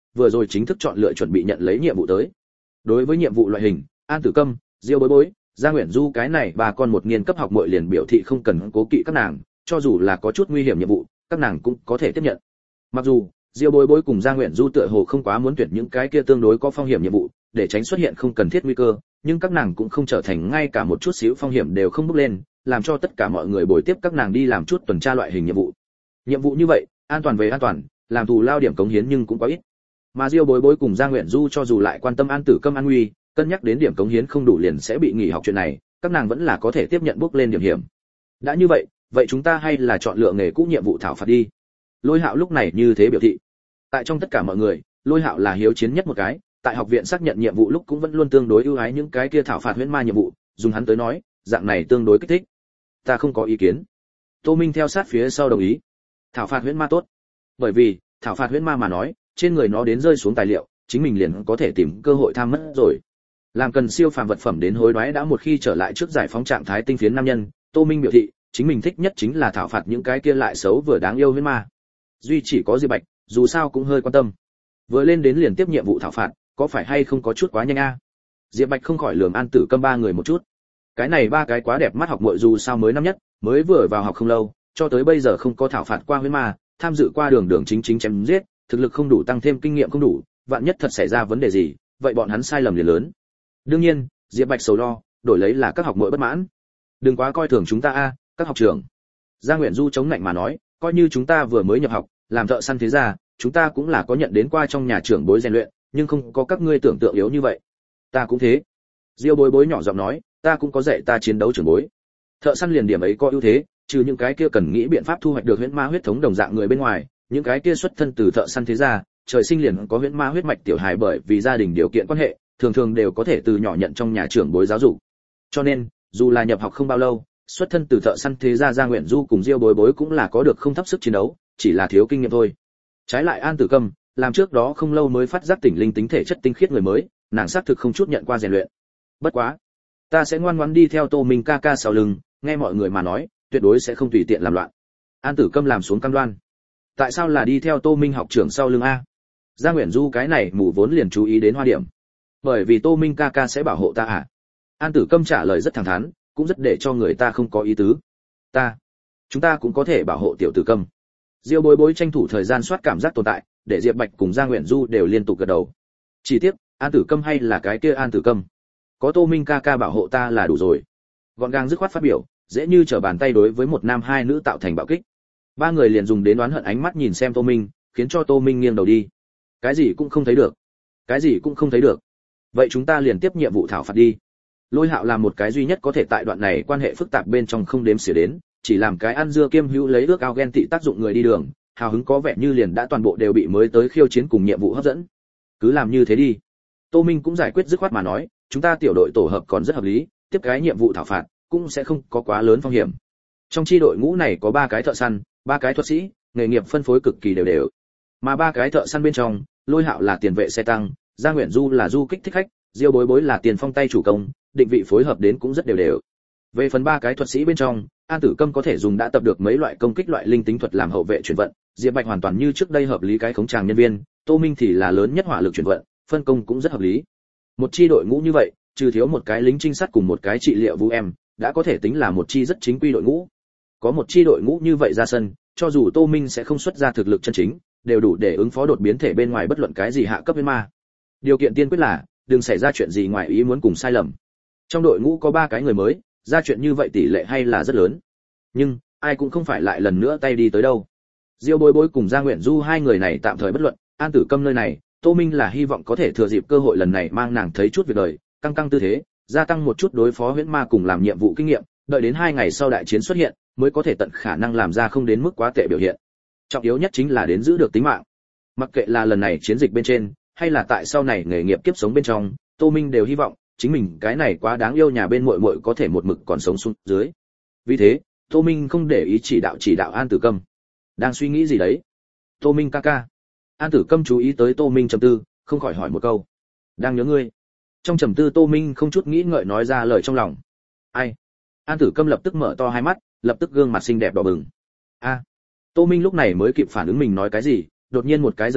vừa rồi chính thức chọn lựa chuẩn bị nhận lấy nhiệm vụ tới. Đối với nhiệm vụ loại hình, An Tử Câm, Diêu Bối Bối, Gia Nguyễn Du cái này bà con một niên cấp học muội liền biểu thị không cần cố kỵ các nàng, cho dù là có chút nguy hiểm nhiệm vụ, các nàng cũng có thể tiếp nhận. Mặc dù Diêu Bối Bối cùng Gia Nguyễn Du tựa hồ không quá muốn tuyển những cái kia tương đối có phong hiểm nhiệm vụ, để tránh xuất hiện không cần thiết nguy cơ, nhưng các nàng cũng không trở thành ngay cả một chút xíu phong hiểm đều không bước lên, làm cho tất cả mọi người bồi tiếp các nàng đi làm chút tuần tra loại hình nhiệm vụ. Nhiệm vụ như vậy, an toàn về an toàn, làm thù lao điểm cống hiến nhưng cũng quá ít. Mà Diêu Bối Bối cùng Gia Nguyễn Du cho dù lại quan tâm An Tử Câm an nguy, cân nhắc đến điểm cống hiến không đủ liền sẽ bị nghỉ học chuyện này, các nàng vẫn là có thể tiếp nhận bước lên điểm hiểm. Đã như vậy, vậy chúng ta hay là chọn lựa nghề cũ nhiệm vụ thảo phạt đi. Lôi Hạo lúc này như thế biểu thị. Tại trong tất cả mọi người, Lôi Hạo là hiếu chiến nhất một cái, tại học viện xác nhận nhiệm vụ lúc cũng vẫn luôn tương đối ưu ái những cái kia thảo phạt huyễn ma nhiệm vụ, dùng hắn tới nói, dạng này tương đối kích thích. Ta không có ý kiến. Tô Minh theo sát phía sau đồng ý. Thảo phạt huyễn ma tốt. Bởi vì, thảo phạt huyễn ma mà nói, trên người nó đến rơi xuống tài liệu, chính mình liền có thể tìm cơ hội tham mất rồi. Làm cần siêu phàm vật phẩm đến hối đoái đã một khi trở lại trước giải phóng trạng thái tinh phiến nam nhân, Tô Minh biểu thị, chính mình thích nhất chính là thảo phạt những cái kia lại xấu vừa đáng yêu huyễn ma. Duy chỉ có Diệp Bạch, dù sao cũng hơi quan tâm. Vừa lên đến liền tiếp nhiệm vụ thảo phạt, có phải hay không có chút quá nhanh a? Diệp Bạch không khỏi lườm An Tử Câm ba người một chút. Cái này ba cái quá đẹp mắt học muội dù sao mới năm nhất, mới vừa vào học không lâu, cho tới bây giờ không có thảo phạt qua huyễn ma, tham dự qua đường đường chính chính chém giết, thực lực không đủ tăng thêm kinh nghiệm không đủ, vạn nhất thật xảy ra vấn đề gì, vậy bọn hắn sai lầm liền lớn. Đương nhiên, Diệp Bạch sầu lo, đổi lấy là các học muội bất mãn. Đừng quá coi thường chúng ta a, các học trưởng. Gia Nguyễn Du chống lạnh mà nói, coi như chúng ta vừa mới nhập học, làm thợ săn thế gia, chúng ta cũng là có nhận đến qua trong nhà trưởng bối rèn luyện, nhưng không có các ngươi tưởng tượng yếu như vậy. Ta cũng thế. Diêu Bối Bối nhỏ giọng nói, ta cũng có dạy ta chiến đấu trưởng bối. Thợ săn liền điểm ấy có ưu thế, trừ những cái kia cần nghĩ biện pháp thu hoạch được huyễn ma huyết thống đồng dạng người bên ngoài, những cái kia xuất thân từ thợ săn thế gia, trời sinh liền có huyễn ma huyết mạch tiểu hài bởi vì gia đình điều kiện quan hệ, thường thường đều có thể từ nhỏ nhận trong nhà trưởng bối giáo dục. Cho nên, dù là nhập học không bao lâu, xuất thân từ thợ săn thế gia Gia Nguyễn Du cùng Diêu Bối Bối cũng là có được không thấp sức chiến đấu, chỉ là thiếu kinh nghiệm thôi. Trái lại An Tử Câm, làm trước đó không lâu mới phát giác tỉnh linh tính thể chất tinh khiết người mới, nàng xác thực không chút nhận qua rèn luyện. Bất quá, ta sẽ ngoan ngoãn đi theo Tô Minh ca ca sau lưng, nghe mọi người mà nói, tuyệt đối sẽ không tùy tiện làm loạn. An Tử Câm làm xuống cam đoan. Tại sao là đi theo Tô Minh học trưởng sau lưng a? Gia Nguyễn Du cái này mù vốn liền chú ý đến hoa điểm. Bởi vì Tô Minh ca ca sẽ bảo hộ ta à? An Tử Câm trả lời rất thẳng thắn, cũng rất để cho người ta không có ý tứ. Ta, chúng ta cũng có thể bảo hộ tiểu Tử Câm. Diêu Bối Bối tranh thủ thời gian soát cảm giác tồn tại, để Diệp Bạch cùng Gia Nguyễn Du đều liên tục gật đầu. Chỉ tiếc, An Tử Câm hay là cái kia An Tử Câm. Có Tô Minh ca ca bảo hộ ta là đủ rồi. Gọn gàng dứt khoát phát biểu, dễ như trở bàn tay đối với một nam hai nữ tạo thành bạo kích. Ba người liền dùng đến đoán hận ánh mắt nhìn xem Tô Minh, khiến cho Tô Minh nghiêng đầu đi. Cái gì cũng không thấy được. Cái gì cũng không thấy được. Vậy chúng ta liền tiếp nhiệm vụ thảo phạt đi. Lôi Hạo là một cái duy nhất có thể tại đoạn này quan hệ phức tạp bên trong không đếm xỉa đến, chỉ làm cái ăn dưa kiêm hữu lấy ước ao ghen tị tác dụng người đi đường, hào hứng có vẻ như liền đã toàn bộ đều bị mới tới khiêu chiến cùng nhiệm vụ hấp dẫn. Cứ làm như thế đi. Tô Minh cũng giải quyết dứt khoát mà nói, chúng ta tiểu đội tổ hợp còn rất hợp lý, tiếp cái nhiệm vụ thảo phạt cũng sẽ không có quá lớn phong hiểm. Trong chi đội ngũ này có ba cái thợ săn, ba cái thuật sĩ, nghề nghiệp phân phối cực kỳ đều đều. Mà ba cái thợ săn bên trong, Lôi Hạo là tiền vệ xe tăng, Gia Nguyễn Du là du kích thích khách, Diêu Bối Bối là tiền phong tay chủ công, định vị phối hợp đến cũng rất đều đều. Về phần ba cái thuật sĩ bên trong, An Tử Câm có thể dùng đã tập được mấy loại công kích loại linh tính thuật làm hậu vệ chuyển vận, Diệp Bạch hoàn toàn như trước đây hợp lý cái khống tràng nhân viên, Tô Minh thì là lớn nhất hỏa lực chuyển vận, phân công cũng rất hợp lý. Một chi đội ngũ như vậy, trừ thiếu một cái lính trinh sát cùng một cái trị liệu vũ em, đã có thể tính là một chi rất chính quy đội ngũ. Có một chi đội ngũ như vậy ra sân, cho dù Tô Minh sẽ không xuất ra thực lực chân chính, đều đủ để ứng phó đột biến thể bên ngoài bất luận cái gì hạ cấp biến ma. Điều kiện tiên quyết là đừng xảy ra chuyện gì ngoài ý muốn cùng sai lầm. Trong đội ngũ có ba cái người mới, ra chuyện như vậy tỷ lệ hay là rất lớn. Nhưng ai cũng không phải lại lần nữa tay đi tới đâu. Diêu Bối Bối cùng Gia Nguyễn Du hai người này tạm thời bất luận, An Tử Câm nơi này, Tô Minh là hy vọng có thể thừa dịp cơ hội lần này mang nàng thấy chút việc đời, căng căng tư thế, gia tăng một chút đối phó huyễn ma cùng làm nhiệm vụ kinh nghiệm, đợi đến hai ngày sau đại chiến xuất hiện, mới có thể tận khả năng làm ra không đến mức quá tệ biểu hiện. Trọng yếu nhất chính là đến giữ được tính mạng. Mặc kệ là lần này chiến dịch bên trên, hay là tại sau này nghề nghiệp kiếp sống bên trong, Tô Minh đều hy vọng chính mình cái này quá đáng yêu nhà bên muội muội có thể một mực còn sống xuống dưới. Vì thế, Tô Minh không để ý chỉ đạo chỉ đạo An Tử Câm. Đang suy nghĩ gì đấy? Tô Minh ca ca. An Tử Câm chú ý tới Tô Minh trầm tư, không khỏi hỏi một câu. Đang nhớ ngươi. Trong trầm tư Tô Minh không chút nghĩ ngợi nói ra lời trong lòng. Ai? An Tử Câm lập tức mở to hai mắt, lập tức gương mặt xinh đẹp đỏ bừng. A. Tô Minh lúc này mới kịp phản ứng mình nói cái gì, đột nhiên một cái giật mình,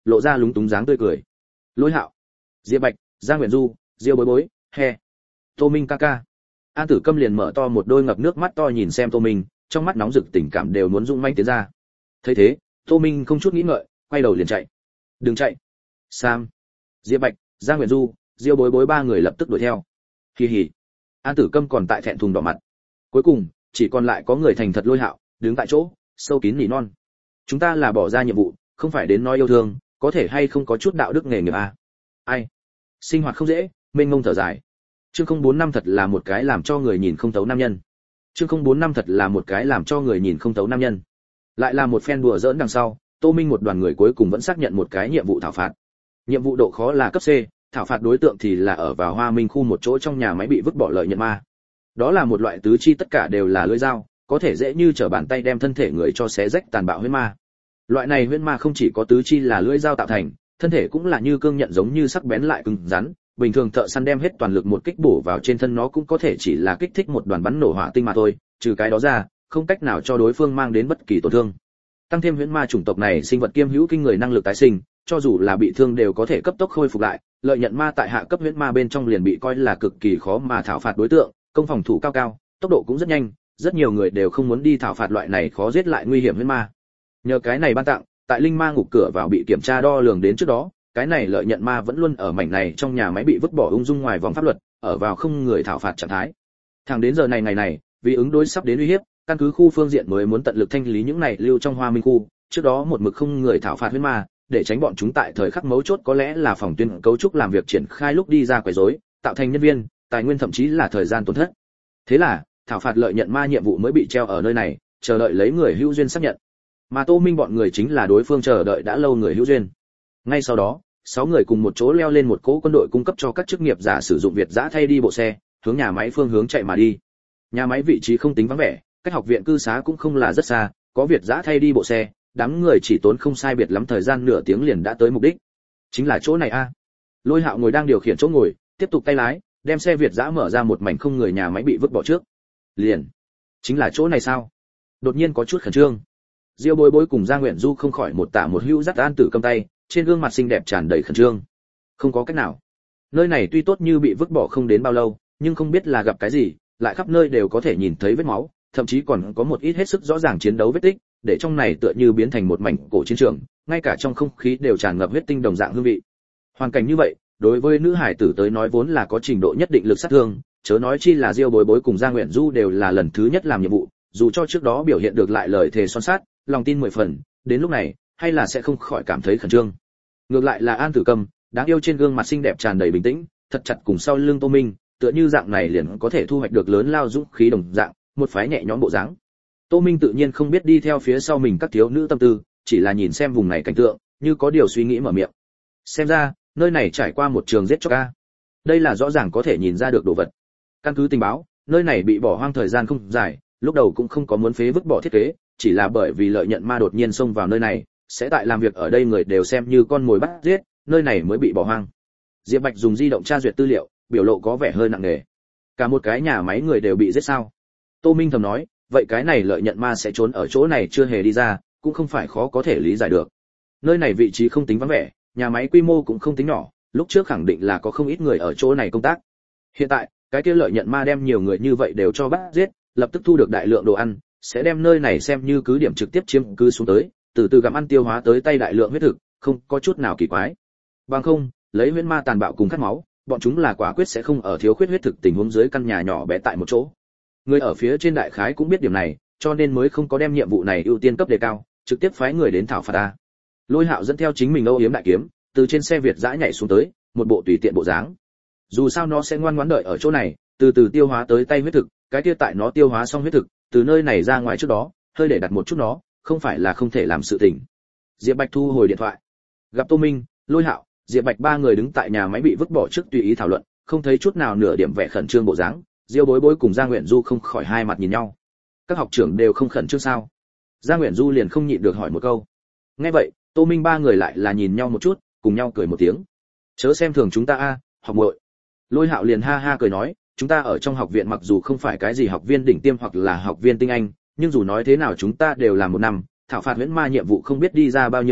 lộ ra lúng túng dáng tươi cười. Lôi Hạo, Diệp Bạch, Giang Nguyện Du, Diêu Bối Bối, he, Tô Minh ca ca. An Tử Câm liền mở to một đôi ngập nước mắt to nhìn xem Tô Minh, trong mắt nóng rực tình cảm đều muốn dũng manh tiến ra. Thấy thế, Tô Minh không chút nghĩ ngợi, quay đầu liền chạy. Đừng chạy. Sam, Diệp Bạch, Giang Nguyện Du, Diêu Bối Bối ba người lập tức đuổi theo. Hì hì. An Tử Câm còn tại thẹn thùng đỏ mặt. Cuối cùng, chỉ còn lại có người thành thật Lôi Hạo, đứng tại chỗ, sâu kín nỉ non. Chúng ta là bỏ ra nhiệm vụ, không phải đến nói yêu thương, có thể hay không có chút đạo đức nghề nghiệp à? Ai? Sinh hoạt không dễ, mênh mông thở dài. Chương không bốn năm thật là một cái làm cho người nhìn không thấu nam nhân. Chương không bốn năm thật là một cái làm cho người nhìn không thấu nam nhân. Lại là một phen đùa giỡn đằng sau, Tô Minh một đoàn người cuối cùng vẫn xác nhận một cái nhiệm vụ thảo phạt. Nhiệm vụ độ khó là cấp C, thảo phạt đối tượng thì là ở vào Hoa Minh khu một chỗ trong nhà máy bị vứt bỏ lợi nhận ma. Đó là một loại tứ chi tất cả đều là lưỡi dao, có thể dễ như trở bàn tay đem thân thể người cho xé rách tàn bạo huyễn ma. Loại này huyễn ma không chỉ có tứ chi là lưỡi dao tạo thành, thân thể cũng là như cương nhận giống như sắc bén lại cứng rắn, bình thường thợ săn đem hết toàn lực một kích bổ vào trên thân nó cũng có thể chỉ là kích thích một đoàn bắn nổ hỏa tinh mà thôi, trừ cái đó ra, không cách nào cho đối phương mang đến bất kỳ tổn thương. Tăng thêm huyễn ma chủng tộc này sinh vật kiêm hữu kinh người năng lực tái sinh, cho dù là bị thương đều có thể cấp tốc khôi phục lại, lợi nhận ma tại hạ cấp huyễn ma bên trong liền bị coi là cực kỳ khó mà thảo phạt đối tượng, công phòng thủ cao cao, tốc độ cũng rất nhanh, rất nhiều người đều không muốn đi thảo phạt loại này khó giết lại nguy hiểm huyễn ma. Nhờ cái này ban tặng, tại linh ma ngục cửa vào bị kiểm tra đo lường đến trước đó, cái này lợi nhận ma vẫn luôn ở mảnh này trong nhà máy bị vứt bỏ ung dung ngoài vòng pháp luật, ở vào không người thảo phạt trạng thái. Thẳng đến giờ này ngày này, vì ứng đối sắp đến uy hiếp, căn cứ khu phương diện mới muốn tận lực thanh lý những này lưu trong Hoa Minh khu, trước đó một mực không người thảo phạt huyễn ma, để tránh bọn chúng tại thời khắc mấu chốt có lẽ là phòng tuyên cấu trúc làm việc triển khai lúc đi ra quấy rối, tạo thành nhân viên, tài nguyên thậm chí là thời gian tổn thất. Thế là, thảo phạt lợi nhận ma nhiệm vụ mới bị treo ở nơi này, chờ đợi lấy người hữu duyên xác nhận. Mà Tô Minh bọn người chính là đối phương chờ đợi đã lâu người hữu duyên. Ngay sau đó, sáu người cùng một chỗ leo lên một cỗ quân đội cung cấp cho các chức nghiệp giả sử dụng Việt giã thay đi bộ xe, hướng nhà máy phương hướng chạy mà đi. Nhà máy vị trí không tính vắng vẻ, cách học viện cư xá cũng không là rất xa, có Việt giã thay đi bộ xe, đám người chỉ tốn không sai biệt lắm thời gian nửa tiếng liền đã tới mục đích. Chính là chỗ này a. À. Lôi Hạo ngồi đang điều khiển chỗ ngồi, tiếp tục tay lái, đem xe Việt giã mở ra một mảnh không người nhà máy bị vứt bỏ trước. Liền, chính là chỗ này sao? Đột nhiên có chút khẩn trương. Diêu Bối Bối cùng Giang Nguyện Du không khỏi một tả một hữu dắt An Tử Câm tay, trên gương mặt xinh đẹp tràn đầy khẩn trương. Không có cách nào. Nơi này tuy tốt như bị vứt bỏ không đến bao lâu, nhưng không biết là gặp cái gì, lại khắp nơi đều có thể nhìn thấy vết máu, thậm chí còn có một ít hết sức rõ ràng chiến đấu vết tích, để trong này tựa như biến thành một mảnh cổ chiến trường, ngay cả trong không khí đều tràn ngập huyết tinh đồng dạng hương vị. Hoàn cảnh như vậy, đối với nữ hải tử tới nói vốn là có trình độ nhất định lực sát thương, chớ nói chi là Diêu Bối Bối cùng Giang Nguyện Du đều là lần thứ nhất làm nhiệm vụ, dù cho trước đó biểu hiện được lại lời thề son sắt, lòng tin mười phần, đến lúc này, hay là sẽ không khỏi cảm thấy khẩn trương. Ngược lại là An Tử Câm, đáng yêu trên gương mặt xinh đẹp tràn đầy bình tĩnh, thật chặt cùng sau lưng Tô Minh, tựa như dạng này liền có thể thu hoạch được lớn lao dũng khí đồng dạng, một phái nhẹ nhõm bộ dáng. Tô Minh tự nhiên không biết đi theo phía sau mình các thiếu nữ tâm tư, chỉ là nhìn xem vùng này cảnh tượng, như có điều suy nghĩ mở miệng. Xem ra, nơi này trải qua một trường giết chóc a. Đây là rõ ràng có thể nhìn ra được đồ vật. Căn cứ tình báo, nơi này bị bỏ hoang thời gian không dài, lúc đầu cũng không có muốn phế vứt bỏ thiết kế, chỉ là bởi vì lợi nhận ma đột nhiên xông vào nơi này, sẽ tại làm việc ở đây người đều xem như con mồi bắt giết, nơi này mới bị bỏ hoang. Diệp Bạch dùng di động tra duyệt tư liệu, biểu lộ có vẻ hơi nặng nề. Cả một cái nhà máy người đều bị giết sao? Tô Minh thầm nói, vậy cái này lợi nhận ma sẽ trốn ở chỗ này chưa hề đi ra, cũng không phải khó có thể lý giải được. Nơi này vị trí không tính vắng vẻ, nhà máy quy mô cũng không tính nhỏ, lúc trước khẳng định là có không ít người ở chỗ này công tác. Hiện tại, cái kia lợi nhận ma đem nhiều người như vậy đều cho bắt giết, lập tức thu được đại lượng đồ ăn, sẽ đem nơi này xem như cứ điểm trực tiếp chiếm cứ xuống tới, từ từ gặm ăn tiêu hóa tới tay đại lượng huyết thực, không có chút nào kỳ quái. Bằng không, lấy huyễn ma tàn bạo cùng khát máu, bọn chúng là quả quyết sẽ không ở thiếu khuyết huyết thực tình huống dưới căn nhà nhỏ bé tại một chỗ. Người ở phía trên đại khái cũng biết điểm này, cho nên mới không có đem nhiệm vụ này ưu tiên cấp đề cao, trực tiếp phái người đến thảo phạt ta. Lôi Hạo dẫn theo chính mình âu yếm đại kiếm, từ trên xe Việt dã nhảy xuống tới, một bộ tùy tiện bộ dáng. Dù sao nó sẽ ngoan ngoãn đợi ở chỗ này, từ từ tiêu hóa tới tay huyết thực, cái kia tại nó tiêu hóa xong huyết thực, từ nơi này ra ngoài trước đó, hơi để đặt một chút nó, không phải là không thể làm sự tình. Diệp Bạch thu hồi điện thoại, gặp Tô Minh, Lôi Hạo, Diệp Bạch ba người đứng tại nhà máy bị vứt bỏ trước tùy ý thảo luận, không thấy chút nào nửa điểm vẻ khẩn trương bộ dáng. Diêu Bối Bối cùng Giang Nguyện Du không khỏi hai mặt nhìn nhau. Các học trưởng đều không khẩn trương sao? Giang Nguyện Du liền không nhịn được hỏi một câu. Nghe vậy, Tô Minh ba người lại là nhìn nhau một chút, cùng nhau cười một tiếng. Chớ xem thường chúng ta a, học muội. Lôi Hạo liền ha ha cười nói, chúng ta ở trong học viện mặc dù không phải cái gì học viên đỉnh tiêm hoặc là học viên tinh anh, nhưng dù nói thế nào chúng ta đều làm một năm, thảo phạt huyễn ma nhiệm vụ không biết đi ra bao nhiêu lần,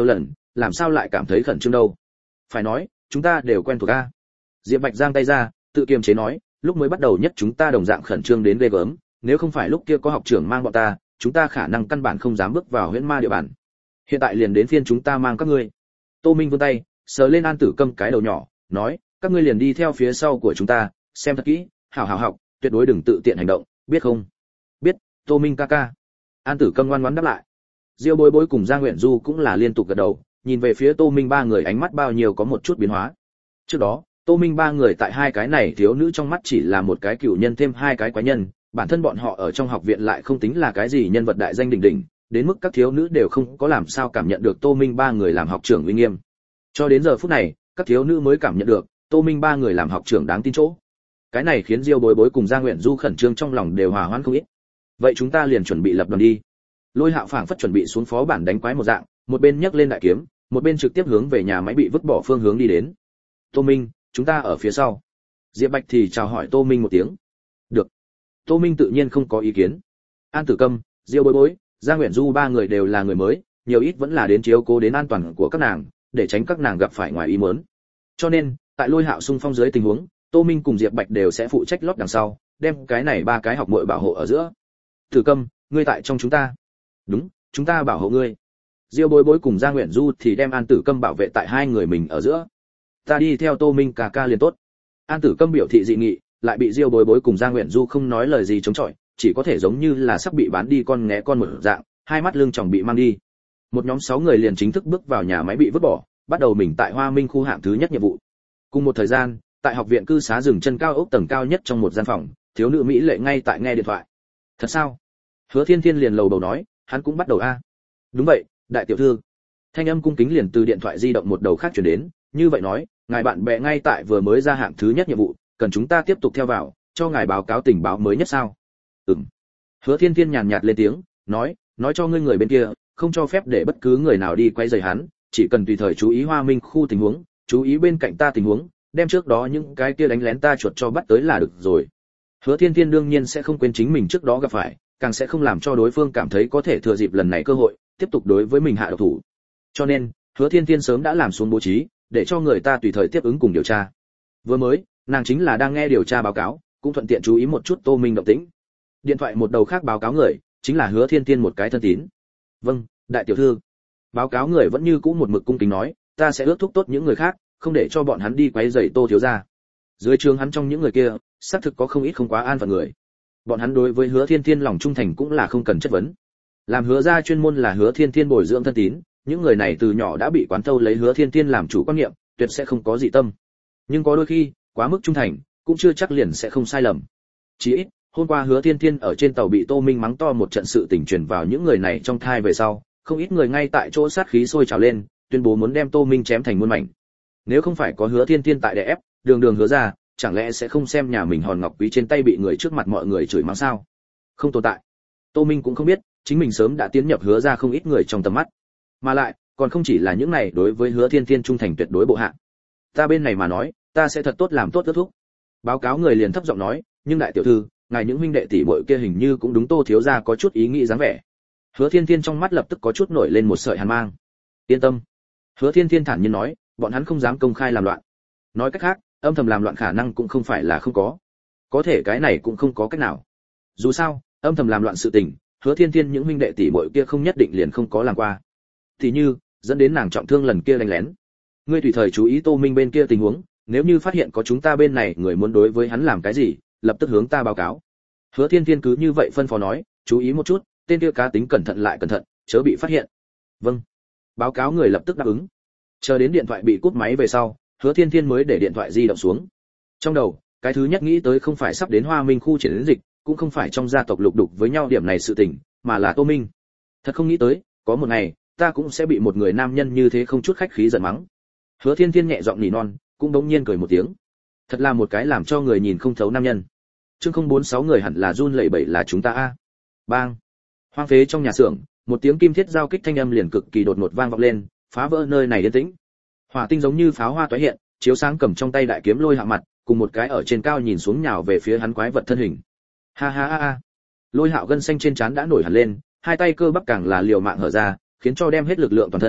làm sao lại cảm thấy khẩn trương đâu? Phải nói, chúng ta đều quen thuộc a. Diệp Bạch giang tay ra, tự kiềm chế nói, lúc mới bắt đầu nhất chúng ta đồng dạng khẩn trương đến ghê gớm, nếu không phải lúc kia có học trưởng mang bọn ta, chúng ta khả năng căn bản không dám bước vào huyễn ma địa bàn. Hiện tại liền đến phiên chúng ta mang các ngươi. Tô Minh vươn tay, sờ lên An Tử Câm cái đầu nhỏ, nói, các ngươi liền đi theo phía sau của chúng ta, xem thật kỹ, hảo hảo học, tuyệt đối đừng tự tiện hành động, biết không? Biết, Tô Minh ca ca. An Tử Câm ngoan ngoãn đáp lại. Diêu Bối Bối cùng Giang Uyển Du cũng là liên tục gật đầu, nhìn về phía Tô Minh ba người ánh mắt bao nhiêu có một chút biến hóa. Trước đó, Tô Minh ba người tại hai cái này thiếu nữ trong mắt chỉ là một cái cửu nhân thêm hai cái quái nhân, bản thân bọn họ ở trong học viện lại không tính là cái gì nhân vật đại danh đỉnh đỉnh, đến mức các thiếu nữ đều không có làm sao cảm nhận được Tô Minh ba người làm học trưởng uy nghiêm. Cho đến giờ phút này, các thiếu nữ mới cảm nhận được Tô Minh ba người làm học trưởng đáng tin chỗ. Cái này khiến Diêu Bối Bối cùng Giang Uyển Du khẩn trương trong lòng đều hòa hoãn không ít. Vậy chúng ta liền chuẩn bị lập đoàn đi. Lôi Hạo phảng phất chuẩn bị xuống phó bản đánh quái một dạng, một bên nhấc lên đại kiếm, một bên trực tiếp hướng về nhà máy bị vứt bỏ phương hướng đi đến. Tô Minh, chúng ta ở phía sau. Diệp Bạch thì chào hỏi Tô Minh một tiếng. Được. Tô Minh tự nhiên không có ý kiến. An Tử Câm, Diêu Bối Bối, Giang Uyển Du ba người đều là người mới, nhiều ít vẫn là đến chiếu cố đến an toàn của các nàng, để tránh các nàng gặp phải ngoài ý muốn. Cho nên, tại Lôi Hạo xung phong dưới tình huống, Tô Minh cùng Diệp Bạch đều sẽ phụ trách lót đằng sau, đem cái này ba cái học muội bảo hộ ở giữa. Tử Câm, ngươi tại trong chúng ta. Đúng, chúng ta bảo hộ ngươi. Diêu Bối Bối cùng Giang Uyển Du thì đem An Tử Câm bảo vệ tại hai người mình ở giữa. Ta đi theo Tô Minh ca ca liền tốt. An Tử Câm biểu thị dị nghị, lại bị Diêu Bối Bối cùng Giang Uyển Du không nói lời gì chống chọi, chỉ có thể giống như là sắp bị bán đi con nghé con một dạng, hai mắt lưng tròng bị mang đi. Một nhóm sáu người liền chính thức bước vào nhà máy bị vứt bỏ, bắt đầu mình tại Hoa Minh khu hạng thứ nhất nhiệm vụ. Cùng một thời gian, tại học viện cư xá dừng chân cao ốc tầng cao nhất trong một gian phòng, thiếu nữ mỹ lệ ngay tại nghe điện thoại. Thật sao? Hứa Thiên Thiên liền lầu đầu nói, hắn cũng bắt đầu a. Đúng vậy, đại tiểu thư. Thanh âm cung kính liền từ điện thoại di động một đầu khác truyền đến, như vậy nói, ngài bạn bè ngay tại vừa mới ra hạng thứ nhất nhiệm vụ, cần chúng ta tiếp tục theo vào, cho ngài báo cáo tình báo mới nhất sao? Ừm. Hứa Thiên Thiên nhàn nhạt lên tiếng, nói, nói cho ngươi người bên kia, không cho phép để bất cứ người nào đi quấy rầy hắn, chỉ cần tùy thời chú ý Hoa Minh khu tình huống, chú ý bên cạnh ta tình huống, đem trước đó những cái kia đánh lén ta chuột cho bắt tới là được rồi. Hứa Thiên Thiên đương nhiên sẽ không quên chính mình trước đó gặp phải, càng sẽ không làm cho đối phương cảm thấy có thể thừa dịp lần này cơ hội, tiếp tục đối với mình hạ độc thủ. Cho nên, Hứa Thiên Thiên sớm đã làm xuống bố trí, để cho người ta tùy thời tiếp ứng cùng điều tra. Vừa mới, nàng chính là đang nghe điều tra báo cáo, cũng thuận tiện chú ý một chút Tô Minh động tĩnh. Điện thoại một đầu khác báo cáo người, chính là Hứa Thiên Thiên một cái thân tín. Vâng, đại tiểu thư. Báo cáo người vẫn như cũ một mực cung kính nói, ta sẽ ước thúc tốt những người khác, không để cho bọn hắn đi quấy rầy Tô thiếu gia. Dưới trường hắn trong những người kia, xác thực có không ít không quá an phận người. Bọn hắn đối với Hứa Thiên Thiên lòng trung thành cũng là không cần chất vấn. Làm Hứa gia chuyên môn là Hứa Thiên Thiên bồi dưỡng thân tín, những người này từ nhỏ đã bị quán thâu lấy Hứa Thiên Thiên làm chủ quan niệm, tuyệt sẽ không có dị tâm. Nhưng có đôi khi, quá mức trung thành, cũng chưa chắc liền sẽ không sai lầm. Chỉ ít, hôm qua Hứa Thiên Thiên ở trên tàu bị Tô Minh mắng to một trận sự tình truyền vào những người này trong thai về sau, không ít người ngay tại chỗ sát khí sôi trào lên, tuyên bố muốn đem Tô Minh chém thành muôn mảnh. Nếu không phải có Hứa Thiên Thiên tại đè ép, đường đường Hứa ra, chẳng lẽ sẽ không xem nhà mình hòn ngọc quý trên tay bị người trước mặt mọi người chửi mắng sao? Không tồn tại. Tô Minh cũng không biết, chính mình sớm đã tiến nhập Hứa ra không ít người trong tầm mắt. Mà lại, còn không chỉ là những này đối với Hứa Thiên Thiên trung thành tuyệt đối bộ hạ. Ta bên này mà nói, ta sẽ thật tốt làm tốt kết thúc. Báo cáo người liền thấp giọng nói, nhưng đại tiểu thư, ngài những huynh đệ tỷ muội kia hình như cũng đúng Tô thiếu gia có chút ý nghĩ dáng vẻ. Hứa Thiên Thiên trong mắt lập tức có chút nổi lên một sợi hàn mang. Yên tâm. Hứa Thiên Thiên thản nhiên nói, bọn hắn không dám công khai làm loạn. Nói cách khác, âm thầm làm loạn khả năng cũng không phải là không có. Có thể cái này cũng không có cách nào. Dù sao, âm thầm làm loạn sự tình, Hứa Thiên Thiên những huynh đệ tỷ muội kia không nhất định liền không có làm qua. Thì như, dẫn đến nàng trọng thương lần kia đánh lén. Ngươi tùy thời chú ý Tô Minh bên kia tình huống, nếu như phát hiện có chúng ta bên này người muốn đối với hắn làm cái gì, lập tức hướng ta báo cáo. Hứa Thiên Thiên cứ như vậy phân phó nói, chú ý một chút, tên kia cá tính cẩn thận lại cẩn thận, chớ bị phát hiện. Vâng. Báo cáo người lập tức đáp ứng. Chờ đến điện thoại bị cúp máy về sau, Hứa Thiên Thiên mới để điện thoại di động xuống. Trong đầu, cái thứ nhất nghĩ tới không phải sắp đến Hoa Minh khu triển đến dịch, cũng không phải trong gia tộc lục đục với nhau điểm này sự tình, mà là Tô Minh. Thật không nghĩ tới, có một ngày, ta cũng sẽ bị một người nam nhân như thế không chút khách khí giận mắng. Hứa Thiên Thiên nhẹ giọng nỉ non, cũng đống nhiên cười một tiếng. Thật là một cái làm cho người nhìn không thấu nam nhân. Chương không bốn sáu người hẳn là run lẩy bẩy là chúng ta a. Bang. Hoang phế trong nhà xưởng, một tiếng kim thiết giao kích thanh âm liền cực kỳ đột ngột vang vọng lên, phá vỡ nơi này yên tĩnh. Hỏa tinh giống như pháo hoa tóe hiện, chiếu sáng cầm trong tay đại kiếm Lôi Hạo mặt, cùng một cái ở trên cao nhìn xuống nhào về phía hắn quái vật thân hình. Ha ha ha ha. Lôi Hạo gân xanh trên trán đã nổi hẳn lên, hai tay cơ bắp càng là liều mạng hở ra, khiến cho đem hết lực lượng toàn thân,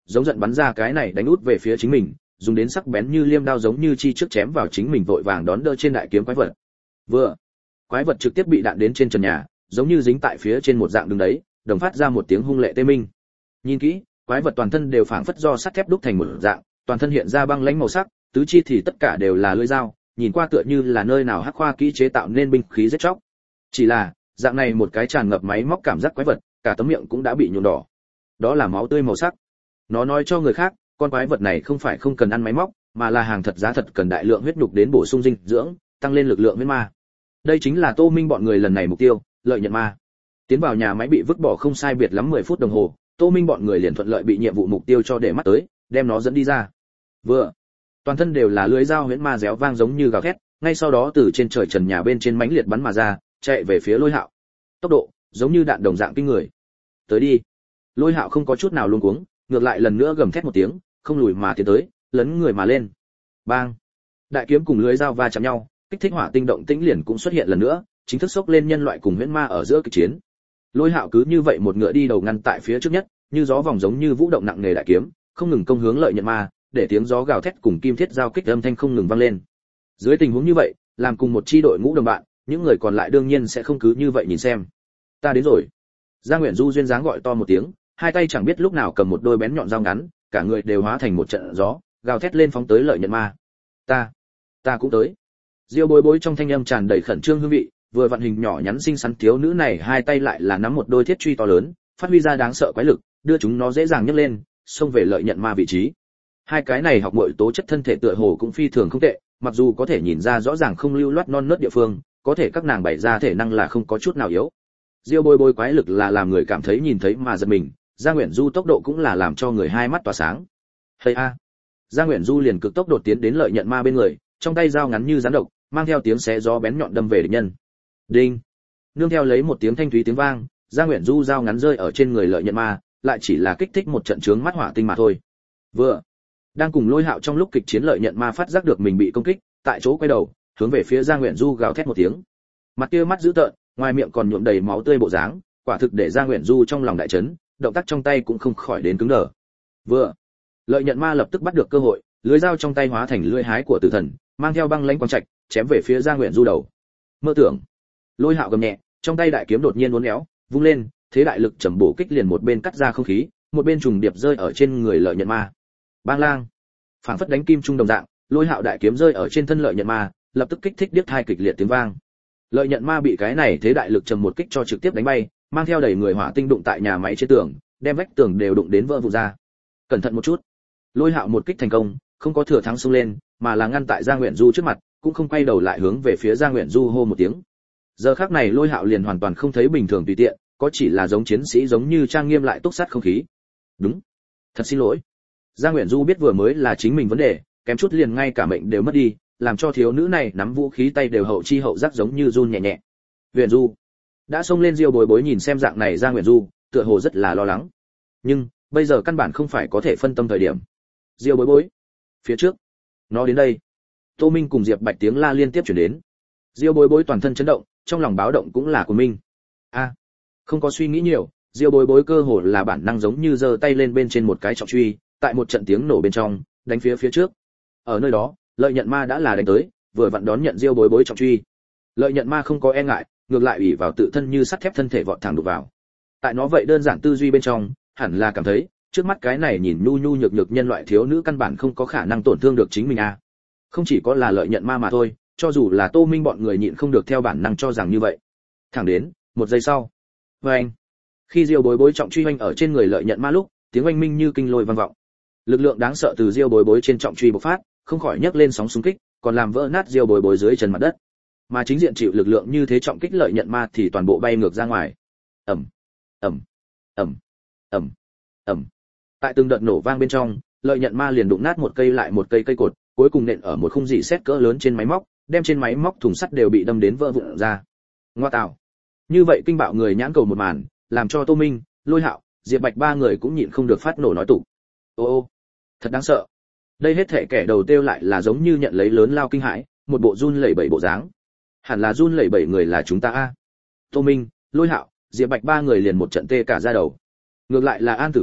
giống giận bắn ra cái này đánh út về phía chính mình, dùng đến sắc bén như liêm đao giống như chi trước chém vào chính mình, vội vàng đón đỡ trên đại kiếm quái vật. Vừa, quái vật trực tiếp bị đạn đến trên trần nhà, giống như dính tại phía trên một dạng đường đấy, đồng phát ra một tiếng hung lệ tê minh. Nhìn kỹ, quái vật toàn thân đều phảng phất do sắt thép đúc thành một dạng, toàn thân hiện ra băng lãnh màu sắc, tứ chi thì tất cả đều là lưỡi dao, nhìn qua tựa như là nơi nào hắc khoa kỹ chế tạo nên binh khí giết chóc. Chỉ là, dạng này một cái tràn ngập máy móc cảm giác quái vật, cả tấm miệng cũng đã bị nhuộm đỏ. Đó là máu tươi màu sắc. Nó nói cho người khác, con quái vật này không phải không cần ăn máy móc, mà là hàng thật giá thật cần đại lượng huyết nhục đến bổ sung dinh dưỡng, tăng lên lực lượng huyết ma. Đây chính là Tô Minh bọn người lần này mục tiêu, lợi nhận ma. Tiến vào nhà máy bị vứt bỏ không sai biệt lắm mười phút đồng hồ, Tô Minh bọn người liền thuận lợi bị nhiệm vụ mục tiêu cho để mắt tới, đem nó dẫn đi ra. Vừa, toàn thân đều là lưới dao huyễn ma réo vang giống như gào thét, ngay sau đó từ trên trời trần nhà bên trên mãnh liệt bắn mà ra, chạy về phía Lôi Hạo. Tốc độ giống như đạn đồng dạng kinh người. Tới đi. Lôi Hạo không có chút nào luống cuống, ngược lại lần nữa gầm thét một tiếng, không lùi mà tiến tới, lấn người mà lên. Bang! Đại kiếm cùng lưới dao va chạm nhau, kích thích hỏa tinh động tĩnh liền cũng xuất hiện lần nữa, chính thức xốc lên nhân loại cùng huyễn ma ở giữa kịch chiến. Lôi Hạo cứ như vậy một ngựa đi đầu ngăn tại phía trước nhất, như gió vòng giống như vũ động nặng nề đại kiếm, không ngừng công hướng lợi nhận ma, để tiếng gió gào thét cùng kim thiết giao kích âm thanh không ngừng vang lên. Dưới tình huống như vậy, làm cùng một chi đội ngũ đồng bạn, những người còn lại đương nhiên sẽ không cứ như vậy nhìn xem. Ta đến rồi. Gia Nguyễn Du duyên dáng gọi to một tiếng, hai tay chẳng biết lúc nào cầm một đôi bén nhọn dao ngắn, cả người đều hóa thành một trận gió, gào thét lên phóng tới lợi nhận ma. Ta, ta cũng tới. Diêu Bối Bối trong thanh âm tràn đầy khẩn trương hương vị, vừa vận hình nhỏ nhắn xinh xắn thiếu nữ này hai tay lại là nắm một đôi thiết truy to lớn, phát huy ra đáng sợ quái lực, đưa chúng nó dễ dàng nhấc lên, xông về lợi nhận ma vị trí. Hai cái này học muội tố chất thân thể tựa hồ cũng phi thường không tệ, mặc dù có thể nhìn ra rõ ràng không lưu loát non nớt địa phương, có thể các nàng bày ra thể năng là không có chút nào yếu. Diêu Bối Bối quái lực là làm người cảm thấy nhìn thấy mà giật mình, Gia Nguyễn Du tốc độ cũng là làm cho người hai mắt tỏa sáng. Hay a. Gia Nguyễn Du liền cực tốc đột tiến đến lợi nhận ma bên người, trong tay dao ngắn như rắn độc, mang theo tiếng xé gió bén nhọn đâm về địch nhân. Đinh. Nương theo lấy một tiếng thanh thúy tiếng vang, Gia Nguyễn Du dao ngắn rơi ở trên người lợi nhận ma, lại chỉ là kích thích một trận chướng mắt hỏa tinh mà thôi. Vừa đang cùng Lôi Hạo trong lúc kịch chiến, lợi nhận ma phát giác được mình bị công kích, tại chỗ quay đầu, hướng về phía Gia Nguyễn Du gào thét một tiếng. Mặt kia mắt dữ tợn, ngoài miệng còn nhuộm đầy máu tươi bộ dáng, quả thực để Gia Nguyễn Du trong lòng đại chấn, động tác trong tay cũng không khỏi đến cứng đờ. Vừa, lợi nhận ma lập tức bắt được cơ hội, lưới dao trong tay hóa thành lưỡi hái của tử thần, mang theo băng lãnh quang trạch, chém về phía Gia Nguyễn Du đầu. Mơ tưởng. Lôi Hạo gầm nhẹ, trong tay đại kiếm đột nhiên uốn éo, vung lên, thế đại lực trầm bổ kích liền một bên cắt ra không khí, một bên trùng điệp rơi ở trên người lợi nhận ma. Bang lang. Phảng phất đánh kim trung đồng dạng, Lôi Hạo đại kiếm rơi ở trên thân lợi nhận ma, lập tức kích thích điếc tai kịch liệt tiếng vang. Lợi nhận ma bị cái này thế đại lực trầm một kích cho trực tiếp đánh bay, mang theo đầy người hỏa tinh đụng tại nhà máy trên tường, đem vách tường đều đụng đến vỡ vụn ra. Cẩn thận một chút. Lôi Hạo một kích thành công, không có thừa thắng xông lên, mà là ngăn tại Gia Nguyễn Du trước mặt, cũng không quay đầu lại hướng về phía Gia Nguyễn Du hô một tiếng. Giờ khắc này Lôi Hạo liền hoàn toàn không thấy bình thường tùy tiện, có chỉ là giống chiến sĩ giống như trang nghiêm lại túc sát không khí. Đúng. Thật xin lỗi. Gia Nguyễn Du biết vừa mới là chính mình vấn đề, kém chút liền ngay cả mệnh đều mất đi, làm cho thiếu nữ này nắm vũ khí tay đều hậu chi hậu giác giống như run nhẹ nhẹ. Nguyễn Du đã xông lên. Diêu Bối Bối nhìn xem dạng này Gia Nguyễn Du, tựa hồ rất là lo lắng. Nhưng bây giờ căn bản không phải có thể phân tâm thời điểm. Diêu Bối Bối, phía trước, nó đến đây. Tô Minh cùng Diệp Bạch tiếng la liên tiếp truyền đến. Diêu Bối Bối toàn thân chấn động, trong lòng báo động cũng là của Minh. A, à, không có suy nghĩ nhiều, Diêu Bối Bối cơ hồ là bản năng giống như giơ tay lên bên trên một cái trọng truy, tại một trận tiếng nổ bên trong, đánh phía phía trước. Ở nơi đó, lợi nhận ma đã là đánh tới, vừa vặn đón nhận Diêu Bối Bối trọng truy. Lợi nhận ma không có e ngại, ngược lại ủy vào tự thân như sắt thép thân thể vọt thẳng đục vào. Tại nó vậy đơn giản tư duy bên trong, hẳn là cảm thấy, trước mắt cái này nhìn nhu nhu nhược nhược nhân loại thiếu nữ căn bản không có khả năng tổn thương được chính mình à. Không chỉ có là lợi nhận ma mà thôi, cho dù là Tô Minh bọn người nhịn không được theo bản năng cho rằng như vậy. Thẳng đến, một giây sau. Vâng. Khi Diêu Bối Bối trọng truy hoành ở trên người lợi nhận ma lúc, tiếng oanh minh như kinh lôi vang vọng. Lực lượng đáng sợ từ Diêu Bối Bối trên trọng truy bộc phát, không khỏi nhấc lên sóng xung kích, còn làm vỡ nát Diêu Bối Bối dưới chân mặt đất. Mà chính diện chịu lực lượng như thế trọng kích lợi nhận ma thì toàn bộ bay ngược ra ngoài. Ầm, ầm, ầm, ầm, ầm. Tại từng đợt nổ vang bên trong, lợi nhận ma liền đụng nát một cây lại một cây cây cột, cuối cùng nện ở một khung dỉ sét cỡ lớn trên máy móc, đem trên máy móc thùng sắt đều bị đâm đến vỡ vụn ra. Ngoa tạo. Như vậy kinh bạo người nhãn cầu một màn, làm cho Tô Minh, Lôi Hạo, Diệp Bạch ba người cũng nhịn không được phát nổ nói tủ. Ô ô, thật đáng sợ. Đây hết thảy kẻ đầu tiêu lại là giống như nhận lấy lớn lao kinh hãi, một bộ run lẩy bẩy bộ dáng. Hẳn là run lẩy bẩy người là chúng ta a. Tô Minh, Lôi Hạo, Diệp Bạch ba người liền một trận tê cả da đầu. Ngược lại là An Tử Cầm,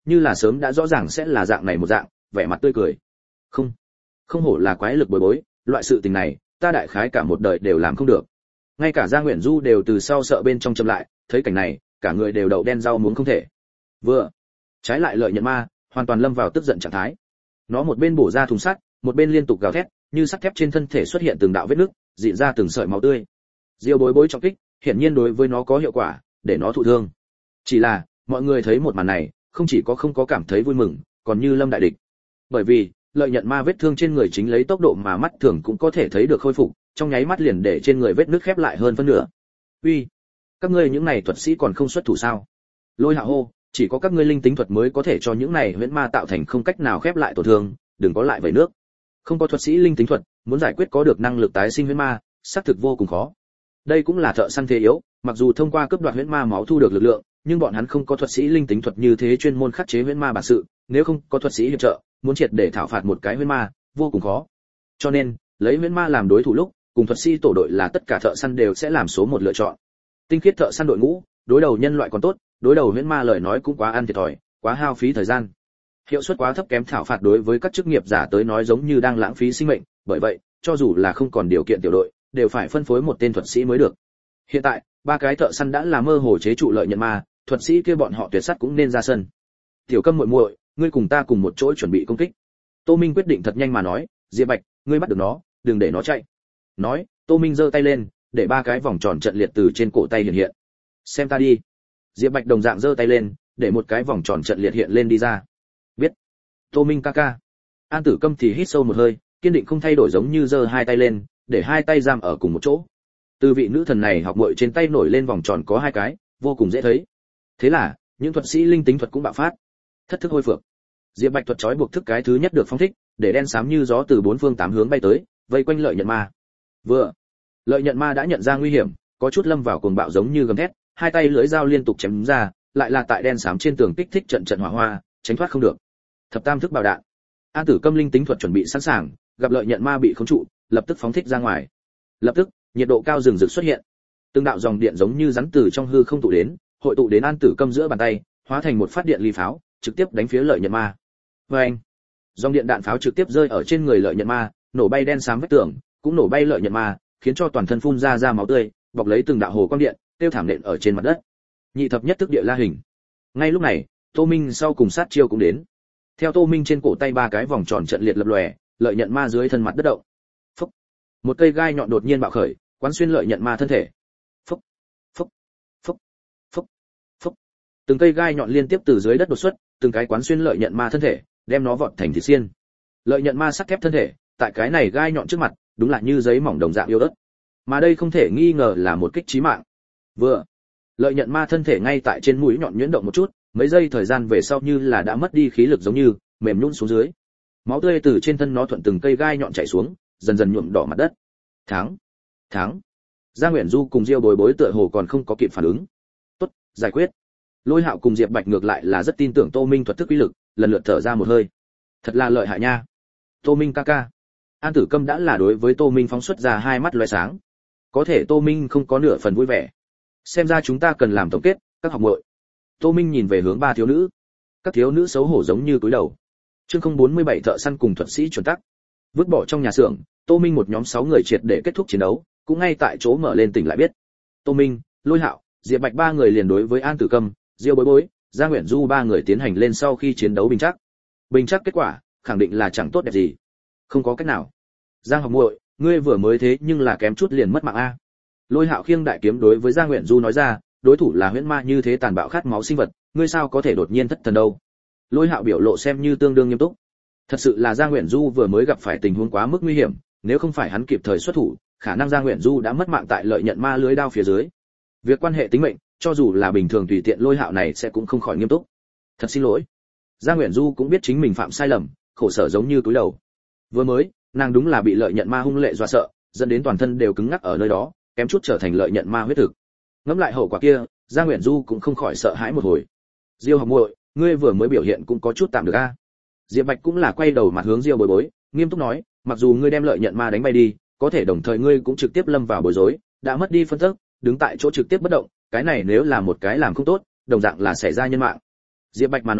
như là sớm đã rõ ràng sẽ là dạng này một dạng, vẻ mặt tươi cười. Không, không hổ là quái lực bối bối, loại sự tình này, ta đại khái cả một đời đều làm không được. Ngay cả Giang Uyển Du đều từ sau sợ bên trong chậm lại, thấy cảnh này, cả người đều đậu đen rau muống không thể. Vừa, trái lại Lợi Nhận Ma, hoàn toàn lâm vào tức giận trạng thái. Nó một bên bổ ra thùng sắt, một bên liên tục gào thét, như sắt thép trên thân thể xuất hiện từng đạo vết nứt, rịn ra từng sợi máu tươi. Diêu Bối Bối trọng kích, hiển nhiên đối với nó có hiệu quả, để nó thụ thương. Chỉ là, mọi người thấy một màn này, không chỉ có không có cảm thấy vui mừng, còn như lâm đại địch. Bởi vì, Lợi Nhận Ma vết thương trên người chính lấy tốc độ mà mắt thường cũng có thể thấy được khôi phục, trong nháy mắt liền để trên người vết nứt khép lại hơn phân nửa. Uy, các ngươi những này thuật sĩ còn không xuất thủ sao? Lôi Hạo hô, chỉ có các ngươi linh tính thuật mới có thể cho những này huyễn ma tạo thành không cách nào khép lại tổn thương, đừng có lại vẩy nước. Không có thuật sĩ linh tính thuật, muốn giải quyết có được năng lực tái sinh huyễn ma, xác thực vô cùng khó. Đây cũng là thợ săn thế yếu, mặc dù thông qua cướp đoạt huyễn ma máu thu được lực lượng, nhưng bọn hắn không có thuật sĩ linh tính thuật như thế chuyên môn khắc chế huyễn ma bản sự, nếu không có thuật sĩ hiệp trợ, muốn triệt để thảo phạt một cái huyễn ma, vô cùng khó. Cho nên, lấy huyễn ma làm đối thủ lúc, cùng thuật sĩ tổ đội là tất cả thợ săn đều sẽ làm số một lựa chọn. Tinh khiết thợ săn đội ngũ, đối đầu nhân loại còn tốt, đối đầu huyễn ma lời nói cũng quá ăn thiệt thòi, quá hao phí thời gian. Hiệu suất quá thấp kém thảo phạt đối với các chức nghiệp giả tới nói giống như đang lãng phí sinh mệnh, bởi vậy, cho dù là không còn điều kiện tiểu đội, đều phải phân phối một tên thuật sĩ mới được. Hiện tại, ba cái thợ săn đã là mơ hồ chế trụ Lợi Nhận Ma, thuật sĩ kia bọn họ tuyệt sắt cũng nên ra sân. Tiểu Câm muội muội, ngươi cùng ta cùng một chỗ chuẩn bị công kích. Tô Minh quyết định thật nhanh mà nói, Diệp Bạch, ngươi bắt được nó, đừng để nó chạy. Nói, Tô Minh giơ tay lên, để ba cái vòng tròn trận liệt từ trên cổ tay hiện hiện. Xem ta đi. Diệp Bạch đồng dạng giơ tay lên, để một cái vòng tròn trận liệt hiện lên đi ra. Biết. Tô Minh ca ca. An Tử Câm thì hít sâu một hơi, kiên định không thay đổi giống như giơ hai tay lên, để hai tay giam ở cùng một chỗ. Từ vị nữ thần này học muội trên tay nổi lên vòng tròn có hai cái, vô cùng dễ thấy. Thế là, những thuật sĩ linh tính thuật cũng bạo phát. Thất thức hôi phượng. Diệp Bạch thuật trói buộc thức cái thứ nhất được phóng thích, để đen xám như gió từ bốn phương tám hướng bay tới, vây quanh Lợi Nhận Ma. Vừa, Lợi Nhận Ma đã nhận ra nguy hiểm, có chút lâm vào cuồng bạo giống như gầm thét, hai tay lưỡi dao liên tục chém ra, lại là tại đen xám trên tường kích thích trận trận hỏa hoa, tránh thoát không được. Thập tam thức bảo đạn. An Tử Câm linh tính thuật chuẩn bị sẵn sàng, gặp Lợi Nhận Ma bị khống trụ, lập tức phóng thích ra ngoài. Lập tức, nhiệt độ cao rừng rực xuất hiện. Từng đạo dòng điện giống như rắn từ trong hư không tụ đến, hội tụ đến An Tử Câm giữa bàn tay, hóa thành một phát điện ly pháo, trực tiếp đánh phía Lợi Nhận Ma. Oeng! Dòng điện đạn pháo trực tiếp rơi ở trên người Lợi Nhận Ma, nổ bay đen xám vách tường, cũng nổ bay Lợi Nhận Ma, khiến cho toàn thân phun ra ra máu tươi, bọc lấy từng đạo hồ quang điện, tiêu thảm nện ở trên mặt đất. Nhị thập nhất thức địa la hình. Ngay lúc này, Tô Minh sau cùng sát chiêu cũng đến. Theo Tô Minh trên cổ tay ba cái vòng tròn trận liệt lập lòe, Lợi Nhận Ma dưới thân mặt đất động. Phốc. Một cây gai nhọn đột nhiên bạo khởi, quán xuyên Lợi Nhận Ma thân thể. Phốc. Phốc. Phốc. Phốc. Phốc. Từng cây gai nhọn liên tiếp từ dưới đất đột xuất, từng cái quán xuyên Lợi Nhận Ma thân thể, đem nó vọt thành thịt xiên. Lợi Nhận Ma sắt thép thân thể, tại cái này gai nhọn trước mặt, đúng là như giấy mỏng đồng dạng yếu ớt. Mà đây không thể nghi ngờ là một kích chí mạng. Vừa, Lợi Nhận Ma thân thể ngay tại trên mũi nhọn nhuyễn động một chút, mấy giây thời gian về sau như là đã mất đi khí lực giống như mềm nhũn xuống dưới. Máu tươi từ trên thân nó thuận từng cây gai nhọn chảy xuống, dần dần nhuộm đỏ mặt đất. Thắng, thắng. Giang Uyển Du cùng Diêu Bối Bối tựa hồ còn không có kịp phản ứng. Tốt, giải quyết. Lôi Hạo cùng Diệp Bạch ngược lại là rất tin tưởng Tô Minh thuật thức uy lực, lần lượt thở ra một hơi. Thật là lợi hại nha. Tô Minh ca ca. An Tử Câm đã là đối với Tô Minh phóng xuất ra hai mắt lóe sáng. Có thể Tô Minh không có nửa phần vui vẻ. Xem ra chúng ta cần làm tổng kết, các học muội. Tô Minh nhìn về hướng ba thiếu nữ. Các thiếu nữ xấu hổ giống như cúi đầu. Chương không bốn mươi bảy thợ săn cùng thuật sĩ chuẩn tắc. Vứt bỏ trong nhà xưởng, Tô Minh một nhóm sáu người triệt để kết thúc chiến đấu, cũng ngay tại chỗ mở lên tỉnh lại biết. Tô Minh, Lôi Hạo, Diệp Bạch ba người liền đối với An Tử Câm, Diêu Bối Bối, Giang Uyển Du ba người tiến hành lên sau khi chiến đấu bình chắc. Bình chắc kết quả, khẳng định là chẳng tốt đẹp gì. Không có cách nào. Giang học muội, ngươi vừa mới thế nhưng là kém chút liền mất mạng a. Lôi Hạo khiêng đại kiếm đối với Giang Uyển Du nói ra, đối thủ là huyễn ma như thế tàn bạo khát máu sinh vật, ngươi sao có thể đột nhiên thất thần đâu. Lôi Hạo biểu lộ xem như tương đương nghiêm túc. Thật sự là Giang Uyển Du vừa mới gặp phải tình huống quá mức nguy hiểm, nếu không phải hắn kịp thời xuất thủ, khả năng Giang Uyển Du đã mất mạng tại Lợi Nhận Ma lưới đao phía dưới. Việc quan hệ tính mệnh, cho dù là bình thường tùy tiện Lôi Hạo này sẽ cũng không khỏi nghiêm túc. Thật xin lỗi. Giang Uyển Du cũng biết chính mình phạm sai lầm, khổ sở giống như túi đầu. Vừa mới, nàng đúng là bị Lợi Nhận Ma hung lệ dọa sợ, dẫn đến toàn thân đều cứng ngắc ở nơi đó, kém chút trở thành Lợi Nhận Ma huyết thực. Ngẫm lại hậu quả kia, Giang Uyển Du cũng không khỏi sợ hãi một hồi. Diêu học muội, ngươi vừa mới biểu hiện cũng có chút tạm được a. Diệp Bạch cũng là quay đầu mặt hướng Diêu Bối Bối, nghiêm túc nói, mặc dù ngươi đem Lợi Nhận Ma đánh bay đi, có thể đồng thời ngươi cũng trực tiếp lâm vào bối rối, đã mất đi phân tức, đứng tại chỗ trực tiếp bất động, cái này nếu là một cái làm không tốt, đồng dạng là xảy ra nhân mạng. Diệp Bạch mà nói,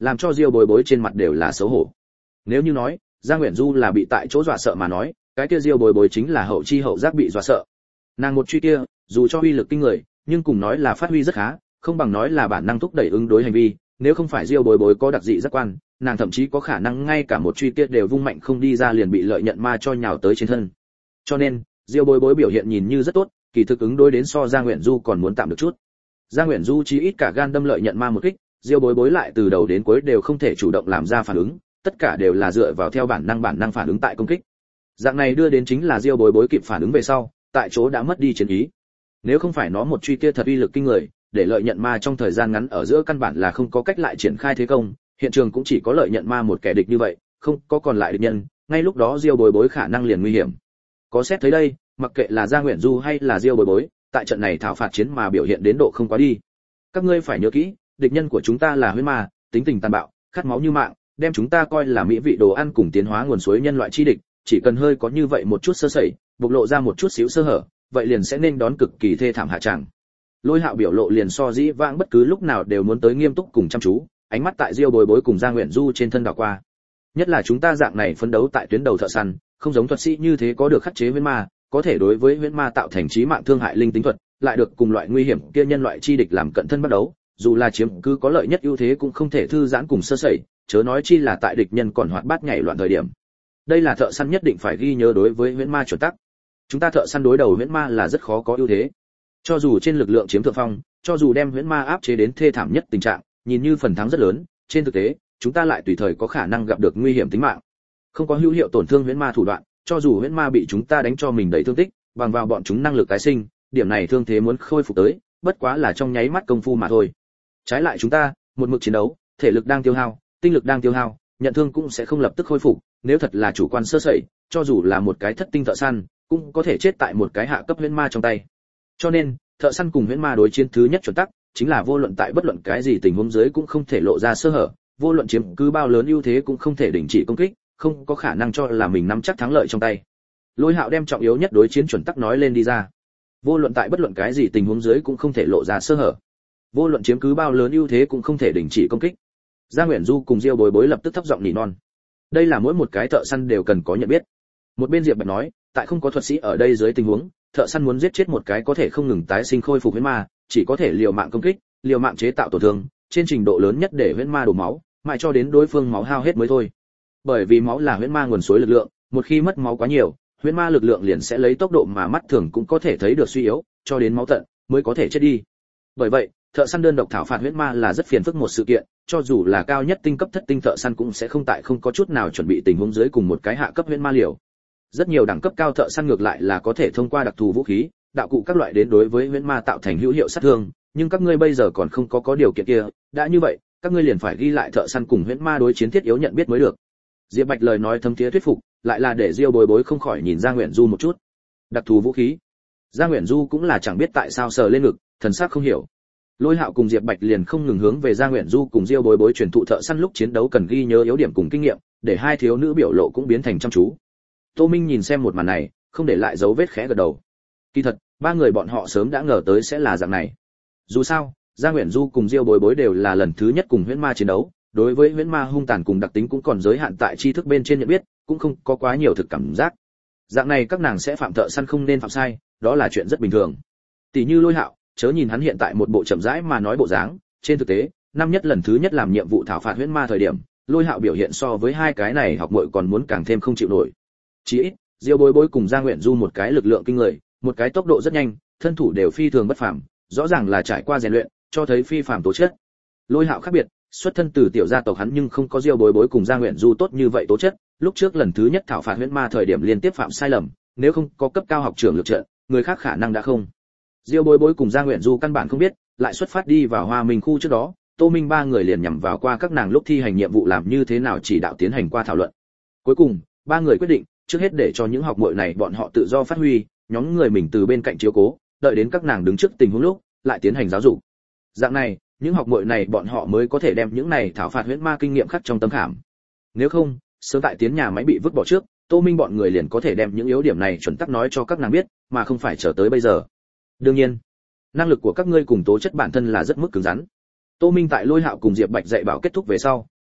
làm cho Diêu Bối Bối trên mặt đều là xấu hổ. Nếu như nói Giang Uyển Du là bị tại chỗ dọa sợ mà nói, cái kia Diêu Bối Bối chính là hậu chi hậu giác bị dọa sợ. Nàng một truy kia, dù cho uy lực kinh người, nhưng cùng nói là phát huy rất khá, không bằng nói là bản năng thúc đẩy ứng đối hành vi, nếu không phải Diêu Bối Bối có đặc dị giác quan, nàng thậm chí có khả năng ngay cả một truy kia đều vung mạnh không đi ra liền bị lợi nhận ma cho nhào tới trên thân. Cho nên, Diêu Bối Bối biểu hiện nhìn như rất tốt, kỳ thực ứng đối đến so Giang Uyển Du còn muốn tạm được chút. Giang Uyển Du chí ít cả gan đâm lợi nhận ma một kích, Diêu Bối Bối lại từ đầu đến cuối đều không thể chủ động làm ra phản ứng, tất cả đều là dựa vào theo bản năng bản năng phản ứng tại công kích. Dạng này đưa đến chính là Diêu Bối Bối kịp phản ứng về sau, tại chỗ đã mất đi chiến ý. Nếu không phải nó một truy kia thật uy lực kinh người, để lợi nhận ma trong thời gian ngắn ở giữa căn bản là không có cách lại triển khai thế công, hiện trường cũng chỉ có lợi nhận ma một kẻ địch như vậy, không có còn lại địch nhân, ngay lúc đó Diêu Bối Bối khả năng liền nguy hiểm. Có xét thấy đây, mặc kệ là Giang Uyển Du hay là Diêu Bối Bối, tại trận này thảo phạt chiến mà biểu hiện đến độ không quá đi. Các ngươi phải nhớ kỹ, địch nhân của chúng ta là huyễn ma, tính tình tàn bạo, khát máu như mạng, đem chúng ta coi là mỹ vị đồ ăn cùng tiến hóa nguồn suối nhân loại chi địch, chỉ cần hơi có như vậy một chút sơ sẩy, bộc lộ ra một chút xíu sơ hở, vậy liền sẽ nên đón cực kỳ thê thảm hạ tràng. Lôi Hạo biểu lộ liền so dĩ vãng bất cứ lúc nào đều muốn tới nghiêm túc cùng chăm chú, ánh mắt tại Diêu Bối Bối cùng Giang Uyển Du trên thân đảo qua. Nhất là chúng ta dạng này phấn đấu tại tuyến đầu thợ săn, không giống thuật sĩ như thế có được khắc chế huyễn ma, có thể đối với huyễn ma tạo thành chí mạng thương hại linh tính thuật, lại được cùng loại nguy hiểm kia nhân loại chi địch làm cận thân bắt đấu, dù là chiếm cứ có lợi nhất ưu thế cũng không thể thư giãn cùng sơ sẩy, chớ nói chi là tại địch nhân còn hoạt bát nhảy loạn thời điểm. Đây là thợ săn nhất định phải ghi nhớ đối với huyễn ma chuẩn tắc. Chúng ta thợ săn đối đầu huyễn ma là rất khó có ưu thế. Cho dù trên lực lượng chiếm thượng phong, cho dù đem huyễn ma áp chế đến thê thảm nhất tình trạng, nhìn như phần thắng rất lớn, trên thực tế, chúng ta lại tùy thời có khả năng gặp được nguy hiểm tính mạng. Không có hữu hiệu tổn thương huyễn ma thủ đoạn, cho dù huyễn ma bị chúng ta đánh cho mình đầy thương tích, bằng vào bọn chúng năng lực tái sinh, điểm này thương thế muốn khôi phục tới, bất quá là trong nháy mắt công phu mà thôi. Trái lại chúng ta, một mực chiến đấu, thể lực đang tiêu hao, tinh lực đang tiêu hao, nhận thương cũng sẽ không lập tức khôi phục, nếu thật là chủ quan sơ sẩy, cho dù là một cái thất tinh thợ săn, cũng có thể chết tại một cái hạ cấp huyễn ma trong tay. Cho nên, thợ săn cùng huyễn ma đối chiến thứ nhất chuẩn tắc, chính là vô luận tại bất luận cái gì tình huống dưới cũng không thể lộ ra sơ hở, vô luận chiếm cứ bao lớn ưu thế cũng không thể đình chỉ công kích, không có khả năng cho là mình nắm chắc thắng lợi trong tay. Lôi Hạo đem trọng yếu nhất đối chiến chuẩn tắc nói lên đi ra. Vô luận tại bất luận cái gì tình huống dưới cũng không thể lộ ra sơ hở, vô luận chiếm cứ bao lớn ưu thế cũng không thể đình chỉ công kích. Giang Uyển Du cùng Diêu Bối Bối lập tức thấp giọng nỉ non. Đây là mỗi một cái thợ săn đều cần có nhận biết. Một bên Diệp Bạch nói, tại không có thuật sĩ ở đây dưới tình huống, thợ săn muốn giết chết một cái có thể không ngừng tái sinh khôi phục huyễn ma, chỉ có thể liều mạng công kích, liều mạng chế tạo tổn thương, trên trình độ lớn nhất để huyễn ma đổ máu, mãi cho đến đối phương máu hao hết mới thôi. Bởi vì máu là huyễn ma nguồn suối lực lượng, một khi mất máu quá nhiều, huyễn ma lực lượng liền sẽ lấy tốc độ mà mắt thường cũng có thể thấy được suy yếu, cho đến máu tận mới có thể chết đi. Bởi vậy, thợ săn đơn độc thảo phạt huyễn ma là rất phiền phức một sự kiện, cho dù là cao nhất tinh cấp thất tinh thợ săn cũng sẽ không tại không có chút nào chuẩn bị tình huống dưới cùng một cái hạ cấp huyễn ma liều. Rất nhiều đẳng cấp cao thợ săn ngược lại là có thể thông qua đặc thù vũ khí, đạo cụ các loại đến đối với huyễn ma tạo thành hữu hiệu sát thương, nhưng các ngươi bây giờ còn không có có điều kiện kia, đã như vậy, các ngươi liền phải ghi lại thợ săn cùng huyễn ma đối chiến thiết yếu nhận biết mới được. Diệp Bạch lời nói thâm thiế thuyết phục, lại là để Diêu Bối Bối không khỏi nhìn Giang Uyển Du một chút. Đặc thù vũ khí. Giang Uyển Du cũng là chẳng biết tại sao sờ lên ngực, thần sắc không hiểu. Lôi Hạo cùng Diệp Bạch liền không ngừng hướng về Giang Uyển Du cùng Diêu Bối Bối truyền thụ thợ săn lúc chiến đấu cần ghi nhớ yếu điểm cùng kinh nghiệm, để hai thiếu nữ biểu lộ cũng biến thành chăm chú. Tô Minh nhìn xem một màn này, không để lại dấu vết khẽ gật đầu. Kỳ thật, ba người bọn họ sớm đã ngờ tới sẽ là dạng này. Dù sao, Giang Uyển Du cùng Diêu Bối Bối đều là lần thứ nhất cùng huyễn ma chiến đấu, đối với huyễn ma hung tàn cùng đặc tính cũng còn giới hạn tại tri thức bên trên nhận biết, cũng không có quá nhiều thực cảm giác. Dạng này các nàng sẽ phạm thợ săn không nên phạm sai, đó là chuyện rất bình thường. Tỷ như Lôi Hạo, chớ nhìn hắn hiện tại một bộ chậm rãi mà nói bộ dáng, trên thực tế, năm nhất lần thứ nhất làm nhiệm vụ thảo phạt huyễn ma thời điểm, Lôi Hạo biểu hiện so với hai cái này học muội còn muốn càng thêm không chịu nổi. Chỉ ít, Diêu Bối Bối cùng Giang Uyển Du một cái lực lượng kinh người, một cái tốc độ rất nhanh, thân thủ đều phi thường bất phàm, rõ ràng là trải qua rèn luyện, cho thấy phi phàm tố chất. Lôi Hạo khác biệt, xuất thân từ tiểu gia tộc hắn nhưng không có Diêu Bối Bối cùng Giang Uyển Du tốt như vậy tố chất, lúc trước lần thứ nhất thảo phạt huyễn ma thời điểm liên tiếp phạm sai lầm, nếu không có cấp cao học trưởng lực trận, người khác khả năng đã không. Diêu Bối Bối cùng Giang Uyển Du căn bản không biết, lại xuất phát đi vào Hoa Minh khu trước đó, Tô Minh ba người liền nhằm vào qua các nàng lúc thi hành nhiệm vụ làm như thế nào chỉ đạo tiến hành qua thảo luận. Cuối cùng, ba người quyết định, trước hết để cho những học muội này bọn họ tự do phát huy, nhóm người mình từ bên cạnh chiếu cố, đợi đến các nàng đứng trước tình huống lúc, lại tiến hành giáo dục. Dạng này, những học muội này bọn họ mới có thể đem những này thảo phạt huyễn ma kinh nghiệm khắc trong tấm khảm. Nếu không, sớm tại tiến nhà máy bị vứt bỏ trước, Tô Minh bọn người liền có thể đem những yếu điểm này chuẩn tắc nói cho các nàng biết, mà không phải chờ tới bây giờ. Đương nhiên, năng lực của các ngươi cùng tố chất bản thân là rất mức cứng rắn. Tô Minh tại Lôi Hạo cùng Diệp Bạch dạy bảo kết thúc về sau,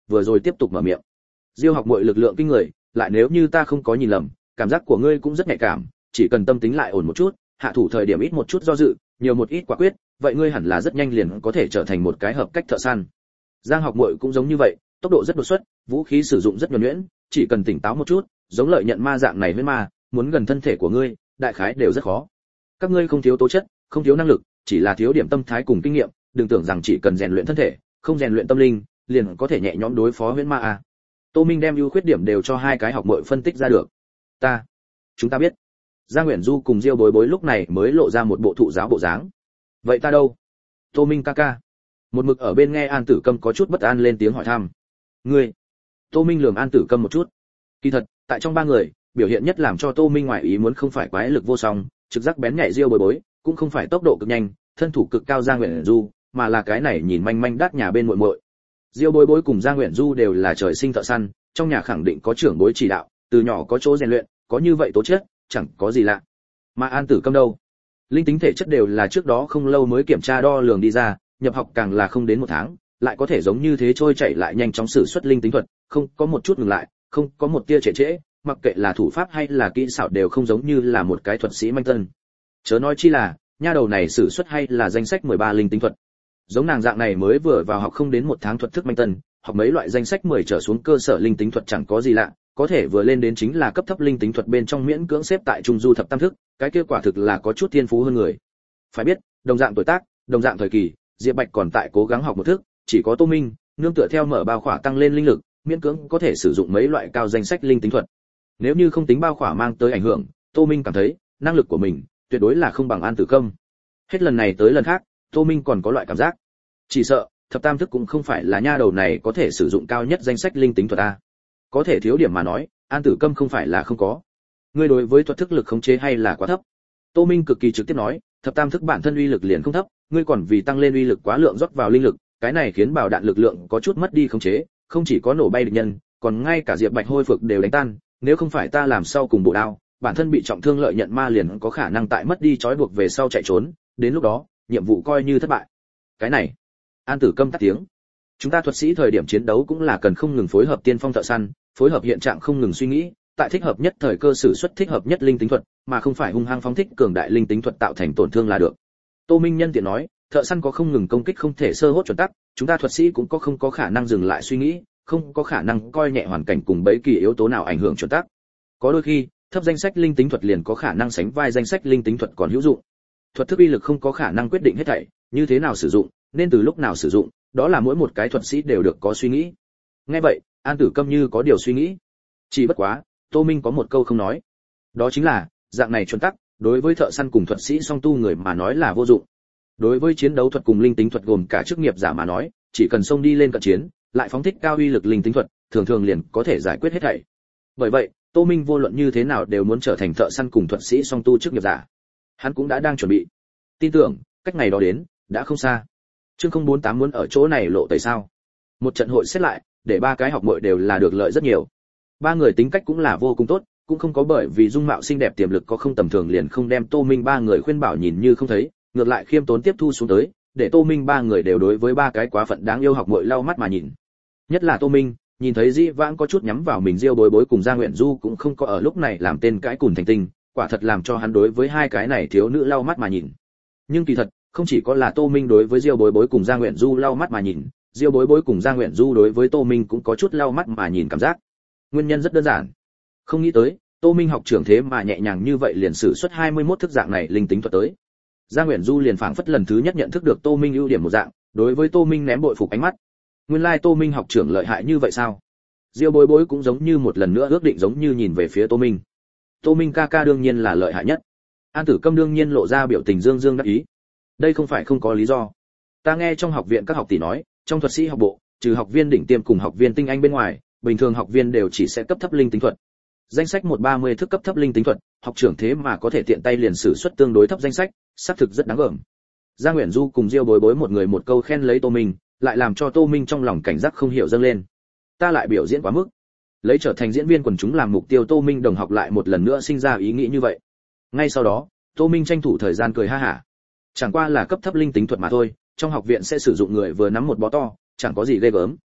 vừa rồi tiếp tục mở miệng. Diêu học muội lực lượng kinh người, lại nếu như ta không có nhìn lầm, cảm giác của ngươi cũng rất nhạy cảm, chỉ cần tâm tính lại ổn một chút, hạ thủ thời điểm ít một chút do dự, nhiều một ít quả quyết, vậy ngươi hẳn là rất nhanh liền có thể trở thành một cái hợp cách thợ săn. Giang học muội cũng giống như vậy, tốc độ rất đột xuất, vũ khí sử dụng rất nhuần nhuyễn, chỉ cần tỉnh táo một chút, giống lợi nhận ma dạng này với ma, muốn gần thân thể của ngươi, đại khái đều rất khó. Các ngươi không thiếu tố chất, không thiếu năng lực, chỉ là thiếu điểm tâm thái cùng kinh nghiệm, đừng tưởng rằng chỉ cần rèn luyện thân thể, không rèn luyện tâm linh, liền có thể nhẹ nhõm đối phó huyễn ma à. Tô Minh đem ưu khuyết điểm đều cho hai cái học muội phân tích ra được. Ta, chúng ta biết. Giang Uyển Du cùng Diêu Bối Bối lúc này mới lộ ra một bộ thụ giáo bộ dáng. Vậy ta đâu? Tô Minh ca ca. Một mực ở bên nghe An Tử Câm có chút bất an lên tiếng hỏi thăm. Ngươi? Tô Minh lườm An Tử Câm một chút. Kỳ thật, tại trong ba người, biểu hiện nhất làm cho Tô Minh ngoại ý muốn không phải quái lực vô song, trực giác bén nhạy Diêu Bối Bối, cũng không phải tốc độ cực nhanh, thân thủ cực cao Giang Uyển Du, mà là cái này nhìn manh manh đát nhà bên muội muội. Diêu Bối Bối cùng Giang Uyển Du đều là trời sinh thợ săn, trong nhà khẳng định có trưởng bối chỉ đạo, từ nhỏ có chỗ rèn luyện, có như vậy tố chất, chẳng có gì lạ. Mà An Tử Câm đâu? Linh tính thể chất đều là trước đó không lâu mới kiểm tra đo lường đi ra, nhập học càng là không đến một tháng, lại có thể giống như thế trôi chảy lại nhanh chóng sử xuất linh tính thuật, không có một chút ngừng lại, không có một tia trễ trễ, mặc kệ là thủ pháp hay là kỹ xảo đều không giống như là một cái thuật sĩ manh tân. Chớ nói chi là, nha đầu này sử xuất hay là danh sách mười ba linh tính thuật. Giống nàng dạng này mới vừa vào học không đến một tháng thuật thức manh tân, học mấy loại danh sách mười trở xuống cơ sở linh tính thuật chẳng có gì lạ, có thể vừa lên đến chính là cấp thấp linh tính thuật bên trong miễn cưỡng xếp tại trung du thập tam thức, cái kết quả thực là có chút thiên phú hơn người. Phải biết, đồng dạng tuổi tác, đồng dạng thời kỳ, Diệp Bạch còn tại cố gắng học một thức, chỉ có Tô Minh, nương tựa theo mở bao khỏa tăng lên linh lực, miễn cưỡng có thể sử dụng mấy loại cao danh sách linh tính thuật. Nếu như không tính bao khỏa mang tới ảnh hưởng, Tô Minh cảm thấy, năng lực của mình tuyệt đối là không bằng An Tử Câm. Hết lần này tới lần khác, Tô Minh còn có loại cảm giác, chỉ sợ thập tam thức cũng không phải là nha đầu này có thể sử dụng cao nhất danh sách linh tính thuật a. Có thể thiếu điểm mà nói, An Tử Câm không phải là không có. Ngươi đối với thuật thức lực khống chế hay là quá thấp? Tô Minh cực kỳ trực tiếp nói, thập tam thức bản thân uy lực liền không thấp, ngươi còn vì tăng lên uy lực quá lượng rót vào linh lực, cái này khiến bảo đạn lực lượng có chút mất đi khống chế, không chỉ có nổ bay địch nhân, còn ngay cả Diệp Bạch hôi phược đều đánh tan, nếu không phải ta làm sau cùng bộ đao, bản thân bị trọng thương lợi nhận ma liền có khả năng tại mất đi trói buộc về sau chạy trốn, đến lúc đó, nhiệm vụ coi như thất bại. Cái này, An Tử Câm tắt tiếng. Chúng ta thuật sĩ thời điểm chiến đấu cũng là cần không ngừng phối hợp tiên phong thợ săn, phối hợp hiện trạng không ngừng suy nghĩ, tại thích hợp nhất thời cơ sử xuất thích hợp nhất linh tính thuật, mà không phải hung hăng phóng thích cường đại linh tính thuật tạo thành tổn thương là được. Tô Minh nhân tiện nói, thợ săn có không ngừng công kích không thể sơ hốt chuẩn tắc, chúng ta thuật sĩ cũng có không có khả năng dừng lại suy nghĩ, không có khả năng coi nhẹ hoàn cảnh cùng bấy kỳ yếu tố nào ảnh hưởng chuẩn tắc. Có đôi khi, thấp danh sách linh tính thuật liền có khả năng sánh vai danh sách linh tính thuật còn hữu dụng. Thuật thức uy lực không có khả năng quyết định hết thảy, như thế nào sử dụng, nên từ lúc nào sử dụng, đó là mỗi một cái thuật sĩ đều được có suy nghĩ. Nghe vậy, An Tử Câm như có điều suy nghĩ. Chỉ bất quá, Tô Minh có một câu không nói. Đó chính là, dạng này chuẩn tắc, đối với thợ săn cùng thuật sĩ song tu người mà nói là vô dụng. Đối với chiến đấu thuật cùng linh tính thuật gồm cả chức nghiệp giả mà nói, chỉ cần xông đi lên cận chiến, lại phóng thích cao uy lực linh tính thuật, thường thường liền có thể giải quyết hết thảy. Bởi vậy, Tô Minh vô luận như thế nào đều muốn trở thành thợ săn cùng thuật sĩ song tu chức nghiệp giả. Hắn cũng đã đang chuẩn bị. Tin tưởng, cách ngày đó đến, đã không xa. Chương không bốn tám muốn ở chỗ này lộ tẩy sao? Một trận hội xét lại, để ba cái học muội đều là được lợi rất nhiều. Ba người tính cách cũng là vô cùng tốt, cũng không có bởi vì dung mạo xinh đẹp tiềm lực có không tầm thường liền không đem Tô Minh ba người khuyên bảo nhìn như không thấy, ngược lại khiêm tốn tiếp thu xuống tới, để Tô Minh ba người đều đối với ba cái quá phận đáng yêu học muội lau mắt mà nhìn. Nhất là Tô Minh, nhìn thấy Dĩ Vãng có chút nhắm vào mình Diêu Bối Bối cùng Giang Uyển Du cũng không có ở lúc này làm tên cãi cùn thành tinh, quả thật làm cho hắn đối với hai cái này thiếu nữ lau mắt mà nhìn. Nhưng kỳ thật, không chỉ có là Tô Minh đối với Diêu Bối Bối cùng Giang Uyển Du lau mắt mà nhìn, Diêu Bối Bối cùng Giang Uyển Du đối với Tô Minh cũng có chút lau mắt mà nhìn cảm giác. Nguyên nhân rất đơn giản. Không nghĩ tới, Tô Minh học trưởng thế mà nhẹ nhàng như vậy liền sử xuất hai mươi mốt thức dạng này linh tính thuật tới. Giang Uyển Du liền phảng phất lần thứ nhất nhận thức được Tô Minh ưu điểm một dạng, đối với Tô Minh ném bội phục ánh mắt. Nguyên lai like Tô Minh học trưởng lợi hại như vậy sao? Diêu Bối Bối cũng giống như một lần nữa ước định giống như nhìn về phía Tô Minh. Tô Minh ca ca đương nhiên là lợi hại nhất. An Tử Câm đương nhiên lộ ra biểu tình dương dương đắc ý. Đây không phải không có lý do. Ta nghe trong học viện các học tỷ nói, trong thuật sĩ học bộ, trừ học viên đỉnh tiêm cùng học viên tinh anh bên ngoài, bình thường học viên đều chỉ sẽ cấp thấp linh tính thuật. Danh sách một trăm ba mươi thức cấp thấp linh tính thuật, học trưởng thế mà có thể tiện tay liền sử xuất tương đối thấp danh sách, xác thực rất đáng gờm. Giang Uyển Du cùng Diêu Bối Bối một người một câu khen lấy Tô Minh, lại làm cho Tô Minh trong lòng cảnh giác không hiểu dâng lên. Ta lại biểu diễn quá mức. Lấy trở thành diễn viên quần chúng làm mục tiêu, Tô Minh đồng học lại một lần nữa sinh ra ý nghĩ như vậy. Ngay sau đó, Tô Minh tranh thủ thời gian cười ha hả. Chẳng qua là cấp thấp linh tính thuật mà thôi, trong học viện sẽ sử dụng người vừa nắm một bó to, chẳng có gì ghê gớm.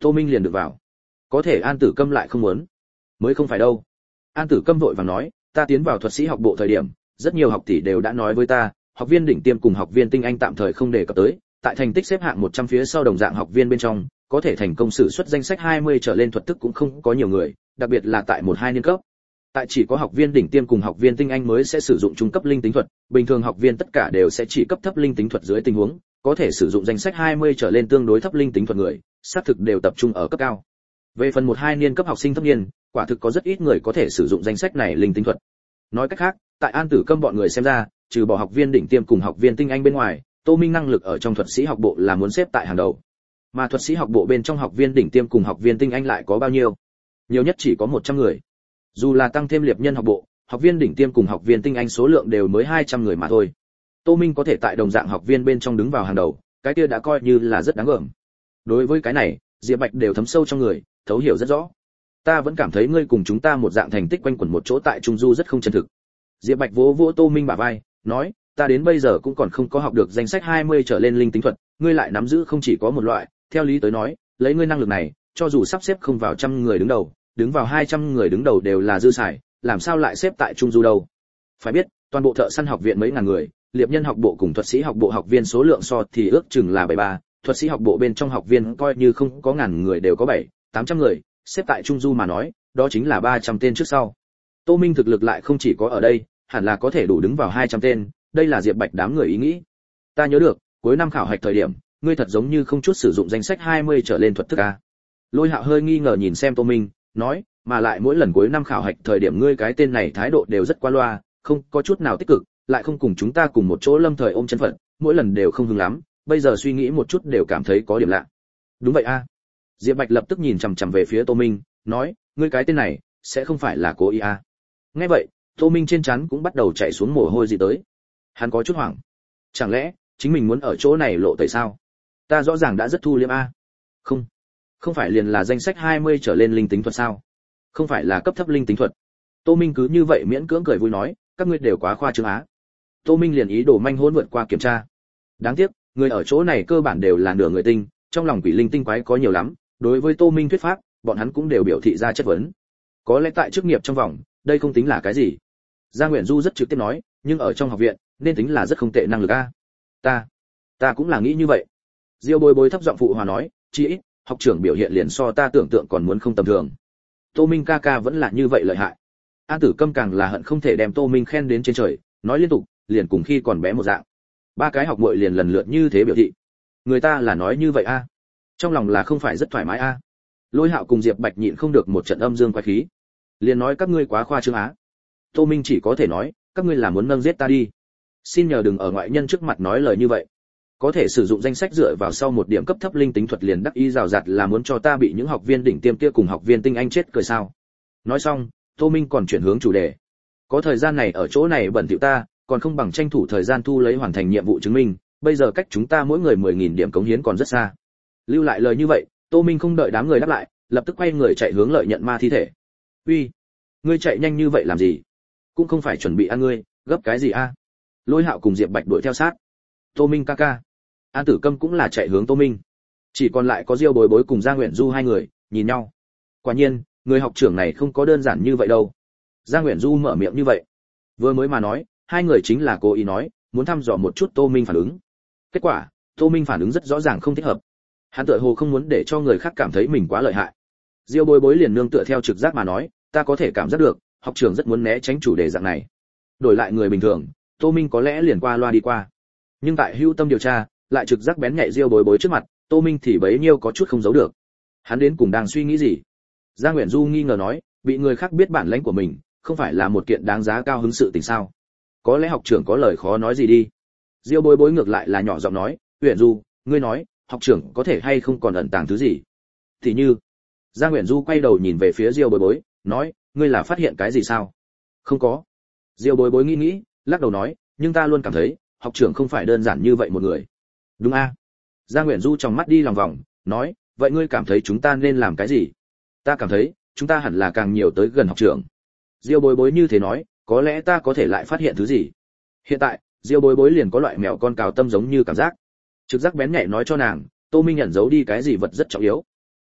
Tô Minh liền được vào. Có thể An Tử Câm lại không muốn. Mới không phải đâu. An Tử Câm vội vàng nói, ta tiến vào thuật sĩ học bộ thời điểm, rất nhiều học tỷ đều đã nói với ta, học viên đỉnh tiêm cùng học viên tinh anh tạm thời không đề cập tới, tại thành tích xếp hạng một trăm phía sau đồng dạng học viên bên trong, có thể thành công sử xuất danh sách hai mươi trở lên thuật thức cũng không có nhiều người, đặc biệt là tại một hai niên cấp. Tại chỉ có học viên đỉnh tiêm cùng học viên tinh anh mới sẽ sử dụng trung cấp linh tính thuật, bình thường học viên tất cả đều sẽ chỉ cấp thấp linh tính thuật dưới tình huống, có thể sử dụng danh sách hai mươi trở lên tương đối thấp linh tính thuật người, xác thực đều tập trung ở cấp cao. Về phần một hai niên cấp học sinh thấp niên, quả thực có rất ít người có thể sử dụng danh sách này linh tính thuật. Nói cách khác, tại An Tử Câm bọn người xem ra, trừ bỏ học viên đỉnh tiêm cùng học viên tinh anh bên ngoài, Tô Minh năng lực ở trong thuật sĩ học bộ là muốn xếp tại hàng đầu. Mà thuật sĩ học bộ bên trong học viên đỉnh tiêm cùng học viên tinh anh lại có bao nhiêu? Nhiều nhất chỉ có một trăm người. Dù là tăng thêm liệp nhân học bộ, học viên đỉnh tiêm cùng học viên tinh anh số lượng đều mới hai trăm người mà thôi. Tô Minh có thể tại đồng dạng học viên bên trong đứng vào hàng đầu, cái kia đã coi như là rất đáng gờm. Đối với cái này, Diệp Bạch đều thấm sâu trong người, thấu hiểu rất rõ. Ta vẫn cảm thấy ngươi cùng chúng ta một dạng thành tích quanh quẩn một chỗ tại Trung Du rất không chân thực. Diệp Bạch vỗ vỗ Tô Minh bả vai, nói, ta đến bây giờ cũng còn không có học được danh sách hai mươi trở lên linh tính thuật, ngươi lại nắm giữ không chỉ có một loại, theo lý tới nói, lấy ngươi năng lực này, cho dù sắp xếp không vào trăm người đứng đầu, đứng vào hai trăm người đứng đầu đều là dư xài, làm sao lại xếp tại Trung Du đâu? Phải biết, toàn bộ thợ săn học viện mấy ngàn người, liệp nhân học bộ cùng thuật sĩ học bộ học viên số lượng so thì ước chừng là bảy ba, thuật sĩ học bộ bên trong học viên coi như không có ngàn người đều có bảy, tám trăm người, xếp tại Trung Du mà nói, đó chính là ba trăm tên trước sau. Tô Minh thực lực lại không chỉ có ở đây, hẳn là có thể đủ đứng vào hai trăm tên, đây là Diệp Bạch đám người ý nghĩ. Ta nhớ được, cuối năm khảo hạch thời điểm, ngươi thật giống như không chút sử dụng danh sách hai mươi trở lên thuật thức a. Lôi Hạo hơi nghi ngờ nhìn xem Tô Minh, nói, mà lại mỗi lần cuối năm khảo hạch thời điểm ngươi cái tên này thái độ đều rất qua loa, không có chút nào tích cực, lại không cùng chúng ta cùng một chỗ lâm thời ôm chân phận, mỗi lần đều không hứng lắm, bây giờ suy nghĩ một chút đều cảm thấy có điểm lạ. Đúng vậy a. Diệp Bạch lập tức nhìn chằm chằm về phía Tô Minh, nói, ngươi cái tên này sẽ không phải là cố ý a. Nghe vậy, Tô Minh trên trán cũng bắt đầu chảy xuống mồ hôi gì tới. Hắn có chút hoảng. Chẳng lẽ chính mình muốn ở chỗ này lộ tẩy sao? Ta rõ ràng đã rất thu liêm a. Không, không phải liền là danh sách hai mươi trở lên linh tính thuật sao? Không phải là cấp thấp linh tính thuật. Tô Minh cứ như vậy miễn cưỡng cười vui nói, các ngươi đều quá khoa trương á. Tô Minh liền ý đồ manh hỗn vượt qua kiểm tra. Đáng tiếc, người ở chỗ này cơ bản đều là nửa người tinh, trong lòng quỷ linh tinh quái có nhiều lắm, đối với Tô Minh thuyết pháp, bọn hắn cũng đều biểu thị ra chất vấn. Có lẽ tại chức nghiệp trong vòng, đây không tính là cái gì. Gia Nguyễn Du rất trực tiếp nói, nhưng ở trong học viện, nên tính là rất không tệ năng lực a. Ta, ta cũng là nghĩ như vậy. Diêu Bối Bối thấp giọng phụ hòa nói, chỉ ít, học trưởng biểu hiện liền so ta tưởng tượng còn muốn không tầm thường. Tô Minh ca ca vẫn là như vậy lợi hại. An Tử Câm càng là hận không thể đem Tô Minh khen đến trên trời, nói liên tục, liền cùng khi còn bé một dạng. Ba cái học muội liền lần lượt như thế biểu thị. Người ta là nói như vậy a, trong lòng là không phải rất thoải mái a. Lôi Hạo cùng Diệp Bạch nhịn không được một trận âm dương quái khí, liền nói các ngươi quá khoa trương á. Tô Minh chỉ có thể nói, các ngươi là muốn nâng giết ta đi. Xin nhờ đừng ở ngoại nhân trước mặt nói lời như vậy. Có thể sử dụng danh sách dựa vào sau một điểm cấp thấp linh tính thuật liền đắc ý rào rạt là muốn cho ta bị những học viên đỉnh tiêm kia cùng học viên tinh anh chết cười sao? Nói xong, Tô Minh còn chuyển hướng chủ đề. Có thời gian này ở chỗ này bẩn thỉu ta, còn không bằng tranh thủ thời gian thu lấy hoàn thành nhiệm vụ chứng minh, bây giờ cách chúng ta mỗi người mười nghìn điểm cống hiến còn rất xa. Lưu lại lời như vậy, Tô Minh không đợi đám người đáp lại, lập tức quay người chạy hướng lợi nhận ma thi thể. Uy, ngươi chạy nhanh như vậy làm gì? Cũng không phải chuẩn bị ăn ngươi, gấp cái gì a? Lôi Hạo cùng Diệp Bạch đuổi theo sát. Tô Minh ca ca. An Tử Câm cũng là chạy hướng Tô Minh. Chỉ còn lại có Diêu Bối Bối cùng Gia Nguyễn Du hai người, nhìn nhau. Quả nhiên, người học trưởng này không có đơn giản như vậy đâu. Gia Nguyễn Du mở miệng như vậy. Vừa mới mà nói, hai người chính là cố ý nói, muốn thăm dò một chút Tô Minh phản ứng. Kết quả, Tô Minh phản ứng rất rõ ràng không thích hợp. Hắn tựa hồ không muốn để cho người khác cảm thấy mình quá lợi hại. Diêu Bối Bối liền nương tựa theo trực giác mà nói, ta có thể cảm giác được, học trưởng rất muốn né tránh chủ đề dạng này. Đổi lại người bình thường, Tô Minh có lẽ liền qua loa đi qua. Nhưng tại hưu tâm điều tra, lại trực giác bén nhạy Diêu Bối Bối trước mặt, Tô Minh thì bấy nhiêu có chút không giấu được. Hắn đến cùng đang suy nghĩ gì? Gia Nguyễn Du nghi ngờ nói, bị người khác biết bản lĩnh của mình, không phải là một kiện đáng giá cao hứng sự tình sao? Có lẽ học trưởng có lời khó nói gì đi. Diêu Bối Bối ngược lại là nhỏ giọng nói, Nguyễn Du, ngươi nói, học trưởng có thể hay không còn ẩn tàng thứ gì? Thì như, Gia Nguyễn Du quay đầu nhìn về phía Diêu Bối Bối, nói, ngươi là phát hiện cái gì sao? Không có. Diêu Bối Bối nghĩ nghĩ, lắc đầu nói, nhưng ta luôn cảm thấy, học trưởng không phải đơn giản như vậy một người. Đúng a? À? Gia Nguyễn Du trong mắt đi lòng vòng, nói, vậy ngươi cảm thấy chúng ta nên làm cái gì? Ta cảm thấy, chúng ta hẳn là càng nhiều tới gần học trưởng. Diêu Bối Bối như thế nói, có lẽ ta có thể lại phát hiện thứ gì. Hiện tại, Diêu Bối Bối liền có loại mèo con cào tâm giống như cảm giác. Trực giác bén nhạy nói cho nàng, Tô Minh nhận giấu đi cái gì vật rất trọng yếu.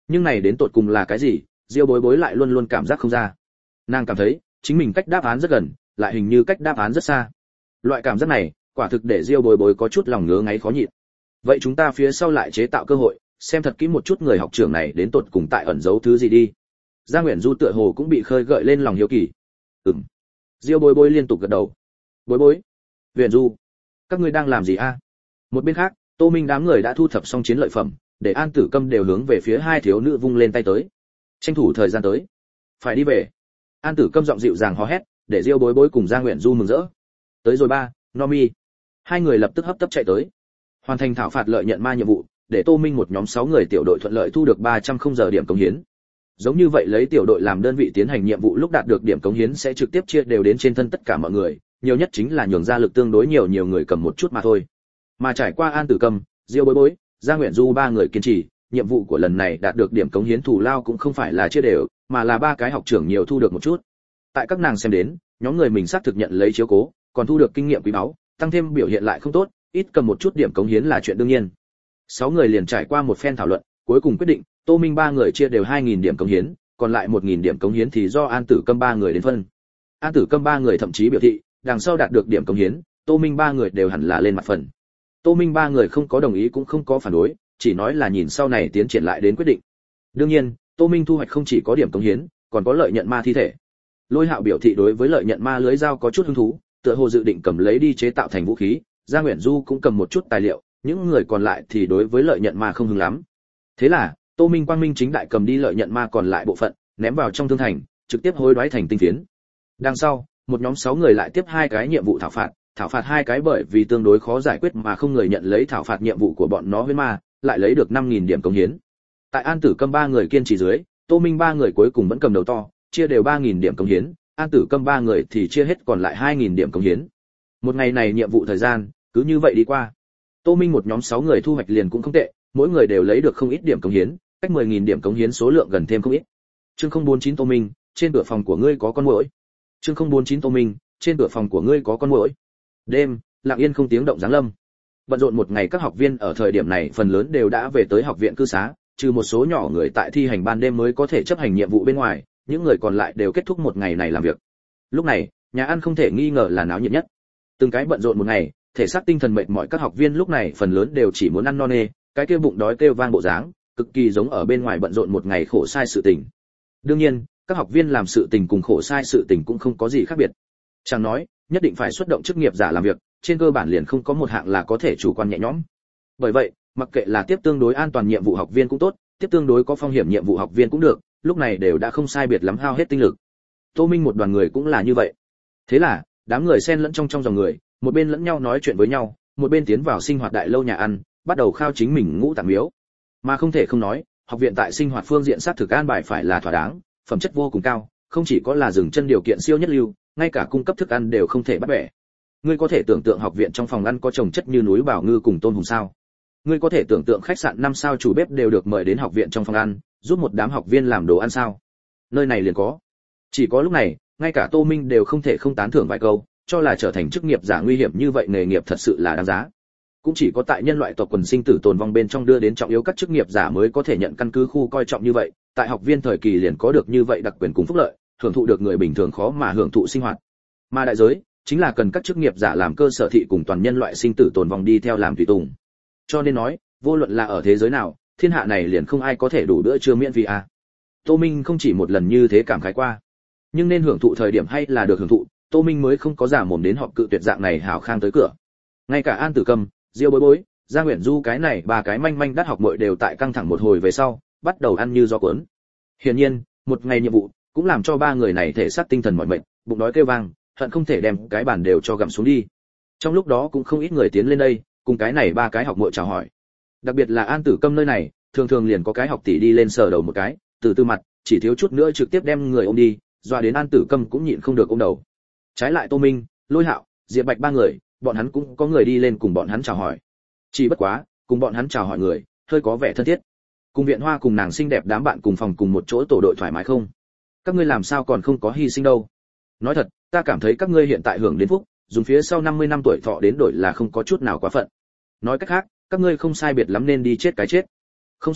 Nhưng này đến tột cùng là cái gì, Diêu Bối Bối lại luôn luôn cảm giác không ra. Nàng cảm thấy chính mình cách đáp án rất gần, lại hình như cách đáp án rất xa. Loại cảm giác này, quả thực để Diêu Bối Bối có chút lòng ngứa ngáy khó nhịn. Vậy chúng ta phía sau lại chế tạo cơ hội, xem thật kỹ một chút người học trưởng này đến tột cùng tại ẩn giấu thứ gì đi. Gia Nguyễn Du tựa hồ cũng bị khơi gợi lên lòng hiếu kỳ. Ừm. Diêu Bối Bối liên tục gật đầu. Bối Bối, Nguyễn Du, các ngươi đang làm gì a? Một bên khác, Tô Minh đám người đã thu thập xong chiến lợi phẩm, để An Tử Câm đều hướng về phía hai thiếu nữ vung lên tay tới. Tranh thủ thời gian tới, phải đi về. An Tử Câm giọng dịu dàng hò hét, để Diêu Bối Bối cùng Gia Nguyễn Du mừng rỡ. Tới rồi ba, Nomi. Hai người lập tức hấp tấp chạy tới. Hoàn thành thảo phạt lợi nhận ma nhiệm vụ, để Tô Minh một nhóm sáu người tiểu đội thuận lợi thu được ba trăm không giờ điểm cống hiến. Giống như vậy lấy tiểu đội làm đơn vị tiến hành nhiệm vụ lúc đạt được điểm cống hiến sẽ trực tiếp chia đều đến trên thân tất cả mọi người, nhiều nhất chính là nhường ra lực tương đối nhiều nhiều người cầm một chút mà thôi. Mà trải qua An Tử Câm, Diêu Bối Bối, Gia Nguyễn Du ba người kiên trì, nhiệm vụ của lần này đạt được điểm cống hiến thù lao cũng không phải là chia đều, mà là ba cái học trưởng nhiều thu được một chút. Tại các nàng xem đến, nhóm người mình xác thực nhận lấy chiếu cố, còn thu được kinh nghiệm quý báu, tăng thêm biểu hiện lại không tốt, ít cầm một chút điểm cống hiến là chuyện đương nhiên. Sáu người liền trải qua một phen thảo luận, cuối cùng quyết định, Tô Minh ba người chia đều hai nghìn điểm cống hiến, còn lại một nghìn điểm cống hiến thì do An Tử Câm ba người đến phân. An Tử Câm ba người thậm chí biểu thị, đằng sau đạt được điểm cống hiến, Tô Minh ba người đều hẳn là lên mặt phần. Tô Minh ba người không có đồng ý cũng không có phản đối, chỉ nói là nhìn sau này tiến triển lại đến quyết định. Đương nhiên, Tô Minh thu hoạch không chỉ có điểm cống hiến, còn có lợi nhận ma thi thể. Lôi Hạo biểu thị đối với lợi nhận ma lưới dao có chút hứng thú, tựa hồ dự định cầm lấy đi chế tạo thành vũ khí, Gia Nguyễn Du cũng cầm một chút tài liệu, những người còn lại thì đối với lợi nhận ma không hứng lắm. Thế là, Tô Minh quang minh chính đại cầm đi lợi nhận ma còn lại bộ phận, ném vào trong thương thành, trực tiếp hối đoái thành tinh phiến. Đằng sau, một nhóm sáu người lại tiếp hai cái nhiệm vụ thảo phạt, thảo phạt hai cái bởi vì tương đối khó giải quyết mà không người nhận lấy thảo phạt nhiệm vụ của bọn nó huyễn ma, lại lấy được năm nghìn điểm cống hiến. Tại An Tử Câm ba người kiên trì dưới, Tô Minh ba người cuối cùng vẫn cầm đầu to, chia đều ba nghìn điểm cống hiến, An Tử Câm ba người thì chia hết còn lại hai nghìn điểm cống hiến. Một ngày này nhiệm vụ thời gian cứ như vậy đi qua. Tô Minh một nhóm sáu người thu hoạch liền cũng không tệ, mỗi người đều lấy được không ít điểm cống hiến, cách mười nghìn điểm cống hiến số lượng gần thêm không ít. Chương không bốn chín Tô Minh, trên cửa phòng của ngươi có con muỗi. Chương không bốn chín Tô Minh, trên cửa phòng của ngươi có con muỗi. Đêm, lặng yên không tiếng động giáng lâm. Bận rộn một ngày các học viên ở thời điểm này phần lớn đều đã về tới học viện cư xá, trừ một số nhỏ người tại thi hành ban đêm mới có thể chấp hành nhiệm vụ bên ngoài, những người còn lại đều kết thúc một ngày này làm việc. Lúc này, nhà ăn không thể nghi ngờ là náo nhiệt nhất. Từng cái bận rộn một ngày, thể xác tinh thần mệt mỏi các học viên lúc này phần lớn đều chỉ muốn ăn no nê, cái kia bụng đói kêu vang bộ dáng, cực kỳ giống ở bên ngoài bận rộn một ngày khổ sai sự tình. Đương nhiên, các học viên làm sự tình cùng khổ sai sự tình cũng không có gì khác biệt. Chẳng nói, nhất định phải xuất động chức nghiệp giả làm việc, trên cơ bản liền không có một hạng là có thể chủ quan nhẹ nhõm. Bởi vậy, mặc kệ là tiếp tương đối an toàn nhiệm vụ học viên cũng tốt, tiếp tương đối có phong hiểm nhiệm vụ học viên cũng được, lúc này đều đã không sai biệt lắm hao hết tinh lực. Tô Minh một đoàn người cũng là như vậy. Thế là, đám người xen lẫn trong trong dòng người, một bên lẫn nhau nói chuyện với nhau, một bên tiến vào sinh hoạt đại lâu nhà ăn, bắt đầu khao chính mình ngũ tạng miếu. Mà không thể không nói, học viện tại sinh hoạt phương diện sát thực an bài phải là thỏa đáng, phẩm chất vô cùng cao, không chỉ có là dừng chân điều kiện siêu nhất lưu, ngay cả cung cấp thức ăn đều không thể bắt bẻ. Ngươi có thể tưởng tượng học viện trong phòng ăn có trồng chất như núi bảo ngư cùng tôm hùm sao? Ngươi có thể tưởng tượng khách sạn năm sao chủ bếp đều được mời đến học viện trong phòng ăn, giúp một đám học viên làm đồ ăn sao? Nơi này liền có. Chỉ có lúc này, ngay cả Tô Minh đều không thể không tán thưởng vài câu, cho là trở thành chức nghiệp giả nguy hiểm như vậy nghề nghiệp thật sự là đáng giá. Cũng chỉ có tại nhân loại tộc quần sinh tử tồn vong bên trong đưa đến trọng yếu các chức nghiệp giả mới có thể nhận căn cứ khu coi trọng như vậy, tại học viên thời kỳ liền có được như vậy đặc quyền cùng phúc lợi, hưởng thụ được người bình thường khó mà hưởng thụ sinh hoạt. Mà đại giới chính là cần các chức nghiệp giả làm cơ sở thị cùng toàn nhân loại sinh tử tồn vong đi theo làm tùy tùng. Cho nên nói, vô luận là ở thế giới nào, thiên hạ này liền không ai có thể đủ bữa trưa miễn phí à. Tô Minh không chỉ một lần như thế cảm khái qua, nhưng nên hưởng thụ thời điểm hay là được hưởng thụ, Tô Minh mới không có giả mồm đến họp cự tuyệt dạng này hào khang tới cửa. Ngay cả An Tử Câm, Diêu Bối Bối, Gia Nguyễn Du cái này ba cái manh manh đắt học muội đều tại căng thẳng một hồi về sau, bắt đầu ăn như gió cuốn. Hiển nhiên, một ngày nhiệm vụ cũng làm cho ba người này thể xác tinh thần mỏi mệt, bụng đói kêu vang, hận không thể đem cái bàn đều cho gặm xuống đi. Trong lúc đó cũng không ít người tiến lên đây, cùng cái này ba cái học muội chào hỏi. Đặc biệt là An Tử Câm nơi này, thường thường liền có cái học tỷ đi lên sờ đầu một cái, từ từ mặt, chỉ thiếu chút nữa trực tiếp đem người ôm đi, doa đến An Tử Câm cũng nhịn không được ôm đầu. Trái lại Tô Minh, Lôi Hạo, Diệp Bạch ba người, bọn hắn cũng có người đi lên cùng bọn hắn chào hỏi. Chỉ bất quá, cùng bọn hắn chào hỏi người, hơi có vẻ thân thiết. Cùng Viện Hoa cùng nàng xinh đẹp đám bạn cùng phòng cùng một chỗ tổ đội thoải mái không? Các ngươi làm sao còn không có hy sinh đâu? Nói thật, ta cảm thấy các ngươi hiện tại hưởng đến phúc, dùng phía sau năm mươi năm tuổi thọ đến đổi là không có chút nào quá phận. Nói cách khác, các ngươi không sai biệt lắm nên đi chết cái chết. Không sai,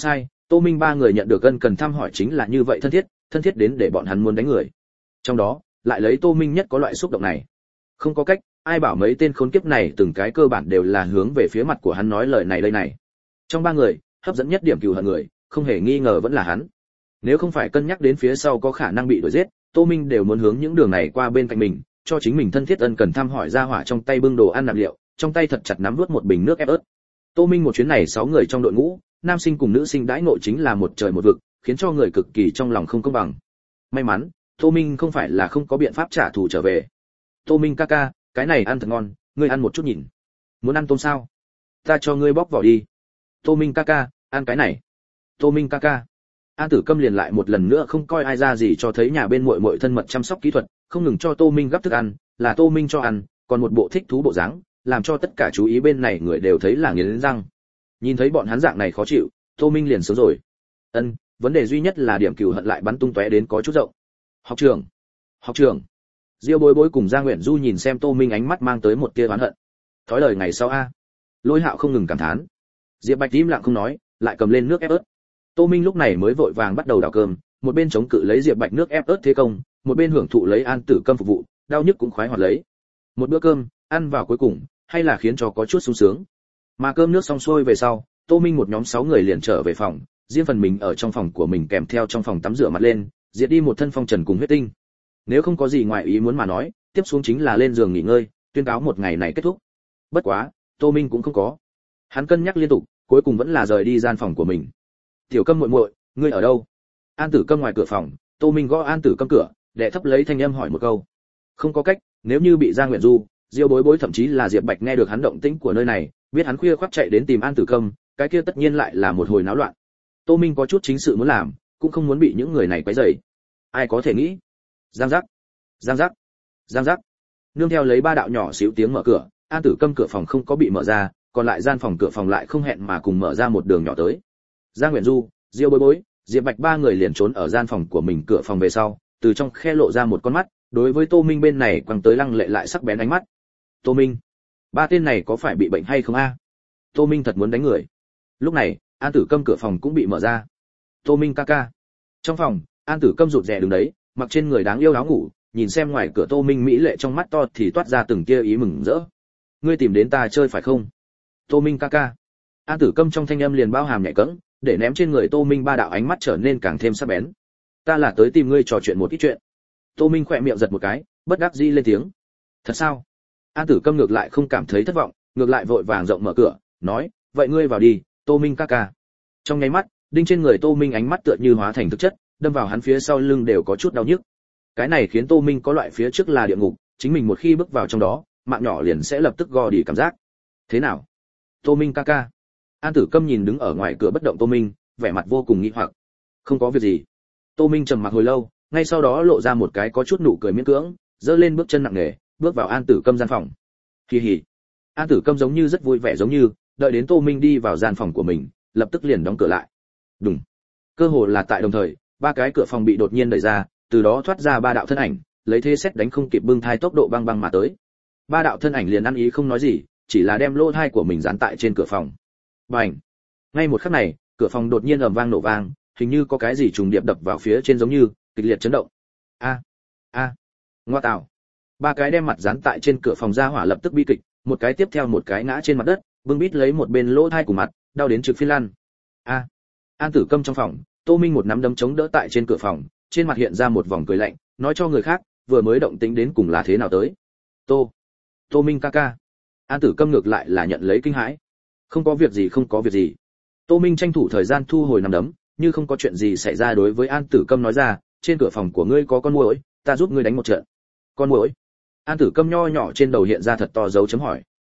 Tô Minh ba người nhận được ân cần thăm hỏi chính là như vậy thân thiết, thân thiết đến để bọn hắn muốn đánh người. Trong đó, lại lấy Tô Minh nhất có loại xúc động này. Không có cách, ai bảo mấy tên khốn kiếp này từng cái cơ bản đều là hướng về phía mặt của hắn nói lời này đây này. Trong ba người, hấp dẫn nhất điểm cừu hận người, không hề nghi ngờ vẫn là hắn. Nếu không phải cân nhắc đến phía sau có khả năng bị đuổi giết, Tô Minh đều muốn hướng những đường này qua bên cạnh mình, cho chính mình thân thiết ân cần thăm hỏi ra hỏa trong tay bưng đồ ăn nạp liệu, trong tay thật chặt nắm nuốt một bình nước ép ớt. Tô Minh một chuyến này sáu người trong đội ngũ, nam sinh cùng nữ sinh đãi ngộ chính là một trời một vực, khiến cho người cực kỳ trong lòng không công bằng. May mắn, Tô Minh không phải là không có biện pháp trả thù trở về. Tô Minh ca ca, cái này ăn thật ngon, ngươi ăn một chút nhìn. Muốn ăn tôm sao? Ta cho ngươi bóc vỏ đi. Tô Minh ca ca, ăn cái này. Tô Minh ca ca. An Tử Câm liền lại một lần nữa không coi ai ra gì cho thấy nhà bên muội muội thân mật chăm sóc kỹ thuật, không ngừng cho Tô Minh gắp thức ăn, là Tô Minh cho ăn, còn một bộ thích thú bộ dáng, làm cho tất cả chú ý bên này người đều thấy là nghiến răng. Nhìn thấy bọn hắn dạng này khó chịu, Tô Minh liền sướng rồi. Ân, vấn đề duy nhất là điểm cừu hận lại bắn tung tóe đến có chút rộng. Học trưởng, học trưởng. Diêu Bối Bối cùng Giang Uyển Du nhìn xem Tô Minh ánh mắt mang tới một tia oán hận. Thói lời ngày sau a. Lôi Hạo không ngừng cảm thán. Diệp Bạch im lặng không nói, lại cầm lên nước ép ớt. Tô Minh lúc này mới vội vàng bắt đầu đảo cơm, một bên chống cự lấy Diệp Bạch nước ép ớt thế công, một bên hưởng thụ lấy An Tử Câm phục vụ, đau nhức cũng khoái hoạt lấy. Một bữa cơm, ăn vào cuối cùng, hay là khiến cho có chút sung sướng. Mà cơm nước xong xuôi về sau, Tô Minh một nhóm sáu người liền trở về phòng, riêng phần mình ở trong phòng của mình kèm theo trong phòng tắm rửa mặt lên, diệt đi một thân phong trần cùng huyết tinh. Nếu không có gì ngoài ý muốn mà nói, tiếp xuống chính là lên giường nghỉ ngơi, tuyên cáo một ngày này kết thúc. Bất quá, Tô Minh cũng không có. Hắn cân nhắc liên tục, cuối cùng vẫn là rời đi gian phòng của mình. Tiểu Câm muội muội, ngươi ở đâu? An Tử Câm ngoài cửa phòng, Tô Minh gõ An Tử Câm cửa, đệ thấp lấy thanh âm hỏi một câu. Không có cách, nếu như bị Giang Uyển Du, Diêu Bối Bối thậm chí là Diệp Bạch nghe được hắn động tĩnh của nơi này, biết hắn khuya khoắt chạy đến tìm An Tử Câm, cái kia tất nhiên lại là một hồi náo loạn. Tô Minh có chút chính sự muốn làm, cũng không muốn bị những người này quấy rầy. Ai có thể nghĩ? Giang giác, giang giác, giang giác. Nương theo lấy ba đạo nhỏ xíu tiếng mở cửa, An Tử Câm cửa phòng không có bị mở ra, còn lại gian phòng cửa phòng lại không hẹn mà cùng mở ra một đường nhỏ tới. Giang Uyển Du, Diêu Bối Bối, Diệp Bạch ba người liền trốn ở gian phòng của mình cửa phòng về sau, từ trong khe lộ ra một con mắt, đối với Tô Minh bên này quăng tới lăng lệ lại sắc bén ánh mắt. Tô Minh, ba tên này có phải bị bệnh hay không a? Tô Minh thật muốn đánh người. Lúc này, An Tử Câm cửa phòng cũng bị mở ra. Tô Minh ca ca. Trong phòng, An Tử Câm rụt rè đứng đấy, mặc trên người đáng yêu áo ngủ, nhìn xem ngoài cửa Tô Minh mỹ lệ trong mắt to thì toát ra từng tia ý mừng rỡ. Ngươi tìm đến ta chơi phải không? Tô Minh ca ca. An Tử Câm trong thanh âm liền bao hàm nhạy cẫng, để ném trên người Tô Minh ba đạo ánh mắt trở nên càng thêm sắc bén. Ta là tới tìm ngươi trò chuyện một ít chuyện. Tô Minh khỏe miệng giật một cái, bất đắc dĩ lên tiếng. Thật sao? An Tử Câm ngược lại không cảm thấy thất vọng, ngược lại vội vàng rộng mở cửa, nói, vậy ngươi vào đi, Tô Minh ca ca. Trong nháy mắt, đinh trên người Tô Minh ánh mắt tựa như hóa thành thực chất, đâm vào hắn phía sau lưng đều có chút đau nhức. Cái này khiến Tô Minh có loại phía trước là địa ngục, chính mình một khi bước vào trong đó, mạng nhỏ liền sẽ lập tức gò đi cảm giác. Thế nào? Tô Minh ca ca. An Tử Câm nhìn đứng ở ngoài cửa bất động Tô Minh, vẻ mặt vô cùng nghi hoặc. Không có việc gì. Tô Minh trầm mặc hồi lâu, ngay sau đó lộ ra một cái có chút nụ cười miễn cưỡng, giơ lên bước chân nặng nề, bước vào An Tử Câm gian phòng. Kỳ hỉ. An Tử Câm giống như rất vui vẻ giống như, đợi đến Tô Minh đi vào gian phòng của mình, lập tức liền đóng cửa lại. Đùng. Cơ hồ là tại đồng thời, ba cái cửa phòng bị đột nhiên đẩy ra, từ đó thoát ra ba đạo thân ảnh, lấy thế xét đánh không kịp bưng thai tốc độ băng băng mà tới. Ba đạo thân ảnh liền ăn ý không nói gì, chỉ là đem lỗ thai của mình dán tại trên cửa phòng. Bành. Ngay một khắc này, cửa phòng đột nhiên ầm vang nổ vang, hình như có cái gì trùng điệp đập vào phía trên giống như, kịch liệt chấn động. A, a, ngoa tạo. Ba cái đem mặt dán tại trên cửa phòng ra hỏa lập tức bi kịch, một cái tiếp theo một cái ngã trên mặt đất, bưng bít lấy một bên lỗ thai của mặt, đau đến trực phiên lan. A. An Tử Câm trong phòng, Tô Minh một nắm đấm chống đỡ tại trên cửa phòng, trên mặt hiện ra một vòng cười lạnh, nói cho người khác, vừa mới động tĩnh đến cùng là thế nào tới. Tô, Tô Minh ca ca. An Tử Câm ngược lại là nhận lấy kinh hãi. Không có việc gì không có việc gì. Tô Minh tranh thủ thời gian thu hồi nắm đấm, như không có chuyện gì xảy ra đối với An Tử Câm nói ra, trên cửa phòng của ngươi có con muỗi, ta giúp ngươi đánh một trận. Con muỗi? An Tử Câm nho nhỏ trên đầu hiện ra thật to dấu chấm hỏi,